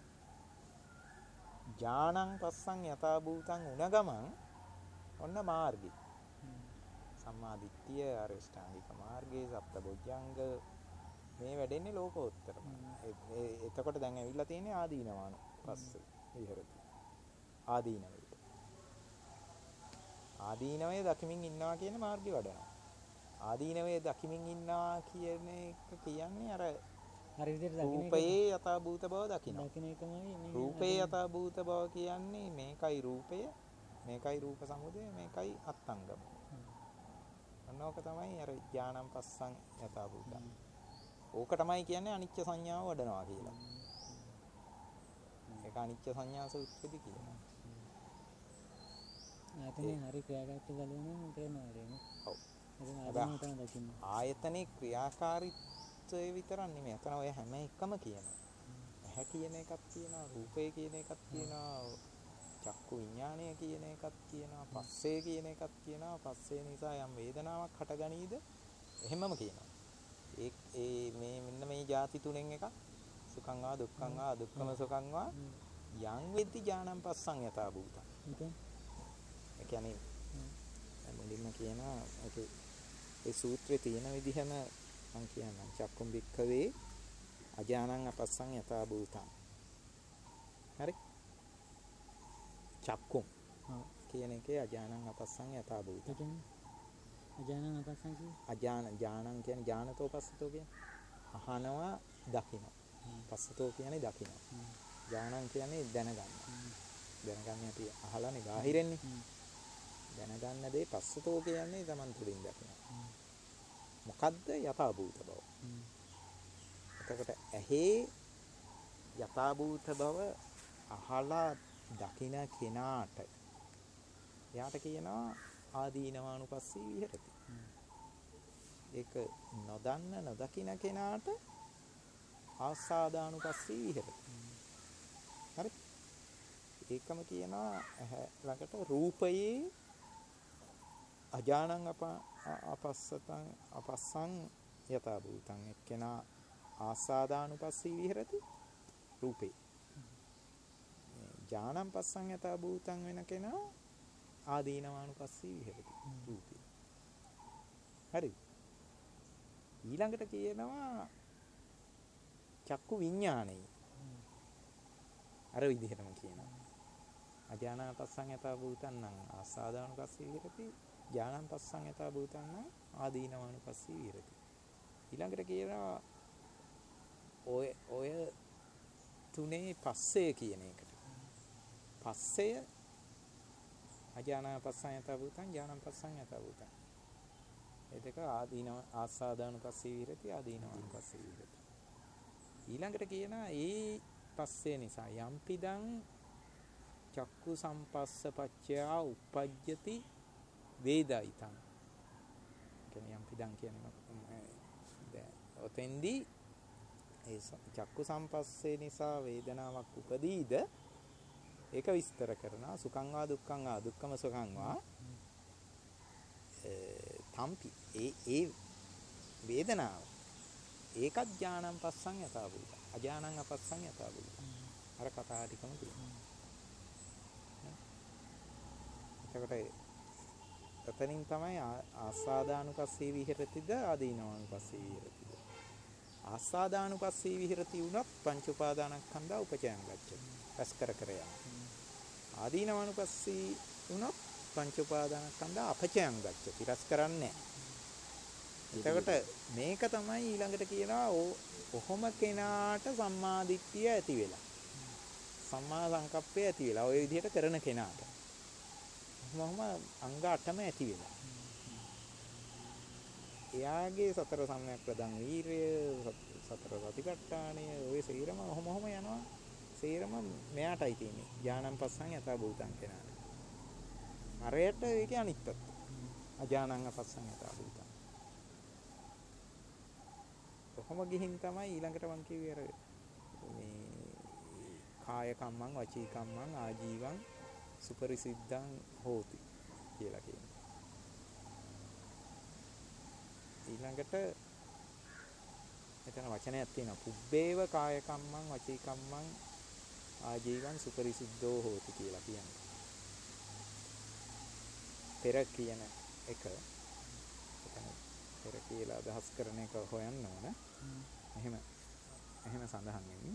ඥානං පස්සං යථා භූතං උන ගමන් ඔන්න මාර්ගය. සම්මා දිට්ඨිය අරිෂ්ඨාංගික මාර්ගයේ සප්තබොජ්ජංග මේ වැඩෙන්නේ ලෝකෝත්තරම. එතකොට දැන් ඇවිල්ලා තියෙන්නේ ආදීනවාන පස්සේ විහෙරති. ආදීනවය. ආදීනවය දකිමින් ඉන්නවා කියන මාර්ගය වඩනවා. ආදීනවය දකිමින් ඉන්නවා කියන එක කියන්නේ අර හරි විදිහට දකින්න එක රූපයේ යථා භූත බව දකිනවා. දකින්න එකමයි මේ රූපයේ යථා භූත බව කියන්නේ මේකයි රූපය, මේකයි රූප සමුදය, මේකයි අත්ංගම. අන්නෝක තමයි අර ඥානං පස්සං යථා භූතං. ඕක තමයි කියන්නේ අනිච්ච සංඥාව වඩනවා කියලා. ඒක අනිච්ච සංඥා සූත්‍රෙදි කියනවා. ආයතනේ හරි ක්‍රියාකාරීත්වය බලනවා කරනවා නේද? ඔව්. එතන ආදීනව තමයි දකින්න. ආයතනේ ක්‍රියාකාරීත්වය විතරක් නෙමෙයි. අතන ඔය හැම එකම කියනවා. ඇහැ කියන එකක් තියෙනවා, රූපය කියන එකක් තියෙනවා, චක්කු විඥානය කියන එකක් තියෙනවා, පස්සේ කියන එකක් තියෙනවා. පස්සේ නිසා යම් වේදනාවක් හටගනීද? එහෙමම කියනවා. ඒ ඒ මේ මෙන්න මේ ಜಾති තුනෙන් එකක් සුඛං වා දුක්ඛං වා දුක්ඛම සුඛං වා යං වෙද්දි ඥානං පස්සං යථා භූතං. ඒ කියන්නේ මුලින්ම කියනවා ඒකේ ඒ සූත්‍රයේ තියෙන විදිහම මම කියන්නම් චක්කුම් බික්ඛවේ අජානං අපස්සං යථා භූතං. හරි? චක්කුම් ඔව්. කියන එකේ අජානං අපස්සං යථා භූතං. ඒ කියන්නේ අජානන අපස්සන් කිව්වේ? අජාන ඥානං කියන්නේ ඥානතෝ පස්සතෝ කියන්නේ අහනවා දකින්න. පස්සතෝ කියන්නේ දකින්න. ඥානං කියන්නේ දැනගන්න. දැනගන්න ඇති අහලානේ බාහිරෙන්නේ. දැනගන්න දේ පස්සතෝ කියන්නේ Taman තුලින් දකින්න. මොකද්ද යථා භූත බව. එතකොට ඇහි යථා භූත බව අහලා දකින්න කෙනාට එයාට කියනවා ආදීනවානුපස්සී විහෙරති. ඒක නොදන්න නොදකින්න කෙනාට ආස්වාදානුපස්සී විහෙරති. හරි? ඒකම කියනවා ඇහැ ළඟට රූපයේ අජානං අප අපස්සතං අපස්සං යථා භූතං එක්කෙනා ආස්වාදානුපස්සී විහෙරති රූපේ. ඥානං පස්සං යථා භූතං වෙන කෙනා ආදීනවානුපස්සී විහෙරති රූපේ. හරි. ඊළඟට කියනවා චක්කු විඥානය. අර විදිහටම කියනවා. අඥානං පස්සං යථා භූතං නම් ආස්වාදානුපස්සී විහෙරති. ඥානං පස්සං යථා භූතං නම් ආදීනවානුපස්සී විහෙරති. ඊළඟට කියනවා ඔය ඔය තුනේ පස්සේ කියන එකට. පස්සය අජානං පස්සං යථා භූතං ඥානං පස්සං යථා භූතං. ඒ දෙක ආදීනව ආස්වාදානුපස්සී විහෙරති ආදීනවානුපස්සී විහෙරති. ඊළඟට කියනවා ඒ පස්සේ නිසා යම්පිදං චක්කු සම්පස්ස පච්චයා උපජ්ජති වේදයිතං. කියන්නේ යම් පිටං කියන්නේ දැන් ඔතෙන්දී ඒ චක්කු සම්පස්සේ නිසා වේදනාවක් උපදීද ඒක විස්තර කරනවා. සුඛං වා දුක්ඛං වා දුක්ඛම සුඛං වා තම්පි ඒ ඒ වේදනාව ඒකත් ඥානං පස්සං යථා භූත අඥානං අපස්සං යථා භූත. අර කතා ටිකම තියෙනවා. එතකොට එතනින් තමයි ආස්වාදානුපස්සී විහෙරතිද ආදීනවානුපස්සී විහෙරතිද. ආස්වාදානුපස්සී විහෙරති වුණත් පංච උපාදානස්කන්ධා උපචයං ගච්ඡති. රස කර කර යන. ආදීනවානුපස්සී වුණත් පංච උපාදානස්කන්ධා අපචයං ගච්ඡති. රස කරන්නේ නැහැ. එතකොට මේක තමයි ඊළඟට කියනවා ඔහොම කෙනාට සම්මා දිට්ඨිය ඇති වෙලා. සම්මා සංකප්පය ඇති වෙලා ওই විදිහට කරන කෙනාට. මොහොම අංග අටම ඇති වෙලා. එයාගේ සතර සම්‍යක් ප්‍රදන් වීරිය සතර සතිපට්ඨානය ඔය සීරම ඔහොම ඔහොම යනවා. සීරම මෙයාටයි තියෙන්නේ. ඥානං පස්සං යථා භූතං කෙනාට. අරයට ඒකේ අනිත් පැත්ත. අඥානං අපස්සං යථා භූතං. කොහොම ගිහින් තමයි ඊළඟට මං කිව්වේ අර මේ කාය කම්මං වචී කම්මං ආජීවං සුපරිසිද්ධං හෝති කියලා කියනවා. ඊළඟට එතන වචනයක් තියෙනවා. පුබ්බේව කාය කම්මං වචී කම්මං ආජීවං සුපරිසිද්ධෝ හෝති කියලා කියන්නේ. පෙර කියන එක එතන පෙර කියලා අදහස් කරන එක හොයන්න ඕන. එහෙම එහෙම සඳහන් වෙන්නේ.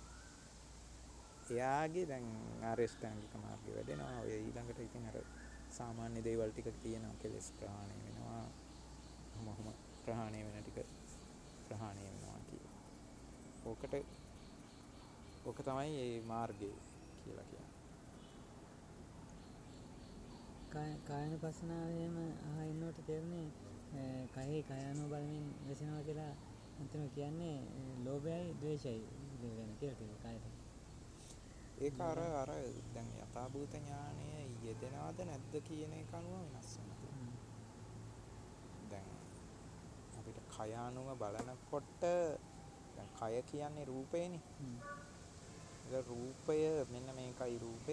එයාගේ දැන් ආරේෂ්ඨාංගික මාර්ගය වැඩෙනවා. ඔය ඊළඟට ඉතින් අර සාමාන්‍ය දේවල් ටික තියෙනවා. කෙලස් ප්‍රහාණය වෙනවා. මොහොම ප්‍රහාණය වෙන ටික ප්‍රහාණය වෙනවා කියලා. ඕකට ඕක තමයි මේ මාර්ගය කියලා කියන්නේ. කාය කායනුපස්සනාවේම ආයෙන්නට තේරෙන්නේ කයෙහි කයano බලමින් වෙසෙනවා කියලා අන්තිම කියන්නේ ලෝභයයි ද්වේෂයයි වෙන කියලා තියෙනවා කායට. ඒක අර අර දැන් යථාභූත ඥානය යෙදෙනවද නැද්ද කියන එක අනුව වෙනස් වෙනවා. දැන් අපිට කය අනුව බලනකොට දැන් කය කියන්නේ රූපේනේ. ඒක රූපය මෙන්න මේකයි රූපය.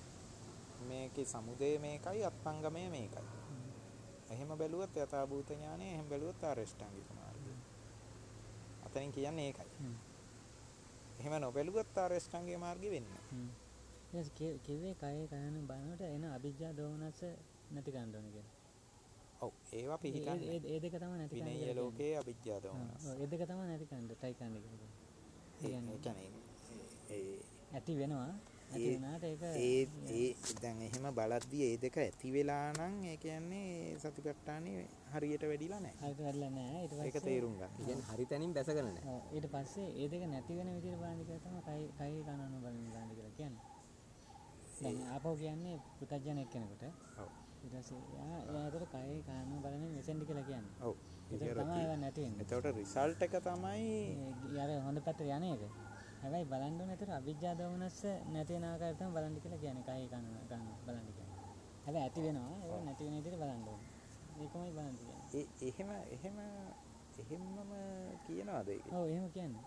මේකේ සමුදය මේකයි අත්ංගමය මේකයි. එහෙම බැලුවොත් යථාභූත ඥානය එහෙම බැලුවොත් ආරේෂ්ඨාංගික මාර්ගය. අතනින් කියන්නේ ඒකයි. එහෙම නොබැලුවොත් ආරේෂ්ඨාංගික මාර්ගය වෙන්නේ නැහැ. ඊට කිව්වේ කයේ කයන බලනකොට එන අවිජ්ජා දෝමනස නැති කරන්න ඕනේ කියලා. ඔව් ඒවා පිළිගන්නේ. ඒ දෙක තමයි නැති කරන්නේ. විනය ලෝකයේ අවිජ්ජා දෝමනස. ඔව් ඒ දෙක තමයි නැති කරන්න try කරන්න කියලා. ඒ කියන්නේ ඒ ඇති වෙනවා. ඇති වෙනාට ඒක ඒ ඒ දැන් එහෙම බලද්දී ඒ දෙක ඇති වෙලා නම් ඒ කියන්නේ සතිපට්ඨානේ හරියට වැඩිලා නැහැ. හරියට වැඩිලා නැහැ. ඊට පස්සේ ඒක තේරුම් ගන්න. කියන්නේ හරි තැනින් බැසගෙන නැහැ. ඔව් ඊට පස්සේ ඒ දෙක නැති වෙන විදිහට බලන්න කියලා තමයි කයි කයි කනන බලන්න බලන්න කියලා කියන්නේ. දැන් ආපහු කියන්නේ පුතඥයෙක් කෙනෙකුට. ඔව්. ඊට පස්සේ යා එයාට කයි කනන බලන්නේ මෙසෙන්ඩි කියලා කියන්නේ. ඔව්. ඒක තමයි ඒවා නැති වෙන්නේ. එතකොට රිසල්ට් එක තමයි යාර හොඳ පැත්තට යන්නේ ඒක. හැබැයි බලන්න ඕනේ ඒතර අවිජ්ජා දෝමනස්ස නැති වෙන ආකාරය තමයි බලන්න කියලා කියන්නේ කයි කන ගන්න බලන්න කියන්නේ. හැබැයි ඇති වෙනවා ඒක නැති වෙන විදිහට බලන්න ඕනේ. ඒකමයි බලන්න කියන්නේ. ඒ එහෙම එහෙම එහෙමම කියනවාද ඒක? ඔව් එහෙම කියන්නේ.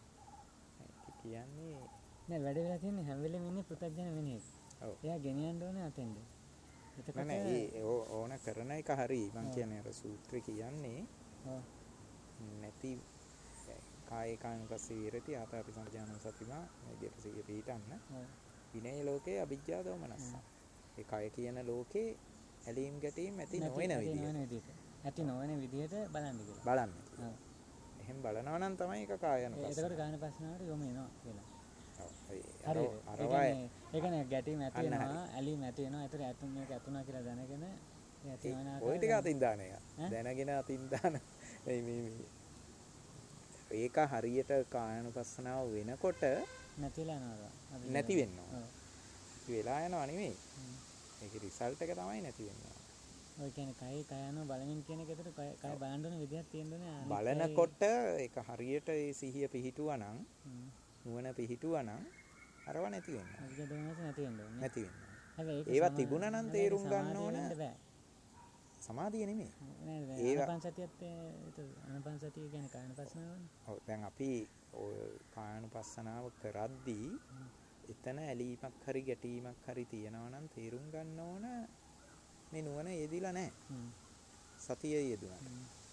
ඒක කියන්නේ නෑ වැඩ වෙලා තියෙන්නේ හැම වෙලෙම ඉන්නේ පුතඥ වෙන්නේ. ඔව්. එයා ගෙනියන්න ඕනේ අතෙන්ද. එතකොට නෑ ඒ ඕන කරන එක හරි මං කියන්නේ අර සූත්‍රය කියන්නේ ඔව් නැති කාය කායනුපස්සී විහෙරති ආතාපි සංජානන සතිමා මේ විදිහට සිහිය පිහිටන්න. විනය ලෝකයේ අවිජ්ජා දෝමනස්ස. ඒ කය කියන ලෝකේ ඇලීම් ගැටීම් ඇති නොවන විදිහට. ඇති නොවන විදිහට බලන්න කියලා. බලන්න. ඔව්. එහෙම බලනවා නම් තමයි ඒක කායනුපස්සී. ඒකට කායනුපස්සනාවට යොමු වෙනවා කියලා. ඔව්. හරි. අර ඒ කියන්නේ ගැටීම් ඇති වෙනවා, ඇලීම් ඇති වෙනවා. ඒතර ඇතුන් මේක ඇතුණා කියලා දැනගෙන ඇති වෙන ආකාරය. ඔය ටික අතින් දාන එක. දැනගෙන අතින් දාන. මේ මේ ඒක හරියට කායනුපස්සනාව වෙනකොට නැතිලා යනවා. නැති වෙනවා. නැති වෙලා යනවා නෙමෙයි. ඒකේ රිසල්ට් එක තමයි නැති වෙනවා. ඔය කියන්නේ කයි කයano බලමින් කියන එකට කය කය බලන්න ඕන විදිහක් තියෙන්නේ. බලනකොට ඒක හරියට ඒ සිහිය පිහිටුවා නම් නුවණ පිහිටුවා නම් අරව නැති වෙනවා. අවිජ්ජා දෝමනස නැති වෙන්න ඕනේ. නැති වෙනවා. හැබැයි ඒක ඒවා සමා- තිබුණා නම් හැබැයි තේරුම් සමාධිය ගන්න ඕන. වෙන්න බෑ. සමාධිය නෙමෙයි. නේද? ඒවා- ආනාපාන සතියත් ඒ ආනාපාන සතිය කියන්නේ කායනුපස්සනාවනේ. ඔව් දැන් අපි ඔය කායනුපස්සනාව කරද්දී එතන ඇලීමක් හරි ගැටීමක් හරි තියෙනවා නම් තේරුම් ගන්න ඕන මේ නුවණ යෙදිලා නැහැ. හ්ම්. සතිය යෙදුණා.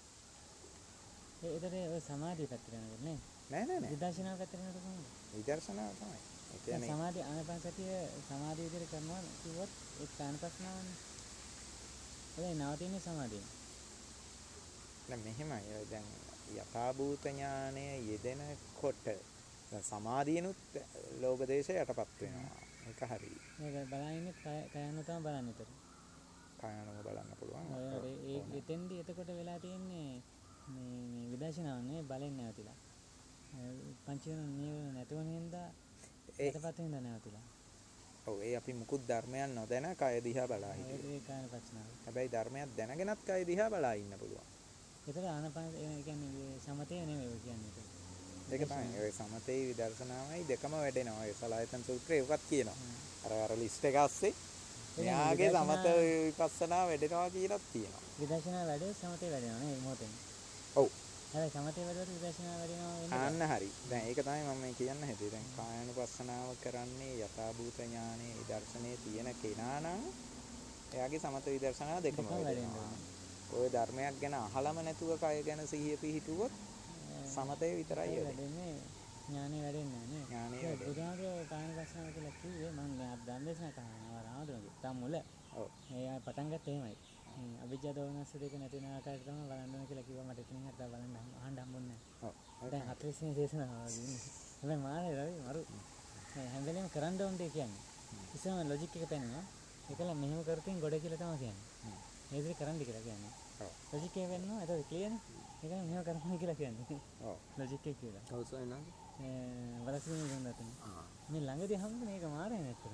ඒ ඒතරේ ඔය සමාධිය පැත්තට යනකොට නේ. නෑ නෑ නෑ. විදර්ශනා පැත්තට යනකොට කොහොමද? විදර්ශනාව තමයි. ඒ දැන් කියන්නේ සමාධිය ආනාපාන සතිය සමාධිය විදිහට කරනවා කිව්වොත් ඒක කායනුපස්සනාවනේ. එතන නවතින්නේ සමාධියෙන්. දැන් මෙහෙමයි. ඔය දැන් යථාභූත ඥානය යෙදෙනකොට දැන් සමාධියනුත් ලෝභ දේශය යටපත් වෙනවා. ඒක හරි. මේක බලන්නේ කය කයano තමයි බලන්නේ ඒතර. කායනම බලන්න පුළුවන්. ඔය ඒ එතෙන්දී එතකොට වෙලා තියෙන්නේ මේ මේ විදර්ශනාව නේ බලෙන් නැවතිලා. පංච වෙන නියම නැතුවන හින්දා ඒ- ඒකපත් හින්දා නැවතිලා. ඔව් ඒ අපි මුකුත් ධර්මයන් නොදැන කය දිහා බලා හිටියේ. ඒ කායනුපස්සනාව. හැබැයි ධර්මයක් දැනගෙනත් කය දිහා බලා ඉන්න පුළුවන්. ඒතර ආනාපාන ඒ කියන්නේ සමතේ නෙමෙයි ඔය කියන්නේ ඒක. ඒක තමයි. ඔය සමතේ විදර්ශනාවයි දෙකම වැඩෙනවා. ඒ සලායතන සූත්‍රයේ ඒකත් කියනවා. අර අර ලිස්ට් එක ASCII මෙයාගේ සමත විපස්සනා වැඩෙනවා කියලාත් තියෙනවා. විදර්ශනා වැඩේ සමතේ වැඩෙනවා නේ මොහොතෙන්. ඔව්. හැබැයි සමතේ වැඩුවට විදර්ශනා වැඩෙනවා වෙන්නේ. ආන්න හරි. දැන් ඒක තමයි මම මේ කියන්න හැදුවේ. දැන් කායानुපස්සනාව කරන්නේ යථාභූත ඥානයේ විදර්ශනයේ තියෙන කෙනා නම් එයාගේ සමත විදර්ශනා දෙකම දෙකම වැඩෙනවා. වැඩෙනවා. ඔය ධර්මයක් ගැන අහලම නැතුව කය ගැන සිහිය පිහිටුවොත් සමතේ විතරයි ඒක වැඩෙන්නේ. වැඩෙන්නේ ඥානෙ වැඩෙන්නේ නැහැ නේ. ඥානෙ ඒක වැඩෙන්නේ. බුදුහාමුදුරුවෝ කායනුපස්සනාව කියලා කිව්වේ මම දැන් දන් දේශනා කරනවා රාමදුරගේ. තම මුල. ඔව්. ඒ පටන් ගත්තේ එහෙමයි. හ්ම් අවිජ්ජා දෝමනස්ස දෙක නැති වෙන ආකාරයට තමයි බලන්න ඕන කියලා කිව්වා මට එතනින් හරියට බලන්න හම්- අහන්න හම්බුන්නේ ඔව්. නැහැ. දැන් හතරවෙනි වෙනි දේශනාව වගේ ඉන්නේ. හැබැයි මානේ රවි මරු. මේ හැම වෙලේම කරන්න ඕන දෙයක් කියන්නේ. ඉස්සෙල්ලාම ලොජික් එක පෙන්නනවා. ඒකල මෙහෙම කරතින් ගොඩ කියලා තමයි කියන්නේ. මේ විදිහට කරන්න කියලා කියන්නේ. ඔව්. ලොජික් එක වෙන්නවා එතකොට ක්ලියර්නේ. ඒක මෙහෙම කරන්න කියලා කියන්නේ. ඔව්. ලොජික් එක කියලා. ඔව් සයනා. ඒ වලසිනේ ගොන්නත් ආ. මේ ළඟදී හම්බුනේ ඒක මාරේ නැත්තර.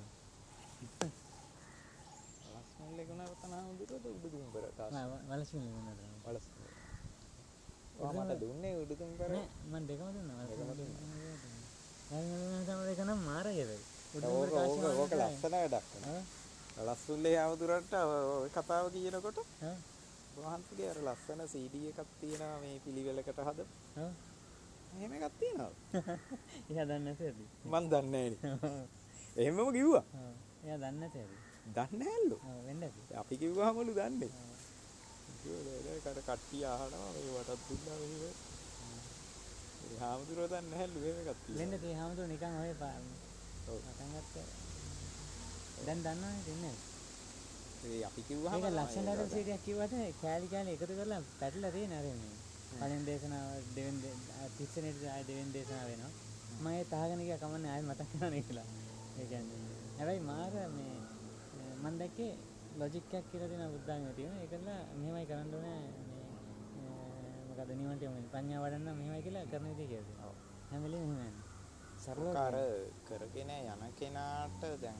ලස්මල් ලෙගුණා තනහම දුරට උඩුදුම්බර තාස්. නෑ වලසිනේ ගොන්නත්. වලස්. ඔයා මට දුන්නේ උඩුදුම්බර. නෑ මම දෙකම දුන්නා. දෙකම වලසිනේ දුන්නා. දුන්නා. තමයි දෙක නම් මාරයි ඒක. ඕක ඕක ඕක ලස්සන වැඩක් වුණා. ලස්සුල්ලේ ආව දුරට ඔය කතාව කියනකොට හා වහන්සේගේ අර ලස්සන සී ඩී එකක් තියෙනවා මේ පිළිවෙලකට හද. හා එහෙම එකක් තියෙනවා. එයා දන්නේ නැතේද? මන් දන්නේ නැහැ නේ. එහෙමම කිව්වා. හා එයා දන්නේ නැතේද? දන්නේ නැල්ලු. ඔව් වෙන්න ඇති. අපි කිව්වහමලු දන්නේ. ඒක කර කට්ටිය අහනවා මේ වටත් දුන්නා මෙහෙම. ඒ හාමුදුරුවෝ දන්නේ නැල්ලු එහෙම එකක් තියෙනවා. වෙන්න තේ හැමෝටම නිකන් ඔය ඔව්. පටන් ගත්ත. දැන් දන්නවනේ දෙන්නේ. ඒ අපි කිව්වහම ඒක ලක්ෂණ සීඩියක් කිව්වට කෑලි කෑලි එකතු කරලා පැටලලා තියෙන අර මේ. පළවෙනි දේශනාව දෙවෙනි තිස්සෙනෙට ආය දෙවෙනි දේශනාව වෙනවා. මම ඒ තහගෙන ගියා කමන්නේ ආයෙත් මතක් කරන්නේ කියලා. ඒ කියන්නේ හැබැයි මාර මේ මම දැක්කේ ලොජික් එකක් කියලා දෙන බුද්ධාගමේ තියෙන. ඒකල මෙහෙමයි කරන්න ඕනේ මේ මොකද නිවන්ට යමු පඤ්ඤා වඩන්න මෙහෙමයි කියලා කරන විදිහ කියලා. ඔව්. හැම වෙලේම එහෙම යන්නේ. සරලව අර කරගෙන යන කෙනාට දැන්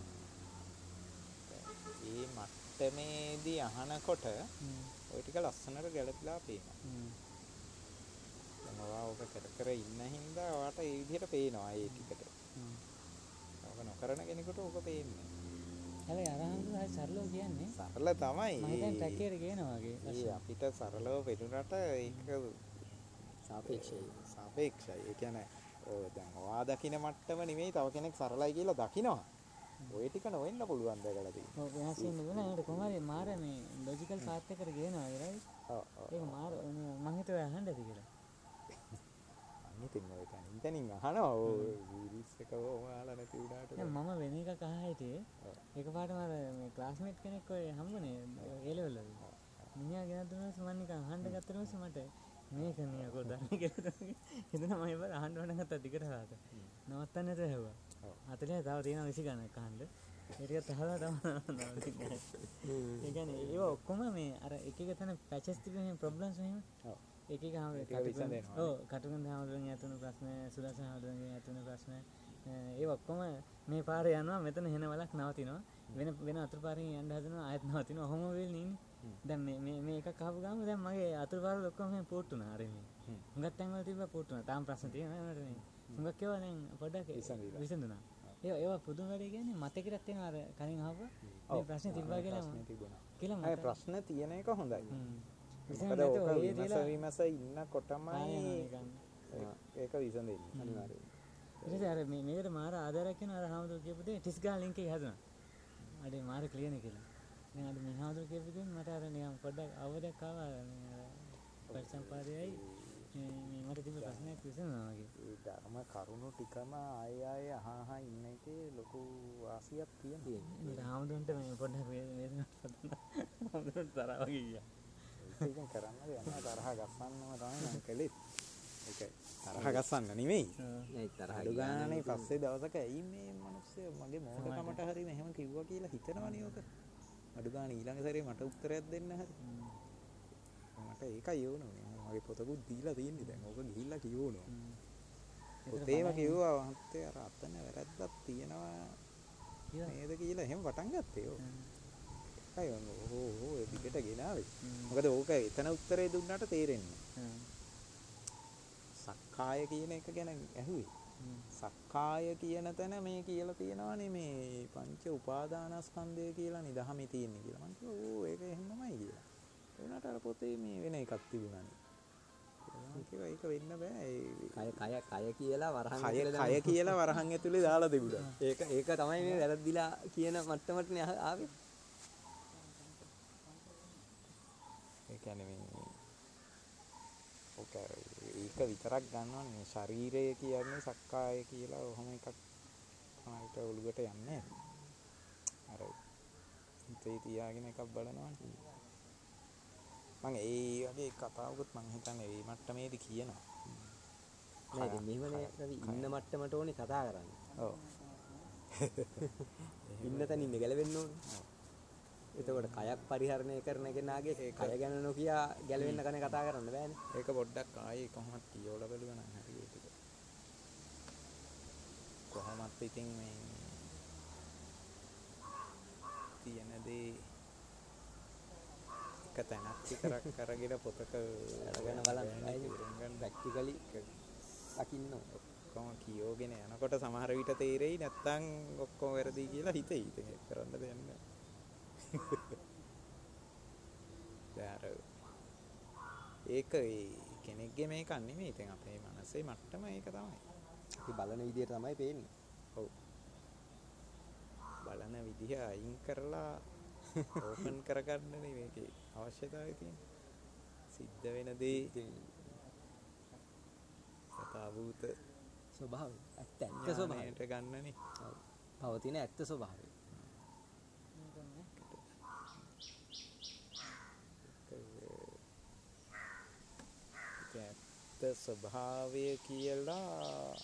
ඒ මට්ටමේදී අහනකොට හ්ම්. ওই ටික ලස්සනට ගැළපීලා පේනවා. හ්ම්. දැන් ඔයා ඕක කර කර ඉන්න හින්දා ඔයාට ඒ විදිහට පේනවා ඒ ටිකට. හ්ම්. ඕක නොකරන කෙනෙකුට ඕක පේන්නේ. හැබැයි අරහන්තු හරි සරලව කියන්නේ. සරල තමයි. මම දැන් ටැක්කේට කියනවා වගේ. ඒ අපිට සරලව පෙනුනට ඒක සාපේක්ෂයි. සාපේක්ෂයි. ඒ කියන්නේ ඔය දැන් ඔයා දකින්න මට්ටම නෙමෙයි තව කෙනෙක් සරලයි කියලා දකිනවා. ඔය ටික නොවෙන්න පුළුවන් දැකලා තියෙනවා. ඔව් වෙනස් වෙන්න ඕන. ඒකට කොහමද මාර මේ ලොජිකල් පාත් එකට ගේනවා right? ඔව් ඔව්. ඒක මාර මම හිතුවා අහන්නද කියලා. අනිතින් ඔය තනින් තනින් අහනවා ඔය සීරීස් එක ඔයාලා නැති උඩාට. දැන් මම වෙන එකක් අහා හිටියේ. එකපාරටම අර මේ ක්ලාස්මේට් කෙනෙක් ඔය හම්බුනේ ඒ ලෙවල් වල. මිනිහා ගෙනත් දුන්නාස් මම නිකන් අහන්න ගත්තට පස්සේ මට මේක නිය කොහොමද කියලා හිතන මම ඉබල අහන්න වඩ ගත්තා ටිකට හරහාට. නවත්තන්න නැතුව හැවුවා. හතලිය තව තියෙනවා විසි ගණක් අහන්න. ඒ ටිකත් අහලා තමයි නවතින්නේ. ඒ කියන්නේ ඒව ඔක්කොම මේ අර එක එක තැන පැචස් තිබෙන ප්‍රොබ්ලම්ස් එහෙම. ඔව්. එක එක හැම ඒක විසඳෙනවා. ඔව් කටුකුරුන් හැමෝටම යතුණු ප්‍රශ්න සුදර්ශන හැමෝටම යතුණු ප්‍රශ්න ඒ ඔක්කොම මේ පාරේ යනවා මෙතන හෙන වලක් නවතිනවා වෙන වෙන අතුරු පාරෙන් යන්න හදනවා ආයෙත් නවතිනවා ඔහොම වෙන්නේ ඉන්නේ දැන් මේ මේ මේ එකක් අහපු ගාම දැන් මගේ අතුරු පාරවල ඔක්කොම මේ පෝට්ටුනා අර මේ හුඟක් තැන් වල තිබ්බා පෝට්ටුනා තාම ප්‍රශ්න තියෙනවා ඒකට මේ හුඟක් ඒවා දැන් පොඩ්ඩක් විසඳිලා. විසඳුණා ඒ ඒවා පුදුම වැඩේ කියන්නේ මතකෙට තියෙනවා අර කලින් අහපුවා මේ ප්‍රශ්නේ තිබ්බා කියලා ප්‍රශ්නේ තිබුණා. කියලා ඒ මට ප්‍රශ්න තියෙන එක හොඳයි. හ්ම් මොකද ඕක විමස විමස ඉන්නකොටමයි ඒක විසඳෙන්නේ. අනිවාර්යයෙන්. ඊට පස්සේ අර මේ මේකට මාර ආදාරයක් වෙන අර හාමුදුරු කියපු දේ ටිස් ගාන ලින්ක් එක හැදුනා. අඩේ මාර ක්ලියර් නේ කියලා. දැන් අර මේ හාමුදුරු කියපු දේ මට අර නිකන් පොඩ්ඩක් අවබෝධයක් ආවා මේ අර පරිසම්පාදයයි මේ මට තිබ්බ ප්‍රශ්නයක් විසඳනවා වගේ. ඒ ධර්ම කරුණු ටිකම ආය ආය අහ අහ ඉන්න එකේ ලොකු වාසියක් තියෙනවා. මේ හාමුදුරන්ට මේ පොඩ්ඩක් වේදනාවක් පදන්න. හාමුදුරන්ට තරහ වගේ ගියා. ඒක කරන්න දෙයක් නෑ තරහ ගස්සන්නම තමයි මම කළේ. ඒක තරහ ගස්සන්න නෙමෙයි. නෑ තරහ අඩු ගානේ පස්සේ දවසක ඇයි මේ මිනිස්සු මගේ මොඩකමට හරි මෙහෙම කිව්වා කියලා හිතනවනේ ඔක. අඩු ගානේ ඊළඟ සැරේ මට උත්තරයක් දෙන්න හරි. මට ඒකයි ඕනේ. මගේ පොතකුත් දීලා තියෙන්නේ දැන්. ඕක ගිහිල්ලා කියවනවා. පොතේම කිව්වා මහත්තයා අර අතන වැරද්දක් තියෙනවා නේද කියලා එහෙම පටන් ගත්තේ ඕක. අය ඕ ඕ ඒ දිගට ගෙනාවේ. මොකද ඕක එතන උත්තරේ දුන්නාට තේරෙන්නේ නැහැ. සක්කාය කියන එක ගැන ඇහුවේ. සක්කාය කියන තැන මේ කියලා තියෙනවානේ මේ පංච උපාදානස්කන්ධය කියලා නිදහමේ තියෙන්නේ කියලා. මං කිව්වා ඕ ඒක එහෙමමයි කියලා. ඒ වුණාට අර පොතේ මේ වෙන එකක් තිබුණානේ. මං කිව්වා ඒක වෙන්න බෑ. කය කය කය කියලා වරහන් කය කය කියලා වරහන් ඇතුලේ දාලා තිබුණා. ඒක ඒක තමයි මේ වැරද්දිලා කියන මට්ටමටනේ ආවේ. ඒ කියන්නේ මේ ඔක ඒක විතරක් ගන්නවනේ මේ ශරීරය කියන්නේ සක්කාය කියලා ඔහොම එකක් තමයි ඔළුවට යන්නේ. අර හිතේ තියාගෙන එකක් බලනවා. මම ඒ වගේ කතාවකුත් මම හිතන්නේ මේ මට්ටමේදී කියනවා. නෑ ඉතින් මෙහෙමනේ රවි ඉන්න මට්ටමට ඕනේ කතා කරන්න. ඔව්. ඉන්න තැන ඉන්න ගැලවෙන්න ඕනේ. එතකොට කයක් පරිහරණය කරන කෙනාගේ කය ගැන නොකිය ගැලවෙන්න කනේ කතා කරන්න බෑනේ. ඒක පොඩ්ඩක් ආයේ කොහොමද කියවලා බලුවා නම් හරි ඒක. කොහොමත් ඉතින් මේ තියෙන දේ කතනක් විතරක් අරගෙන පොතක අරගෙන බලන්න ප්‍රැක්ටිකලි දකින්න ඔක්කොම කියෝගෙන යනකොට සමහර විට තේරෙයි නැත්තම් ඔක්කොම වැරදි කියලා හිතෙයි. ඉතින් ඒක කරන්න දෙයක් නෑ. දැන් ඒක ඒ කෙනෙක්ගේ මේක නෙමෙයි. ඉතින් අපේ මනසේ මට්ටම ඒක තමයි. අපි බලන විදියට තමයි පේන්නේ. ඔව්. බලන විදිහ අයින් කරලා ඕපන් කරගන්නනේ මේකේ අවශ්‍යතාවය තියෙන්නේ. සිද්ධ වෙන දේ යථාභූත ස්වභාවය ඇත්ත ඇත්ත ස්වභාවයට ගන්නනේ. ඔව්. පවතින ඇත්ත ස්වභාවය. ඇත්ත ස්වභාවය කියලා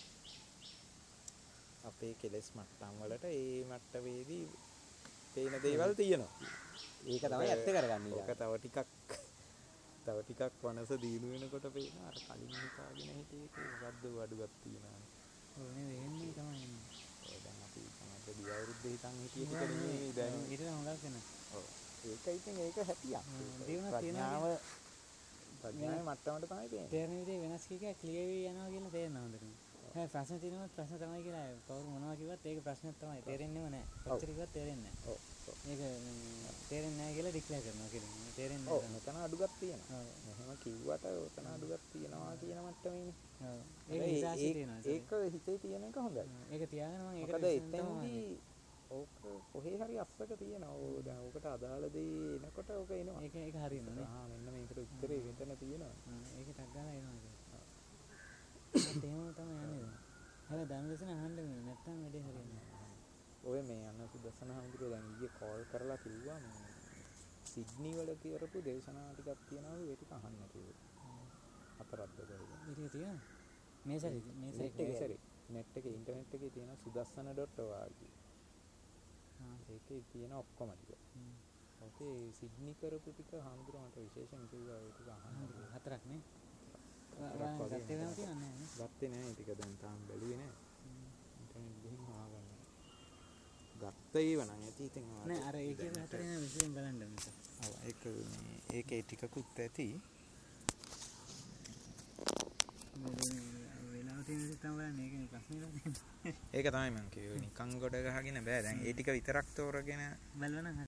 අපේ කෙලෙස් මට්ටම් වලට ඒ මට්ටමේදී පේන දේවල් තියෙනවා. ඒක තමයි ඇත්ත කරගන්නේ. ඒක තව ටිකක් තව ටිකක් වනස දීනු වෙනකොට පේන අර කලින් හිතාගෙන හිටියේ මොකද්ද අඩුවක් තියෙනවා. ඕනේ වෙන්නේ තමයි. ඔය දැන් අපි තමයි දිය අවුරුද්ද හිතන් හිටියේ ටික නෙමෙයි දැන් ඊට හොඟක් වෙන. ඔව්. ඒක ඉතින් ඒක හැටියක්. දිනුවක් ප්‍රඥාව ප්‍රඥාවේ මට්ටමට තමයි පේන්නේ. තේරෙන විදිහේ වෙනස් කීක ක්ලියර් වෙයි යනවා කියලා තේරෙනවා හොඳටම. හැබැයි ප්‍රශ්න තියෙනවා ප්‍රශ්න තමයි කියලා කවුරු මොනවා කිව්වත් ඒක ප්‍රශ්නයක් තමයි. තේරෙන්නේම නැහැ. කොච්චර කිව්වත් තේරෙන්නේ නැහැ. ඔව්. මේක තේරෙන්නේ නැහැ කියලා ඩික්ලෙයාර් කරනවා කියන්නේ. තේරෙන්නේ නැහැ. ඔව් මෙතන අඩුවක් තියෙනවා. මෙහෙම කිව්වට ඔතන අඩුවක් තියෙනවා කියන මට්ටමේනේ. ඔව්. ඒක විශ්වාසය තියෙනවා. ඒක හිතේ තියෙන එක හොඳයි. ඒක තියාගෙන මම ඒකට මොකද එතෙන්දී ඕක කොහේ හරි අස්සක තියෙනවා. ඕ දැන් ඕකට අදාළ දේ එනකොට ඕක එනවා. ඒක ඒක හරියනවා. ආ මෙන්න මේකට උත්තරේ මෙතන තියෙනවා. ඒක ටක් ගාලා එනවා. ඒත් එහෙම තමයි යන්නේ. හැබැයි ධම්ම දේශන අහන්න වෙන්නේ නැත්තම් වැඩේ හරියන්නේ නැහැ. ඔය මේ අන්න සුදස්සන හඳුරේ දැන් ඊයේ කෝල් කරලා කිව්වා මේ සිඩ්නි වල කියරපු දේශනා ටිකක් තියෙනවා ඒ ටික අහන්න කිව්වා. හතරක්ද කොහෙද? ඉතින් තියෙනවා. මේ සැරේ මේ සැරේ නෙට් එකේ ඉන්ටර්නෙට් එකේ තියෙන සුදස්සන ඩොට් ඔආර් ජී. ආ ඒකේ තියෙන ඔක්කොම ටික. ඕකේ සිඩ්නි කරපු ටික හඳුරනට විශේෂයෙන් කිව්වා ඒ ටික අහන්න. හතරක් නේ. ගත්තේ වෙනව තියන්නේ නේ. ගත්තේ නැහැ ටික දැන් තාම බැලුවේ නැහැ. ඉන්ටර්නෙට් ගිහින් හොයාගන්න. ගත්තා ඒව නම් ඇති ඉතින් නෑ අර ඒකේ හතරේ නෑ විශේෂයෙන් බලන්න මිස. ඔව් ඒක මේ ඒකේ ටිකකුත් ඇති. වෙලාව ඔතන සිතම බලන්නේ ඒකනේ ප්‍රශ්නේ. ඒක තමයි මම කිව්වේ. නිකන් ගොඩ ගහගෙන බෑ. දැන් ඒ ටික විතරක් තෝරගෙන බලවනම්